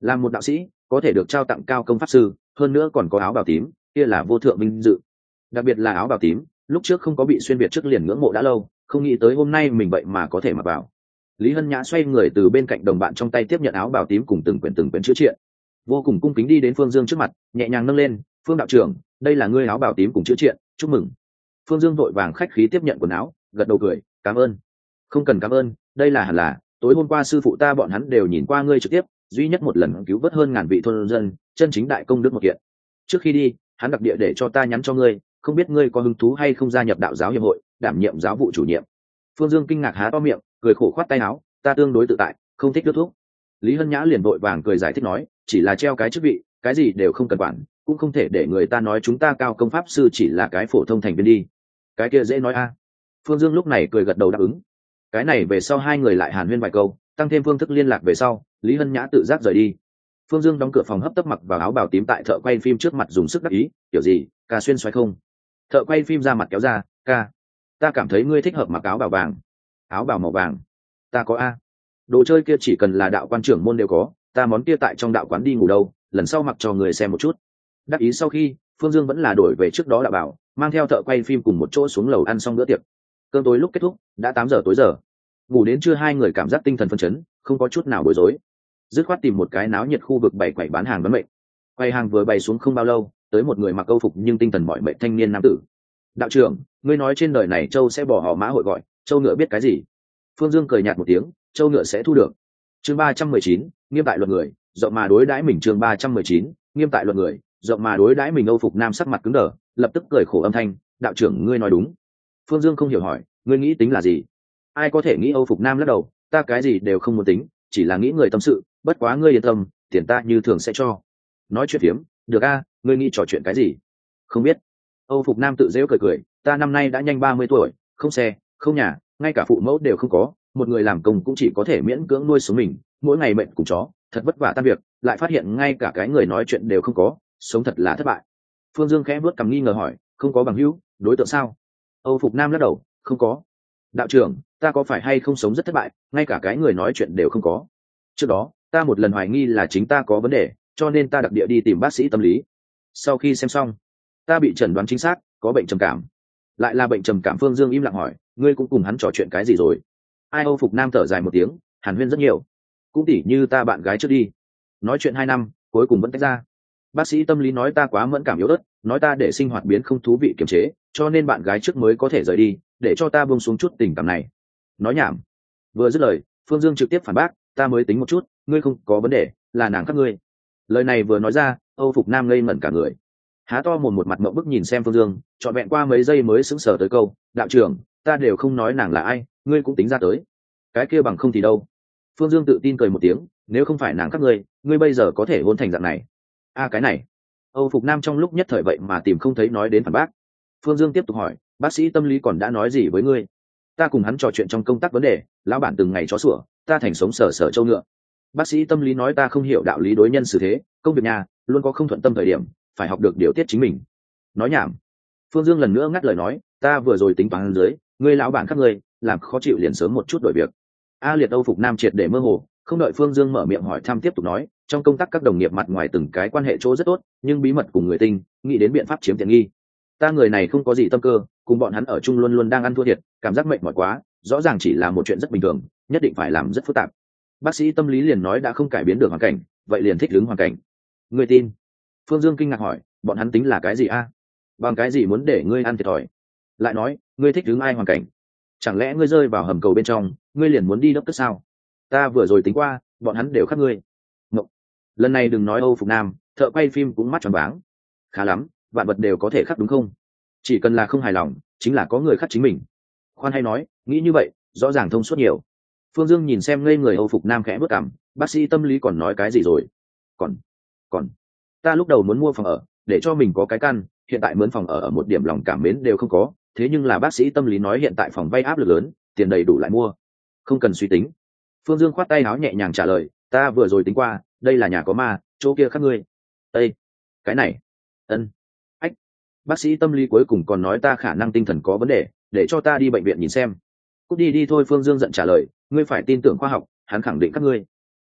làm một đạo sĩ có thể được trao tặng cao công pháp sư, hơn nữa còn có áo bào tím, kia là vô thượng vinh dự. Đặc biệt là áo bào tím, lúc trước không có bị xuyên việt trước liền ngưỡng mộ đã lâu, không nghĩ tới hôm nay mình vậy mà có thể mặc vào. Lý Hân Nhã xoay người từ bên cạnh đồng bạn trong tay tiếp nhận áo bào tím cùng từng quyển từng quyển chữa triện, vô cùng cung kính đi đến Phương Dương trước mặt, nhẹ nhàng nâng lên, "Phương đạo trưởng, đây là ngươi áo bào tím cùng chữa triện, chúc mừng." Phương Dương vội vàng khách khí tiếp nhận quần áo, gật đầu cười, "Cảm ơn." "Không cần cảm ơn, đây là hẳn là, tối hôm qua sư phụ ta bọn hắn đều nhìn qua ngươi trực tiếp, duy nhất một lần cứu vớt hơn ngàn vị thôn dân, chân chính đại công đức một kiện. Trước khi đi, hắn đặc địa để cho ta nhắn cho ngươi, không biết ngươi có hứng thú hay không gia nhập đạo giáo hiệp hội, đảm nhiệm giáo vụ chủ nhiệm." Phương Dương kinh ngạc há to miệng, cười khổ khoát tay áo, "Ta tương đối tự tại, không thích đốt thuốc." Lý Hân Nhã liền vội vàng cười giải thích nói, "Chỉ là treo cái chức vị, cái gì đều không cần quản, cũng không thể để người ta nói chúng ta cao công pháp sư chỉ là cái phổ thông thành viên đi." "Cái kia dễ nói a." Phương Dương lúc này cười gật đầu đáp ứng. Cái này về sau hai người lại hàn huyên vài câu, tăng thêm phương thức liên lạc về sau, Lý Hân Nhã tự giác rời đi. Phương Dương đóng cửa phòng hấp tấp mặc vào áo bào tím tại thợ quay phim trước mặt dùng sức đắc ý, "Kiểu gì, ca xuyên xoáy không?" Thợ quay phim ra mặt kéo ra, "Ca, ta cảm thấy ngươi thích hợp mặc áo bào vàng." "Áo bào màu vàng? Ta có a. Đồ chơi kia chỉ cần là đạo quan trưởng môn đều có, ta món kia tại trong đạo quán đi ngủ đâu, lần sau mặc cho người xem một chút." Đắc ý sau khi, Phương Dương vẫn là đổi về trước đó đạo bảo, mang theo thợ quay phim cùng một chỗ xuống lầu ăn xong bữa tiệc. Cơm tối lúc kết thúc, đã tám giờ tối giờ. Ngủ đến trưa hai người cảm giác tinh thần phấn chấn, không có chút nào bối rối. Dứt khoát tìm một cái náo nhiệt khu vực bày quầy bán hàng bán mệnh. Quầy hàng vừa bày xuống không bao lâu, tới một người mặc câu phục nhưng tinh thần mỏi mệt thanh niên nam tử. "Đạo trưởng, ngươi nói trên đời này châu sẽ bỏ họ mã hội gọi, châu ngựa biết cái gì?" Phương Dương cười nhạt một tiếng, "Châu ngựa sẽ thu được." Chương ba trăm mười chín, nghiêm tại luật người, rộng mà đối đãi mình. Chương ba trăm mười chín, nghiêm tại luật người, rộng mà đối đãi mình. Âu phục nam sắc mặt cứng đờ, lập tức cười khổ âm thanh, "Đạo trưởng ngươi nói đúng." Phương Dương không hiểu hỏi, "Ngươi nghĩ tính là gì?" Ai có thể nghĩ? Âu phục nam lắc đầu, "Ta cái gì đều không muốn tính, chỉ là nghĩ người tâm sự, bất quá ngươi yên tâm, tiền ta như thường sẽ cho." Nói chuyện phiếm, "Được a, ngươi nghĩ trò chuyện cái gì?" "Không biết." Âu phục nam tự dễu cười cười, "Ta năm nay đã nhanh ba mươi tuổi, không xe, không nhà, ngay cả phụ mẫu đều không có, một người làm công cũng chỉ có thể miễn cưỡng nuôi sống mình, mỗi ngày mệnh cùng chó, thật vất vả tan việc, lại phát hiện ngay cả cái người nói chuyện đều không có, sống thật là thất bại." Phương Dương khẽ bước cằm nghi ngờ hỏi, "Không có bằng hữu, đối tượng sao?" Âu phục nam lắc đầu, "Không có." "Đạo trưởng, ta có phải hay không sống rất thất bại, ngay cả cái người nói chuyện đều không có? Trước đó ta một lần hoài nghi là chính ta có vấn đề, cho nên ta đặc địa đi tìm bác sĩ tâm lý. Sau khi xem xong, ta bị chẩn đoán chính xác có bệnh trầm cảm." "Lại là bệnh trầm cảm?" Phương Dương im lặng hỏi, "Ngươi cũng cùng hắn trò chuyện cái gì rồi?" Ai? Âu phục nam thở dài một tiếng, "Hàn huyên rất nhiều, cũng tỉ như ta bạn gái trước đi, nói chuyện hai năm cuối cùng vẫn tách ra. Bác sĩ tâm lý nói ta quá mẫn cảm yếu ớt, nói ta để sinh hoạt biến không thú vị kiềm chế, cho nên bạn gái trước mới có thể rời đi, để cho ta buông xuống chút tình cảm này." Nói nhảm. Vừa dứt lời, Phương Dương trực tiếp phản bác, "Ta mới tính một chút, ngươi không có vấn đề, là nàng các ngươi." Lời này vừa nói ra, Âu phục nam ngây ngẩn cả người, há to mồm một mặt ngậm bức nhìn xem Phương Dương, trọn vẹn qua mấy giây mới sững sờ tới câu, "Đạo trưởng, ta đều không nói nàng là ai, ngươi cũng tính ra tới. Cái kia bằng không thì đâu?" Phương Dương tự tin cười một tiếng, "Nếu không phải nàng các ngươi, ngươi bây giờ có thể hôn thành dạng này." "A cái này." Âu phục nam trong lúc nhất thời vậy mà tìm không thấy nói đến phản bác. Phương Dương tiếp tục hỏi, "Bác sĩ tâm lý còn đã nói gì với ngươi?" "Ta cùng hắn trò chuyện trong công tác vấn đề, lão bản từng ngày chó sủa, ta thành sống sở sở châu ngựa. Bác sĩ tâm lý nói ta không hiểu đạo lý đối nhân xử thế, công việc nhà luôn có không thuận tâm thời điểm, phải học được điều tiết chính mình." Nói nhảm. Phương Dương lần nữa ngắt lời nói, "Ta vừa rồi tính toán dưới, ngươi lão bản các ngươi làm khó chịu liền sớm một chút đổi việc." A liệt. Âu phục nam triệt để mơ hồ, không đợi Phương Dương mở miệng hỏi thăm tiếp tục nói, "Trong công tác các đồng nghiệp mặt ngoài từng cái quan hệ chỗ rất tốt, nhưng bí mật cùng người tinh, nghĩ đến biện pháp chiếm tiện nghi. Ta người này không có gì tâm cơ, cùng bọn hắn ở chung luôn luôn đang ăn thua thiệt, cảm giác mệt mỏi quá, rõ ràng chỉ là một chuyện rất bình thường, nhất định phải làm rất phức tạp. Bác sĩ tâm lý liền nói đã không cải biến được hoàn cảnh, vậy liền thích ứng hoàn cảnh." "Ngươi tin?" Phương Dương kinh ngạc hỏi, "Bọn hắn tính là cái gì a? Bằng cái gì muốn để ngươi ăn thiệt thòi? Lại nói, ngươi thích ứng ai hoàn cảnh? Chẳng lẽ ngươi rơi vào hầm cầu bên trong, ngươi liền muốn đi đốc tức sao? Ta vừa rồi tính qua, bọn hắn đều khác ngươi." Ngậy. Lần này đừng nói Âu phục nam, thợ quay phim cũng mắt tròn váng. "Khá lắm, vạn vật đều có thể khác đúng không? Chỉ cần là không hài lòng, chính là có người khác chính mình. Khoan hay nói, nghĩ như vậy, rõ ràng thông suốt nhiều." Phương Dương nhìn xem ngây người Âu phục nam khẽ bước cằm, "Bác sĩ tâm lý còn nói cái gì rồi?" Còn, còn, ta lúc đầu muốn mua phòng ở, để cho mình có cái căn, hiện tại mướn phòng ở ở một điểm lòng cảm mến đều không có, thế nhưng là bác sĩ tâm lý nói hiện tại phòng vay áp lực lớn, tiền đầy đủ lại mua, không cần suy tính." Phương Dương khoát tay áo nhẹ nhàng trả lời, "Ta vừa rồi tính qua, đây là nhà có ma, chỗ kia khác ngươi." "Ê, cái này." "Ân." "Ách, bác sĩ tâm lý cuối cùng còn nói ta khả năng tinh thần có vấn đề, để cho ta đi bệnh viện nhìn xem." "Cút đi đi thôi." Phương Dương giận trả lời, "Ngươi phải tin tưởng khoa học, hắn khẳng định các ngươi."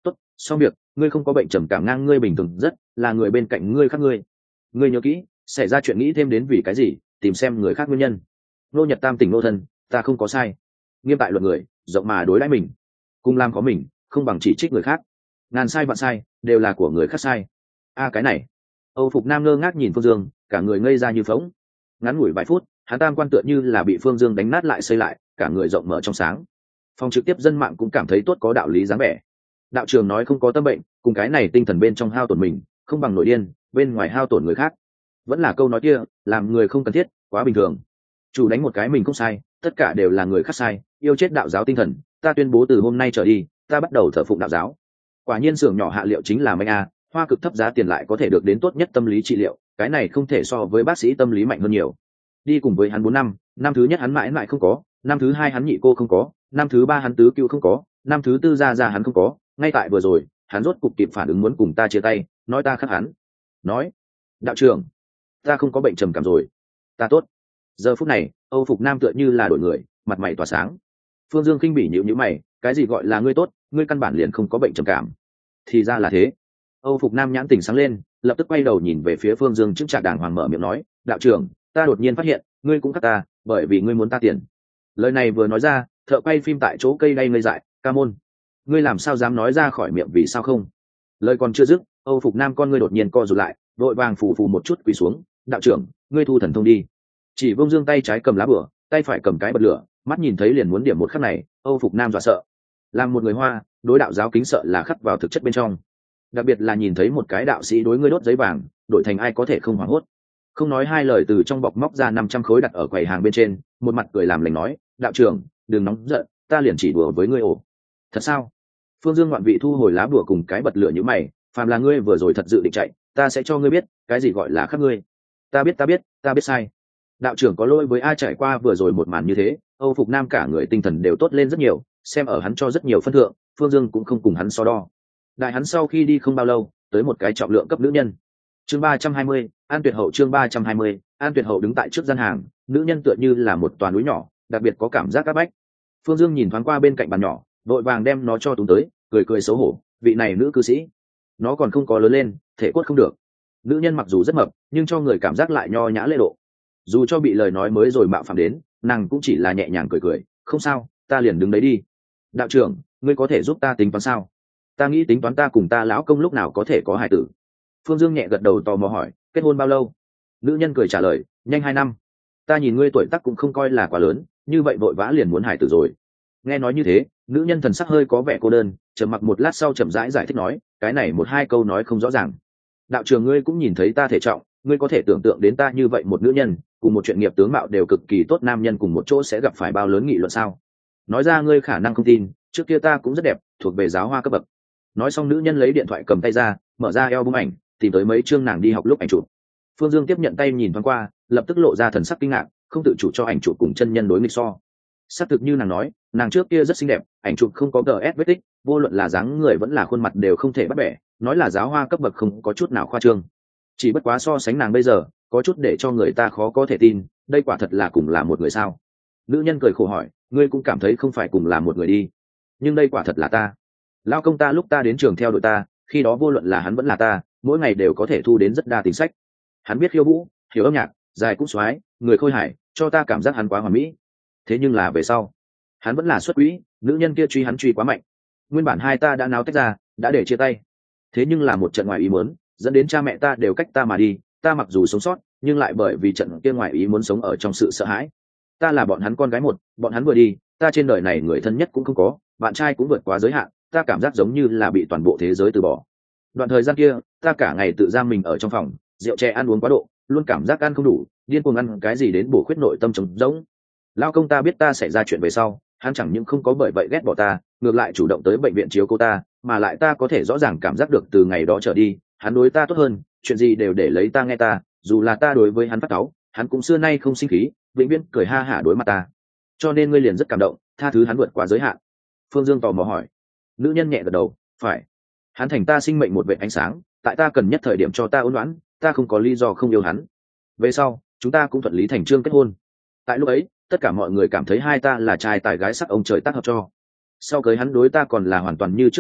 tốt, xong việc, ngươi không có bệnh trầm cảm ngang ngươi bình thường rất, là người bên cạnh ngươi khác ngươi. Ngươi nhớ kỹ, xảy ra chuyện nghĩ thêm đến vì cái gì, tìm xem người khác nguyên nhân. Nô Nhật Tam tỉnh nô thân, ta không có sai. Nghiêm tại luật người, rộng mà đối đãi mình. Cùng làm có mình, không bằng chỉ trích người khác. Ngàn sai vạn sai, đều là của người khác sai. A cái này. Âu Phục Nam ngơ ngác nhìn Phương Dương, cả người ngây ra như phỗng. Ngắn ngủi vài phút, hắn tam quan tựa như là bị Phương Dương đánh nát lại xây lại, cả người rộng mở trong sáng. Phòng trực tiếp dân mạng cũng cảm thấy tốt có đạo lý dáng vẻ. Đạo trường nói không có tâm bệnh, cùng cái này tinh thần bên trong hao tổn mình, không bằng nổi điên, bên ngoài hao tổn người khác. Vẫn là câu nói kia, làm người không cần thiết, quá bình thường. Chủ đánh một cái mình không sai, tất cả đều là người khác sai, yêu chết đạo giáo tinh thần, ta tuyên bố từ hôm nay trở đi, ta bắt đầu thờ phụng đạo giáo. Quả nhiên xưởng nhỏ hạ liệu chính là manh a, hoa cực thấp giá tiền lại có thể được đến tốt nhất tâm lý trị liệu, cái này không thể so với bác sĩ tâm lý mạnh hơn nhiều. Đi cùng với hắn bốn năm, năm thứ nhất hắn mãi mãi không có, năm thứ hai hắn nhị cô không có, năm thứ ba hắn tứ cựu không có, năm thứ tư ra ra hắn không có, ngay tại vừa rồi, hắn rốt cục kịp phản ứng muốn cùng ta chia tay, nói ta khác hắn. Nói, đạo trưởng, ta không có bệnh trầm cảm rồi, ta tốt. Giờ phút này, Âu Phục Nam tựa như là đổi người, mặt mày tỏa sáng. Phương Dương khinh bỉ nhíu nhíu mày, cái gì gọi là ngươi tốt, ngươi căn bản liền không có bệnh trầm cảm. Thì ra là thế. Âu Phục Nam nhãn tỉnh sáng lên, lập tức quay đầu nhìn về phía Phương Dương, chững chạc đàng hoàng mở miệng nói, đạo trưởng, ta đột nhiên phát hiện, ngươi cũng cắt ta, bởi vì ngươi muốn ta tiền. Lời này vừa nói ra, thợ quay phim tại chỗ cây đay ngây dại, ca môn, ngươi làm sao dám nói ra khỏi miệng, vì sao không? Lời còn chưa dứt, Âu Phục Nam con ngươi đột nhiên co rụt lại, vội vàng phù phù một chút quỳ xuống, đạo trưởng, ngươi thu thần thông đi. Chỉ Vông Dương tay trái cầm lá bửa, tay phải cầm cái bật lửa, mắt nhìn thấy liền muốn điểm một khắc này, Âu Phục Nam dọa sợ. Làm một người Hoa, đối đạo giáo kính sợ là khắc vào thực chất bên trong. Đặc biệt là nhìn thấy một cái đạo sĩ đối ngươi đốt giấy vàng, đổi thành ai có thể không hoảng hốt. Không nói hai lời từ trong bọc móc ra năm trăm khối đặt ở quầy hàng bên trên, một mặt cười làm lành nói, đạo trưởng, đừng nóng giận, ta liền chỉ đùa với ngươi ổ. Thật sao? Phương Dương ngoạn vị thu hồi lá bùa cùng cái bật lửa như mày, phàm là ngươi vừa rồi thật dự định chạy, ta sẽ cho ngươi biết, cái gì gọi là khắc ngươi. Ta biết ta biết, ta biết sai. Đạo trưởng có lỗi với ai, trải qua vừa rồi một màn như thế, Âu Phục Nam cả người tinh thần đều tốt lên rất nhiều, xem ở hắn cho rất nhiều phân thượng, Phương Dương cũng không cùng hắn so đo. Đại hắn sau khi đi không bao lâu, tới một cái trọng lượng cấp nữ nhân. Chương ba trăm hai mươi, An Tuyệt Hậu chương ba trăm hai mươi, An Tuyệt Hậu đứng tại trước gian hàng, nữ nhân tựa như là một toàn núi nhỏ, đặc biệt có cảm giác áp bách. Phương Dương nhìn thoáng qua bên cạnh bàn nhỏ, vội vàng đem nó cho túm tới, cười cười xấu hổ, vị này nữ cư sĩ, nó còn không có lớn lên, thể cốt không được. Nữ nhân mặc dù rất mập, nhưng cho người cảm giác lại nho nhã lễ độ. Dù cho bị lời nói mới rồi mạo phạm đến, nàng cũng chỉ là nhẹ nhàng cười cười, không sao, ta liền đứng đấy đi. Đạo trưởng, ngươi có thể giúp ta tính toán sao? Ta nghĩ tính toán ta cùng ta lão công lúc nào có thể có hài tử. Phương Dương nhẹ gật đầu tò mò hỏi, kết hôn bao lâu? Nữ nhân cười trả lời, nhanh hai năm. Ta nhìn ngươi tuổi tác cũng không coi là quá lớn, như vậy vội vã liền muốn hài tử rồi. Nghe nói như thế, nữ nhân thần sắc hơi có vẻ cô đơn, trầm mặc một lát sau chậm rãi giải, giải thích nói, cái này một hai câu nói không rõ ràng. Đạo trưởng, ngươi cũng nhìn thấy ta thể trọng, ngươi có thể tưởng tượng đến ta như vậy một nữ nhân, cùng một chuyện nghiệp tướng mạo đều cực kỳ tốt nam nhân cùng một chỗ sẽ gặp phải bao lớn nghị luận sao? Nói ra ngươi khả năng không tin, trước kia ta cũng rất đẹp, thuộc về giáo hoa cấp bậc. Nói xong nữ nhân lấy điện thoại cầm tay ra, mở ra eo bung ảnh, tìm tới mấy chương nàng đi học lúc ảnh chụp. Phương Dương tiếp nhận tay nhìn thoáng qua, lập tức lộ ra thần sắc kinh ngạc, không tự chủ cho ảnh chụp cùng chân nhân đối nghịch so. Xác thực như nàng nói, nàng trước kia rất xinh đẹp, ảnh chụp không có gs vết tích, vô luận là dáng người vẫn là khuôn mặt đều không thể bắt bẻ, nói là giáo hoa cấp bậc không có chút nào khoa trương. Chỉ bất quá so sánh nàng bây giờ, có chút để cho người ta khó có thể tin, đây quả thật là cùng là một người sao? Nữ nhân cười khổ hỏi, ngươi cũng cảm thấy không phải cùng là một người đi, nhưng đây quả thật là ta. Lao công ta lúc ta đến trường theo đội ta, khi đó vô luận là hắn vẫn là ta, mỗi ngày đều có thể thu đến rất đa tính sách. Hắn biết khiêu vũ, hiểu âm nhạc, dài cũng xoái, người khôi hài, cho ta cảm giác hắn quá hoàn mỹ. Thế nhưng là về sau, hắn vẫn là xuất quỹ, nữ nhân kia truy hắn truy quá mạnh. Nguyên bản hai ta đã náo tách ra, đã để chia tay. Thế nhưng là một trận ngoài ý muốn, dẫn đến cha mẹ ta đều cách ta mà đi, ta mặc dù sống sót, nhưng lại bởi vì trận kia ngoài ý muốn sống ở trong sự sợ hãi. Ta là bọn hắn con gái một, bọn hắn vừa đi, ta trên đời này người thân nhất cũng không có, bạn trai cũng vượt quá giới hạn, ta cảm giác giống như là bị toàn bộ thế giới từ bỏ. Đoạn thời gian kia, ta cả ngày tự giam mình ở trong phòng, rượu chè ăn uống quá độ, luôn cảm giác ăn không đủ, điên cuồng ăn cái gì đến bổ khuyết nội tâm trống rỗng. Lao công ta biết ta xảy ra chuyện về sau, hắn chẳng những không có bởi vậy ghét bỏ ta, ngược lại chủ động tới bệnh viện chiếu cô ta, mà lại ta có thể rõ ràng cảm giác được từ ngày đó trở đi, hắn đối ta tốt hơn, chuyện gì đều để lấy ta nghe ta, dù là ta đối với hắn phát cáu, hắn cũng xưa nay không sinh khí, vĩnh viễn cười ha hả đối mặt ta. Cho nên ngươi liền rất cảm động, tha thứ hắn vượt quá giới hạn. Phương Dương tò mò hỏi. Nữ nhân nhẹ gật đầu, phải. Hắn thành ta sinh mệnh một vệt ánh sáng, tại ta cần nhất thời điểm cho ta ôn loãn, ta không có lý do không yêu hắn. Về sau, chúng ta cũng thuận lý thành chương kết hôn. Tại lúc ấy, tất cả mọi người cảm thấy hai ta là trai tài gái sắc ông trời tác hợp cho. Sau cưới hắn đối ta còn là hoàn toàn như trước đây tốt,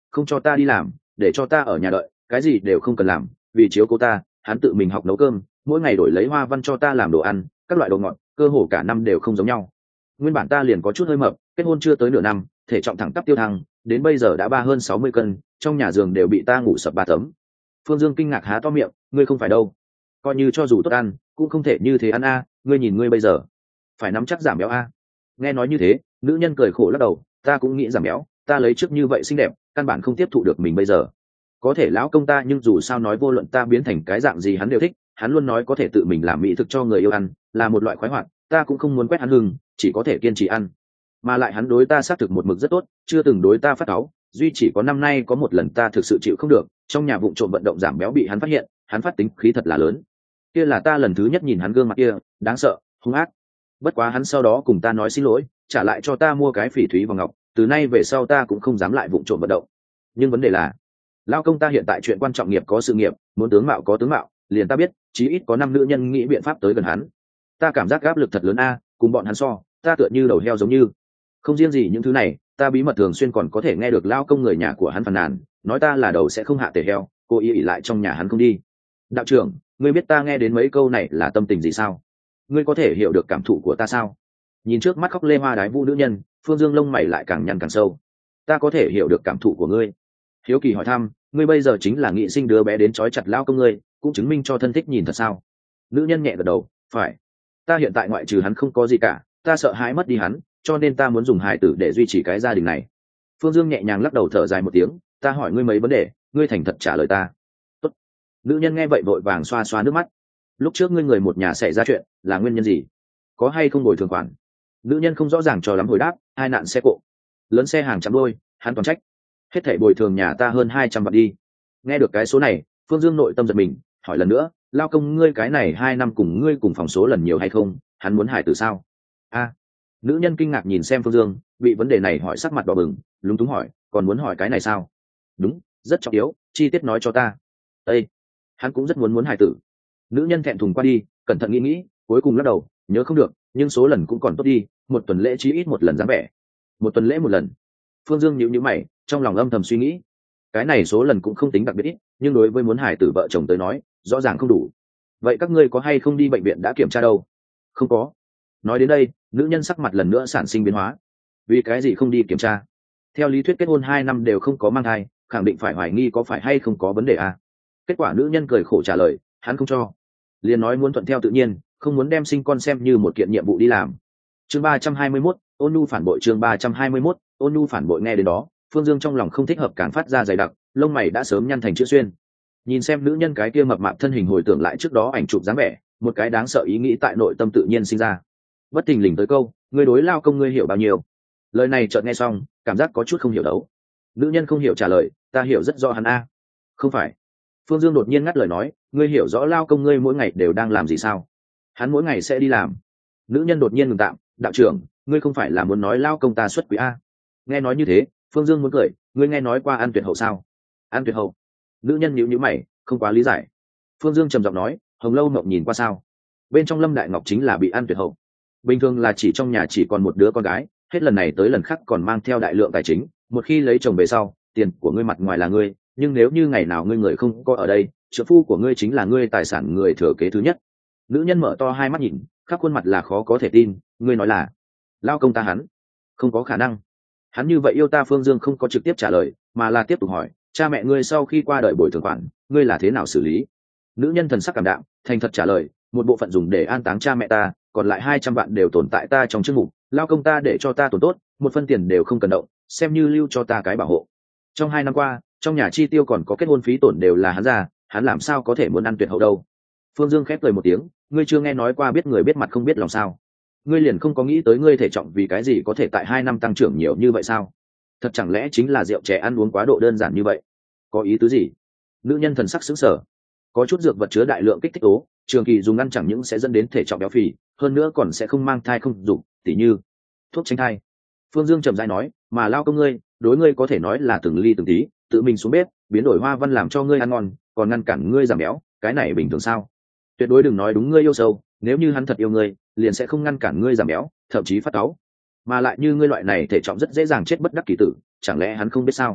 không cho ta đi làm, để cho ta ở nhà đợi, cái gì đều không cần làm, vì chiếu cố ta hắn tự mình học nấu cơm, mỗi ngày đổi lấy hoa văn cho ta làm đồ ăn, các loại đồ ngọt, cơ hồ cả năm đều không giống nhau. Nguyên bản ta liền có chút hơi mập, kết hôn chưa tới nửa năm, thể trọng thẳng tắp tiêu thăng, đến bây giờ đã ba hơn sáu mươi cân, trong nhà giường đều bị ta ngủ sập ba tấm. Phương Dương kinh ngạc há to miệng, ngươi không phải đâu, coi như cho dù tốt ăn cũng không thể như thế ăn a, ngươi nhìn ngươi bây giờ phải nắm chắc giảm béo a. Nghe nói như thế, nữ nhân cười khổ lắc đầu, ta cũng nghĩ giảm béo, ta lấy trước như vậy xinh đẹp, căn bản không tiếp thụ được mình bây giờ. Có thể lão công ta nhưng dù sao nói vô luận ta biến thành cái dạng gì hắn đều thích, hắn luôn nói có thể tự mình làm mỹ thực cho người yêu ăn, là một loại khoái hoạt, ta cũng không muốn quét hắn hưng, chỉ có thể kiên trì ăn. Mà lại hắn đối ta xác thực một mực rất tốt, chưa từng đối ta phát cáu, duy chỉ có năm nay có một lần ta thực sự chịu không được, trong nhà vụng trộm vận động giảm béo bị hắn phát hiện, hắn phát tính khí thật là lớn. Kia là ta lần thứ nhất nhìn hắn gương mặt kia, đáng sợ, hung ác. Bất quá hắn sau đó cùng ta nói xin lỗi, trả lại cho ta mua cái phỉ thúy và ngọc, từ nay về sau ta cũng không dám lại vụng trộm vận động. Nhưng vấn đề là, lao công ta hiện tại chuyện quan trọng nghiệp có sự nghiệp, muốn tướng mạo có tướng mạo, liền ta biết, chí ít có năm nữ nhân nghĩ biện pháp tới gần hắn. Ta cảm giác áp lực thật lớn a, cùng bọn hắn so, ta tựa như đầu heo giống như. Không riêng gì những thứ này, ta bí mật thường xuyên còn có thể nghe được lao công người nhà của hắn phàn nàn, nói ta là đầu sẽ không hạ tể heo, cô ý ỉ lại trong nhà hắn không đi. Đạo trưởng, ngươi biết ta nghe đến mấy câu này là tâm tình gì sao? Ngươi có thể hiểu được cảm thụ của ta sao? Nhìn trước mắt khóc lê hoa đái vũ nữ nhân, Phương Dương lông mày lại càng nhăn càng sâu. Ta có thể hiểu được cảm thụ của ngươi. Hiếu kỳ hỏi thăm, ngươi bây giờ chính là nghị sinh đứa bé đến trói chặt lao công ngươi, cũng chứng minh cho thân thích nhìn thật sao? Nữ nhân nhẹ gật đầu, phải. Ta hiện tại ngoại trừ hắn không có gì cả, ta sợ hãi mất đi hắn, cho nên ta muốn dùng hài tử để duy trì cái gia đình này. Phương Dương nhẹ nhàng lắc đầu thở dài một tiếng, ta hỏi ngươi mấy vấn đề, ngươi thành thật trả lời ta. Tốt. Nữ nhân nghe vậy vội vàng xoa xoa nước mắt. Lúc trước ngươi người một nhà xảy ra chuyện, là nguyên nhân gì? Có hay không bồi thường khoản? Nữ nhân không rõ ràng cho lắm hồi đáp, hai nạn xe cộ, lớn xe hàng trăm đôi, hắn toàn trách. Hết thảy bồi thường nhà ta hơn hai trăm vạn đi. Nghe được cái số này, Phương Dương nội tâm giật mình, hỏi lần nữa, lao công ngươi cái này hai năm cùng ngươi cùng phòng số lần nhiều hay không? Hắn muốn hại tử sao? A. Nữ nhân kinh ngạc nhìn xem Phương Dương, bị vấn đề này hỏi sắc mặt đỏ bừng, lúng túng hỏi, còn muốn hỏi cái này sao? Đúng, rất trọng yếu, chi tiết nói cho ta. Ê, hắn cũng rất muốn muốn hài tử. Nữ nhân thẹn thùng qua đi, cẩn thận nghĩ nghĩ, cuối cùng lắc đầu, nhớ không được, nhưng số lần cũng còn tốt đi, một tuần lễ chí ít một lần dáng vẻ. Một tuần lễ một lần. Phương Dương nhíu nhíu mày, trong lòng âm thầm suy nghĩ, cái này số lần cũng không tính đặc biệt ít, nhưng đối với muốn hài tử vợ chồng tới nói, rõ ràng không đủ. Vậy các ngươi có hay không đi bệnh viện đã kiểm tra đâu? Không có. Nói đến đây, nữ nhân sắc mặt lần nữa sản sinh biến hóa. Vì cái gì không đi kiểm tra? Theo lý thuyết kết hôn hai năm đều không có mang thai, khẳng định phải hoài nghi có phải hay không có vấn đề à? Kết quả nữ nhân cười khổ trả lời, hắn không cho. Liền nói muốn thuận theo tự nhiên, không muốn đem sinh con xem như một kiện nhiệm vụ đi làm. Chương ba trăm hai mươi mốt, Ôn Nhu phản bội. Chương ba trăm hai mươi mốt, Ôn Nhu phản bội. Nghe đến đó, Phương Dương trong lòng không thích hợp càng phát ra dày đặc, lông mày đã sớm nhăn thành chữ xuyên. Nhìn xem nữ nhân cái kia mập mạp thân hình hồi tưởng lại trước đó ảnh chụp dáng vẻ, một cái đáng sợ ý nghĩ tại nội tâm tự nhiên sinh ra. Bất thình lình tới câu, ngươi đối lao công ngươi hiểu bao nhiêu? Lời này chợt nghe xong, cảm giác có chút không hiểu đấu. Nữ nhân không hiểu trả lời, ta hiểu rất rõ hắn a. Không phải. Phương Dương đột nhiên ngắt lời nói, ngươi hiểu rõ lao công ngươi mỗi ngày đều đang làm gì sao? Hắn mỗi ngày sẽ đi làm. Nữ nhân đột nhiên ngừng tạm, đạo trưởng, ngươi không phải là muốn nói lao công ta xuất quỹ a? Nghe nói như thế, Phương Dương muốn cười, ngươi nghe nói qua An Tuyệt Hậu sao? An Tuyệt Hậu? Nữ nhân nhíu nhíu mày, không quá lý giải. Phương Dương trầm giọng nói, Hồng Lâu Mộng nhìn qua sao? Bên trong Lâm Đại Ngọc chính là bị An Tuyệt Hậu. Bình thường là chỉ trong nhà chỉ còn một đứa con gái, hết lần này tới lần khác còn mang theo đại lượng tài chính, một khi lấy chồng về sau, tiền của ngươi mặt ngoài là ngươi, nhưng nếu như ngày nào ngươi người không có ở đây, trợ phu của ngươi chính là ngươi tài sản người thừa kế thứ nhất. Nữ nhân mở to hai mắt nhìn, khắp khuôn mặt là khó có thể tin, ngươi nói là lao công ta hắn? Không có khả năng. Hắn như vậy yêu ta? Phương Dương không có trực tiếp trả lời, mà là tiếp tục hỏi, cha mẹ ngươi sau khi qua đời bồi thường khoản, ngươi là thế nào xử lý? Nữ nhân thần sắc cảm đạm, thành thật trả lời, một bộ phận dùng để an táng cha mẹ ta, còn lại hai trăm vạn đều tồn tại ta trong chương mục, lao công ta để cho ta tồn tốt, một phân tiền đều không cần động, xem như lưu cho ta cái bảo hộ. Trong hai năm qua, trong nhà chi tiêu còn có kết hôn phí tổn đều là hắn ra, hắn làm sao có thể muốn ăn Tuyệt Hậu đâu? Phương Dương khép cười một tiếng, ngươi chưa nghe nói qua biết người biết mặt không biết lòng sao? Ngươi liền không có nghĩ tới ngươi thể trọng vì cái gì có thể tại hai năm tăng trưởng nhiều như vậy sao? Thật chẳng lẽ chính là rượu chè ăn uống quá độ đơn giản như vậy? Có ý tứ gì? Nữ nhân thần sắc sững sờ. Có chút dược vật chứa đại lượng kích thích tố, trường kỳ dùng ăn chẳng những sẽ dẫn đến thể trọng béo phì, hơn nữa còn sẽ không mang thai không dụng, tỉ như thuốc tránh thai. Phương Dương trầm rãi nói, mà lao công ngươi, đối ngươi có thể nói là từng ly từng tí, tự mình xuống bếp, biến đổi hoa văn làm cho ngươi ăn ngon, còn ngăn cản ngươi giảm béo, cái này bình thường sao? Tuyệt đối đừng nói đúng ngươi yêu sâu, nếu như hắn thật yêu ngươi, liền sẽ không ngăn cản ngươi giảm béo, thậm chí phát cáu. Mà lại như ngươi loại này thể trọng rất dễ dàng chết bất đắc kỳ tử, chẳng lẽ hắn không biết sao?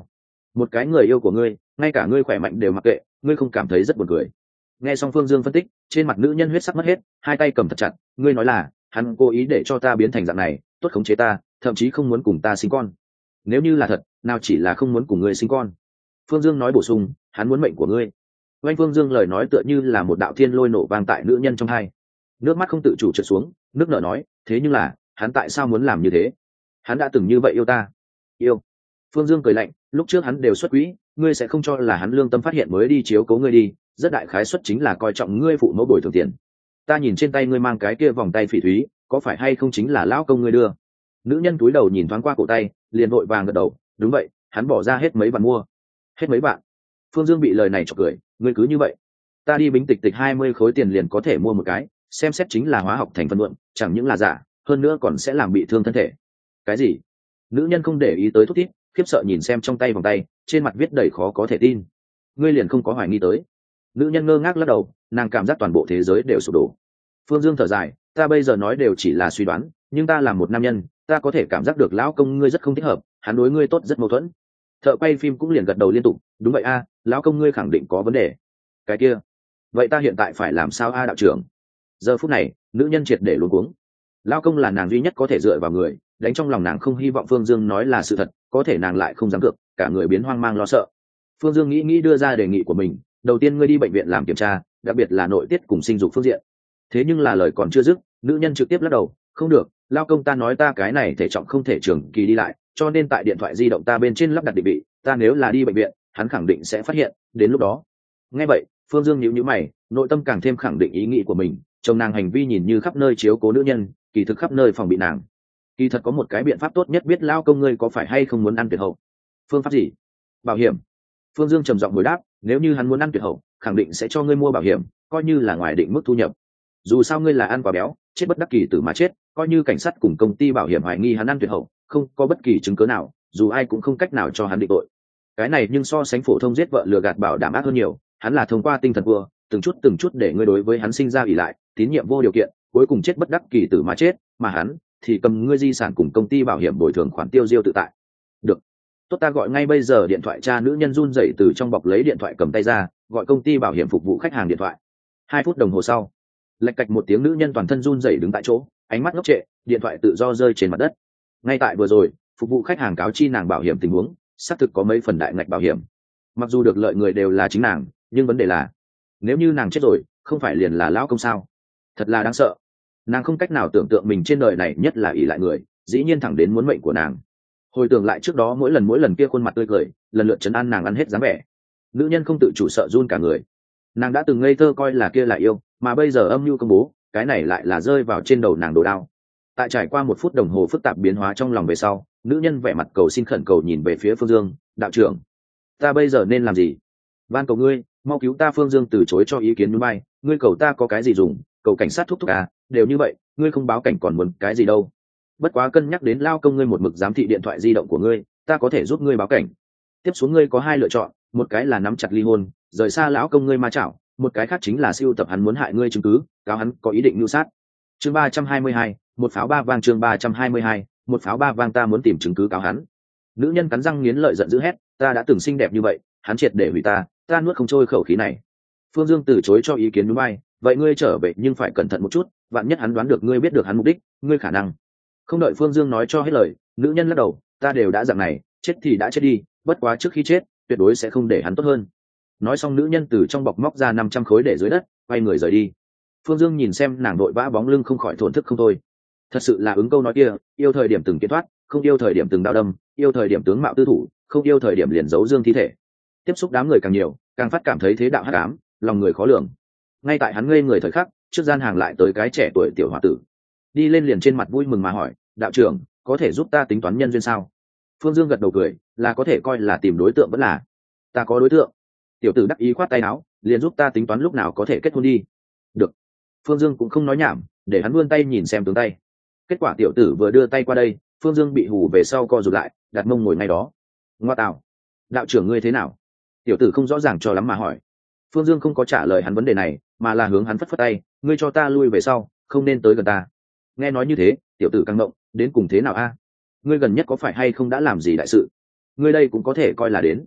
một cái người yêu của ngươi ngay cả ngươi khỏe mạnh đều mặc kệ, ngươi không cảm thấy rất buồn cười? Nghe xong Phương Dương phân tích, trên mặt nữ nhân huyết sắc mất hết, hai tay cầm thật chặt. Ngươi nói là hắn cố ý để cho ta biến thành dạng này, tốt khống chế ta, thậm chí không muốn cùng ta sinh con. Nếu như là thật, nào chỉ là không muốn cùng ngươi sinh con. Phương Dương nói bổ sung, hắn muốn mệnh của ngươi. Oanh Phương Dương lời nói tựa như là một đạo thiên lôi nổ vang tại nữ nhân trong hai, nước mắt không tự chủ trượt xuống, nước nở nói, thế nhưng là hắn tại sao muốn làm như thế? Hắn đã từng như vậy yêu ta. Yêu? Phương Dương cười lạnh, lúc trước hắn đều xuất quỹ, ngươi sẽ không cho là hắn lương tâm phát hiện mới đi chiếu cố ngươi đi, rất đại khái suất chính là coi trọng ngươi phụ mẫu bồi thường tiền. Ta nhìn trên tay ngươi mang cái kia vòng tay phỉ thúy, có phải hay không chính là lão công ngươi đưa? Nữ nhân túi đầu nhìn thoáng qua cổ tay, liền vội vàng gật đầu, đúng vậy, hắn bỏ ra hết mấy bạn mua. Hết mấy bạn? Phương Dương bị lời này chọc cười, ngươi cứ như vậy, ta đi bính tịch tịch hai mươi khối tiền liền có thể mua một cái, xem xét chính là hóa học thành phần mượn, chẳng những là giả, hơn nữa còn sẽ làm bị thương thân thể. Cái gì? Nữ nhân không để ý tới thúc thít, khiếp sợ nhìn xem trong tay vòng tay, trên mặt viết đầy khó có thể tin. Ngươi liền không có hoài nghi tới? Nữ nhân ngơ ngác lắc đầu, nàng cảm giác toàn bộ thế giới đều sụp đổ. Phương Dương thở dài, ta bây giờ nói đều chỉ là suy đoán, nhưng ta là một nam nhân, ta có thể cảm giác được lão công ngươi rất không thích hợp, hắn đối ngươi tốt rất mâu thuẫn. Thợ quay phim cũng liền gật đầu liên tục, đúng vậy a, lão công ngươi khẳng định có vấn đề. Cái kia, vậy ta hiện tại phải làm sao a đạo trưởng? Giờ phút này, nữ nhân triệt để luống cuống. Lão công là nàng duy nhất có thể dựa vào người, đánh trong lòng nàng không hy vọng Phương Dương nói là sự thật, có thể nàng lại không dám cược, cả người biến hoang mang lo sợ. Phương Dương nghĩ nghĩ đưa ra đề nghị của mình, đầu tiên ngươi đi bệnh viện làm kiểm tra, đặc biệt là nội tiết cùng sinh dục phương diện. Thế nhưng là lời còn chưa dứt, nữ nhân trực tiếp lắc đầu, không được, lão công ta nói ta cái này thể trọng không thể trường kỳ đi lại, cho nên tại điện thoại di động ta bên trên lắp đặt định vị, ta nếu là đi bệnh viện, hắn khẳng định sẽ phát hiện, đến lúc đó. Nghe vậy, Phương Dương nhíu nhíu mày, nội tâm càng thêm khẳng định ý nghĩ của mình, chồng nàng hành vi nhìn như khắp nơi chiếu cố nữ nhân, kỳ thực khắp nơi phòng bị nàng. Kỳ thật có một cái biện pháp tốt nhất, biết lão công ngươi có phải hay không muốn ăn tuyệt hậu. Phương pháp gì? Bảo hiểm. Phương Dương trầm giọng hồi đáp, nếu như hắn muốn ăn tuyệt hậu, khẳng định sẽ cho ngươi mua bảo hiểm, coi như là ngoài định mức thu nhập. Dù sao ngươi là ăn quá béo, chết bất đắc kỳ tử mà chết, coi như cảnh sát cùng công ty bảo hiểm hoài nghi hắn ăn tuyệt hậu, không có bất kỳ chứng cứ nào, dù ai cũng không cách nào cho hắn định tội. Cái này nhưng so sánh phổ thông giết vợ lừa gạt bảo đảm ác hơn nhiều, hắn là thông qua tinh thần vua, từng chút từng chút để ngươi đối với hắn sinh ra ỷ lại, tín nhiệm vô điều kiện, cuối cùng chết bất đắc kỳ tử mà chết, mà hắn thì cầm ngươi di sản cùng công ty bảo hiểm bồi thường khoản tiêu diêu tự tại. Được, tốt, ta gọi ngay bây giờ điện thoại. Cha nữ nhân run rẩy từ trong bọc lấy điện thoại cầm tay ra, gọi công ty bảo hiểm phục vụ khách hàng điện thoại. Hai phút đồng hồ sau, lạch cạch một tiếng, nữ nhân toàn thân run rẩy đứng tại chỗ, ánh mắt ngốc trệ, điện thoại tự do rơi trên mặt đất. Ngay tại vừa rồi, phục vụ khách hàng cáo chi nàng bảo hiểm tình huống, xác thực có mấy phần đại ngạch bảo hiểm. Mặc dù được lợi người đều là chính nàng, nhưng vấn đề là, nếu như nàng chết rồi, không phải liền là lão công sao? Thật là đáng sợ. Nàng không cách nào tưởng tượng mình trên đời này nhất là ỷ lại người, dĩ nhiên thẳng đến muốn mệnh của nàng. Hồi tưởng lại trước đó mỗi lần mỗi lần kia khuôn mặt tươi cười, lần lượt trấn an nàng ăn hết dáng vẻ, nữ nhân không tự chủ sợ run cả người. Nàng đã từng ngây thơ coi là kia là yêu, mà bây giờ âm mưu công bố, cái này lại là rơi vào trên đầu nàng đồ đao. Tại trải qua một phút đồng hồ phức tạp biến hóa trong lòng về sau, nữ nhân vẻ mặt cầu xin khẩn cầu nhìn về phía Phương Dương, đạo trưởng, ta bây giờ nên làm gì? Van cầu ngươi, mau cứu ta. Phương Dương từ chối cho ý kiến núi bay, ngươi cầu ta có cái gì dùng, cầu cảnh sát thúc thúc à, đều như vậy, ngươi không báo cảnh còn muốn cái gì đâu. Bất quá cân nhắc đến lao công ngươi một mực giám thị điện thoại di động của ngươi, ta có thể giúp ngươi báo cảnh. Tiếp xuống ngươi có hai lựa chọn, một cái là nắm chặt ly hôn, rời xa lão công ngươi ma chảo, một cái khác chính là siêu tập hắn muốn hại ngươi chứng cứ, cáo hắn có ý định mưu sát. Chương ba trăm hai mươi hai, một pháo ba vang. Chương ba trăm hai mươi hai, một pháo ba vang. Ta muốn tìm chứng cứ cáo hắn. Nữ nhân cắn răng nghiến lợi giận dữ hét, ta đã từng xinh đẹp như vậy, hắn triệt để hủy ta, ta nuốt không trôi khẩu khí này. Phương Dương từ chối cho ý kiến núi bay, vậy ngươi trở về nhưng phải cẩn thận một chút, vạn nhất hắn đoán được ngươi biết được hắn mục đích, ngươi khả năng. Không đợi Phương Dương nói cho hết lời, nữ nhân lắc đầu, ta đều đã dạng này, chết thì đã chết đi, bất quá trước khi chết, tuyệt đối sẽ không để hắn tốt hơn. Nói xong, nữ nhân từ trong bọc móc ra năm trăm khối để dưới đất, quay người rời đi. Phương Dương nhìn xem nàng đội vã bóng lưng không khỏi thổn thức không thôi. Thật sự là ứng câu nói kia, yêu thời điểm từng kiến thoát, không yêu thời điểm từng đao đâm, yêu thời điểm tướng mạo tư thủ, không yêu thời điểm liền giấu dương thi thể. Tiếp xúc đám người càng nhiều, càng phát cảm thấy thế đạo hắc ám, lòng người khó lường. Ngay tại hắn ngây người thời khắc, trước gian hàng lại tới cái trẻ tuổi tiểu hòa tử, đi lên liền trên mặt vui mừng mà hỏi, đạo trưởng, có thể giúp ta tính toán nhân duyên sao? Phương Dương gật đầu cười, là có thể coi là tìm đối tượng vẫn là. Ta có đối tượng. Tiểu tử đắc ý khoát tay áo, liền giúp ta tính toán lúc nào có thể kết hôn đi. Được. Phương Dương cũng không nói nhảm, để hắn vươn tay nhìn xem tướng tay. Kết quả tiểu tử vừa đưa tay qua đây, Phương Dương bị hù về sau co rụt lại, đặt mông ngồi ngay đó. Ngoa tạo, đạo trưởng ngươi thế nào? Tiểu tử không rõ ràng cho lắm mà hỏi. Phương Dương không có trả lời hắn vấn đề này, mà là hướng hắn phất phất tay, ngươi cho ta lui về sau, không nên tới gần ta. Nghe nói như thế, tiểu tử căng động, đến cùng thế nào a? Ngươi gần nhất có phải hay không đã làm gì đại sự? Ngươi đây cũng có thể coi là đến.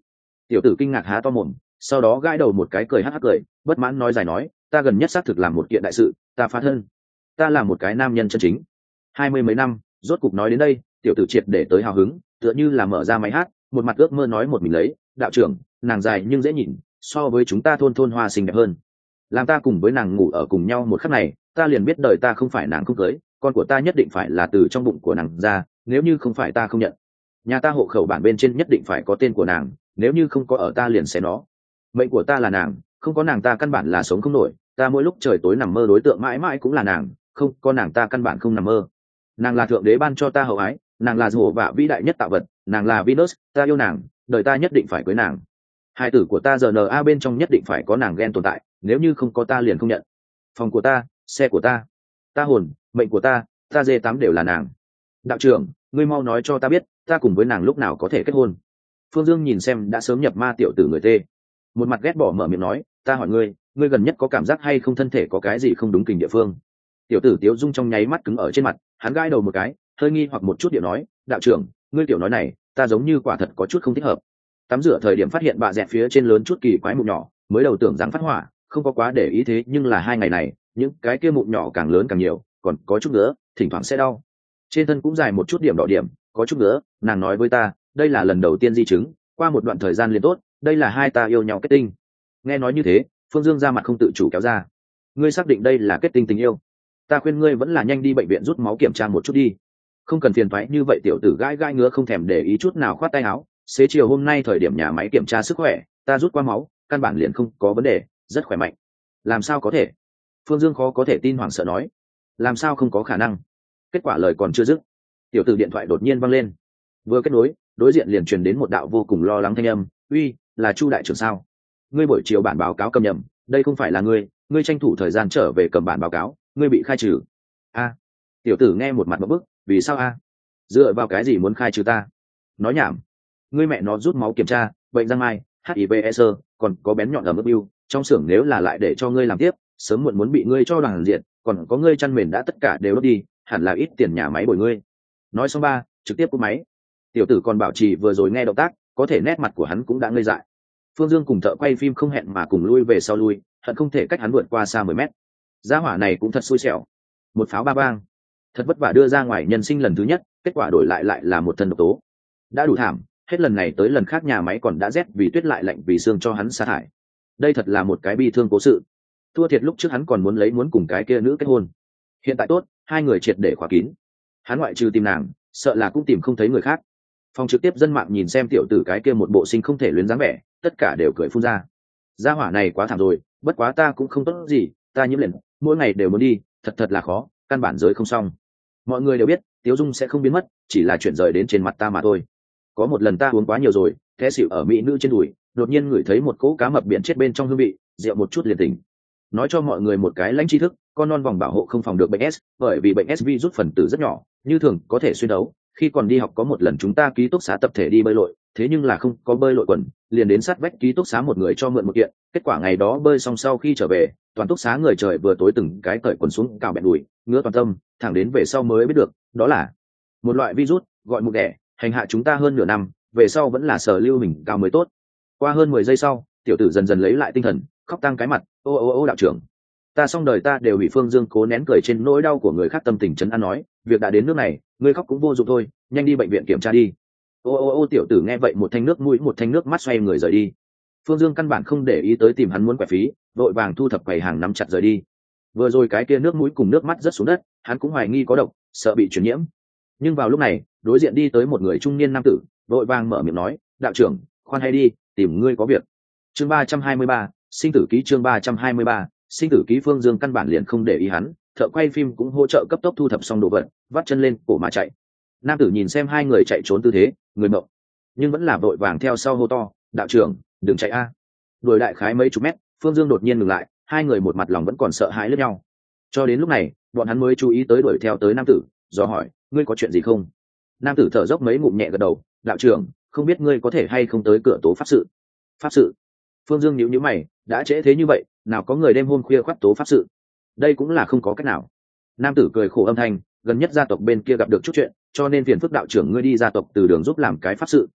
Tiểu tử kinh ngạc há to mồm, sau đó gãi đầu một cái cười hắc hắc cười, bất mãn nói dài nói, ta gần nhất xác thực làm một kiện đại sự, ta phá thân, ta là một cái nam nhân chân chính. Hai mươi mấy năm, rốt cục nói đến đây, tiểu tử triệt để tới hào hứng, tựa như là mở ra máy hát, một mặt ước mơ nói một mình lấy, đạo trưởng, nàng dài nhưng dễ nhìn, so với chúng ta thôn thôn hoa xinh đẹp hơn. Làm ta cùng với nàng ngủ ở cùng nhau một khắc này, ta liền biết đời ta không phải nàng không cưới, con của ta nhất định phải là từ trong bụng của nàng ra, nếu như không phải ta không nhận. Nhà ta hộ khẩu bản bên trên nhất định phải có tên của nàng, nếu như không có ở ta liền xé nó. Mệnh của ta là nàng, không có nàng ta căn bản là sống không nổi, ta mỗi lúc trời tối nằm mơ đối tượng mãi mãi cũng là nàng, không có nàng ta căn bản không nằm mơ. Nàng là thượng đế ban cho ta hậu ái, nàng là rùa vạ vĩ đại nhất tạo vật, nàng là Venus, ta yêu nàng, đời ta nhất định phải cưới nàng. Hai tử của ta giờ n a bên trong nhất định phải có nàng ghen tồn tại, nếu như không có ta liền không nhận. Phòng của ta, xe của ta, ta hồn, mệnh của ta, ta dê tám đều là nàng. Đạo trưởng, ngươi mau nói cho ta biết, ta cùng với nàng lúc nào có thể kết hôn. Phương Dương nhìn xem đã sớm nhập ma tiểu tử người tê, một mặt ghét bỏ mở miệng nói, ta hỏi ngươi, ngươi gần nhất có cảm giác hay không thân thể có cái gì không đúng kình địa phương? Tiểu tử Tiếu Dung trong nháy mắt cứng ở trên mặt, hắn gãi đầu một cái, hơi nghi hoặc một chút điệu nói, đạo trưởng, ngươi tiểu nói này, ta giống như quả thật có chút không thích hợp. Tắm rửa thời điểm phát hiện bạ dẹt phía trên lớn chút kỳ quái mụn nhỏ, mới đầu tưởng rằng phát hỏa, không có quá để ý thế nhưng là hai ngày này, những cái kia mụn nhỏ càng lớn càng nhiều, còn có chút nữa, thỉnh thoảng sẽ đau. Trên thân cũng dài một chút điểm đỏ điểm, có chút nữa, nàng nói với ta, đây là lần đầu tiên di chứng, qua một đoạn thời gian liền tốt, đây là hai ta yêu nhau kết tinh. Nghe nói như thế, Phương Dương ra mặt không tự chủ kéo ra. Ngươi xác định đây là kết tinh tình yêu? Ta khuyên ngươi vẫn là nhanh đi bệnh viện rút máu kiểm tra một chút đi. Không cần phiền toái như vậy. Tiểu tử gai gai ngứa không thèm để ý chút nào khoát tay áo. Xế chiều hôm nay thời điểm nhà máy kiểm tra sức khỏe, ta rút qua máu, căn bản liền không có vấn đề, rất khỏe mạnh. Làm sao có thể? Phương Dương khó có thể tin hoảng sợ nói. Làm sao không có khả năng? Kết quả lời còn chưa dứt, tiểu tử điện thoại đột nhiên văng lên. Vừa kết nối, đối diện liền truyền đến một đạo vô cùng lo lắng thanh âm, uy, là Chu đại trưởng sao? Ngươi buổi chiều bản báo cáo cầm nhầm, đây không phải là ngươi, ngươi tranh thủ thời gian trở về cầm bản báo cáo, ngươi bị khai trừ. A. Tiểu tử nghe một mặt ngộp bức, vì sao a? Dựa vào cái gì muốn khai trừ ta? Nói nhảm. Ngươi mẹ nó rút máu kiểm tra, bệnh răng mai, hát i vê AIDS, còn có bén nhọn ở mức biêu, trong xưởng nếu là lại để cho ngươi làm tiếp, sớm muộn muốn bị ngươi cho đoàn diện, còn có ngươi chăn mền đã tất cả đều đốt đi, hẳn là ít tiền nhà máy bồi ngươi. Nói xong ba, trực tiếp cúp máy. Tiểu tử còn bảo trì vừa rồi nghe động tác, có thể nét mặt của hắn cũng đã ngây dại. Phương Dương cùng thợ quay phim không hẹn mà cùng lui về sau lui, hận không thể cách hắn vượt qua xa mười mét. Gia hỏa này cũng thật xui xẻo, một pháo ba bang, thật vất vả đưa ra ngoài nhân sinh lần thứ nhất, kết quả đổi lại lại là một thân độc tố. Đã đủ thảm, hết lần này tới lần khác nhà máy còn đã rét vì tuyết lại lạnh vì xương cho hắn sa thải. Đây thật là một cái bi thương cố sự. Thua thiệt lúc trước hắn còn muốn lấy muốn cùng cái kia nữ kết hôn. Hiện tại tốt, hai người triệt để khóa kín. Hắn ngoại trừ tìm nàng, sợ là cũng tìm không thấy người khác. Phòng trực tiếp dân mạng nhìn xem tiểu tử cái kia một bộ sinh không thể luyến dáng vẻ, tất cả đều cười phun ra. Gia hỏa này quá thảm rồi, bất quá ta cũng không tốt gì, ta nhiễm liền, mỗi ngày đều muốn đi, thật thật là khó, căn bản giới không xong. Mọi người đều biết, Tiếu Dung sẽ không biến mất, chỉ là chuyển rời đến trên mặt ta mà thôi. Có một lần ta uống quá nhiều rồi, té xỉu ở mỹ nữ trên đùi, đột nhiên ngửi thấy một cỗ cá mập biển chết bên trong hương vị, rượu một chút liền tỉnh. Nói cho mọi người một cái lãnh tri thức, con non vòng bảo hộ không phòng được bệnh S, bởi vì bệnh S virus phần tử rất nhỏ, như thường có thể xuyên đấu. Khi còn đi học có một lần chúng ta ký túc xá tập thể đi bơi lội, thế nhưng là không có bơi lội quần, liền đến sát vách ký túc xá một người cho mượn một kiện. Kết quả ngày đó bơi xong sau khi trở về, toàn túc xá người trời vừa tối từng cái cởi quần xuống cào bẹn đùi, ngứa toàn tâm, thẳng đến về sau mới biết được, đó là một loại virus gọi mụn đẻ, hành hạ chúng ta hơn nửa năm, về sau vẫn là sở lưu hình cao mới tốt. Qua hơn mười giây sau, tiểu tử dần dần lấy lại tinh thần, khóc tang cái mặt, ô ô ô đạo trưởng, ta xong đời ta đều bị Phương Dương cố nén cười trên nỗi đau của người khác tâm tình chấn an nói, việc đã đến nước này, ngươi khóc cũng vô dụng thôi, nhanh đi bệnh viện kiểm tra đi. Ô ô ô tiểu tử nghe vậy một thanh nước mũi một thanh nước mắt xoay người rời đi. Phương Dương căn bản không để ý tới tìm hắn muốn quẻ phí, vội vàng thu thập quầy hàng nắm chặt rời đi. Vừa rồi cái kia nước mũi cùng nước mắt rớt xuống đất, hắn cũng hoài nghi có độc, sợ bị truyền nhiễm. Nhưng vào lúc này, đối diện đi tới một người trung niên nam tử, vội vàng mở miệng nói, đạo trưởng, khoan hay đi, tìm ngươi có việc. Chương ba trăm hai mươi ba, sinh tử ký. Chương ba trăm hai mươi ba, sinh tử ký. Phương Dương căn bản liền không để ý hắn, thợ quay phim cũng hỗ trợ cấp tốc thu thập xong đồ vật, vắt chân lên cổ mà chạy. Nam tử nhìn xem hai người chạy trốn tư thế, người mộng, nhưng vẫn là vội vàng theo sau hô to, đạo trưởng, đừng chạy a. Đuổi đại khái mấy chục mét, Phương Dương đột nhiên ngừng lại, hai người một mặt lòng vẫn còn sợ hãi lẫn nhau. Cho đến lúc này, bọn hắn mới chú ý tới đuổi theo tới nam tử, do hỏi, ngươi có chuyện gì không? Nam tử thở dốc mấy ngụm nhẹ gật đầu, đạo trưởng, không biết ngươi có thể hay không tới cửa tố pháp sự. Pháp sự? Phương Dương nhíu nhíu mày, đã trễ thế như vậy, nào có người đêm hôm khuya khoắt tố pháp sự? Đây cũng là không có cách nào. Nam tử cười khổ âm thanh, gần nhất gia tộc bên kia gặp được chút chuyện, cho nên phiền phức đạo trưởng ngươi đi gia tộc từ đường giúp làm cái pháp sự,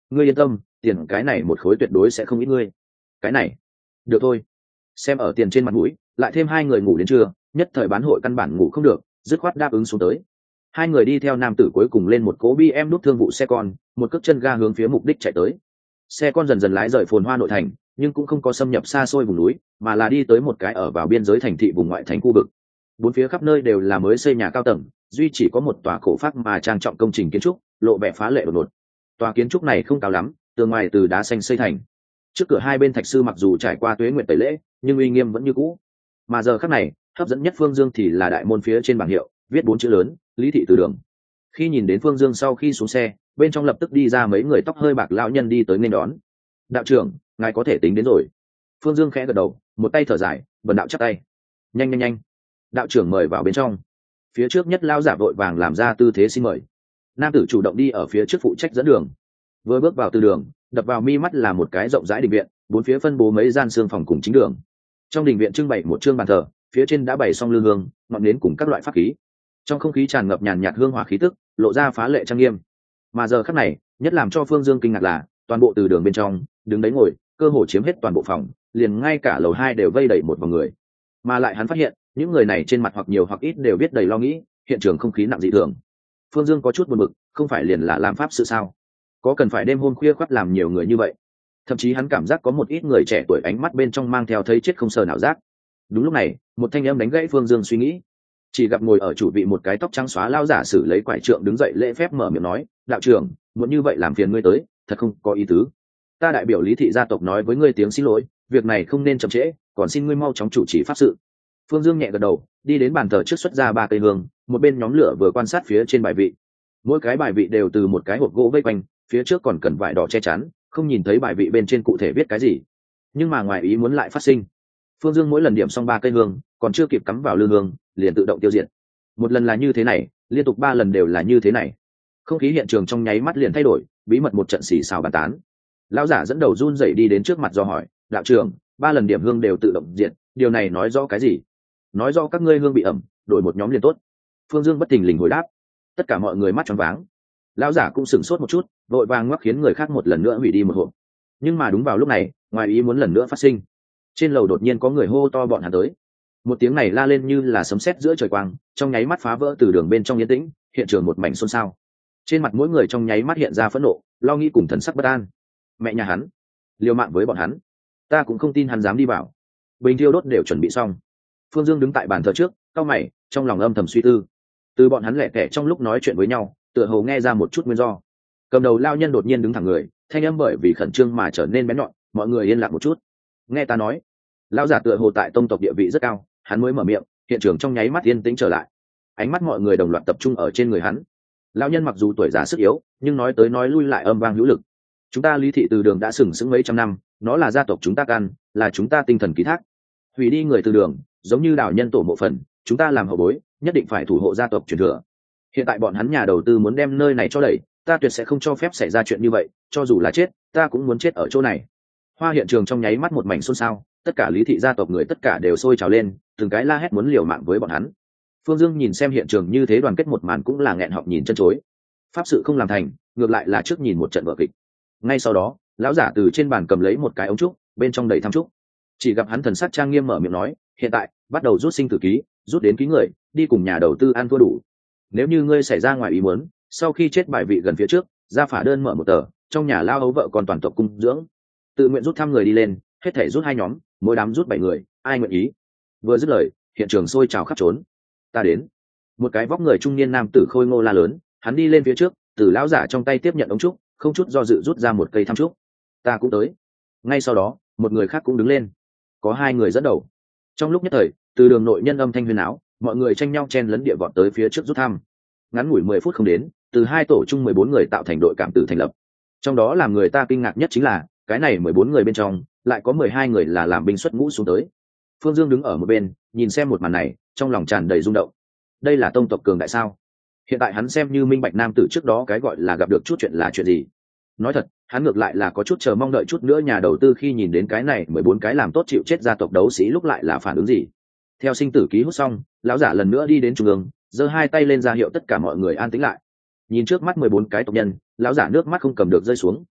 ngươi yên tâm, tiền cái này một khối tuyệt đối sẽ không ít ngươi. Cái này được thôi. Xem ở tiền trên mặt mũi, lại thêm hai người ngủ đến trưa, nhất thời bán hội căn bản ngủ không được, dứt khoát đáp ứng xuống tới. Hai người đi theo nam tử cuối cùng lên một cỗ bê em đút thương vụ xe con, một cước chân ga hướng phía mục đích chạy tới. Xe con dần dần lái rời phồn hoa nội thành, nhưng cũng không có xâm nhập xa xôi vùng núi, mà là đi tới một cái ở vào biên giới thành thị vùng ngoại thành khu vực. Bốn phía khắp nơi đều là mới xây nhà cao tầng, duy chỉ có một tòa cổ phác mà trang trọng công trình kiến trúc, lộ vẻ phá lệ đột ngột. Tòa kiến trúc này không cao lắm, tường ngoài từ đá xanh xây thành. Trước cửa hai bên thạch sư mặc dù trải qua tuế nguyệt tẩy lễ, nhưng uy nghiêm vẫn như cũ. Mà giờ khắc này, hấp dẫn nhất Phương Dương thì là đại môn phía trên bảng hiệu, viết bốn chữ lớn, Lý thị từ đường. Khi nhìn đến Phương Dương sau khi xuống xe, bên trong lập tức đi ra mấy người tóc hơi bạc lão nhân đi tới nên đón. Đạo trưởng, ngài có thể tính đến rồi. Phương Dương khẽ gật đầu, một tay thở dài, bần đạo chắp tay. Nhanh nhanh nhanh, đạo trưởng mời vào bên trong. Phía trước nhất lao giả vội vàng làm ra tư thế xin mời. Nam tử chủ động đi ở phía trước phụ trách dẫn đường. Vừa bước vào từ đường, đập vào mi mắt là một cái rộng rãi đình viện, bốn phía phân bố mấy gian xương phòng cùng chính đường. Trong đình viện trưng bày một chương bàn thờ, phía trên đã bày xong lư hương, ngọn nến cùng các loại pháp khí. Trong không khí tràn ngập nhàn nhạt hương hỏa khí tức, lộ ra phá lệ trang nghiêm. Mà giờ khắc này, nhất làm cho Phương Dương kinh ngạc là, toàn bộ từ đường bên trong, đứng đấy ngồi, cơ hồ chiếm hết toàn bộ phòng, liền ngay cả lầu hai đều vây đầy một vòng người. Mà lại hắn phát hiện, những người này trên mặt hoặc nhiều hoặc ít đều viết đầy lo nghĩ, hiện trường không khí nặng dị thường. Phương Dương có chút buồn bực, không phải liền là làm pháp sự sao? Có cần phải đêm hôm khuya khoắt làm nhiều người như vậy? Thậm chí hắn cảm giác có một ít người trẻ tuổi ánh mắt bên trong mang theo thấy chết không sờ nào giác. Đúng lúc này, một thanh âm đánh gãy Phương Dương suy nghĩ. Chỉ gặp ngồi ở chủ vị một cái tóc trắng xóa lao giả xử lấy quải trượng đứng dậy lễ phép mở miệng nói, đạo trưởng, muốn như vậy làm phiền ngươi tới, thật không có ý tứ. Ta đại biểu Lý thị gia tộc nói với ngươi tiếng xin lỗi, việc này không nên chậm trễ, còn xin ngươi mau chóng chủ trì pháp sự. Phương Dương nhẹ gật đầu, đi đến bàn thờ trước xuất ra ba cây hương, một bên nhóm lửa vừa quan sát phía trên bài vị. Mỗi cái bài vị đều từ một cái hộp gỗ vây quanh, phía trước còn cần vải đỏ che chắn, không nhìn thấy bài vị bên trên cụ thể viết cái gì. Nhưng mà ngoài ý muốn lại phát sinh. Phương Dương mỗi lần điểm xong ba cây hương, còn chưa kịp cắm vào lư hương, liền tự động tiêu diệt. Một lần là như thế này, liên tục ba lần đều là như thế này. Không khí hiện trường trong nháy mắt liền thay đổi, bí mật một trận xì xào bàn tán. Lão giả dẫn đầu run rẩy đi đến trước mặt do hỏi, đạo trưởng, ba lần điểm hương đều tự động diệt, điều này nói rõ cái gì? Nói rõ các ngươi hương bị ẩm, đổi một nhóm liền tốt. Phương Dương bất thình lình hồi đáp. Tất cả mọi người mắt tròn váng. Lão giả cũng sửng sốt một chút, vội vàng ngoắc khiến người khác một lần nữa hủy đi một hộp. Nhưng mà đúng vào lúc này, ngoài ý muốn lần nữa phát sinh. Trên lầu đột nhiên có người hô to bọn hắn tới. Một tiếng này la lên như là sấm sét giữa trời quang, trong nháy mắt phá vỡ từ đường bên trong yên tĩnh, hiện trường một mảnh xôn xao. Trên mặt mỗi người trong nháy mắt hiện ra phẫn nộ, lo nghĩ cùng thần sắc bất an. Mẹ nhà hắn, liều mạng với bọn hắn, ta cũng không tin hắn dám đi vào. Bình thiêu đốt đều chuẩn bị xong. Phương Dương đứng tại bàn thờ trước, cau mày, trong lòng âm thầm suy tư. Từ bọn hắn lẻ tẻ trong lúc nói chuyện với nhau, tựa hồ nghe ra một chút nguyên do. Cầm đầu lao nhân đột nhiên đứng thẳng người, thanh âm bởi vì khẩn trương mà trở nên bén nhọn, mọi người yên lặng một chút. Nghe ta nói. Lão giả tựa hồ tại tông tộc địa vị rất cao, hắn mới mở miệng, hiện trường trong nháy mắt yên tĩnh trở lại. Ánh mắt mọi người đồng loạt tập trung ở trên người hắn. Lão nhân mặc dù tuổi già sức yếu, nhưng nói tới nói lui lại âm vang hữu lực. Chúng ta Lý thị từ đường đã sừng sững mấy trăm năm, nó là gia tộc chúng ta căn, là chúng ta tinh thần ký thác. Hủy đi người từ đường, giống như đào nhân tổ mộ phần, chúng ta làm hậu bối, nhất định phải thủ hộ gia tộc truyền thừa. Hiện tại bọn hắn nhà đầu tư muốn đem nơi này cho đẩy, ta tuyệt sẽ không cho phép xảy ra chuyện như vậy, cho dù là chết, ta cũng muốn chết ở chỗ này. Hoa hiện trường trong nháy mắt một mảnh xôn xao, tất cả Lý thị gia tộc người tất cả đều sôi trào lên, từng cái la hét muốn liều mạng với bọn hắn. Phương Dương nhìn xem hiện trường như thế đoàn kết một màn cũng là nghẹn họng nhìn chân chối. Pháp sự không làm thành, ngược lại là trước nhìn một trận vở kịch. Ngay sau đó, lão giả từ trên bàn cầm lấy một cái ống trúc, bên trong đầy tham trúc. Chỉ gặp hắn thần sắc trang nghiêm mở miệng nói, hiện tại bắt đầu rút sinh tử ký, rút đến ký người, đi cùng nhà đầu tư ăn thua đủ. Nếu như ngươi xảy ra ngoài ý muốn, sau khi chết bài vị gần phía trước, ra phả đơn mở một tờ, trong nhà lao ấu vợ còn toàn tộc cung dưỡng. Tự nguyện rút thăm người đi lên, hết thể rút hai nhóm, mỗi đám rút bảy người, ai nguyện ý. Vừa dứt lời, hiện trường sôi trào khắp trốn. Ta đến. Một cái vóc người trung niên nam tử khôi ngô la lớn, hắn đi lên phía trước, từ lão giả trong tay tiếp nhận ống trúc, không chút do dự rút ra một cây tham trúc. Ta cũng tới. Ngay sau đó, một người khác cũng đứng lên. Có hai người dẫn đầu. Trong lúc nhất thời, từ đường nội nhân âm thanh huyền áo, mọi người tranh nhau chen lấn địa vọt tới phía trước rút thăm. Ngắn ngủi mười phút không đến, từ hai tổ chung mười bốn người tạo thành đội cảm tử thành lập. Trong đó làm người ta kinh ngạc nhất chính là, cái này mười bốn người bên trong, lại có mười hai người là làm binh xuất ngũ xuống tới. Phương Dương đứng ở một bên, nhìn xem một màn này, trong lòng tràn đầy rung động. Đây là tông tộc cường đại sao? Hiện tại hắn xem như minh bạch nam tử trước đó cái gọi là gặp được chút chuyện là chuyện gì. Nói thật, hắn ngược lại là có chút chờ mong đợi chút nữa nhà đầu tư khi nhìn đến cái này mười bốn cái làm tốt chịu chết gia tộc đấu sĩ lúc lại là phản ứng gì. Theo sinh tử ký hút xong, lão giả lần nữa đi đến trung ương, giơ hai tay lên ra hiệu tất cả mọi người an tĩnh lại. Nhìn trước mắt mười bốn cái tộc nhân, lão giả nước mắt không cầm được rơi xuống,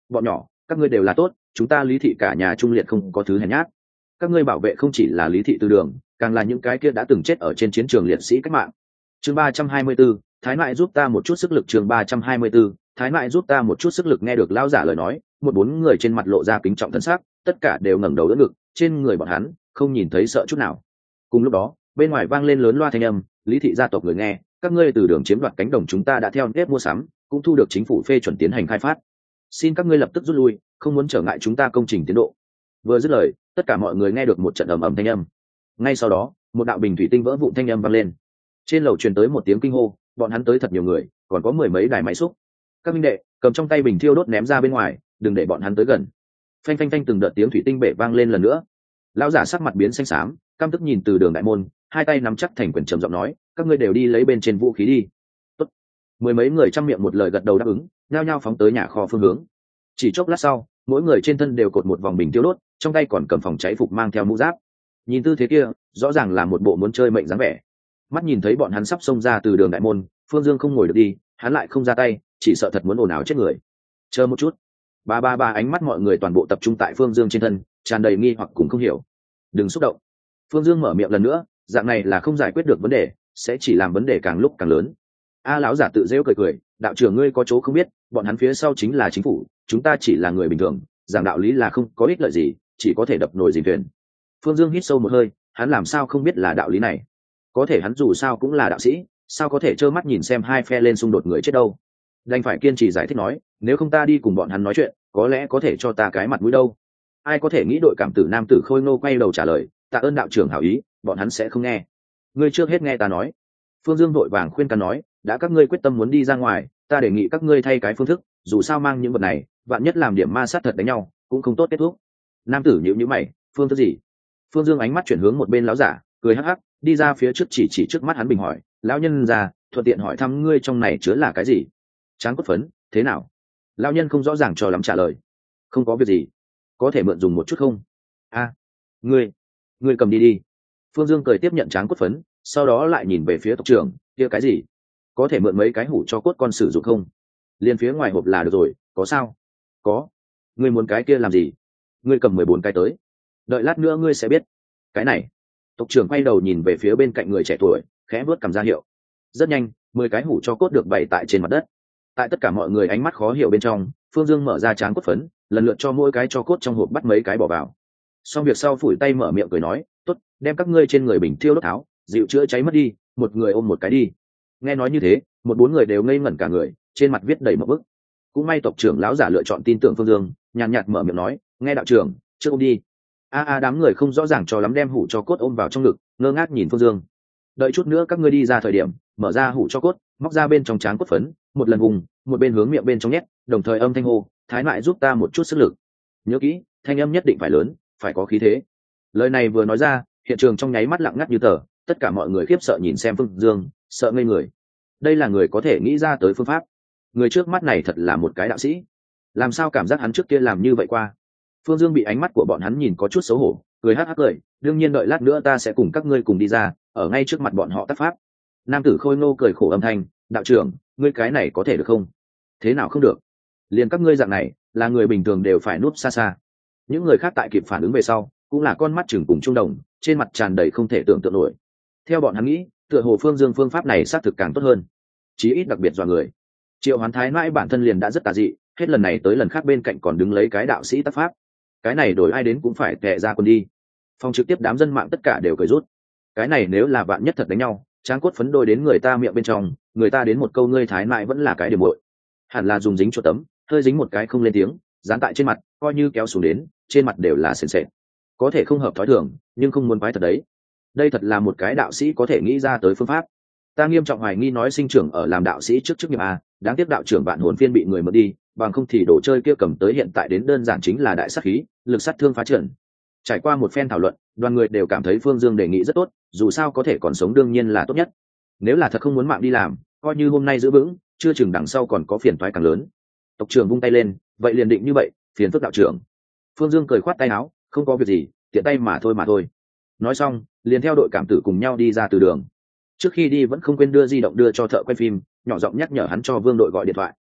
bọn nhỏ các ngươi đều là tốt, chúng ta Lý thị cả nhà trung liệt không có thứ hèn nhát. Các ngươi bảo vệ không chỉ là Lý thị Tư Đường, càng là những cái kia đã từng chết ở trên chiến trường liệt sĩ cách mạng. Chương ba trăm hai mươi 34, Thái Nại giúp ta một chút sức lực. Chương ba trăm hai mươi 34, Thái Nại giúp ta một chút sức lực. Nghe được lão giả lời nói, một bốn người trên mặt lộ ra kính trọng thân sắc, tất cả đều ngẩng đầu đỡ ngực, trên người bọn hắn không nhìn thấy sợ chút nào. Cùng lúc đó, bên ngoài vang lên lớn loa thanh âm, Lý thị gia tộc người nghe, các ngươi Từ Đường chiếm đoạt cánh đồng chúng ta đã theo nếp mua sắm, cũng thu được chính phủ phê chuẩn tiến hành khai phát. Xin các ngươi lập tức rút lui, không muốn trở ngại chúng ta công trình tiến độ. Vừa dứt lời, tất cả mọi người nghe được một trận ầm ầm thanh âm. Ngay sau đó, một đạo bình thủy tinh vỡ vụn thanh âm vang lên. Trên lầu truyền tới một tiếng kinh hô, bọn hắn tới thật nhiều người, còn có mười mấy đài máy xúc. Các minh đệ, cầm trong tay bình thiêu đốt ném ra bên ngoài, đừng để bọn hắn tới gần. Phanh phanh phanh từng đợt tiếng thủy tinh bể vang lên lần nữa. Lão giả sắc mặt biến xanh xám, căm tức nhìn Từ Đường đại môn, hai tay nắm chắc thành quyền trầm giọng nói, các ngươi đều đi lấy bên trên vũ khí đi. Tốt. Mười mấy người trăm miệng một lời gật đầu đáp ứng, nhao nhao phóng tới nhà kho phương hướng. Chỉ chốc lát sau, mỗi người trên thân đều cột một vòng bình tiêu đốt, trong tay còn cầm phòng cháy phục mang theo mũ giáp. Nhìn tư thế kia, rõ ràng là một bộ muốn chơi mệnh dáng vẻ. Mắt nhìn thấy bọn hắn sắp xông ra Từ Đường đại môn, Phương Dương không ngồi được đi, hắn lại không ra tay, chỉ sợ thật muốn ồn ào chết người. Chờ một chút. Ba ba ba ánh mắt mọi người toàn bộ tập trung tại Phương Dương trên thân, tràn đầy nghi hoặc cũng không hiểu. Đừng xúc động. Phương Dương mở miệng lần nữa, dạng này là không giải quyết được vấn đề, sẽ chỉ làm vấn đề càng lúc càng lớn. A lão giả tự giễu cười cười, đạo trưởng ngươi có chỗ không biết, bọn hắn phía sau chính là chính phủ, chúng ta chỉ là người bình thường, giảng đạo lý là không có ích lợi gì, chỉ có thể đập nồi dìm thuyền. Phương Dương hít sâu một hơi, hắn làm sao không biết là đạo lý này? Có thể hắn dù sao cũng là đạo sĩ, sao có thể trơ mắt nhìn xem hai phe lên xung đột người chết đâu? Đành phải kiên trì giải thích nói, nếu không ta đi cùng bọn hắn nói chuyện, có lẽ có thể cho ta cái mặt mũi đâu. Ai có thể nghĩ đội cảm tử nam tử Khôi Ngô quay đầu trả lời, tạ ơn đạo trưởng hảo ý, bọn hắn sẽ không nghe. Ngươi trước hết nghe ta nói. Phương Dương vội vàng khuyên can nói, đã các ngươi quyết tâm muốn đi ra ngoài, ta đề nghị các ngươi thay cái phương thức, dù sao mang những vật này, vạn nhất làm điểm ma sát thật đánh nhau, cũng không tốt kết thúc. Nam tử nhíu nhíu mày, phương thức gì? Phương Dương ánh mắt chuyển hướng một bên lão giả, cười hắc hắc, đi ra phía trước chỉ chỉ trước mắt hắn bình hỏi, lão nhân già, thuận tiện hỏi thăm ngươi trong này chứa là cái gì? Tráng cốt phấn, thế nào? Lão nhân không rõ ràng cho lắm trả lời, không có việc gì, có thể mượn dùng một chút không? A, ngươi, ngươi cầm đi đi. Phương Dương cười tiếp nhận tráng cốt phấn, sau đó lại nhìn về phía tộc trưởng, kia cái gì? Có thể mượn mấy cái hũ cho cốt con sử dụng không? Liên phía ngoài hộp là được rồi, có sao? Có. Ngươi muốn cái kia làm gì? Ngươi cầm mười bốn cái tới. Đợi lát nữa ngươi sẽ biết. Cái này. Tộc trưởng quay đầu nhìn về phía bên cạnh người trẻ tuổi, khẽ vớt cầm ra hiệu. Rất nhanh, mười cái hũ cho cốt được bày tại trên mặt đất. Tại tất cả mọi người ánh mắt khó hiểu bên trong, Phương Dương mở ra tráng cốt phấn, lần lượt cho mỗi cái cho cốt trong hộp bắt mấy cái bỏ vào. Xong việc sau phủi tay mở miệng cười nói, tốt, đem các ngươi trên người bình thiêu đốt tháo, dịu chữa cháy mất đi, một người ôm một cái đi. Nghe nói như thế, một bốn người đều ngây ngẩn cả người, trên mặt viết đầy một bức. Cũng may tộc trưởng lão giả lựa chọn tin tưởng Phương Dương, nhàn nhạt mở miệng nói, nghe đạo trưởng, trước ôm đi. A a đám người không rõ ràng cho lắm đem hũ cho cốt ôm vào trong ngực, ngơ ngác nhìn Phương Dương. Đợi chút nữa các ngươi đi ra thời điểm, mở ra hũ cho cốt, móc ra bên trong tráng cốt phấn, một lần vùng, một bên hướng miệng bên trong nhét, đồng thời âm thanh hô, Thái Nại giúp ta một chút sức lực. Nhớ kỹ, thanh âm nhất định phải lớn, phải có khí thế. Lời này vừa nói ra, hiện trường trong nháy mắt lặng ngắt như tờ, tất cả mọi người khiếp sợ nhìn xem Phương Dương, sợ ngây người. Đây là người có thể nghĩ ra tới phương pháp. Người trước mắt này thật là một cái đạo sĩ. Làm sao cảm giác hắn trước kia làm như vậy qua? Phương Dương bị ánh mắt của bọn hắn nhìn có chút xấu hổ, cười hắc hắc cười, đương nhiên đợi lát nữa ta sẽ cùng các ngươi cùng đi ra, ở ngay trước mặt bọn họ tác pháp. Nam tử Khôi Ngô cười khổ âm thanh, đạo trưởng, ngươi cái này có thể được không? Thế nào không được? Liền các ngươi dạng này, là người bình thường đều phải núp xa xa. Những người khác tại kịp phản ứng về sau, cũng là con mắt chừng cùng trung đồng, trên mặt tràn đầy không thể tưởng tượng nổi. Theo bọn hắn nghĩ, tựa hồ Phương Dương phương pháp này xác thực càng tốt hơn, chí ít đặc biệt dọa người. Triệu Hoán Thái Nãi bản thân liền đã rất tà dị, hết lần này tới lần khác bên cạnh còn đứng lấy cái đạo sĩ tác pháp, cái này đổi ai đến cũng phải tệ ra quân đi. Phòng trực tiếp đám dân mạng tất cả đều cười rút. Cái này nếu là bạn nhất thật đánh nhau, tráng cốt phấn đôi đến người ta miệng bên trong, người ta đến một câu ngươi Thái Nãi vẫn là cái điểm muội, hẳn là dùng dính cho tấm, hơi dính một cái không lên tiếng, dán tại trên mặt, coi như kéo xuống đến, trên mặt đều là sền sệt. Có thể không hợp thói thường, nhưng không muốn quái thật đấy. Đây thật là một cái đạo sĩ có thể nghĩ ra tới phương pháp. Ta nghiêm trọng hoài nghi nói sinh trưởng ở làm đạo sĩ trước chức nghiệp a, đáng tiếc đạo trưởng vạn hồn phiên bị người mất đi, bằng không thì đồ chơi kia cầm tới hiện tại đến đơn giản chính là đại sát khí, lực sát thương phá trận. Trải qua một phen thảo luận, đoàn người đều cảm thấy Phương Dương đề nghị rất tốt, dù sao có thể còn sống đương nhiên là tốt nhất. Nếu là thật không muốn mạng đi làm, coi như hôm nay giữ vững, chưa chừng đằng sau còn có phiền toái càng lớn. Tộc trưởng vung tay lên, vậy liền định như vậy, phiền phức đạo trưởng. Phương Dương cười khoát tay áo, không có việc gì, tiện tay mà thôi mà thôi. Nói xong, liền theo đội cảm tử cùng nhau đi ra từ đường. Trước khi đi vẫn không quên đưa di động đưa cho thợ quay phim, nhỏ giọng nhắc nhở hắn cho Vương đội gọi điện thoại.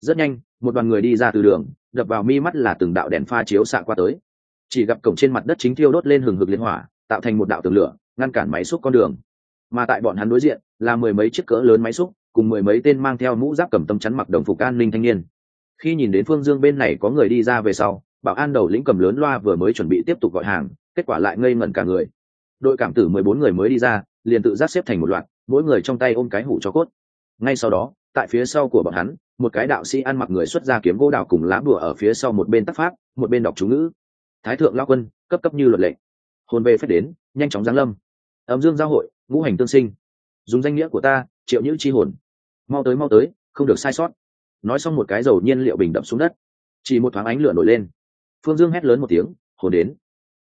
Rất nhanh, một đoàn người đi ra từ đường, đập vào mi mắt là từng đạo đèn pha chiếu xạ qua tới. Chỉ gặp cổng trên mặt đất chính thiêu đốt lên hừng hực liên hỏa, tạo thành một đạo tường lửa, ngăn cản máy xúc con đường. Mà tại bọn hắn đối diện là mười mấy chiếc cỡ lớn máy xúc, cùng mười mấy tên mang theo mũ giáp cầm tâm chắn mặc đồng phục an ninh thanh niên. Khi nhìn đến Phương Dương bên này có người đi ra về sau, bảo an đầu lĩnh cầm lớn loa vừa mới chuẩn bị tiếp tục gọi hàng, kết quả lại ngây ngẩn cả người. Đội cảm tử mười bốn người mới đi ra, liền tự giác xếp thành một loạt, mỗi người trong tay ôm cái hũ cho cốt. Ngay sau đó, tại phía sau của bọn hắn, một cái đạo sĩ ăn mặc người xuất ra kiếm gỗ đào cùng lá bùa ở phía sau một bên tác pháp, một bên đọc chú ngữ. Thái thượng lao quân, cấp cấp như luật lệ. Hồn về phép đến, nhanh chóng giáng lâm. Âm dương giao hội, ngũ hành tương sinh. Dùng danh nghĩa của ta, Triệu Nhữ chi hồn. Mau tới mau tới, không được sai sót. Nói xong một cái dầu nhiên liệu bình đập xuống đất. Chỉ một thoáng ánh lửa nổi lên. Phương Dương hét lớn một tiếng, hồn đến.